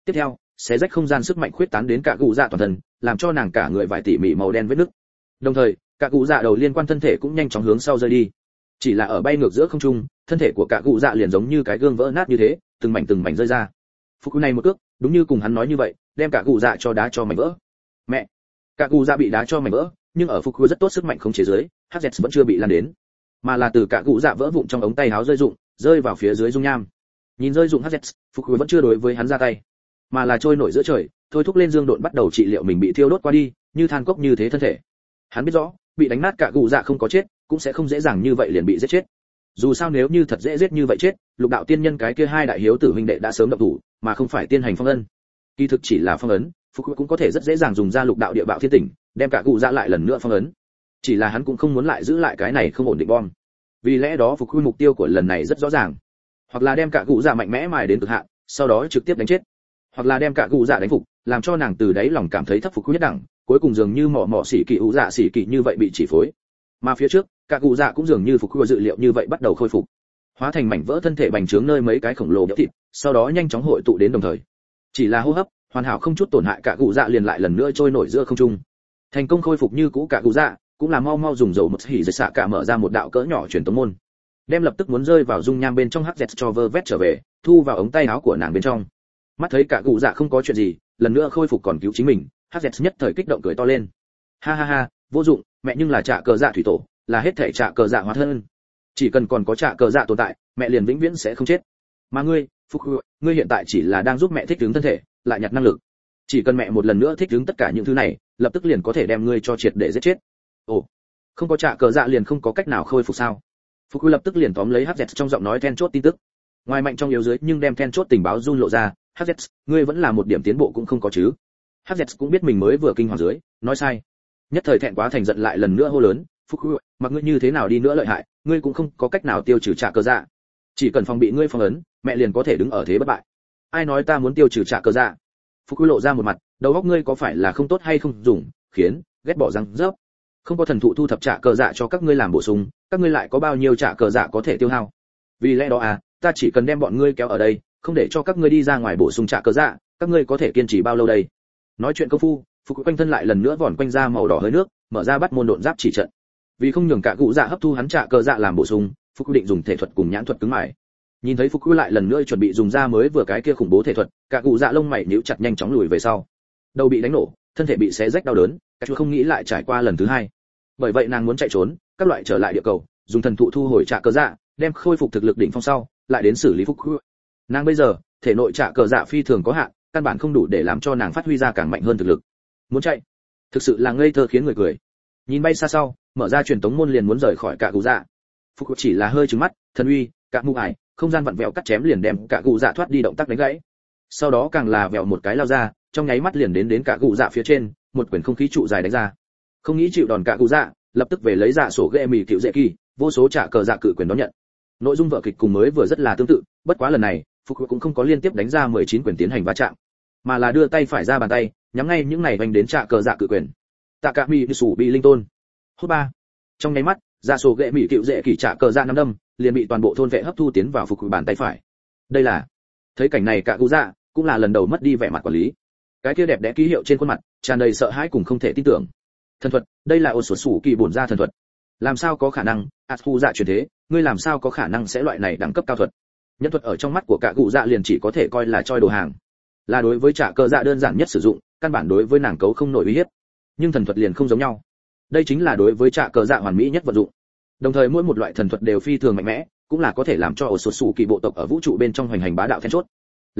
Tiếp theo, xé rách không gian sức mạnh khuyết tán đến cả cụ dạ toàn thân, làm cho nàng cả người vải tỉ mỉ màu đen vết nứt. Đồng thời, cả cụ dạ đầu liên quan thân thể cũng nhanh chóng hướng sau rơi đi. Chỉ là ở bay ngược giữa không trung, thân thể của cả cụ dạ liền giống như cái gương vỡ nát như thế, từng mảnh rơi ra. Phục này một cước, đúng như cùng hắn nói như vậy, đem cả cụ dạ cho đá cho mảnh vỡ. Mẹ! Cả cụ dạ bị đá cho mảnh vỡ, nhưng ở Phục rất tốt sức mạnh khống chế dưới, Hz vẫn chưa bị lan đến, mà là từ cả cụ dạ vỡ vụn trong ống tay áo rơi rụng, rơi vào phía dưới dung nham. Nhìn rơi rụng Hz, Phục vẫn chưa đối với hắn ra tay, mà là trôi nổi giữa trời, thôi thúc lên dương độn bắt đầu trị liệu mình bị thiêu đốt qua đi, như than cốc như thế thân thể. Hắn biết rõ, bị đánh nát cả cụ dạ không có chết, cũng sẽ không dễ dàng như vậy liền bị giết chết. Dù sao nếu như thật dễ giết như vậy chết, lục đạo tiên nhân cái kia hai đại hiếu tử huynh đệ đã sớm động thủ, mà không phải tiên hành phong ấn. Kỳ thực chỉ là phong ấn, Phục cũng có thể rất dễ dàng dùng ra lục đạo địa bạo thiên tỉnh, đem cả cụ dạ lại lần nữa phong ấn. Chỉ là hắn cũng không muốn lại giữ lại cái này không ổn định bom. Vì lẽ đó Phục mục tiêu của lần này rất rõ ràng, hoặc là đem cả cụ dạ mạnh mẽ mài đến cực hạn, sau đó trực tiếp đánh chết, hoặc là đem cả cụ dạ đánh phục, làm cho nàng từ đáy lòng cảm thấy thất phục nhất đẳng, cuối cùng dường như mỏ xỉ kỳ ủ dạ xỉ kỳ như vậy bị chỉ phối. Mà phía trước, cả cụ dạ cũng dường như Phục dự liệu như vậy bắt đầu khôi phục, hóa thành mảnh vỡ thân thể bành trướng nơi mấy cái khổng lồ béo thịt, sau đó nhanh chóng hội tụ đến đồng thời. Chỉ là hô hấp, hoàn hảo không chút tổn hại cả cụ dạ liền lại lần nữa trôi nổi giữa không trung. Thành công khôi phục như cũ cả cụ dạ, cũng là mau dùng dầu một hỉ dệt xạ cả mở ra một đạo cỡ nhỏ truyền tống môn, đem lập tức muốn rơi vào dung nham bên trong Hz cho vơ vét trở về, thu vào ống tay áo của nàng bên trong. Mắt thấy cả cụ dạ không có chuyện gì, lần nữa khôi phục còn cứu chính mình, Hz nhất thời kích động cười to lên. Ha ha ha, vô dụng, mẹ nhưng là trả cờ dạ thủy tổ, là hết thảy trả cờ dạ hóa thân. Chỉ cần còn có trả cờ dạ tồn tại, mẹ liền vĩnh viễn sẽ không chết. Mà ngươi, ngươi hiện tại chỉ là đang giúp mẹ thích ứng thân thể, lại nhặt năng lực. Chỉ cần mẹ một lần nữa thích ứng tất cả những thứ này, lập tức liền có thể đem ngươi cho triệt để giết chết. Ồ, không có trả cờ dạ liền không có cách nào khôi phục sao? Phục lập tức liền tóm lấy Hz trong giọng nói then chốt tin tức. Ngoài mạnh trong yếu dưới, nhưng đem then chốt tình báo run lộ ra. Hz, ngươi vẫn là một điểm tiến bộ cũng không có chứ? Hz cũng biết mình mới vừa kinh hoàng dưới, nói sai. Nhất thời thẹn quá thành giận lại lần nữa hô lớn, Phục, mặc ngươi như thế nào đi nữa lợi hại, ngươi cũng không có cách nào tiêu trừ trả cờ dạ. Chỉ cần phòng bị ngươi phong ấn, mẹ liền có thể đứng ở thế bất bại. Ai nói ta muốn tiêu trừ trả cờ dạ? Phục lộ ra một mặt, đầu óc ngươi có phải là không tốt hay không dùng, khiến ghét bỏ răng rớp. Không có thần thụ thu thập trả cờ dạ cho các ngươi làm bổ sung, các ngươi lại có bao nhiêu trả cờ dạ có thể tiêu hao? Vì lẽ đó ta chỉ cần đem bọn ngươi kéo ở đây, không để cho các ngươi đi ra ngoài bổ sung trả cờ dạ, các ngươi có thể kiên trì bao lâu đây? Nói chuyện công phu, Phục quanh thân lại lần nữa vòn quanh ra màu đỏ hơi nước, mở ra bắt môn độn giáp chỉ trận. Vì không nhường cả cụ dạ hấp thu hắn trả cờ dạ làm bổ sung, Phục định dùng thể thuật cùng nhãn thuật cứng mài. Nhìn thấy Phục lại lần nữa chuẩn bị dùng ra mới vừa cái kia khủng bố thể thuật, cả cụ dạ lông mày nhíu chặt nhanh chóng lùi về sau. Đầu bị đánh nổ, thân thể bị xé rách đau đớn, cả chú không nghĩ lại trải qua lần thứ hai. Bởi vậy nàng muốn chạy trốn, các loại trở lại địa cầu, dùng thần thụ thu hồi trả cờ dạ, đem khôi phục thực lực đỉnh phong sau, lại đến xử lý Phục. Nàng bây giờ, thể nội trả cờ dạ phi thường có hạn, căn bản không đủ để làm cho nàng phát huy ra càng mạnh hơn thực lực. Muốn chạy, thực sự là ngây thơ khiến người cười. Nhìn bay xa sau, mở ra truyền tống môn liền muốn rời khỏi cả cụ dạ. Phục chỉ là hơi trừng mắt, thần uy, cả mụ ải, không gian vặn vẹo cắt chém liền đem cả cụ dạ thoát đi động tác đánh gãy. Sau đó càng là vẹo một cái lao ra, trong nháy mắt liền đến cả cụ dạ phía trên, một quyển không khí trụ dài đánh ra. Không nghĩ chịu đòn cả cụ dạ, lập tức về lấy dạ sổ ghê mì cựu dễ kỳ, vô số trả cờ dạ cự quyền đón nhận. Nội dung vở kịch cùng mới vừa rất là tương tự, bất quá lần này, Phục cũng không có liên tiếp đánh ra 19 quyền tiến hành va chạm, mà là đưa tay phải ra bàn tay, nhắm ngay những này vành đến trả cờ dạ cự quyền. Tạ cả mì sủ bị linh tôn. Hốt ba. Trong nháy mắt, dạ sổ ghệ mì cựu dễ kỳ trả cờ dạ năm đâm, liền bị toàn bộ thôn vệ hấp thu tiến vào Phục bàn tay phải. Đây là, thấy cảnh này cả cụ dạ cũng là lần đầu mất đi vẻ mặt quản lý. Cái kia đẹp đẽ ký hiệu trên khuôn mặt tràn đầy sợ hãi cùng không thể tin tưởng. Thần thuật, đây là ôn sủa sủ kỳ bổn ra thần thuật. Làm sao có khả năng? Atsu dạ truyền thế, ngươi làm sao có khả năng sẽ loại này đẳng cấp cao thuật? Nhân thuật ở trong mắt của cả cụ dạ liền chỉ có thể coi là choi đồ hàng, là đối với trả cờ dạ đơn giản nhất sử dụng, căn bản đối với nàng cấu không nổi uy hiếp. Nhưng thần thuật liền không giống nhau, đây chính là đối với trả cờ dạ hoàn mỹ nhất vận dụng. Đồng thời mỗi một loại thần thuật đều phi thường mạnh mẽ, cũng là có thể làm cho ổ sột sủ kỳ bộ tộc ở vũ trụ bên trong hoành hành bá đạo then chốt.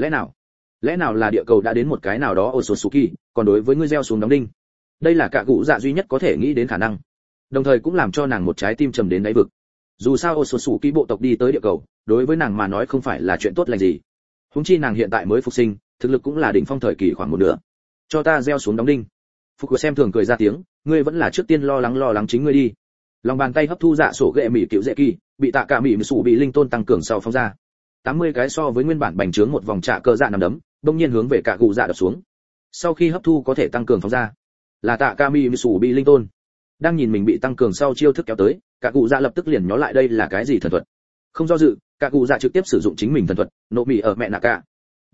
Lẽ nào là địa cầu đã đến một cái nào đó ổ sột sủ kỳ, còn đối với ngươi gieo xuống đóng đinh? Đây là cả cụ dạ duy nhất có thể nghĩ đến khả năng, đồng thời cũng làm cho nàng một trái tim trầm đến đáy vực. Dù sao ổ sột sủ kỳ bộ tộc đi tới địa cầu, đối với nàng mà nói không phải là chuyện tốt lành gì. Huống chi nàng hiện tại mới phục sinh, thực lực cũng là đỉnh phong thời kỳ khoảng một nửa. Cho ta gieo xuống đóng đinh. Phục của xem thường cười ra tiếng, ngươi vẫn là trước tiên lo lắng chính ngươi đi. Lòng bàn tay hấp thu dạ sổ ghệ mỉ cựu dễ kỳ, bị tạ cả mỉ sủ bị linh tôn tăng cường sau phóng ra. 80 cái so với nguyên bản bành trướng một vòng trả cờ dạ nằm đấm, đột nhiên hướng về cả cụ dạ đập xuống. Sau khi hấp thu có thể tăng cường phóng ra, là tạ cả mỉ sủ bị linh tôn. Đang nhìn mình bị tăng cường sau chiêu thức kéo tới, cả cụ dạ lập tức liền nhớ lại đây là cái gì thần thuật. Không do dự, cả cụ dạ trực tiếp sử dụng chính mình thần thuật, nộ mỉ ở mẹ nạ cả.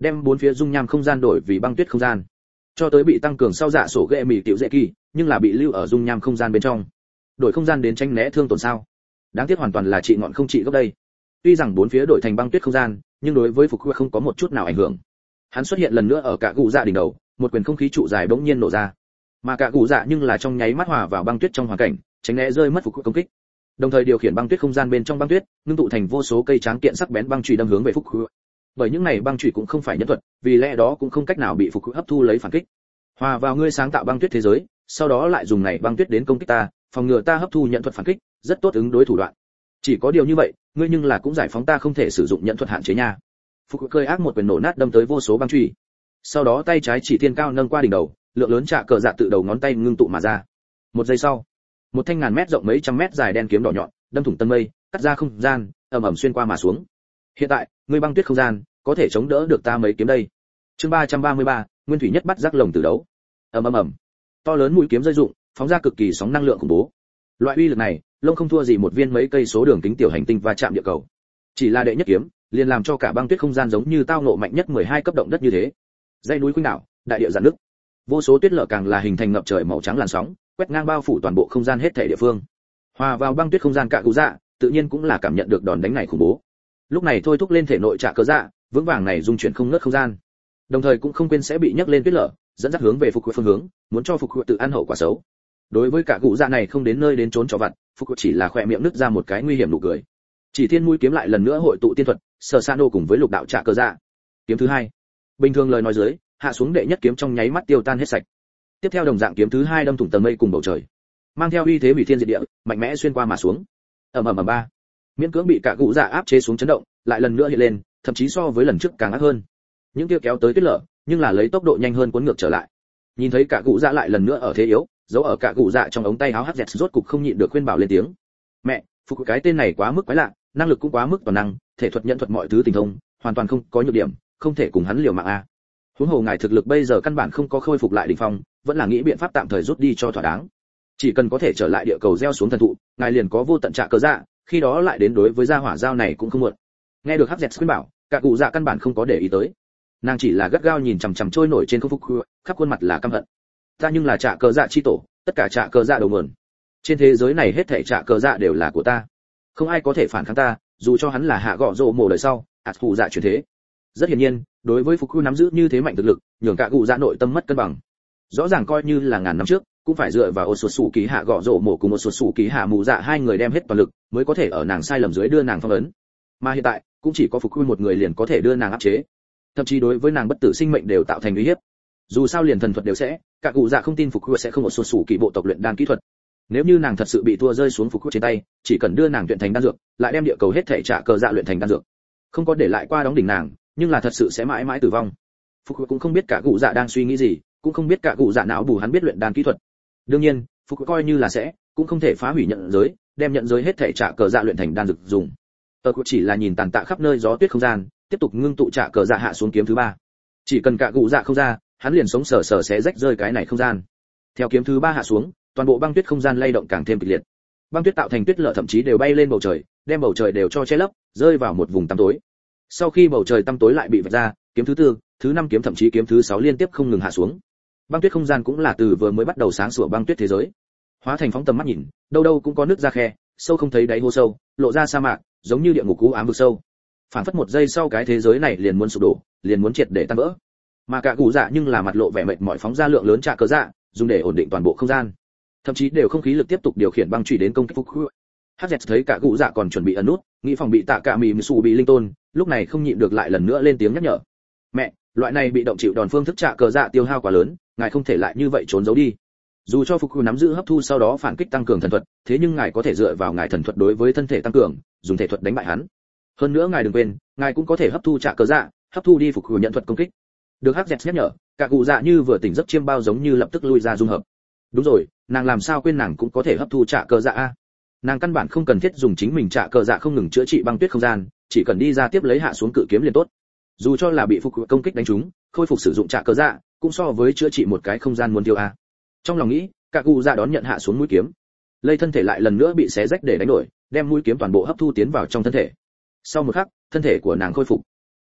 đem bốn phía dung nham không gian đổi vì băng tuyết không gian. Cho tới bị tăng cường sau dạ sổ ghệ mì tiểu dễ kỳ, nhưng là bị lưu ở dung nham không gian bên trong. Đổi không gian đến tránh né thương tổn sao? Đáng tiếc hoàn toàn là trị ngọn không trị gốc đây. Tuy rằng bốn phía đổi thành băng tuyết không gian, nhưng đối với Phục không có một chút nào ảnh hưởng. Hắn xuất hiện lần nữa ở cả gù dạ đỉnh đầu, một quyền không khí trụ dài bỗng nhiên nổ ra. Mà cả gù dạ nhưng là trong nháy mắt hòa vào băng tuyết trong hoàn cảnh, tránh né rơi mất Phục công kích. Đồng thời điều khiển băng tuyết không gian bên trong băng tuyết, ngưng tụ thành vô số cây tráng kiện sắc bén băng chùy đâm hướng về Phục. Bởi những này băng chùy cũng không phải nhân thuật, vì lẽ đó cũng không cách nào bị Phục hấp thu lấy phản kích. Hòa vào ngươi sáng tạo băng tuyết thế giới, sau đó lại dùng này băng tuyết đến công kích ta, phòng ngừa ta hấp thu nhận thuật phản kích, rất tốt ứng đối thủ đoạn. Chỉ có điều như vậy, ngươi nhưng là cũng giải phóng ta không thể sử dụng nhận thuật hạn chế nha. Phục cười ác một quyền nổ nát đâm tới vô số băng chùy. Sau đó tay trái chỉ thiên cao nâng qua đỉnh đầu, lượng lớn trạ cờ dạ tự đầu ngón tay ngưng tụ mà ra. Một giây sau, một thanh ngàn mét rộng mấy trăm mét dài đen kiếm đỏ nhọn, đâm thủng tân mây, cắt ra không gian, ầm ầm xuyên qua mà xuống. Hiện tại, ngươi băng tuyết không gian, có thể chống đỡ được ta mấy kiếm đây. Chương 333, Nguyên thủy nhất bắt giác lồng từ đấu. Ầm ầm ầm. To lớn mũi kiếm rơi rụng, phóng ra cực kỳ sóng năng lượng khủng bố. Loại uy lực này, lông không thua gì một viên mấy cây số đường kính tiểu hành tinh va chạm địa cầu. Chỉ là đệ nhất kiếm, liền làm cho cả băng tuyết không gian giống như tao ngộ mạnh nhất 12 cấp động đất như thế. Dãy núi khuynh đảo, đại địa giãn nứt. Vô số tuyết lở càng là hình thành ngập trời màu trắng làn sóng, quét ngang bao phủ toàn bộ không gian hết thảy địa phương. Hòa vào băng tuyết không gian cả cụ dạ, tự nhiên cũng là cảm nhận được đòn đánh này khủng bố. Lúc này thôi thúc lên thể nội trả cớ dạ, vững vàng này dung chuyển không ngớt không gian. Đồng thời cũng không quên sẽ bị nhấc lên tuyết lở, dẫn dắt hướng về Phục phương hướng, muốn cho Phục tự ăn hậu quả xấu. Đối với cả cụ dạ này không đến nơi đến trốn cho vặt, Phục chỉ là khỏe miệng nứt ra một cái nguy hiểm nụ cười. Chỉ thiên mũi kiếm lại lần nữa hội tụ tiên thuật, sở sano cùng với lục đạo trả cớ dạ. Kiếm thứ hai, bình thường lời nói dưới, hạ xuống đệ nhất kiếm trong nháy mắt tiêu tan hết sạch. Tiếp theo đồng dạng kiếm thứ hai đâm thủng tầng mây cùng bầu trời, mang theo uy thế hủy thiên diệt địa, mạnh mẽ xuyên qua mà xuống. ầm ầm ầm ba, miễn cưỡng bị cả cụ dạ áp chế xuống chấn động, lại lần nữa hiện lên, thậm chí so với lần trước càng ác hơn. Những kia kéo tới tuyết lở, nhưng là lấy tốc độ nhanh hơn cuốn ngược trở lại. Nhìn thấy cả cụ dạ lại lần nữa ở thế yếu, giấu ở cả cụ dạ trong ống tay áo hắc dẹt rốt cục không nhịn được khuyên bảo lên tiếng. Mẹ, Phục cái tên này quá mức quái lạ, năng lực cũng quá mức toàn năng, thể thuật nhận thuật mọi thứ tình thông, hoàn toàn không có nhược điểm, không thể cùng hắn liều mạng a. Huống hồ ngài thực lực bây giờ căn bản không có khôi phục lại đỉnh phong, vẫn là nghĩ biện pháp tạm thời rút đi cho thỏa đáng. Chỉ cần có thể trở lại địa cầu gieo xuống thần thụ, ngài liền có vô tận trả cớ dạ, khi đó lại đến đối với gia hỏa giao này cũng không muộn. Nghe được hắc dẹt khuyên bảo, cả cụ dạ căn bản không có để ý tới. Nàng chỉ là gắt gao nhìn chằm chằm trôi nổi trên không Phục, khắp khuôn mặt là căm hận. Ta nhưng là trả cớ dạ chi tổ, tất cả trả cớ dạ đầu nguồn. Trên thế giới này hết thảy trả cớ dạ đều là của ta. Không ai có thể phản kháng ta, dù cho hắn là hạ gọ rồ mồ đời sau, ạt phụ dạ chuyển thế. Rất hiển nhiên, đối với Phục nắm giữ như thế mạnh thực lực, nhường cả cụ dạ nội tâm mất cân bằng. Rõ ràng coi như là ngàn năm trước, cũng phải dựa vào Ột Sủ Ký Hạ gọ rồ mồ cùng Ột Sủ Ký Hạ mù dạ hai người đem hết toàn lực, mới có thể ở nàng sai lầm dưới đưa nàng phong ấn. Mà hiện tại, cũng chỉ có Phục một người liền có thể đưa nàng áp chế. Thậm chí đối với nàng bất tử sinh mệnh đều tạo thành uy hiếp. Dù sao liền thần thuật đều sẽ, cả cụ dạ không tin Phục sẽ không Ột Sủ Ký bộ tộc luyện đan kỹ thuật. Nếu như nàng thật sự bị thua rơi xuống Phục trên tay, chỉ cần đưa nàng luyện thành đan dược, lại đem địa cầu hết thể trả cờ dạ luyện thành đan dược, không có để lại qua đóng đỉnh nàng, nhưng là thật sự sẽ mãi mãi tử vong. Phục cũng không biết cả cụ dạ đang suy nghĩ gì, cũng không biết cả cụ dạ não bù hắn biết luyện đan kỹ thuật. Đương nhiên, Phục coi như là sẽ, cũng không thể phá hủy nhận giới, đem nhận giới hết thể trả cờ dạ luyện thành đan dược dùng. Cụ chỉ là nhìn tàn tạ khắp nơi gió tuyết không gian, tiếp tục ngưng tụ trả cờ dạ hạ xuống kiếm thứ ba. Chỉ cần cả cụ dạ không ra, hắn liền sống sờ sờ sẽ rách rơi cái này không gian. Theo kiếm thứ ba hạ xuống, toàn bộ băng tuyết không gian lay động càng thêm kịch liệt. Băng tuyết tạo thành tuyết lở thậm chí đều bay lên bầu trời, đem bầu trời đều cho che lấp, rơi vào một vùng tăm tối. Sau khi bầu trời tăm tối lại bị vạch ra, kiếm thứ tư, thứ năm kiếm thậm chí kiếm thứ sáu liên tiếp không ngừng hạ xuống. Băng tuyết không gian cũng là từ vừa mới bắt đầu sáng sủa băng tuyết thế giới, hóa thành phóng tầm mắt nhìn, đâu đâu cũng có nước ra khe, sâu không thấy đáy hố sâu, lộ ra sa mạc, giống như địa ngục u ám vực sâu. Phản phất một giây sau cái thế giới này liền muốn sụp đổ, liền muốn triệt để tan vỡ. Mà cả cụ dạ nhưng là mặt lộ vẻ mệt mỏi phóng ra lượng lớn trả cớ dạ, dùng để ổn định toàn bộ không gian. Thậm chí đều không khí lực tiếp tục điều khiển băng chủy đến công kích Phục. Hắc thấy cả cụ dạ còn chuẩn bị ẩn nút, nghĩ phòng bị tạ cả mì sù bị linh tôn, lúc này không nhịn được lại lần nữa lên tiếng nhắc nhở. Mẹ, loại này bị động chịu đòn phương thức trả cờ dạ tiêu hao quá lớn, ngài không thể lại như vậy trốn giấu đi. Dù cho Phục nắm giữ hấp thu sau đó phản kích tăng cường thần thuật, thế nhưng ngài có thể dựa vào ngài thần thuật đối với thân thể tăng cường, dùng thể thuật đánh bại hắn. Hơn nữa ngài đừng quên, ngài cũng có thể hấp thu trả cờ dạ, hấp thu đi Phục nhận thuật công kích. Được Hắc nhắc nhở, cả cụ dạ như vừa tỉnh giấc chiêm bao giống như lập tức lui ra dung hợp. Đúng rồi, nàng làm sao quên nàng cũng có thể hấp thu trả cờ dạ a. Nàng căn bản không cần thiết dùng chính mình trả cờ dạ không ngừng chữa trị băng tuyết không gian, chỉ cần đi ra tiếp lấy hạ xuống cự kiếm liền tốt. Dù cho là bị Phục công kích đánh trúng, khôi phục sử dụng trả cờ dạ, cũng so với chữa trị một cái không gian muốn tiêu a. Trong lòng nghĩ, cả cụ dạ đón nhận hạ xuống mũi kiếm, lây thân thể lại lần nữa bị xé rách để đánh đổi, đem mũi kiếm toàn bộ hấp thu tiến vào trong thân thể. Sau một khắc, thân thể của nàng khôi phục.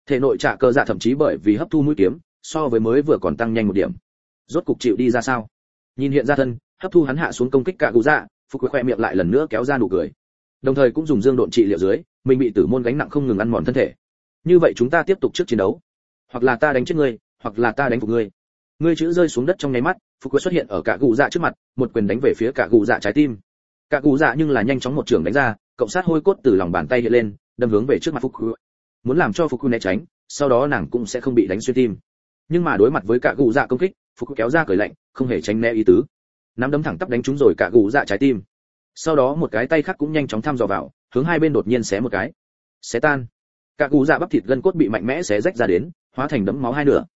Thể nội trả cơ dạ thậm chí bởi vì hấp thu mũi kiếm, so với mới vừa còn tăng nhanh một điểm. Rốt cục chịu đi ra sao? Nhìn hiện ra thân, hấp thu hắn hạ xuống công kích cả cụ dạ, Phục khỏe miệng lại lần nữa kéo ra nụ cười. Đồng thời cũng dùng dương độn trị liệu dưới, mình bị tử môn gánh nặng không ngừng ăn mòn thân thể. Như vậy chúng ta tiếp tục trước chiến đấu. Hoặc là ta đánh chết ngươi, hoặc là ta đánh phục ngươi. Ngươi chữ rơi xuống đất trong nháy mắt, Phục xuất hiện ở cả cụ dạ trước mặt, một quyền đánh về phía cả cụ dạ trái tim. Cả cụ dạ nhưng là nhanh chóng một trường đánh ra, cộng sát hôi cốt từ lòng bàn tay hiện lên, đâm hướng về trước mặt Phục. Muốn làm cho Phục né tránh, sau đó nàng cũng sẽ không bị đánh xuyên tim. Nhưng mà đối mặt với cả cụ dạ công kích, Phục kéo ra cười lạnh, không hề tránh né ý tứ. Nắm đấm thẳng tắp đánh trúng rồi cả cụ dạ trái tim. Sau đó một cái tay khác cũng nhanh chóng thăm dò vào, hướng hai bên đột nhiên xé một cái. Xé tan. Cả cụ dạ bắp thịt gân cốt bị mạnh mẽ xé rách ra đến, hóa thành đẫm máu hai nửa.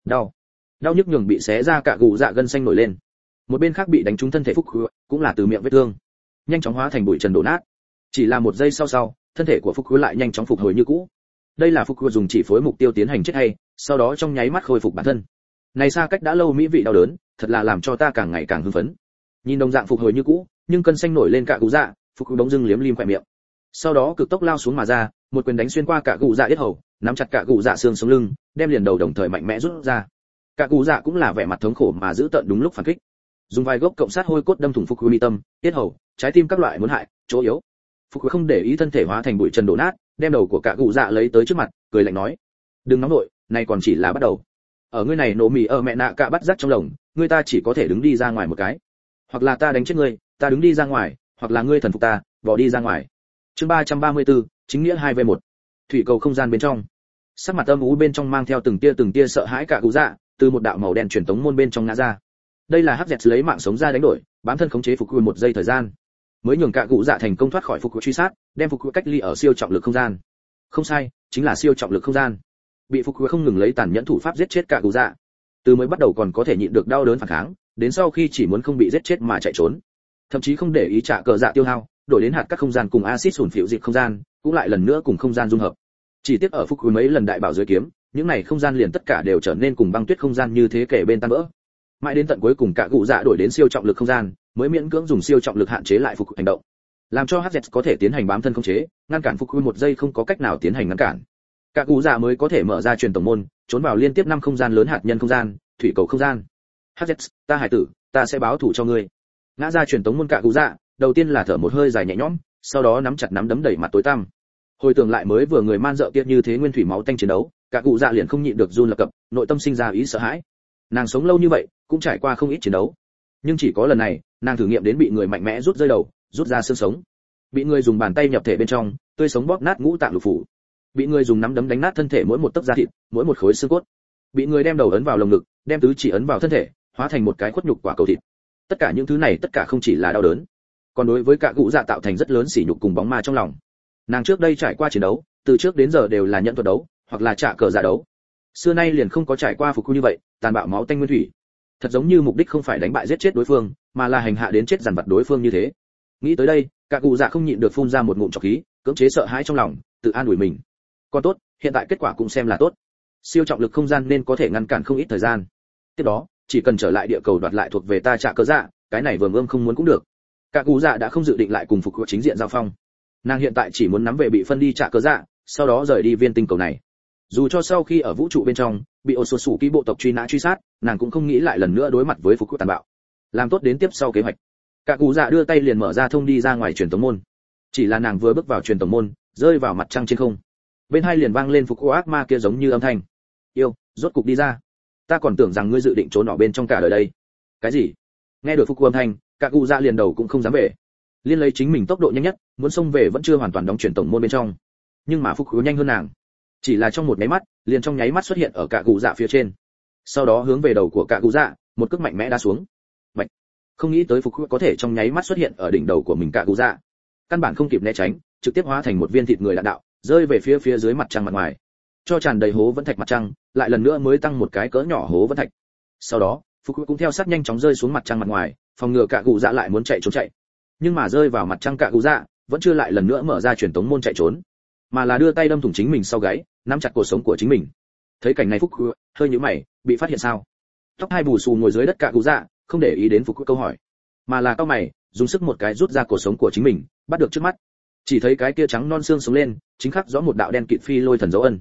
Đau nhức nhường bị xé ra cả cụ dạ gân xanh nổi lên. Một bên khác bị đánh trúng thân thể Phúc cũng là từ miệng vết thương, nhanh chóng hóa thành bụi trần đổ nát. Chỉ là một giây sau, thân thể của Phúc lại nhanh chóng phục hồi như cũ. Đây là Phúc dùng chỉ phối mục tiêu tiến hành chết hay, sau đó trong nháy mắt khôi phục bản thân. Này xa cách đã lâu mỹ vị đau đớn, thật là làm cho ta càng ngày càng hưng phấn. Nhìn đồng dạng phục hồi như cũ, nhưng cân xanh nổi lên cả cụ dạ, Phúc bỗng dưng liếm lim khóe miệng. Sau đó cực tốc lao xuống mà ra, một quyền đánh xuyên qua cả cụ dạ yết hầu, nắm chặt cả cụ dạ xương sống lưng, đem liền đầu đồng thời mạnh mẽ rút ra. Cả cụ dạ cũng là vẻ mặt thống khổ mà giữ tận đúng lúc phản kích. Dùng vài gốc cộng sát hôi cốt đâm thủng Phúc mi tâm, yết hầu, trái tim các loại muốn hại, chỗ yếu. Phúc không để ý thân thể hóa thành bụi trần đổ nát, đem đầu của cả cụ dạ lấy tới trước mặt, cười lạnh nói: "Đừng nóng nội, này còn chỉ là bắt đầu. Ở ngươi này nổ mì ở mẹ nạ cả bắt rắc trong lồng, ngươi ta chỉ có thể đứng đi ra ngoài một cái. Hoặc là ta đánh chết ngươi, ta đứng đi ra ngoài, hoặc là ngươi thần phục ta, bỏ đi ra ngoài." Chương 334, chính nghĩa 2v1. Thủy cầu không gian bên trong. Sắc mặt âm u bên trong mang theo từng tia sợ hãi cả cụ dạ, từ một đạo màu đen truyền tống môn bên trong ngã ra. Đây là hắc dẹt lấy mạng sống ra đánh đổi, bám thân khống chế Phục một giây thời gian, mới nhường cả cụ dạ thành công thoát khỏi Phục truy sát, đem Phục cách ly ở siêu trọng lực không gian. Không sai, chính là siêu trọng lực không gian. Bị Phục không ngừng lấy tàn nhẫn thủ pháp giết chết cả cụ dạ. Từ mới bắt đầu còn có thể nhịn được đau đớn phản kháng, đến sau khi chỉ muốn không bị giết chết mà chạy trốn, thậm chí không để ý trả cờ dạ tiêu hao, đổi đến hạt các không gian cùng axit sủn phiểu dịp không gian, cũng lại lần nữa cùng không gian dung hợp. Chỉ tiếc ở Phục mấy lần đại bảo dưới kiếm, những này không gian liền tất cả đều trở nên cùng băng tuyết không gian như thế kể bên tan vỡ. Mãi đến tận cuối cùng cả cụ dạ đổi đến siêu trọng lực không gian, mới miễn cưỡng dùng siêu trọng lực hạn chế lại Phục hành động, làm cho HZ có thể tiến hành bám thân khống chế, ngăn cản Phục một giây không có cách nào tiến hành ngăn cản. Cả cụ dạ mới có thể mở ra truyền tổng môn, trốn vào liên tiếp 5 không gian lớn hạt nhân không gian, thủy cầu không gian. HZ, ta hải tử, ta sẽ báo thù cho ngươi. Ngã ra truyền tống môn cả cụ dạ, đầu tiên là thở một hơi dài nhẹ nhõm, sau đó nắm chặt nắm đấm đẩy mặt tối tăm. Hồi tưởng lại mới vừa người man dợ kia như thế nguyên thủy máu tanh chiến đấu, cả cụ dạ liền không nhịn được run lập cập, nội tâm sinh ra ý sợ hãi. Nàng sống lâu như vậy, cũng trải qua không ít chiến đấu, nhưng chỉ có lần này, nàng thử nghiệm đến bị người mạnh mẽ rút rơi đầu, rút ra xương sống, bị người dùng bàn tay nhập thể bên trong, tươi sống bóp nát ngũ tạng lục phủ, bị người dùng nắm đấm đánh nát thân thể mỗi một tấc da thịt, mỗi một khối xương cốt, bị người đem đầu ấn vào lồng ngực, đem tứ chỉ ấn vào thân thể, hóa thành một cái khuất nhục quả cầu thịt. Tất cả những thứ này tất cả không chỉ là đau đớn, còn đối với cả cụ dạ tạo thành rất lớn sỉ nhục cùng bóng ma trong lòng. Nàng trước đây trải qua chiến đấu, từ trước đến giờ đều là nhận thuật đấu, hoặc là trả cờ dạ đấu. Xưa nay liền không có trải qua phục như vậy, tàn bạo máu tanh nguyên thủy. Thật giống như mục đích không phải đánh bại giết chết đối phương, mà là hành hạ đến chết dằn vặt đối phương như thế. Nghĩ tới đây, cả cụ dạ không nhịn được phun ra một ngụm trọc khí, cưỡng chế sợ hãi trong lòng, tự an ủi mình. Còn tốt, hiện tại kết quả cũng xem là tốt. Siêu trọng lực không gian nên có thể ngăn cản không ít thời gian. Tiếp đó, chỉ cần trở lại địa cầu đoạt lại thuộc về ta trả cờ dạ, cái này vừa ương không muốn cũng được. Cả cụ dạ đã không dự định lại cùng phục chính diện giao phong. Nàng hiện tại chỉ muốn nắm về bị phân đi trả cờ dạ, sau đó rời đi viên tinh cầu này. Dù cho sau khi ở vũ trụ bên trong bị ổ sột sủ ký bộ tộc truy nã truy sát, nàng cũng không nghĩ lại lần nữa đối mặt với phục tàn bạo. Làm tốt đến tiếp sau kế hoạch. Cả cụ dạ đưa tay liền mở ra thông đi ra ngoài truyền tống môn. Chỉ là nàng vừa bước vào truyền tống môn, rơi vào mặt trăng trên không, bên hai liền vang lên phục ác ma kia giống như âm thanh: "Yêu, rốt cục đi ra. Ta còn tưởng rằng ngươi dự định trốn ở bên trong cả đời đây." "Cái gì?" Nghe được phục âm thanh, cả cụ dạ liền đầu cũng không dám về. Liên lấy chính mình tốc độ nhanh nhất, muốn xông về vẫn chưa hoàn toàn đóng truyền tổng môn bên trong. Nhưng mà phục nhanh hơn nàng, chỉ là trong một nháy mắt, liền trong nháy mắt xuất hiện ở cả cụ dạ phía trên. Sau đó hướng về đầu của cả cụ dạ, một cước mạnh mẽ đá xuống. Bạch. Không nghĩ tới phục có thể trong nháy mắt xuất hiện ở đỉnh đầu của mình cả cụ dạ. Căn bản không kịp né tránh, trực tiếp hóa thành một viên thịt người đạn đạo, rơi về phía dưới mặt trăng mặt ngoài. Cho tràn đầy hố vẫn thạch mặt trăng, lại lần nữa mới tăng một cái cỡ nhỏ hố vẫn thạch. Sau đó, phục cũng theo sát nhanh chóng rơi xuống mặt trăng mặt ngoài, phòng ngừa cả cụ dạ lại muốn chạy trốn chạy. Nhưng mà rơi vào mặt trăng cả cụ dạ, vẫn chưa lại lần nữa mở ra truyền tống môn chạy trốn, mà là đưa tay đâm thủng chính mình sau gáy, nắm chặt cuộc sống của chính mình. Thấy cảnh này, phúc hơi nhíu mày, bị phát hiện sao? Tóc hai bù xù ngồi dưới đất cả cụ dạ, không để ý đến phục câu hỏi, mà là cau mày, dùng sức một cái rút ra cuộc sống của chính mình, bắt được trước mắt. Chỉ thấy cái kia trắng non xương sống lên, chính khắc rõ một đạo đen kịt phi lôi thần dấu ân.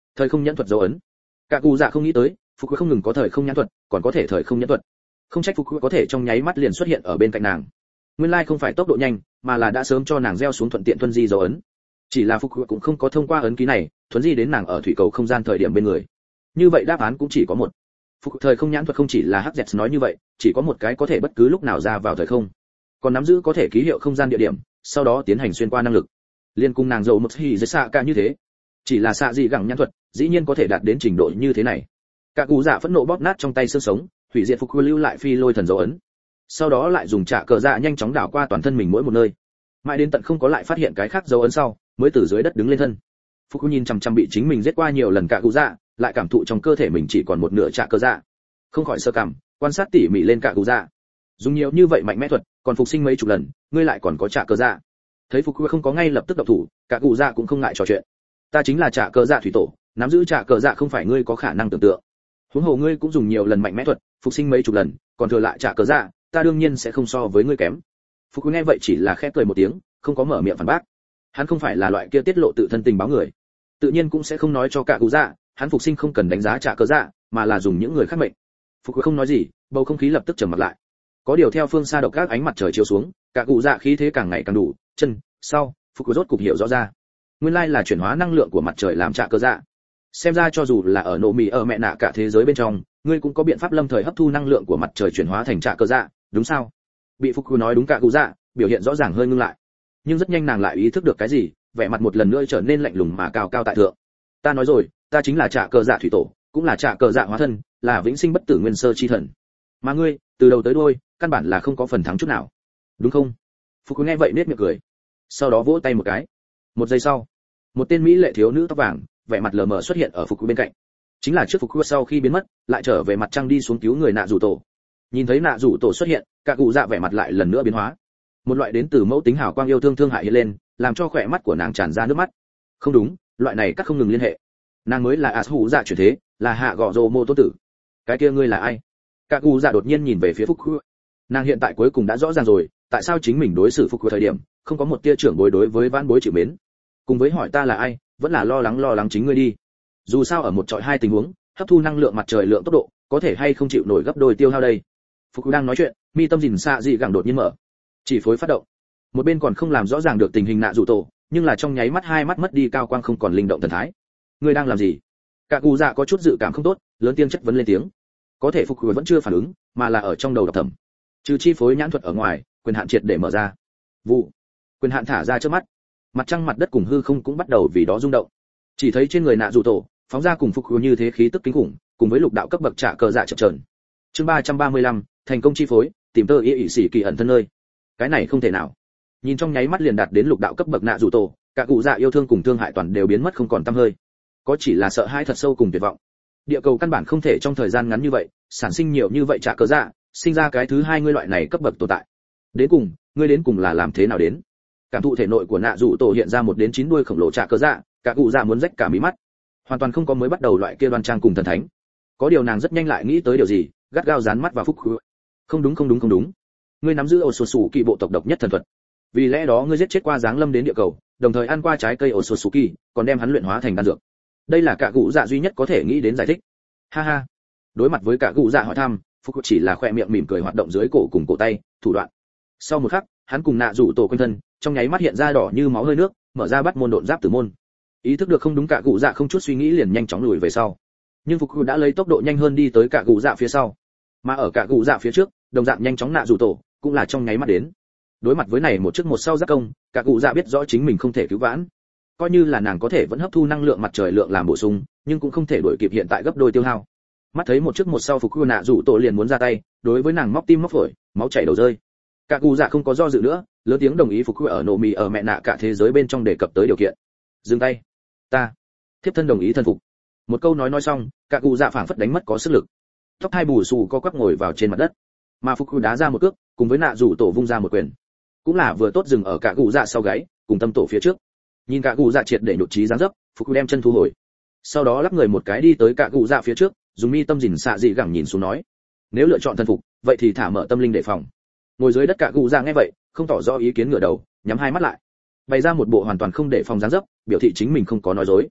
Thời không nhãn thuật dấu ấn. Cả cụ dạ không nghĩ tới, Phục không ngừng có thời không nhãn thuật, còn có thể thời không nhãn thuật. Không trách Phục có thể trong nháy mắt liền xuất hiện ở bên cạnh nàng. Nguyên lai không phải tốc độ nhanh, mà là đã sớm cho nàng gieo xuống thuận tiện thuần di dấu ấn. Chỉ là Phục cũng không có thông qua ấn ký này, thuần di đến nàng ở thủy cầu không gian thời điểm bên người. Như vậy đáp án cũng chỉ có một. Phục thời không nhãn thuật không chỉ là Hắc nói như vậy, chỉ có một cái có thể bất cứ lúc nào ra vào thời không. Còn nắm giữ có thể ký hiệu không gian địa điểm, sau đó tiến hành xuyên qua năng lực. Liên cung nàng dầu một hỉ dưới xạ cả như thế. Chỉ là xạ gì gẳng nhãn thuật, dĩ nhiên có thể đạt đến trình độ như thế này. Cả cụ dạ phẫn nộ bóp nát trong tay xương sống, hủy diệt Phục lưu lại phi lôi thần dấu ấn. Sau đó lại dùng trả cờ dạ nhanh chóng đảo qua toàn thân mình mỗi một nơi. Mãi đến tận không có lại phát hiện cái khác dấu ấn sau, mới từ dưới đất đứng lên thân. Phục nhìn chằm chằm bị chính mình giết qua nhiều lần cả cụ dạ, lại cảm thụ trong cơ thể mình chỉ còn một nửa trả cờ dạ. Không khỏi sơ cảm, quan sát tỉ mỉ lên cả cụ dạ. Dùng nhiều như vậy mạnh mẽ thuật, còn phục sinh mấy chục lần, ngươi lại còn có trả cờ dạ. Thấy Phục không có ngay lập tức động thủ, cả cụ dạ cũng không ngại trò chuyện. Ta chính là trả cờ dạ thủy tổ, nắm giữ trả cờ dạ không phải ngươi có khả năng tưởng tượng. Huống hồ ngươi cũng dùng nhiều lần mạnh mẽ thuật, phục sinh mấy chục lần, còn thừa lại trả cờ dạ, ta đương nhiên sẽ không so với ngươi kém. Phục nghe vậy chỉ là khẽ cười một tiếng, không có mở miệng phản bác. Hắn không phải là loại kia tiết lộ tự thân tình báo người, tự nhiên cũng sẽ không nói cho cả cụ dạ, hắn phục sinh không cần đánh giá trả cờ dạ, mà là dùng những người khác mệnh. Phục không nói gì, bầu không khí lập tức trầm mặc lại. Có điều theo phương xa độc các ánh mặt trời chiếu xuống, cả cụ dạ khí thế càng ngày càng đủ, chân, sau, Phục rốt cục hiểu rõ ra. Nguyên lai là chuyển hóa năng lượng của mặt trời làm trả cờ dạ. Xem ra cho dù là ở nổ mì ở mẹ nạ cả thế giới bên trong, ngươi cũng có biện pháp lâm thời hấp thu năng lượng của mặt trời chuyển hóa thành trả cờ dạ, đúng sao? Bị Phục nói đúng cả cụ dạ, biểu hiện rõ ràng hơi ngưng lại. Nhưng rất nhanh nàng lại ý thức được cái gì, vẻ mặt một lần nữa trở nên lạnh lùng mà cao cao tại thượng. Ta nói rồi, ta chính là trả cờ dạ thủy tổ, cũng là trả cờ dạ hóa thân, là vĩnh sinh bất tử nguyên sơ chi thần. Mà ngươi, từ đầu tới đuôi, căn bản là không có phần thắng chút nào. Đúng không? Phục nghe vậy nét miệng cười. Sau đó vỗ tay một cái. Một giây sau, một tên mỹ lệ thiếu nữ tóc vàng, vẻ mặt lờ mờ xuất hiện ở Phục bên cạnh. Chính là trước Phục sau khi biến mất, lại trở về mặt trăng đi xuống cứu người nạ rủ tổ. Nhìn thấy nạ rủ tổ xuất hiện, cả cụ dạ vẻ mặt lại lần nữa biến hóa. Một loại đến từ mẫu tính hào quang yêu thương thương hại hiện lên, làm cho khỏe mắt của nàng tràn ra nước mắt. Không đúng, loại này các không ngừng liên hệ. Nàng mới là Asu dạ chuyển thế, là hạ gọ rồ mô tô tử. Cái kia ngươi là ai? Cả cụ dạ đột nhiên nhìn về phía Phục. Nàng hiện tại cuối cùng đã rõ ràng rồi, tại sao chính mình đối xử Phục thời điểm không có một tia trưởng bối đối với vãn bối chịu mến. Cùng với hỏi ta là ai, vẫn là lo lắng chính ngươi đi. Dù sao ở một trọi hai tình huống, hấp thu năng lượng mặt trời lượng tốc độ, có thể hay không chịu nổi gấp đôi tiêu hao đây. Phục đang nói chuyện, mi tâm dình xạ dị gẳng đột nhiên mở, chỉ phối phát động. Một bên còn không làm rõ ràng được tình hình nạ rủ tổ, nhưng là trong nháy mắt hai mắt mất đi cao quang không còn linh động thần thái. Ngươi đang làm gì? Cả cụ dạ có chút dự cảm không tốt, lớn tiếng chất vấn lên tiếng. Có thể Phục vẫn chưa phản ứng, mà là ở trong đầu đọc thầm. Trừ chi phối nhãn thuật ở ngoài, quyền hạn triệt để mở ra. Vụ. Quyền hạn thả ra trước mắt. Mặt trăng mặt đất cùng hư không cũng bắt đầu vì đó rung động. Chỉ thấy trên người nạ rủ tổ, phóng ra cùng Phục như thế khí tức kinh khủng, cùng với lục đạo cấp bậc trả cờ dạ chập chờn. Chương 335, thành công chi phối, tìm tơ ý ỷ sĩ kỳ ẩn thân nơi. Cái này không thể nào. Nhìn trong nháy mắt liền đạt đến lục đạo cấp bậc nạ rủ tổ, cả cụ dạ yêu thương cùng thương hại toàn đều biến mất không còn tăm hơi. Có chỉ là sợ hãi thật sâu cùng tuyệt vọng. Địa cầu căn bản không thể trong thời gian ngắn như vậy sản sinh nhiều như vậy trả cờ dạ, sinh ra cái thứ hai ngươi loại này cấp bậc tồn tại. Đến cùng, ngươi đến cùng là làm thế nào đến? Cảm thụ thể nội của nạ rủ tổ hiện ra một đến 9 đuôi khổng lồ trả cờ dạ, cả cụ dạ muốn rách cả mí mắt. Hoàn toàn không có mới bắt đầu loại kia đoan trang cùng thần thánh. Có điều nàng rất nhanh lại nghĩ tới điều gì, gắt gao dán mắt vào Phúc. Không đúng. Ngươi nắm giữ ổ sổ sủ kỳ bộ tộc độc nhất thần thuật. Vì lẽ đó ngươi giết chết qua giáng lâm đến địa cầu, đồng thời ăn qua trái cây ổ sổ sủ kỳ, còn đem hắn luyện hóa thành đan dược. Đây là cả cụ dạ duy nhất có thể nghĩ đến giải thích. Ha ha. Đối mặt với cả cụ dạ hỏi thăm, Phúc chỉ là khoe miệng mỉm cười hoạt động dưới cổ cùng cổ tay, thủ đoạn. Sau một khắc, hắn cùng nạ rủ tổ quanh thân, trong nháy mắt hiện ra đỏ như máu hơi nước, mở ra bắt môn độn giáp tử môn. Ý thức được không đúng, cả cụ dạ không chút suy nghĩ liền nhanh chóng lùi về sau. Nhưng Phục đã lấy tốc độ nhanh hơn đi tới cả cụ dạ phía sau. Mà ở cả cụ dạ phía trước, đồng dạng nhanh chóng nạ rủ tổ, cũng là trong nháy mắt đến. Đối mặt với này một trước một sau giáp công, cả cụ dạ biết rõ chính mình không thể cứu vãn. Coi như là nàng có thể vẫn hấp thu năng lượng mặt trời lượng làm bổ sung, nhưng cũng không thể đuổi kịp hiện tại gấp đôi tiêu hao. Mắt thấy một trước một sau Phục nạ rủ tổ liền muốn ra tay, đối với nàng móc tim móc phổi, máu chảy đầu rơi. Cả cụ dạ không có do dự nữa, lớn tiếng đồng ý Phục ở nổ mì ở mẹ nạ cả thế giới bên trong đề cập tới điều kiện. Dừng tay. Ta. Thiếp thân đồng ý thân phục. Một câu nói xong, cả cụ dạ phảng phất đánh mất có sức lực. Tóc hai bù xù co quắp ngồi vào trên mặt đất. Mà Phục đá ra một cước, cùng với nạ rủ tổ vung ra một quyền. Cũng là vừa tốt dừng ở cả cụ dạ sau gáy, cùng tâm tổ phía trước. Nhìn cả cụ dạ triệt để nhụt chí dáng dấp, Phục đem chân thu hồi. Sau đó lắc người một cái đi tới cả cụ dạ phía trước, dùng mi tâm dình xạ dị gẳng nhìn xuống nói: nếu lựa chọn thân phục, vậy thì thả mở tâm linh đề phòng. Ngồi dưới đất cả cụ dạ nghe vậy, không tỏ rõ ý kiến, ngửa đầu, nhắm hai mắt lại, bày ra một bộ hoàn toàn không để phòng dáng dấp, biểu thị chính mình không có nói dối.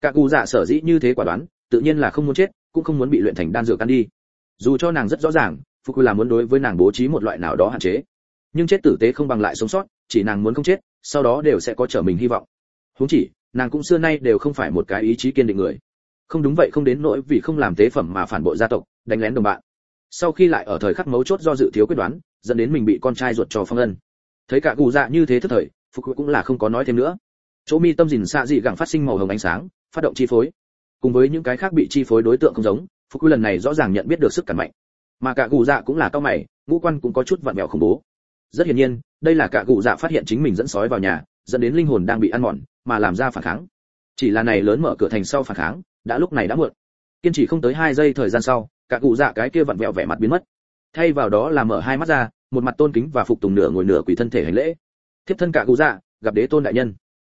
Cả cụ dạ sở dĩ như thế quả đoán, tự nhiên là không muốn chết, cũng không muốn bị luyện thành đan dược ăn đi. Dù cho nàng rất rõ ràng, Phục là muốn đối với nàng bố trí một loại nào đó hạn chế, nhưng chết tử tế không bằng lại sống sót, chỉ nàng muốn không chết, sau đó đều sẽ có trở mình hy vọng. Huống chỉ, nàng cũng xưa nay đều không phải một cái ý chí kiên định người. Không đúng vậy không đến nỗi vì không làm tế phẩm mà phản bội gia tộc, đánh lén đồng bạn. Sau khi lại ở thời khắc mấu chốt do dự thiếu quyết đoán, dẫn đến mình bị con trai ruột cho phong ân. Thấy cả cụ dạ như thế thất thời, Phục cũng là không có nói thêm nữa. Chỗ mi tâm gìn xạ dị gẳng phát sinh màu hồng ánh sáng, phát động chi phối. Cùng với những cái khác bị chi phối đối tượng không giống, Phục lần này rõ ràng nhận biết được sức cản mạnh. Mà cả cụ dạ cũng là cao mày, ngũ quan cũng có chút vặn vẹo khủng bố. Rất hiển nhiên, đây là cả cụ dạ phát hiện chính mình dẫn sói vào nhà, dẫn đến linh hồn đang bị ăn mòn, mà làm ra phản kháng. Chỉ là này lớn mở cửa thành sau phản kháng, đã lúc này đã muộn. Kiên trì không tới 2 giây thời gian sau, cả cụ dạ cái kia vặn vẹo vẻ mặt biến mất. Thay vào đó là mở hai mắt ra, một mặt tôn kính và phục tùng nửa ngồi nửa quỳ thân thể hành lễ. Thiếp thân cả cụ dạ, gặp đế tôn đại nhân.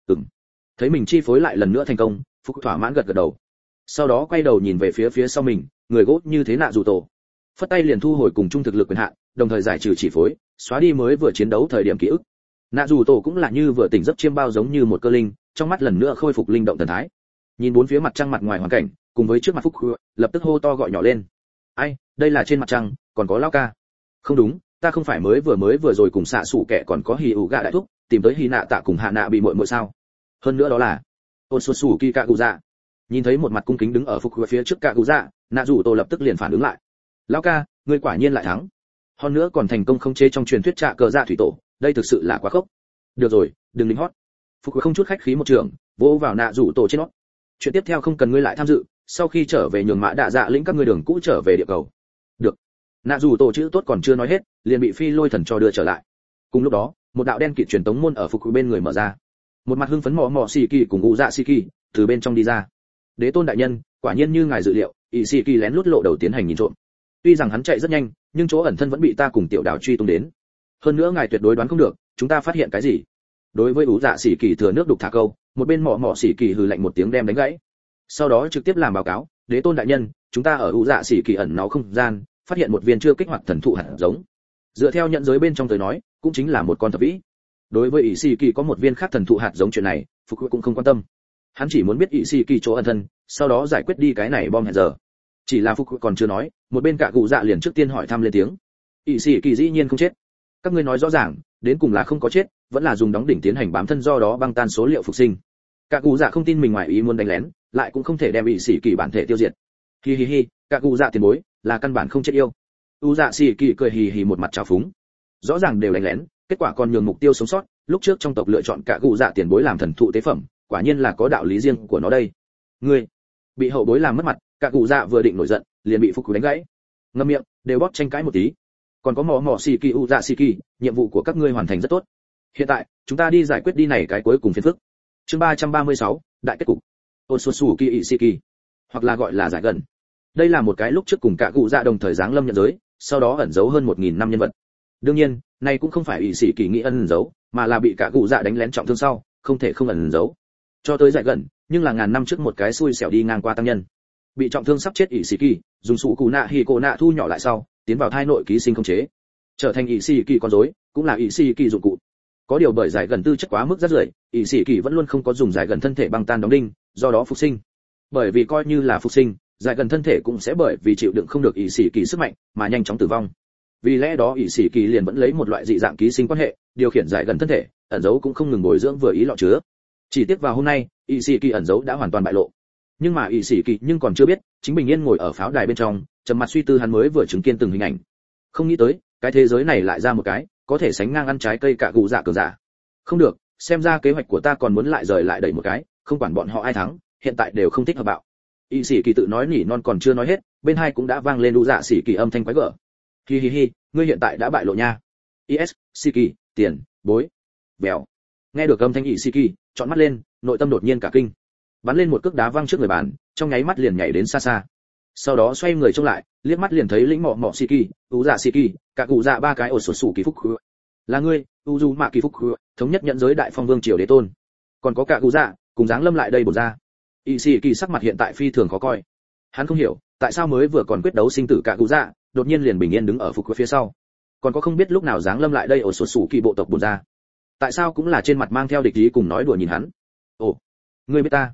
Thấy mình chi phối lại lần nữa thành công, Phục thỏa mãn gật gật đầu. Sau đó quay đầu nhìn về phía sau mình, người gỗ như thế nạ dù tổ. Phất tay liền thu hồi cùng chung thực lực quyền hạn, đồng thời giải trừ chỉ phối, xóa đi mới vừa chiến đấu thời điểm ký ức. Nạ dù tổ cũng là như vừa tỉnh giấc chiêm bao giống như một cơ linh, trong mắt lần nữa khôi phục linh động thần thái. Nhìn bốn phía mặt trăng mặt ngoài hoàn cảnh, cùng với trước mặt Phúc lập tức hô to gọi nhỏ lên. Ai, đây là trên mặt trăng, còn có lão ca. Không đúng, ta không phải mới vừa rồi cùng xạ sủ kẻ còn có hì ủ gạ đại thúc, tìm tới hì nạ tạ cùng hạ nạ bị muội muội sao? Hơn nữa đó là Otsutsuki Kaguya. Nhìn thấy một mặt cung kính đứng ở Phục phía trước Kaguya, nạ dù tổ lập tức liền phản ứng lại. Lão ca, ngươi quả nhiên lại thắng. Hơn nữa còn thành công khống chế trong truyền thuyết trạ cờ dạ thủy tổ, đây thực sự là quá khốc. Được rồi, đừng lính hót. Phục không chút khách khí một trường, vỗ vào nạ rủ tổ trên nó. Chuyện tiếp theo không cần ngươi lại tham dự, sau khi trở về nhường mã đạ dạ lĩnh các ngươi đường cũ trở về địa cầu. Được. Nạ rủ tổ chữ tốt còn chưa nói hết, liền bị phi lôi thần cho đưa trở lại. Cùng lúc đó, một đạo đen kịt truyền tống môn ở Phục bên người mở ra. Một mặt hưng phấn mò xì kỳ cùng u dạ xì kỳ từ bên trong đi ra. Đế tôn đại nhân, quả nhiên như ngài dự liệu, ỷ xì kỳ lén lút lộ đầu tiến hành nhìn trộm. Tuy rằng hắn chạy rất nhanh, nhưng chỗ ẩn thân vẫn bị ta cùng tiểu đảo truy tung đến. Hơn nữa ngài tuyệt đối đoán không được, chúng ta phát hiện cái gì. Đối với ủ dạ xỉ kỳ thừa nước đục thả câu, một bên mỏ xỉ kỳ hừ lạnh một tiếng đem đánh gãy. Sau đó trực tiếp làm báo cáo, đế tôn đại nhân, chúng ta ở ủ dạ xỉ kỳ ẩn náu không gian, phát hiện một viên chưa kích hoạt thần thụ hạt giống. Dựa theo nhận giới bên trong tới nói, cũng chính là một con thập vĩ. Đối với ỷ xỉ kỳ có một viên khác thần thụ hạt giống chuyện này, Phục cũng không quan tâm. Hắn chỉ muốn biết ỷ xỉ kỳ chỗ ẩn thân, sau đó giải quyết đi cái này bom hẹn giờ. Chỉ là Phục còn chưa nói, một bên cả cụ dạ liền trước tiên hỏi thăm lên tiếng. ỷ xỉ kỳ dĩ nhiên không chết. Các ngươi nói rõ ràng, đến cùng là không có chết, vẫn là dùng đóng đỉnh tiến hành bám thân do đó băng tan số liệu phục sinh. Cả cụ dạ không tin mình ngoài ý muốn đánh lén, lại cũng không thể đem ỷ xỉ kỳ bản thể tiêu diệt. Hi hi hi, cả cụ dạ tiền bối, là căn bản không chết yêu. U dạ xỉ kỳ cười hì hì một mặt trào phúng. Rõ ràng đều đánh lén, kết quả còn nhường mục tiêu sống sót, lúc trước trong tộc lựa chọn cả cụ dạ tiền bối làm thần thụ tế phẩm, quả nhiên là có đạo lý riêng của nó đây. Ngươi bị hậu bối làm mất mặt, cả cụ dạ vừa định nổi giận, liền bị Phục đánh gãy. Ngậm miệng, đều bóp tranh cãi một tí. Còn có mỏ xì kỳ u dạ xì kỳ, nhiệm vụ của các ngươi hoàn thành rất tốt. Hiện tại, chúng ta đi giải quyết đi này cái cuối cùng phiền phức. Chương 336, đại kết cục. Otsutsuki Ishiki, hoặc là gọi là giải gần. Đây là một cái lúc trước cùng cả cụ dạ đồng thời giáng lâm nhận giới, sau đó ẩn giấu hơn 1000 năm nhân vật. Đương nhiên, này cũng không phải Ishiki nghĩ ẩn giấu, mà là bị cả cụ dạ đánh lén trọng thương sau, không thể không ẩn giấu. Cho tới giải gần, nhưng là ngàn năm trước một cái xui xẻo đi ngang qua tăng nhân. Bị trọng thương sắp chết Ishiki, dùng sụ cụ nạ hỉ cổ nạ thu nhỏ lại sau, tiến vào thai nội ký sinh không chế, trở thành Ishiki con rối, cũng là Ishiki dụng cụ. Có điều bởi giải gần tư chất quá mức rất rưởi, Ishiki vẫn luôn không có dùng giải gần thân thể băng tan đóng đinh, do đó phục sinh. Bởi vì coi như là phục sinh, giải gần thân thể cũng sẽ bởi vì chịu đựng không được Ishiki sức mạnh mà nhanh chóng tử vong. Vì lẽ đó Ishiki liền vẫn lấy một loại dị dạng ký sinh quan hệ, điều khiển giải gần thân thể, ẩn giấu cũng không ngừng bồi dưỡng vừa ý lọ chứa. Chỉ tiếc vào hôm nay, Ishiki ẩn giấu đã hoàn toàn bại lộ. Nhưng mà Ishiki nhưng còn chưa biết, chính bình yên ngồi ở pháo đài bên trong, trầm mặt suy tư hắn mới vừa chứng kiến từng hình ảnh. Không nghĩ tới, cái thế giới này lại ra một cái, có thể sánh ngang ăn trái cây cả gù dạ cường giả. Không được, xem ra kế hoạch của ta còn muốn lại rời lại đẩy một cái, không quản bọn họ ai thắng, hiện tại đều không thích hợp bạo. Y sĩ kỳ tự nói nỉ non còn chưa nói hết, bên hai cũng đã vang lên đu dạ sĩ kỳ âm thanh quái gở. Hi hi hi, ngươi hiện tại đã bại lộ nha. Is, sĩ kỳ, tiền, bối. Bèo. Nghe được âm thanh Y sĩ kỳ, trọn mắt lên, nội tâm đột nhiên cả kinh. Bắn lên một cước đá văng trước người bàn, trong nháy mắt liền nhảy đến xa xa. Sau đó xoay người trông lại, liếc mắt liền thấy lĩnh mọ Shiki, u dạ Shiki, cả cụ dạ ba cái ổ sổ sủ kỳ phúc. Là ngươi, Uzuma kỳ phúc, thống nhất nhận giới đại phong vương triều đế tôn. Còn có cả cụ dạ, cùng dáng lâm lại đây bổn ra. Ishiki sắc mặt hiện tại phi thường khó coi. Hắn không hiểu, tại sao mới vừa còn quyết đấu sinh tử cả cụ dạ, đột nhiên liền bình yên đứng ở phục phía sau. Còn có không biết lúc nào dáng lâm lại đây ổ sổ sủ kỳ bộ tộc bổn ra. Tại sao cũng là trên mặt mang theo địch ý cùng nói đùa nhìn hắn. Ồ, ngươi biết ta?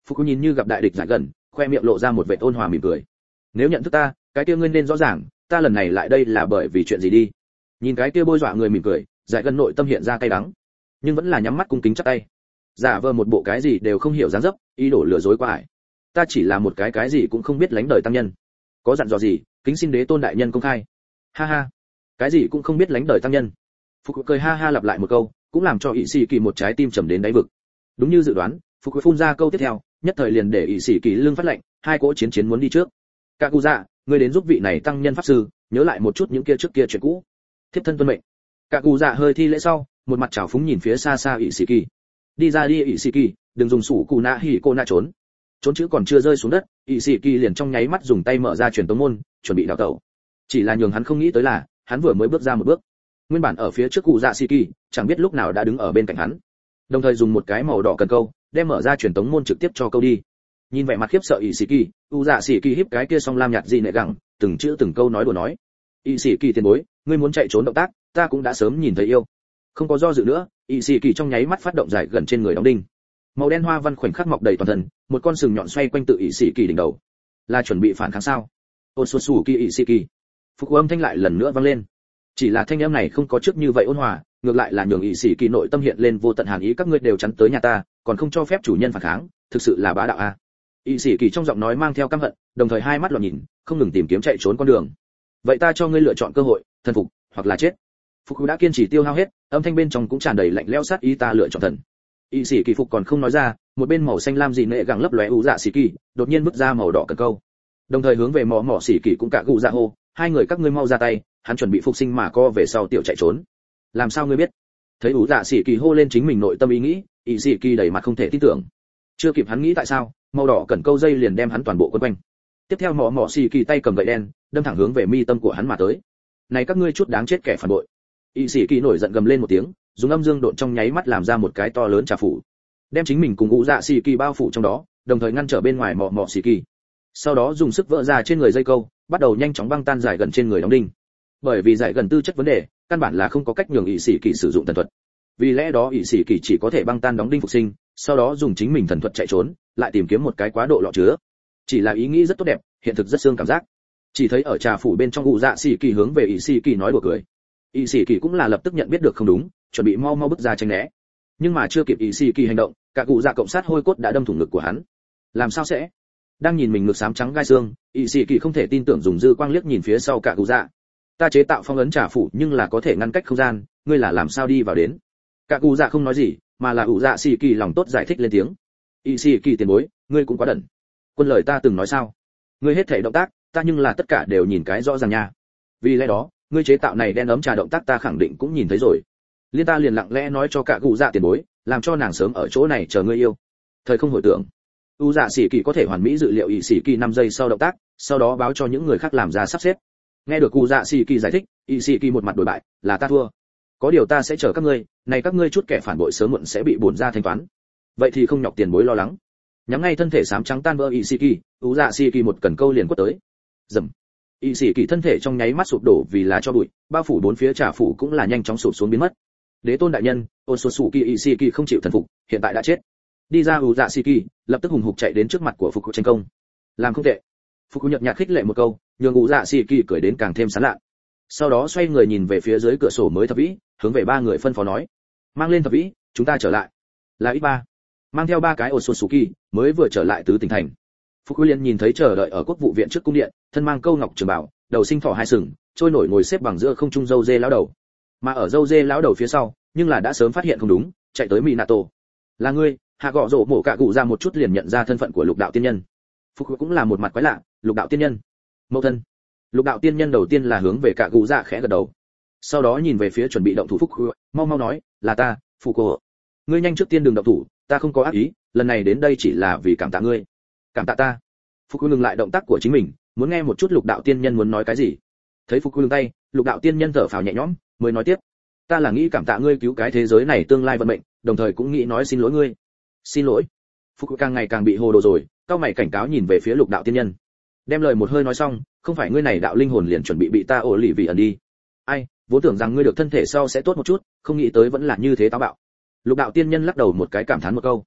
Phục nhìn như gặp đại địch giải gần, khoe miệng lộ ra một vệt ôn hòa mỉm cười. Nếu nhận thức ta, cái kia ngươi nên rõ ràng, ta lần này lại đây là bởi vì chuyện gì đi. Nhìn cái kia bôi dọa người mỉm cười, giải gần nội tâm hiện ra cay đắng, nhưng vẫn là nhắm mắt cung kính chắp tay, giả vờ một bộ cái gì đều không hiểu dáng dấp, ý đồ lừa dối qua ải. Ta chỉ là một cái gì cũng không biết lánh đời tăng nhân, có dặn dò gì, kính xin đế tôn đại nhân công khai. Ha ha, cái gì cũng không biết lánh đời tăng nhân. Phục cười ha ha lặp lại một câu, cũng làm cho ỷ sĩ kỳ một trái tim trầm đến đáy vực. Đúng như dự đoán, Phục phun ra câu tiếp theo, nhất thời liền để ỷ sĩ kỳ lưng phát lạnh, hai cỗ chiến muốn đi trước. Cả cụ dạ, ngươi đến giúp vị này tăng nhân pháp sư, nhớ lại một chút những kia trước kia chuyện cũ. Thiếp thân tuân mệnh. Cả cụ dạ hơi thi lễ sau, một mặt trào phúng nhìn phía xa xa ỷ sĩ kỳ. Đi ra đi ỷ sĩ kỳ, đừng dùng sủ cụ nạ hỉ cô nạ trốn. Trốn chữ còn chưa rơi xuống đất, ỷ sĩ kỳ liền trong nháy mắt dùng tay mở ra truyền tống môn, chuẩn bị đào tẩu. Chỉ là nhường hắn không nghĩ tới là, hắn vừa mới bước ra một bước, nguyên bản ở phía trước cụ dạ sĩ kỳ, chẳng biết lúc nào đã đứng ở bên cạnh hắn, đồng thời dùng một cái màu đỏ cần câu, đem mở ra truyền tống môn trực tiếp cho câu đi. Nhìn vẻ mặt khiếp sợ ỷ sĩ kỳ, cụ dạ sĩ kỳ híp cái kia song lam nhạt gì nệ gẳng, từng chữ từng câu nói đùa nói. Ỷ sĩ kỳ tiền bối, ngươi muốn chạy trốn động tác, ta cũng đã sớm nhìn thấy yêu. Không có do dự nữa, ỷ sĩ kỳ trong nháy mắt phát động giải gần trên người đóng đinh. Màu đen hoa văn khoảnh khắc mọc đầy toàn thân, một con sừng nhọn xoay quanh tự ỷ sĩ kỳ đỉnh đầu. Là chuẩn bị phản kháng sao? Ôn xuân sủ kỳ ỷ sĩ kỳ. Phục âm thanh lại lần nữa vang lên. Chỉ là thanh âm này không có trước như vậy ôn hòa, ngược lại là nhường ỷ sĩ kỳ nội tâm hiện lên vô tận hàn ý, các ngươi đều chắn tới nhà ta, còn không cho phép chủ nhân phản kháng, thực sự là bá đạo a. Ỷ sĩ kỳ trong giọng nói mang theo căm hận, đồng thời hai mắt loạn nhìn, không ngừng tìm kiếm chạy trốn con đường. Vậy ta cho ngươi lựa chọn cơ hội, thần phục hoặc là chết. Phục đã kiên trì tiêu hao hết, âm thanh bên trong cũng tràn đầy lạnh lẽo sát ý, ta lựa chọn thần. Ỷ sĩ kỳ phục còn không nói ra, một bên màu xanh lam dị nệ gẳng lấp lóe ủ dạ sĩ kỳ, đột nhiên bước ra màu đỏ cần câu, đồng thời hướng về mỏ sĩ kỳ cũng cả gù dạ hô, hai người các ngươi mau ra tay, hắn chuẩn bị phục sinh mà co về sau tiểu chạy trốn. Làm sao ngươi biết? Thấy ủ dạ sĩ kỳ hô lên chính mình nội tâm ý nghĩ, ỷ sĩ kỳ đầy mặt không thể tin tưởng. Chưa kịp hắn nghĩ tại sao, màu đỏ cần câu dây liền đem hắn toàn bộ quấn quanh. Tiếp theo mỏ sĩ kỳ tay cầm gậy đen, đâm thẳng hướng về mi tâm của hắn mà tới. Này các ngươi chút đáng chết kẻ phản bội! Ỷ sĩ kỳ nổi giận gầm lên một tiếng, dùng âm dương độn trong nháy mắt làm ra một cái to lớn trà phủ, đem chính mình cùng ủ dạ sĩ kỳ bao phủ trong đó, đồng thời ngăn trở bên ngoài mỏ sĩ kỳ. Sau đó dùng sức vỡ ra trên người dây câu, bắt đầu nhanh chóng băng tan giải gần trên người đóng đinh. Bởi vì giải gần tư chất vấn đề, căn bản là không có cách nhường ỷ sĩ kỳ sử dụng thần thuật. Vì lẽ đó ỷ sĩ kỳ chỉ có thể băng tan đóng đinh phục sinh, sau đó dùng chính mình thần thuật chạy trốn, lại tìm kiếm một cái quá độ lọ chứa. Chỉ là ý nghĩ rất tốt đẹp, hiện thực rất xương cảm giác. Chỉ thấy ở trà phủ bên trong ủ dạ sĩ kỳ hướng về ỷ sĩ kỳ nói đùa cười. Ỷ sĩ kỳ cũng là lập tức nhận biết được không đúng, chuẩn bị mau bước ra tránh né. Nhưng mà chưa kịp ỷ sĩ kỳ hành động, cả cụ dạ cộng sát hôi cốt đã đâm thủng ngực của hắn. Làm sao sẽ? Đang nhìn mình ngực xám trắng gai xương, ỷ sĩ kỳ không thể tin tưởng dùng dư quang liếc nhìn phía sau cả cụ dạ. Ta chế tạo phong ấn trà phủ nhưng là có thể ngăn cách không gian, ngươi là làm sao đi vào đến? Cả cụ dạ không nói gì, mà là ủ dạ sĩ kỳ lòng tốt giải thích lên tiếng. ỷ sĩ kỳ tiền bối, ngươi cũng quá đần. Quân lời ta từng nói sao? Ngươi hết thể động tác, ta nhưng là tất cả đều nhìn cái rõ ràng nha. Vì lẽ đó, ngươi chế tạo này đen ấm trà động tác ta khẳng định cũng nhìn thấy rồi. Liên ta liền lặng lẽ nói cho cả cụ dạ tiền bối, làm cho nàng sớm ở chỗ này chờ ngươi yêu. Thời không hồi tưởng. U dạ sĩ kỳ có thể hoàn mỹ dự liệu ỷ sĩ kỳ 5 giây sau động tác, sau đó báo cho những người khác làm ra sắp xếp. Nghe được U dạ sĩ kỳ giải thích, ỷ sĩ kỳ một mặt đổi bại, là ta thua. Có điều ta sẽ chờ các ngươi, này các ngươi chút kẻ phản bội sớm muộn sẽ bị bổn ra thanh toán. Vậy thì không nhọc tiền bối lo lắng. Nhắm ngay thân thể xám trắng tan vỡ ỷ sĩ kỳ, U dạ sĩ kỳ một cần câu liền quất tới. Dầm. ỷ sĩ kỳ thân thể trong nháy mắt sụp đổ vì là cho bụi, bao phủ bốn phía trà phủ cũng là nhanh chóng sụp xuống biến mất. Đế tôn đại nhân, ôn số sủ kỳ ỷ sĩ kỳ không chịu thần phục, hiện tại đã chết. Đi ra ủ dạ sĩ kỳ, lập tức hùng hục chạy đến trước mặt của phục tranh công. Làm không tệ. Phục nhợt nhạt khích lệ một câu, nhường ủ dạ sĩ kỳ cười đến càng thêm sán lạ. Sau đó xoay người nhìn về phía dưới cửa sổ mới thập vĩ, hướng về ba người phân phó nói: mang lên thập vĩ, chúng ta trở lại. Là ít ba. Mang theo ba cái ôn số sủ kỳ, mới vừa trở lại tứ tỉnh thành. Phục liền nhìn thấy chờ đợi ở quốc vụ viện trước cung điện, thân mang câu ngọc trường bảo, đầu sinh thỏ hai sừng, trôi nổi ngồi xếp bằng giữa không trung dâu dê lão đầu. Mà ở dâu dê lão đầu phía sau, nhưng là đã sớm phát hiện không đúng, chạy tới Minato. Là ngươi? Hạ gọ rổ mổ cạ cụ ra một chút liền nhận ra thân phận của lục đạo tiên nhân. Phục cũng là một mặt quái lạ, lục đạo tiên nhân, mẫu thân. Lục đạo tiên nhân đầu tiên là hướng về cạ cụ dạ khẽ gật đầu, sau đó nhìn về phía chuẩn bị động thủ Phục, mau nói, là ta, phụ cô. Ngươi nhanh trước tiên đừng động thủ, ta không có ác ý, lần này đến đây chỉ là vì cảm tạ ngươi. Cảm tạ ta? Phục ngừng lại động tác của chính mình, muốn nghe một chút lục đạo tiên nhân muốn nói cái gì. Thấy Phục ngừng tay, lục đạo tiên nhân thở phào nhẹ nhõm, mới nói tiếp, ta là nghĩ cảm tạ ngươi cứu cái thế giới này tương lai vận mệnh, đồng thời cũng nghĩ nói xin lỗi ngươi. Xin lỗi? Phục càng ngày càng bị hồ đồ rồi, cao mày cảnh cáo nhìn về phía lục đạo tiên nhân. Đem lời một hơi nói xong, không phải ngươi này đạo linh hồn liền chuẩn bị bị ta ổ lì vì ẩn đi. Ai, vốn tưởng rằng ngươi được thân thể sau sẽ tốt một chút, không nghĩ tới vẫn là như thế táo bạo. Lục đạo tiên nhân lắc đầu một cái cảm thán một câu.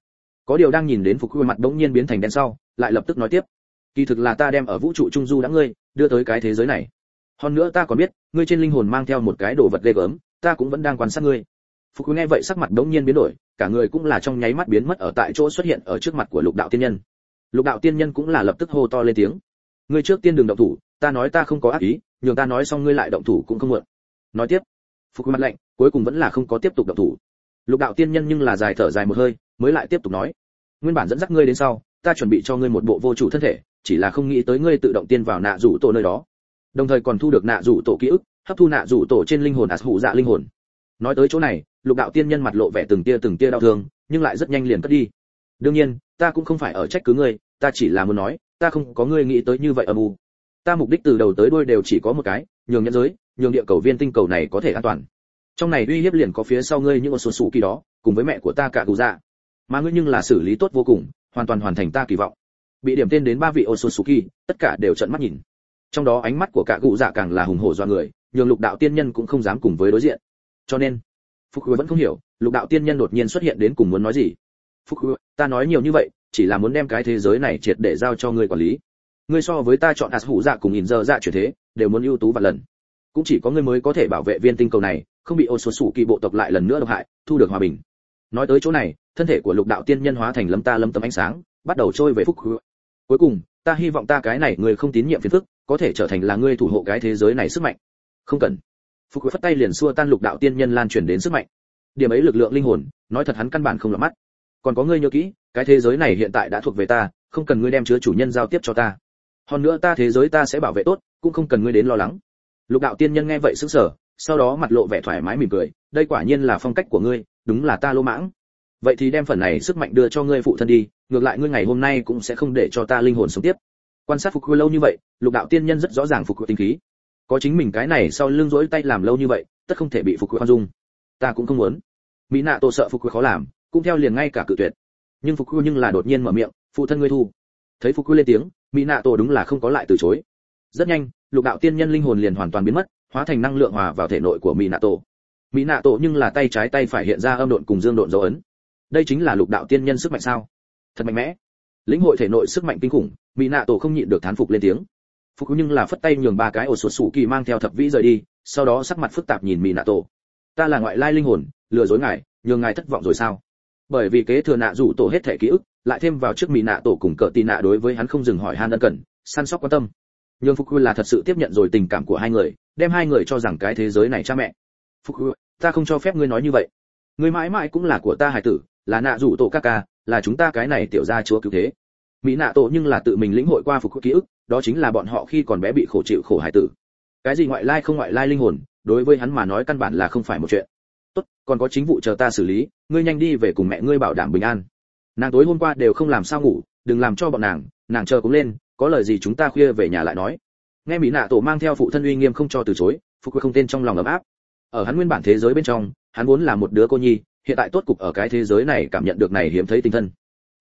Có điều đang nhìn đến phục mặt bỗng nhiên biến thành đen sau, lại lập tức nói tiếp, kỳ thực là ta đem ở vũ trụ trung du đã ngươi đưa tới cái thế giới này. Hơn nữa ta còn biết, ngươi trên linh hồn mang theo một cái đồ vật ghê gớm, ta cũng vẫn đang quan sát ngươi. Phục nghe vậy sắc mặt bỗng nhiên biến đổi, cả người cũng là trong nháy mắt biến mất ở tại chỗ, xuất hiện ở trước mặt của Lục đạo tiên nhân. Lục đạo tiên nhân cũng là lập tức hô to lên tiếng, ngươi trước tiên đừng động thủ, ta nói ta không có ác ý, nhường ta nói xong ngươi lại động thủ cũng không muộn. Nói tiếp. Phục mặt lạnh, cuối cùng vẫn là không có tiếp tục động thủ. Lục đạo tiên nhân nhưng là dài thở dài một hơi, mới lại tiếp tục nói, nguyên bản dẫn dắt ngươi đến sau, ta chuẩn bị cho ngươi một bộ vô chủ thân thể, chỉ là không nghĩ tới ngươi tự động tiên vào nạ rủ tổ nơi đó, đồng thời còn thu được nạ rủ tổ ký ức, hấp thu nạ rủ tổ trên linh hồn hủ dạ linh hồn. Nói tới chỗ này, Lục đạo tiên nhân mặt lộ vẻ từng tia đau thương, nhưng lại rất nhanh liền cất đi. Đương nhiên, ta cũng không phải ở trách cứ ngươi, ta chỉ là muốn nói, ta không có ngươi nghĩ tới như vậy âm u. Ta mục đích từ đầu tới đuôi đều chỉ có một cái, nhường nhân giới, nhường địa cầu viên tinh cầu này có thể an toàn. Trong này uy hiếp liền có phía sau ngươi những số sủ kỳ đó, cùng với mẹ của ta cả cụ dạ. Mà ngươi nhưng là xử lý tốt vô cùng, hoàn toàn hoàn thành ta kỳ vọng. Bị điểm tên đến 3 vị Otsutsuki, tất cả đều trợn mắt nhìn. Trong đó ánh mắt của cả cụ dạ càng là hùng hổ doa người, nhường Lục đạo tiên nhân cũng không dám cùng với đối diện. Cho nên, Fuku vẫn không hiểu, Lục đạo tiên nhân đột nhiên xuất hiện đến cùng muốn nói gì. Fuku, ta nói nhiều như vậy, chỉ là muốn đem cái thế giới này triệt để giao cho ngươi quản lý. Ngươi so với ta chọn hủ dạ cùng nhìn giờ dạ chuyển thế, đều muốn ưu tú vạn lần. Cũng chỉ có ngươi mới có thể bảo vệ viên tinh cầu này, không bị Otsutsuki bộ tộc lại lần nữa độc hại, thu được hòa bình. Nói tới chỗ này, thân thể của Lục đạo tiên nhân hóa thành lấm tấm ánh sáng, bắt đầu trôi về Fuku. Cuối cùng, ta hy vọng ta cái này người không tín nhiệm phiền phức, có thể trở thành là ngươi thủ hộ cái thế giới này sức mạnh. Không cần. Fuku phất tay liền xua tan Lục đạo tiên nhân lan truyền đến sức mạnh. Điểm ấy lực lượng linh hồn, nói thật hắn căn bản không lọt mắt. Còn có ngươi nhớ kỹ, cái thế giới này hiện tại đã thuộc về ta, không cần ngươi đem chứa chủ nhân giao tiếp cho ta. Hơn nữa ta thế giới ta sẽ bảo vệ tốt, cũng không cần ngươi đến lo lắng. Lục đạo tiên nhân nghe vậy sững sờ, sau đó mặt lộ vẻ thoải mái mỉm cười, đây quả nhiên là phong cách của ngươi, đúng là ta lỗ mãng. Vậy thì đem phần này sức mạnh đưa cho ngươi phụ thân đi, ngược lại ngươi ngày hôm nay cũng sẽ không để cho ta linh hồn sống tiếp. Quan sát Phục lâu như vậy, Lục đạo tiên nhân rất rõ ràng Phục tinh khí. Có chính mình cái này sau lưng rỗi tay làm lâu như vậy, tất không thể bị Phục khoan dung. Ta cũng không muốn. Mỹ nạ tổ sợ Phục khó làm, cũng theo liền ngay cả cự tuyệt. Nhưng Phục nhưng là đột nhiên mở miệng, phụ thân ngươi thu. Thấy Phục lên tiếng, Mỹ nạ tổ đúng là không có lại từ chối. Rất nhanh, Lục đạo tiên nhân linh hồn liền hoàn toàn biến mất, hóa thành năng lượng hòa vào thể nội của Mỹ nạ tổ. Mỹ nạ tổ nhưng là tay trái tay phải hiện ra âm độn cùng dương độn dấu ấn. Đây chính là Lục đạo tiên nhân sức mạnh sao? Thật mạnh mẽ. Lĩnh hội thể nội sức mạnh kinh khủng, Mỹ nạ tổ không nhịn được thán phục lên tiếng. Phục nhưng là phất tay nhường 3 cái Otsutsuki mang theo thập vĩ rời đi, sau đó sắc mặt phức tạp nhìn Mỹ nạ tổ. Ta là ngoại lai linh hồn, lừa dối ngài, nhường ngài thất vọng rồi sao? Bởi vì kế thừa nạ rủ tổ hết thể ký ức, lại thêm vào trước Mỹ nạ tổ cùng cỡ tì nạ đối với hắn không dừng hỏi han ân cần, săn sóc quan tâm. Nhưng Phục là thật sự tiếp nhận rồi tình cảm của hai người, đem hai người cho rằng cái thế giới này cha mẹ. Phục, ta không cho phép ngươi nói như vậy. Ngươi mãi mãi cũng là của ta hải tử, là nạ rủ tổ ca ca, là chúng ta cái này tiểu gia chúa cứu thế. Mỹ nạ tổ nhưng là tự mình lĩnh hội qua Phục ký ức, đó chính là bọn họ khi còn bé bị khổ chịu khổ hải tử. Cái gì ngoại lai không ngoại lai linh hồn, đối với hắn mà nói căn bản là không phải một chuyện. Tốt, còn có chính vụ chờ ta xử lý, ngươi nhanh đi về cùng mẹ ngươi bảo đảm bình an. Nàng tối hôm qua đều không làm sao ngủ, đừng làm cho bọn nàng chờ cũng lên, có lời gì chúng ta khuya về nhà lại nói. Nghe Mỹ nạ tổ mang theo phụ thân uy nghiêm không cho từ chối, Phục không tên trong lòng ấm áp. Ở hắn nguyên bản thế giới bên trong, hắn vốn là một đứa cô nhi, hiện tại tốt cục ở cái thế giới này cảm nhận được này hiếm thấy tinh thân.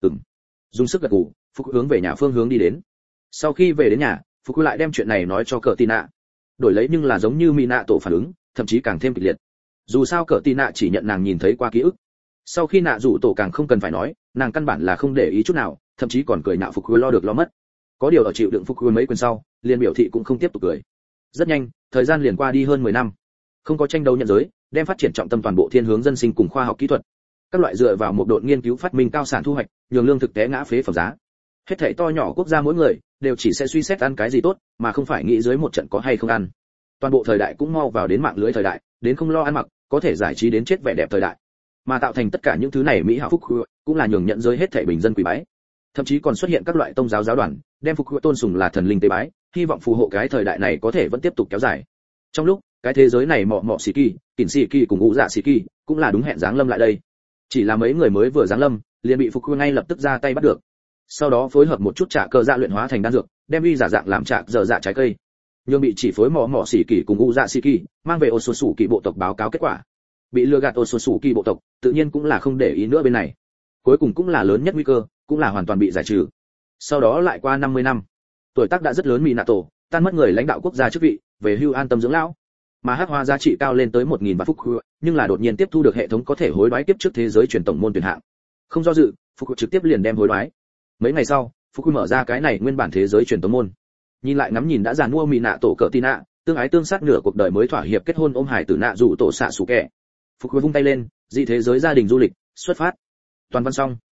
Dùng sức gật gù, Phục hướng về nhà phương hướng đi đến. Sau khi về đến nhà, Phục lại đem chuyện này nói cho cờ tì nạ. Đổi lấy nhưng là giống như Mỹ nạ tổ phản ứng, thậm chí càng thêm kịch liệt. Dù sao cờ tì nạ chỉ nhận nàng nhìn thấy qua ký ức. Sau khi nạ rủ tổ càng không cần phải nói, nàng căn bản là không để ý chút nào, thậm chí còn cười nhạo Phục lo được lo mất. Có điều ở chịu đựng Phục mấy quyền sau, liền biểu thị cũng không tiếp tục cười. Rất nhanh, thời gian liền qua đi hơn 10 năm. Không có tranh đấu nhận giới, đem phát triển trọng tâm toàn bộ thiên hướng dân sinh cùng khoa học kỹ thuật. Các loại dựa vào một độn nghiên cứu phát minh cao sản thu hoạch, nhường lương thực té ngã phế phẩm giá. Hết thảy to nhỏ quốc gia mỗi người đều chỉ sẽ suy xét ăn cái gì tốt, mà không phải nghĩ dưới một trận có hay không ăn. Toàn bộ thời đại cũng mau vào đến mạng lưới thời đại, đến không lo ăn mặc, có thể giải trí đến chết vẻ đẹp thời đại. Mà tạo thành tất cả những thứ này mỹ hảo Phúc cũng là nhường nhận giới hết thảy bình dân quý bái. Thậm chí còn xuất hiện các loại tôn giáo giáo đoàn, đem Phúc tôn sùng là thần linh tế bái, hy vọng phù hộ cái thời đại này có thể vẫn tiếp tục kéo dài. Trong lúc cái thế giới này mọ xì kỳ, kỉnh xì kỳ cùng ngũ dạ xì kỳ cũng là đúng hẹn giáng lâm lại đây. Chỉ là mấy người mới vừa giáng lâm, liền bị Phúc ngay lập tức ra tay bắt được. Sau đó phối hợp một chút trả cơ dạ luyện hóa thành đan dược, đem uy giả dạng làm trạc dở dạ trái cây. Nhưng bị chỉ phối mọ xì kỳ cùng ngũ dạ xì kỳ mang về Otsutsuki kỳ bộ tộc báo cáo kết quả. Bị lừa gạt Otsutsuki kỳ bộ tộc, tự nhiên cũng là không để ý nữa bên này. Cuối cùng cũng là lớn nhất nguy cơ, cũng là hoàn toàn bị giải trừ. Sau đó lại qua 50 năm, tuổi tác đã rất lớn Minato, tan mất người lãnh đạo quốc gia chức vị, về hưu an tâm dưỡng lão. Mà hắc hoa giá trị cao lên tới 1000 vạn phúc, nhưng là đột nhiên tiếp thu được hệ thống có thể hối đoái tiếp trước thế giới truyền tổng môn tuyển hạng. Không do dự, Phục trực tiếp liền đem hối đoái. Mấy ngày sau, Phục mở ra cái này nguyên bản thế giới truyền tống môn. Nhìn lại ngắm nhìn đã già mua mì nạ tổ cỡ tin nạ, tương ái tương sát nửa cuộc đời mới thỏa hiệp kết hôn ôm hải tử nạ rủ tổ xạ sủ kẻ. Phục vung tay lên, dị thế giới gia đình du lịch, xuất phát. Toàn văn xong.